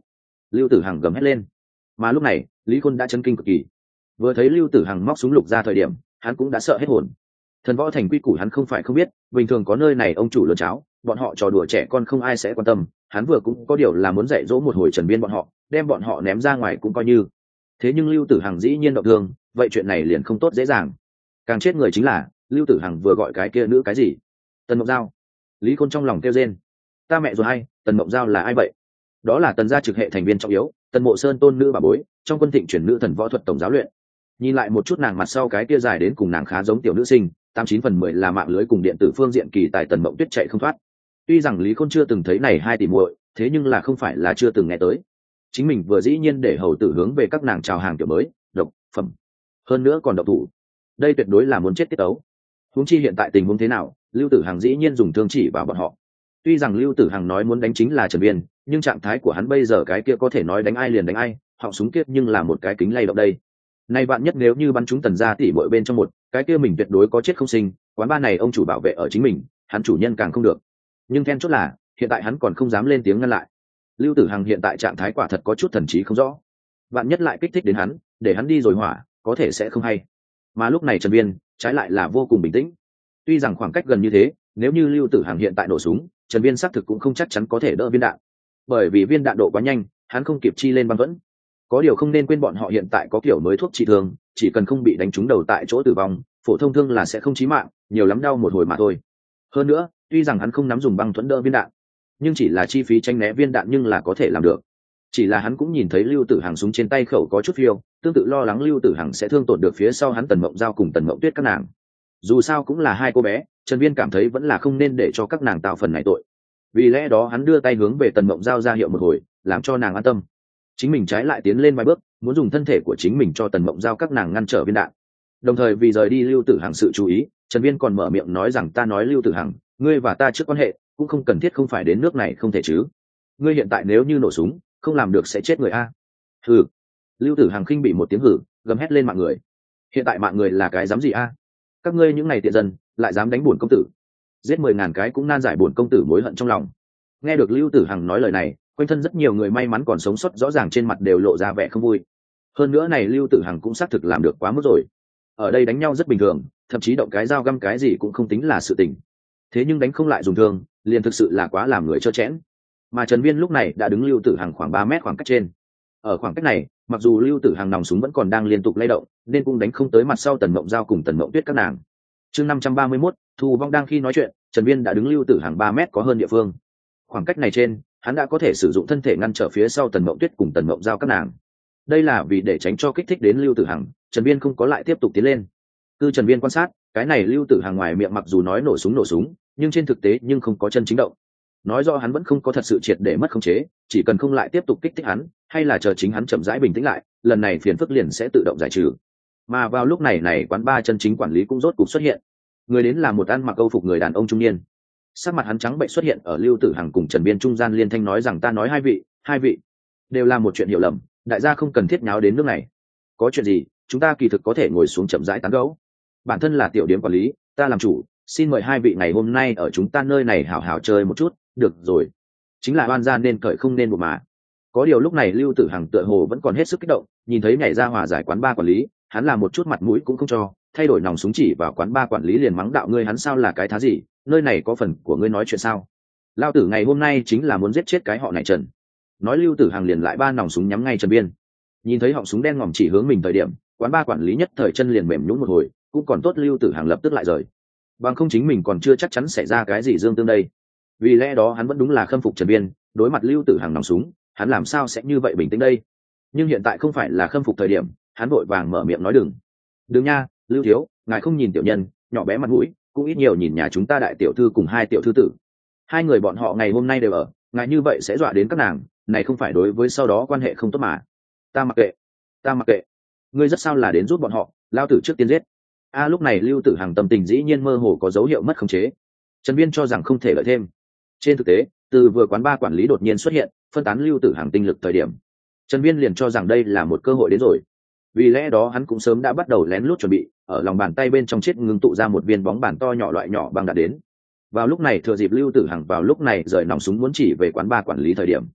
Lưu Tử Hằng gầm hét lên. Mà lúc này Lý Khôn đã chấn kinh cực kỳ, vừa thấy Lưu Tử Hằng móc súng lục ra thời điểm hắn cũng đã sợ hết hồn. Thần võ thành quy củ hắn không phải không biết, bình thường có nơi này ông chủ lớn cháo, bọn họ trò đùa trẻ con không ai sẽ quan tâm, hắn vừa cũng có điều là muốn dạy dỗ một hồi Trần Biên bọn họ, đem bọn họ ném ra ngoài cũng coi như. Thế nhưng Lưu Tử Hằng dĩ nhiên động thương, vậy chuyện này liền không tốt dễ dàng. Càng chết người chính là Lưu Tử Hằng vừa gọi cái kia nữ cái gì? Tần Mộng Giao. Lý Khôn trong lòng kêu rên. Ta mẹ rồi hay, Tần Mộng Giao là ai vậy? Đó là Tần gia trực hệ thành viên trọng yếu, Tần Mộ Sơn tôn nữ bà bối, trong quân thịnh chuyển nữ thần võ thuật tổng giáo luyện. Nhìn lại một chút nàng mặt sau cái kia dài đến cùng nàng khá giống tiểu nữ sinh, tám chín phần mười là mạng lưới cùng điện tử phương diện kỳ tài Tần Mộng Tuyết chạy không thoát. Tuy rằng Lý Khôn chưa từng thấy này hai tỷ muội, thế nhưng là không phải là chưa từng nghe tới. Chính mình vừa dĩ nhiên để hầu tử hướng về các nàng chào hàng kiểu mới, độc phẩm, hơn nữa còn độc thủ, đây tuyệt đối là muốn chết tiết tấu. Huống chi hiện tại tình huống thế nào, Lưu Tử Hằng dĩ nhiên dùng thương chỉ vào bọn họ. Tuy rằng Lưu Tử Hằng nói muốn đánh chính là Trần Biên, nhưng trạng thái của hắn bây giờ cái kia có thể nói đánh ai liền đánh ai, họng súng kiếp nhưng là một cái kính lay động đây. Nay bạn nhất nếu như bắn chúng Tần gia tỷ muội bên trong một, cái kia mình tuyệt đối có chết không sinh, quán ba này ông chủ bảo vệ ở chính mình, hắn chủ nhân càng không được. Nhưng then chốt là, hiện tại hắn còn không dám lên tiếng ngăn lại. Lưu Tử Hằng hiện tại trạng thái quả thật có chút thần trí không rõ, bạn nhất lại kích thích đến hắn, để hắn đi rồi hỏa, có thể sẽ không hay. Mà lúc này Trần Biên trái lại là vô cùng bình tĩnh. Tuy rằng khoảng cách gần như thế, nếu như Lưu Tử Hằng hiện tại nổ súng, Trần Biên xác thực cũng không chắc chắn có thể đỡ viên đạn, bởi vì viên đạn độ quá nhanh, hắn không kịp chi lên băng vẫn. Có điều không nên quên bọn họ hiện tại có kiểu mới thuốc trị thương, chỉ cần không bị đánh trúng đầu tại chỗ tử vong, phổ thông thương là sẽ không chí mạng, nhiều lắm đau một hồi mà thôi. Hơn nữa, tuy rằng hắn không nắm dùng băng thuẫn đỡ viên đạn, nhưng chỉ là chi phí tranh né viên đạn nhưng là có thể làm được. Chỉ là hắn cũng nhìn thấy Lưu Tử Hằng súng trên tay khẩu có chút phiêu, tương tự lo lắng Lưu Tử Hằng sẽ thương tổn được phía sau hắn Tần Mộng Giao cùng Tần Mộng Tuyết các nàng. Dù sao cũng là hai cô bé, Trần Viên cảm thấy vẫn là không nên để cho các nàng tạo phần này tội. Vì lẽ đó hắn đưa tay hướng về Tần Mộng Giao ra hiệu một hồi, làm cho nàng an tâm. Chính mình trái lại tiến lên vài bước, muốn dùng thân thể của chính mình cho Tần Mộng Giao các nàng ngăn trở viên đạn. Đồng thời vì rời đi Lưu Tử Hằng sự chú ý, Trần Viên còn mở miệng nói rằng ta nói Lưu Tử Hằng, ngươi và ta trước quan hệ cũng không cần thiết không phải đến nước này không thể chứ. Ngươi hiện tại nếu như nổ súng, không làm được sẽ chết người a. Hừ. Lưu Tử Hằng khinh bị một tiếng hử, gầm hét lên mạng người. Hiện tại mạng người là cái dám gì a? Các ngươi những ngày tiện dân lại dám đánh bổn công tử, giết mười ngàn cái cũng nan giải bổn công tử mối hận trong lòng. Nghe được Lưu Tử Hằng nói lời này, quanh thân rất nhiều người may mắn còn sống sót rõ ràng trên mặt đều lộ ra vẻ không vui. Hơn nữa này Lưu Tử Hằng cũng xác thực làm được quá mức rồi. Ở đây đánh nhau rất bình thường, thậm chí động cái dao găm cái gì cũng không tính là sự tình. Thế nhưng đánh không lại dùng thương, liền thực sự là quá làm người trơ chẽn. Mà Trần Viên lúc này đã đứng Lưu Tử Hằng khoảng ba mét khoảng cách trên. Ở khoảng cách này, mặc dù Lưu Tử Hằng nòng súng vẫn còn đang liên tục lay động, nên cũng đánh không tới mặt sau Tần Mộng Giao cùng Tần Mộng Tuyết các nàng. Chương năm trăm ba mươi mốt, Thu Vong đang khi nói chuyện, Trần Viên đã đứng Lưu Tử Hằng ba mét có hơn địa phương. Khoảng cách này trên, hắn đã có thể sử dụng thân thể ngăn trở phía sau Tần Mộng Tuyết cùng Tần Mộng Giao các nàng. Đây là vì để tránh cho kích thích đến Lưu Tử Hằng, Trần Viên không có lại tiếp tục tiến lên. Cứ Trần Viên quan sát, cái này Lưu Tử Hằng ngoài miệng mặc dù nói nổ súng nổ súng, nhưng trên thực tế nhưng không có chân chính động. Nói rõ hắn vẫn không có thật sự triệt để mất khống chế, chỉ cần không lại tiếp tục kích thích hắn, hay là chờ chính hắn chậm rãi bình tĩnh lại, lần này phiền phức liền sẽ tự động giải trừ. Mà vào lúc này này quán ba chân chính quản lý cũng rốt cục xuất hiện. Người đến là một ăn mặc âu phục người đàn ông trung niên. Sắc mặt hắn trắng bệnh xuất hiện ở Lưu Tử Hằng cùng Trần Biên trung gian liên thanh nói rằng ta nói hai vị, hai vị đều là một chuyện hiểu lầm, đại gia không cần thiết nháo đến nước này. Có chuyện gì, chúng ta kỳ thực có thể ngồi xuống chậm rãi tán gẫu. Bản thân là tiểu điểm quản lý, ta làm chủ, xin mời hai vị ngày hôm nay ở chúng ta nơi này hảo hảo chơi một chút, được rồi. Chính là oan gia nên cởi không nên buộc mà. Có điều lúc này Lưu Tử Hằng tựa hồ vẫn còn hết sức kích động, nhìn thấy nhảy ra hòa giải quán ba quản lý, hắn làm một chút mặt mũi cũng không cho, thay đổi nòng súng chỉ vào quán ba quản lý liền mắng đạo ngươi hắn sao là cái thá gì, nơi này có phần của ngươi nói chuyện sao? Lao tử ngày hôm nay chính là muốn giết chết cái họ này Trần. Nói Lưu Tử Hằng liền lại ba nòng súng nhắm ngay Trần Biên. Nhìn thấy họng súng đen ngòm chỉ hướng mình thời điểm, quán ba quản lý nhất thời chân liền mềm nhũn một hồi, cũng còn tốt Lưu Tử Hằng lập tức lại rời. Bằng không chính mình còn chưa chắc chắn xảy ra cái gì dương tương đây. Vì lẽ đó hắn vẫn đúng là khâm phục Trần Biên, đối mặt Lưu Tử Hằng nòng súng, hắn làm sao sẽ như vậy bình tĩnh đây? Nhưng hiện tại không phải là khâm phục thời điểm, hắn vội vàng mở miệng nói đừng. Đừng nha, Lưu thiếu, ngài không nhìn tiểu nhân, nhỏ bé mặt mũi, cũng ít nhiều nhìn nhà chúng ta đại tiểu thư cùng hai tiểu thư tử. Hai người bọn họ ngày hôm nay đều ở, ngài như vậy sẽ dọa đến các nàng, này không phải đối với sau đó quan hệ không tốt mà. Ta mặc kệ, ta mặc kệ. Ngươi rất sao là đến giúp bọn họ, lao tử trước tiên giết. A lúc này Lưu Tử Hằng tâm tình dĩ nhiên mơ hồ có dấu hiệu mất khống chế. Trần Biên cho rằng không thể lợi thêm. Trên thực tế, từ vừa quán ba quản lý đột nhiên xuất hiện, phân tán Lưu Tử Hằng tinh lực thời điểm, Trần Biên liền cho rằng đây là một cơ hội đến rồi. Vì lẽ đó hắn cũng sớm đã bắt đầu lén lút chuẩn bị, ở lòng bàn tay bên trong chết ngưng tụ ra một viên bóng bàn to nhỏ loại nhỏ băng đã đến. Vào lúc này thừa dịp Lưu Tử Hằng vào lúc này rời nòng súng muốn chỉ về quán ba quản lý thời điểm,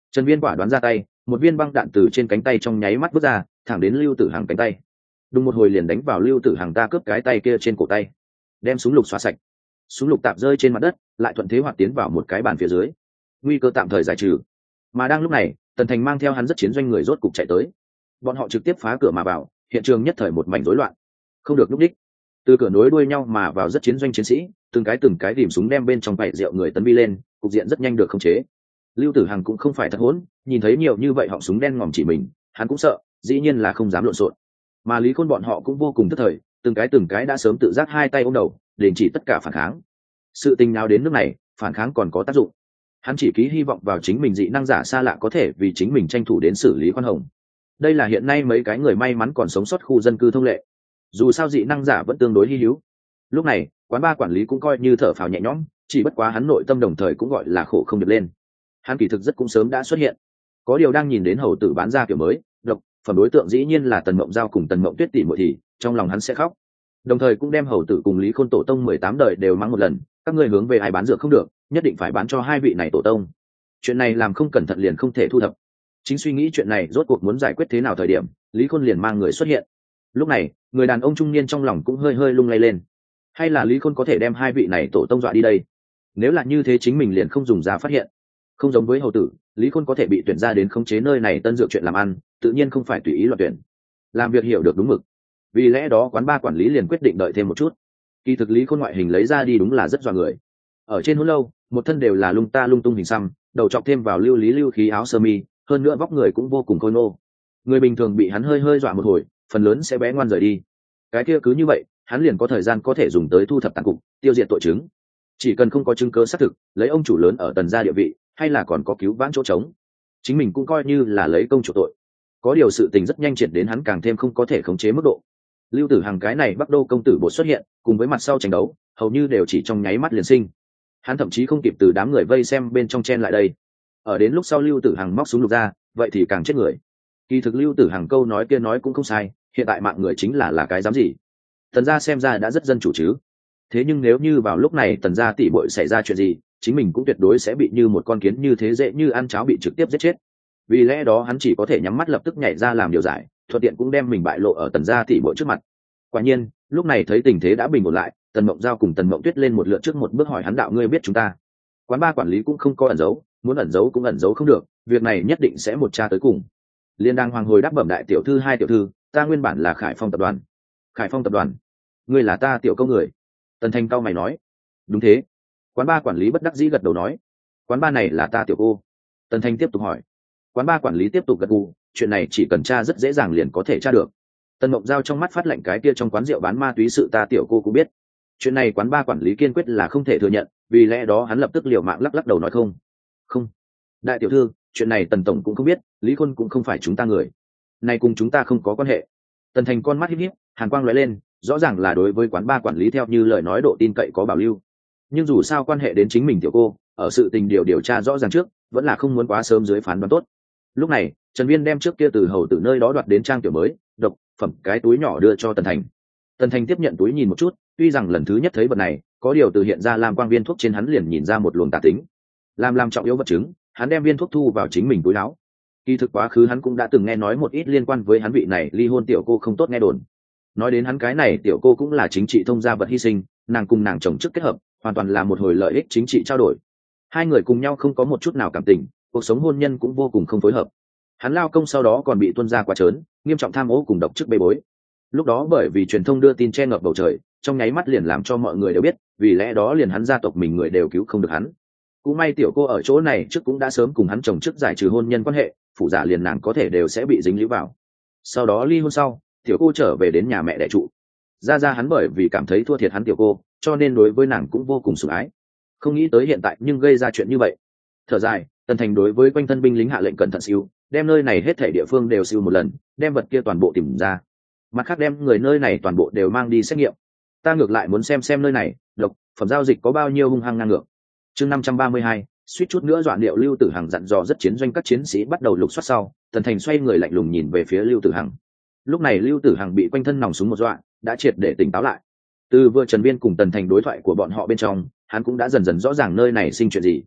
Trần Viên quả đoán ra tay, một viên băng đạn từ trên cánh tay trong nháy mắt vứt ra, thẳng đến Lưu Tử Hằng cánh tay. Đùng một hồi liền đánh vào Lưu Tử Hằng ta cướp cái tay kia trên cổ tay, đem súng lục xóa sạch. Súng lục tạm rơi trên mặt đất, lại thuận thế hoạt tiến vào một cái bàn phía dưới. Nguy cơ tạm thời giải trừ. Mà đang lúc này, Tần Thành mang theo hắn rất chiến doanh người rốt cục chạy tới. Bọn họ trực tiếp phá cửa mà vào, hiện trường nhất thời một mảnh rối loạn. Không được lúc đích. Từ cửa nối đuôi nhau mà vào rất chiến doanh chiến sĩ, từng cái từng cái tìm súng đem bên trong bảy rượu người tấn vi lên, cục diện rất nhanh được khống chế. Lưu Tử Hằng cũng không phải thật hỗn, nhìn thấy nhiều như vậy họng súng đen ngòm chỉ mình, hắn cũng sợ, dĩ nhiên là không dám lộn xộn. Mà Lý Khôn bọn họ cũng vô cùng tức thời, từng cái từng cái đã sớm tự giác hai tay ôm đầu, đình chỉ tất cả phản kháng. Sự tình nào đến nước này, phản kháng còn có tác dụng. Hắn chỉ ký hy vọng vào chính mình dị năng giả xa lạ có thể vì chính mình tranh thủ đến xử lý khoan hồng. Đây là hiện nay mấy cái người may mắn còn sống sót khu dân cư thông lệ. Dù sao dị năng giả vẫn tương đối hy hữu. Lúc này, quán ba quản lý cũng coi như thở phào nhẹ nhõm, chỉ bất quá hắn nội tâm đồng thời cũng gọi là khổ không được lên. Hắn kỳ thực rất cũng sớm đã xuất hiện. Có điều đang nhìn đến hầu tử bán ra kiểu mới, độc, phẩm đối tượng dĩ nhiên là Tần Mộng Giao cùng Tần Mộng Tuyết tỷ muội thì, trong lòng hắn sẽ khóc. Đồng thời cũng đem hầu tử cùng Lý Khôn tổ tông mười tám đời đều mắng một lần, các ngươi hướng về ai bán dược không được, nhất định phải bán cho hai vị này tổ tông. Chuyện này làm không cẩn thận liền không thể thu thập. Chính suy nghĩ chuyện này rốt cuộc muốn giải quyết thế nào thời điểm, Lý Khôn liền mang người xuất hiện. Lúc này, người đàn ông trung niên trong lòng cũng hơi hơi lung lay lên. Hay là Lý Khôn có thể đem hai vị này tổ tông dọa đi đây? Nếu là như thế chính mình liền không dùng ra phát hiện. Không giống với hầu tử, Lý Khôn có thể bị tuyển ra đến khống chế nơi này tân dược chuyện làm ăn, tự nhiên không phải tùy ý loạn tuyển. Làm việc hiểu được đúng mực. Vì lẽ đó quán ba quản lý liền quyết định đợi thêm một chút. Kỳ thực Lý Khôn ngoại hình lấy ra đi đúng là rất dọa người. Ở trên hôn lâu, một thân đều là lung ta lung tung hình xăm, đầu chọc thêm vào lưu lý lưu khí áo sơ mi, hơn nữa vóc người cũng vô cùng khôi ngô. Người bình thường bị hắn hơi hơi dọa một hồi, phần lớn sẽ bé ngoan rời đi. Cái kia cứ như vậy, hắn liền có thời gian có thể dùng tới thu thập tàn cục, tiêu diệt tội chứng. Chỉ cần không có chứng cứ xác thực, lấy ông chủ lớn ở Tần gia địa vị, hay là còn có cứu vãn chỗ trống, chính mình cũng coi như là lấy công chủ tội. Có điều sự tình rất nhanh triệt đến hắn càng thêm không có thể khống chế mức độ. Lưu Tử Hằng cái này Bắc Đô công tử bột xuất hiện, cùng với mặt sau tranh đấu, hầu như đều chỉ trong nháy mắt liền sinh. Hắn thậm chí không kịp từ đám người vây xem bên trong chen lại đây. Ở đến lúc sau Lưu Tử Hằng móc súng lục ra, vậy thì càng chết người. Kỳ thực Lưu Tử Hằng câu nói kia nói cũng không sai, hiện tại mạng người chính là là cái dám gì. Tần gia xem ra đã rất dân chủ chứ. Thế nhưng nếu như vào lúc này Tần gia tỷ bội xảy ra chuyện gì, chính mình cũng tuyệt đối sẽ bị như một con kiến như thế dễ như ăn cháo bị trực tiếp giết chết. Vì lẽ đó hắn chỉ có thể nhắm mắt lập tức nhảy ra làm điều giải, thuận tiện cũng đem mình bại lộ ở Tần gia tỷ bội trước mặt. Quả nhiên, lúc này thấy tình thế đã bình ổn lại, Tần Mộng Giao cùng Tần Mộng Tuyết lên một lượt trước một bước hỏi hắn đạo ngươi biết chúng ta. Quán ba quản lý cũng không có ẩn giấu, muốn ẩn giấu cũng ẩn giấu không được, việc này nhất định sẽ một tra tới cùng. Liên đang hoàng hồi đáp bẩm đại tiểu thư hai tiểu thư, ta nguyên bản là Khải Phong tập đoàn. Khải Phong tập đoàn? Ngươi là ta tiểu câu người. Tần Thanh cao mày nói. Đúng thế. Quán ba quản lý bất đắc dĩ gật đầu nói. Quán ba này là ta tiểu cô. Tần Thanh tiếp tục hỏi. Quán ba quản lý tiếp tục gật gù, chuyện này chỉ cần tra rất dễ dàng liền có thể tra được. Tần Mộng Giao trong mắt phát lạnh cái kia trong quán rượu bán ma túy sự ta tiểu cô cũng biết. Chuyện này quán ba quản lý kiên quyết là không thể thừa nhận, vì lẽ đó hắn lập tức liều mạng lắc lắc đầu nói không. Không. Đại tiểu thư, chuyện này Tần tổng cũng không biết, Lý Khôn cũng không phải chúng ta người. Này cùng chúng ta không có quan hệ. Tần Thành con mắt híp híp, hàn quang lóe lên, rõ ràng là đối với quán ba quản lý theo như lời nói độ tin cậy có bảo lưu. Nhưng dù sao quan hệ đến chính mình tiểu cô, ở sự tình điều điều tra rõ ràng trước, vẫn là không muốn quá sớm dưới phán đoán tốt. Lúc này, Trần Viên đem trước kia từ hầu tử nơi đó đoạt đến trang tiểu mới, độc phẩm cái túi nhỏ đưa cho Tần Thành. Tần Thành tiếp nhận túi nhìn một chút, tuy rằng lần thứ nhất thấy vật này, có điều từ hiện ra làm quang viên thuốc trên hắn liền nhìn ra một luồng tà tính. Làm làm trọng yếu vật chứng, hắn đem viên thuốc thu vào chính mình túi áo. Kỳ thực quá khứ hắn cũng đã từng nghe nói một ít liên quan với hắn vị này ly hôn tiểu cô không tốt nghe đồn. Nói đến hắn cái này tiểu cô cũng là chính trị thông gia vật hy sinh, nàng cùng nàng chồng trước kết hợp, hoàn toàn là một hồi lợi ích chính trị trao đổi. Hai người cùng nhau không có một chút nào cảm tình, cuộc sống hôn nhân cũng vô cùng không phối hợp. Hắn lao công sau đó còn bị tuân ra quá trớn, nghiêm trọng tham ô cùng độc chức bê bối. Lúc đó bởi vì truyền thông đưa tin che ngập bầu trời, trong nháy mắt liền làm cho mọi người đều biết, vì lẽ đó liền hắn gia tộc mình người đều cứu không được hắn. Cũng may tiểu cô ở chỗ này trước cũng đã sớm cùng hắn chồng trước giải trừ hôn nhân quan hệ, phụ giả liền nàng có thể đều sẽ bị dính líu vào. Sau đó ly hôn sau, tiểu cô trở về đến nhà mẹ đẻ trụ. Ra ra hắn bởi vì cảm thấy thua thiệt hắn tiểu cô, cho nên đối với nàng cũng vô cùng sủng ái. Không nghĩ tới hiện tại nhưng gây ra chuyện như vậy. Thở dài, Tần Thành đối với quanh thân binh lính hạ lệnh cẩn thận siêu, đem nơi này hết thảy địa phương đều siêu một lần, đem vật kia toàn bộ tìm ra. Mặt khác đem người nơi này toàn bộ đều mang đi xét nghiệm. Ta ngược lại muốn xem xem nơi này, độc phẩm giao dịch có bao nhiêu hung hăng ngang ngược. Chương năm trăm ba mươi hai, suýt chút nữa dọa điệu Lưu Tử Hằng dặn dò rất chiến doanh các chiến sĩ bắt đầu lục soát sau, Tần Thành xoay người lạnh lùng nhìn về phía Lưu Tử Hằng. Lúc này Lưu Tử Hằng bị quanh thân nòng súng một dọa, đã triệt để tỉnh táo lại. Từ vừa Trần Biên cùng Tần Thành đối thoại của bọn họ bên trong, hắn cũng đã dần dần rõ ràng nơi này sinh chuyện gì.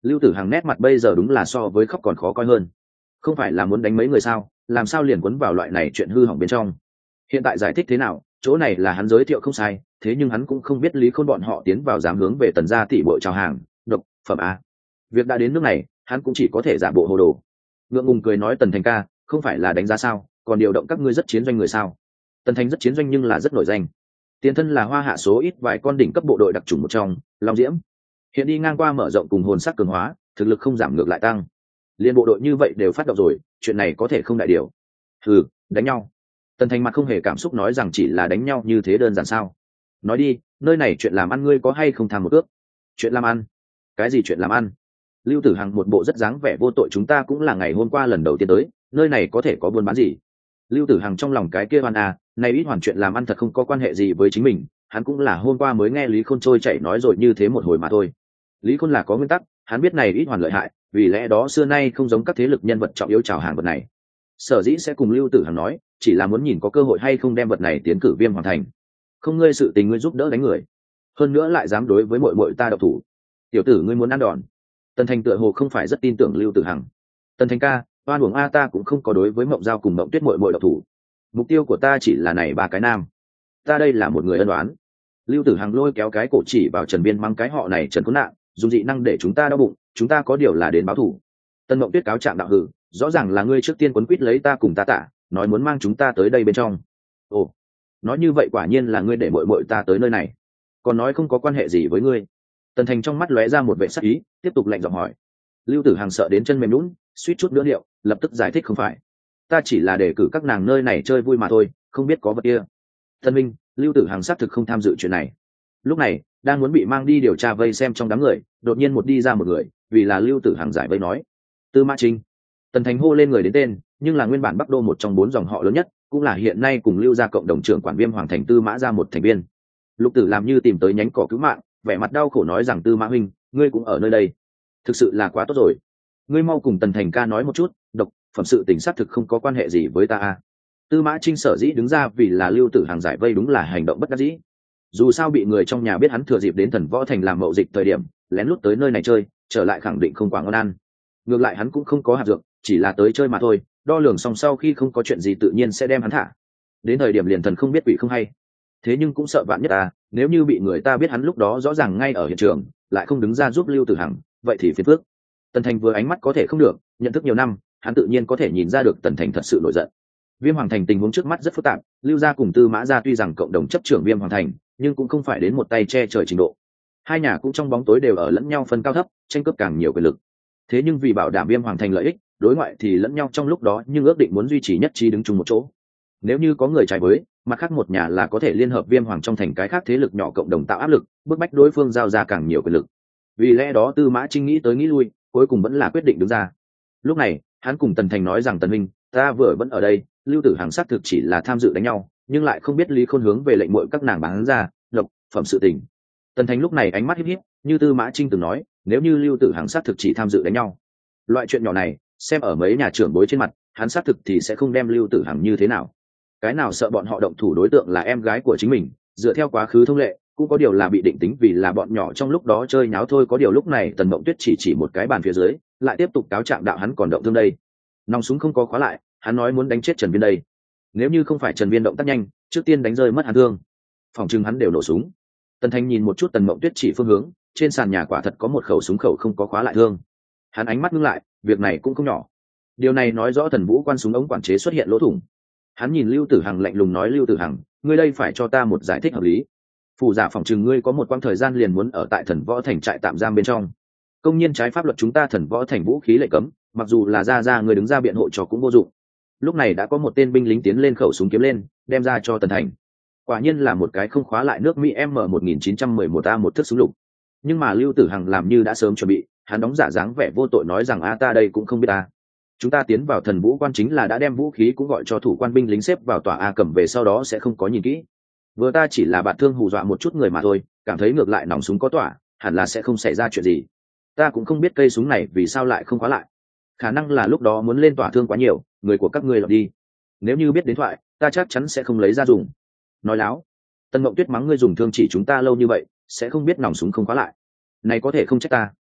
Lưu Tử Hằng nét mặt bây giờ đúng là so với khóc còn khó coi hơn. Không phải là muốn đánh mấy người sao, làm sao liền quấn vào loại này chuyện hư hỏng bên trong. Hiện tại giải thích thế nào, chỗ này là hắn giới thiệu không sai, thế nhưng hắn cũng không biết Lý Khôn bọn họ tiến vào dám hướng về Tần gia tỷ bộ chào hàng, độc phẩm a. Việc đã đến nước này, hắn cũng chỉ có thể giả bộ hồ đồ. Ngượng ngùng cười nói Tần Thành ca, không phải là đánh giá sao, còn điều động các ngươi rất chiến doanh người sao? Tần Thành rất chiến doanh nhưng là rất nổi danh. Tiền thân là Hoa Hạ số ít vài con đỉnh cấp bộ đội đặc chủng một trong, Long Diễm. Hiện đi ngang qua mở rộng cùng hồn sắc cường hóa, thực lực không giảm ngược lại tăng. Liên bộ đội như vậy đều phát động rồi, chuyện này có thể không đại điều. Hừ, đánh nhau. Tần Thành mặt không hề cảm xúc nói rằng chỉ là đánh nhau như thế đơn giản sao? Nói đi, nơi này chuyện làm ăn ngươi có hay không tham một ước? Chuyện làm ăn? Cái gì chuyện làm ăn? Lưu Tử Hằng một bộ rất dáng vẻ vô tội, chúng ta cũng là ngày hôm qua lần đầu tiên tới, nơi này có thể có buôn bán gì? Lưu Tử Hằng trong lòng cái kia oan à, này ít hoàn chuyện làm ăn thật không có quan hệ gì với chính mình, hắn cũng là hôm qua mới nghe Lý Khôn trôi chảy nói rồi như thế một hồi mà thôi. Lý Khôn là có nguyên tắc, hắn biết này ít hoàn lợi hại, vì lẽ đó xưa nay không giống các thế lực nhân vật trọng yếu chào hàng vật này. Sở dĩ sẽ cùng Lưu Tử Hằng nói, chỉ là muốn nhìn có cơ hội hay không đem vật này tiến cử Viêm Hoàng Thành. Không ngươi sự tình ngươi giúp đỡ đánh người, hơn nữa lại dám đối với muội muội ta độc thủ. Tiểu tử ngươi muốn ăn đòn. Tần Thành tựa hồ không phải rất tin tưởng Lưu Tử Hằng. Tần Thành ca, oan uổng a, ta cũng không có đối với Mộng Giao cùng Mộng Tuyết muội muội độc thủ. Mục tiêu của ta chỉ là này ba cái nam. Ta đây là một người ân oán. Lưu Tử Hằng lôi kéo cái cổ chỉ vào Trần Biên mắng cái họ này Trần Khốn Nạn, dùng dị năng để chúng ta đau bụng, chúng ta có điều là đến báo thù. Tân Mộng Tuyết cáo trạng đạo hử, rõ ràng là ngươi trước tiên quấn quýt lấy ta cùng ta tạ, nói muốn mang chúng ta tới đây bên trong. Ồ, nói như vậy quả nhiên là ngươi để muội muội ta tới nơi này, còn nói không có quan hệ gì với ngươi. Tần Thành trong mắt lóe ra một vẻ sắc ý, tiếp tục lạnh giọng hỏi. Lưu Tử Hằng sợ đến chân mềm nhũn, suýt chút nữa liệu, lập tức giải thích không phải, ta chỉ là để cử các nàng nơi này chơi vui mà thôi, không biết có vật kia. Thân minh, Lưu Tử Hằng xác thực không tham dự chuyện này. Lúc này đang muốn bị mang đi điều tra vây xem trong đám người, đột nhiên một đi ra một người, vì là Lưu Tử Hằng giải vây nói, Tư Mã Trinh. Tần Thành hô lên người đến tên, nhưng là nguyên bản Bắc Đô một trong bốn dòng họ lớn nhất, cũng là hiện nay cùng Lưu gia cộng đồng trưởng quản Viêm Hoàng Thành Tư Mã gia một thành viên. Lục Tử làm như tìm tới nhánh cỏ cứu mạng, vẻ mặt đau khổ nói rằng Tư Mã huynh, ngươi cũng ở nơi đây, thực sự là quá tốt rồi. Ngươi mau cùng Tần Thành ca nói một chút, độc phẩm sự tình xác thực không có quan hệ gì với ta a. Tư Mã Trinh sở dĩ đứng ra vì là Lưu Tử Hằng giải vây đúng là hành động bất đắc dĩ. Dù sao bị người trong nhà biết hắn thừa dịp đến Thần Võ Thành làm mậu dịch thời điểm, lén lút tới nơi này chơi, trở lại khẳng định không quá ngon ăn. Ngược lại hắn cũng không có hạt dược, chỉ là tới chơi mà thôi, đo lường xong sau khi không có chuyện gì tự nhiên sẽ đem hắn thả. Đến thời điểm liền thần không biết quỷ không hay. Thế nhưng cũng sợ vạn nhất à, nếu như bị người ta biết hắn lúc đó rõ ràng ngay ở hiện trường, lại không đứng ra giúp Lưu Tử Hằng, vậy thì phiền phức. Tần Thành vừa ánh mắt có thể không được, nhận thức nhiều năm, hắn tự nhiên có thể nhìn ra được Tần Thành thật sự nổi giận. Viêm Hoàng Thành tình huống trước mắt rất phức tạp, Lưu gia cùng Tư Mã gia tuy rằng cộng đồng chấp trưởng Viêm Hoàng Thành, nhưng cũng không phải đến một tay che trời trình độ. Hai nhà cũng trong bóng tối đều ở lẫn nhau phân cao thấp, tranh cướp càng nhiều quyền lực. Thế nhưng vì bảo đảm Viêm Hoàng Thành lợi ích, đối ngoại thì lẫn nhau trong lúc đó nhưng ước định muốn duy trì nhất trí đứng chung một chỗ. Nếu như có người trái với, mặt khác một nhà là có thể liên hợp Viêm Hoàng trong thành cái khác thế lực nhỏ cộng đồng tạo áp lực, bức bách đối phương giao ra càng nhiều quyền lực. Vì lẽ đó Tư Mã Trinh nghĩ tới nghĩ lui, cuối cùng vẫn là quyết định đứng ra. Lúc này hắn cùng Tần Thành nói rằng Tần Minh, ta vừa vẫn ở đây, Lưu Tử Hằng xác thực chỉ là tham dự đánh nhau, nhưng lại không biết Lý Khôn hướng về lệnh muội các nàng bán ra độc phẩm sự tình. Tần Thành lúc này ánh mắt híp híp, như Tư Mã Trinh từng nói, nếu như Lưu Tử Hằng xác thực chỉ tham dự đánh nhau, loại chuyện nhỏ này xem ở mấy nhà trưởng bối trên mặt, hắn xác thực thì sẽ không đem Lưu Tử Hằng như thế nào. Cái nào sợ bọn họ động thủ đối tượng là em gái của chính mình, dựa theo quá khứ thông lệ, cũng có điều là bị định tính vì là bọn nhỏ trong lúc đó chơi nháo thôi. Có điều lúc này Tần Mộng Tuyết chỉ chỉ một cái bàn phía dưới, lại tiếp tục cáo trạng đạo hắn còn động thương đây. Nòng súng không có khóa lại, hắn nói muốn đánh chết Trần Viên đây. Nếu như không phải Trần Viên động tác nhanh, trước tiên đánh rơi mất hắn thương, phòng trưng hắn đều nổ súng. Tần Thành nhìn một chút Tần Mộng Tuyết chỉ phương hướng, trên sàn nhà quả thật có một khẩu súng khẩu không có khóa lại thương. Hắn ánh mắt ngưng lại, việc này cũng không nhỏ. Điều này nói rõ Thần Vũ quan súng ống quản chế xuất hiện lỗ thủng. Hắn nhìn Lưu Tử Hằng lạnh lùng nói, Lưu Tử Hằng, ngươi đây phải cho ta một giải thích hợp lý. Phủ giả phòng trừng ngươi có một quãng thời gian liền muốn ở tại Thần Võ Thành trại tạm giam bên trong, công nhiên trái pháp luật chúng ta Thần Võ Thành vũ khí lệnh cấm, mặc dù là ra ra người đứng ra biện hộ cho cũng vô dụng. Lúc này đã có một tên binh lính tiến lên khẩu súng kiếm lên, đem ra cho Tần Thành. Quả nhiên là một cái không khóa lại nước Mỹ M một nghìn chín trăm mười một A một thước súng lục. Nhưng mà Lưu Tử Hằng làm như đã sớm chuẩn bị, hắn đóng giả dáng vẻ vô tội nói rằng a ta đây cũng không biết ta. Chúng ta tiến vào Thần Vũ quan chính là đã đem vũ khí cũng gọi cho thủ quan binh lính xếp vào tòa A cầm về, sau đó sẽ không có nhìn kỹ. Vừa ta chỉ là bạn thương hù dọa một chút người mà thôi, cảm thấy ngược lại nòng súng có tỏa, hẳn là sẽ không xảy ra chuyện gì. Ta cũng không biết cây súng này vì sao lại không khóa lại. Khả năng là lúc đó muốn lên tỏa thương quá nhiều, người của các ngươi lọt đi. Nếu như biết đến thoại, ta chắc chắn sẽ không lấy ra dùng. Nói láo. Tân Mộng Tuyết mắng, ngươi dùng thương chỉ chúng ta lâu như vậy, sẽ không biết nòng súng không khóa lại. Này có thể không trách ta.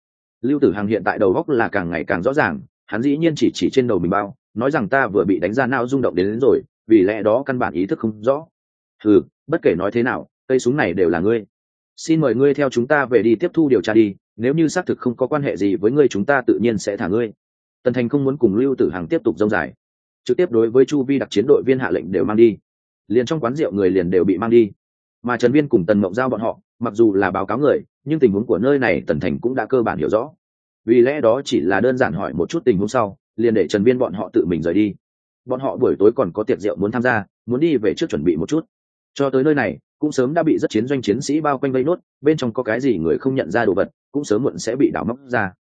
Lưu Tử Hằng hiện tại đầu góc là càng ngày càng rõ ràng, hắn dĩ nhiên chỉ chỉ trên đầu mình bao, nói rằng ta vừa bị đánh ra não rung động đến, đến rồi, vì lẽ đó căn bản ý thức không rõ. Ừ, bất kể nói thế nào, cây súng này đều là ngươi. Xin mời ngươi theo chúng ta về đi tiếp thu điều tra đi, nếu như xác thực không có quan hệ gì với ngươi chúng ta tự nhiên sẽ thả ngươi. Tần Thành không muốn cùng Lưu Tử Hằng tiếp tục rông dài, trực tiếp đối với chu vi đặc chiến đội viên hạ lệnh đều mang đi, liền trong quán rượu người liền đều bị mang đi. Mà Trần Viên cùng Tần Mộng Giao bọn họ mặc dù là báo cáo người, nhưng tình huống của nơi này Tần Thành cũng đã cơ bản hiểu rõ, vì lẽ đó chỉ là đơn giản hỏi một chút tình huống sau liền để Trần Viên bọn họ tự mình rời đi. Bọn họ buổi tối còn có tiệc rượu muốn tham gia, muốn đi về trước chuẩn bị một chút. Cho tới nơi này cũng sớm đã bị rất chiến doanh chiến sĩ bao quanh vây nốt, bên trong có cái gì người không nhận ra đồ vật cũng sớm muộn sẽ bị đào móc ra.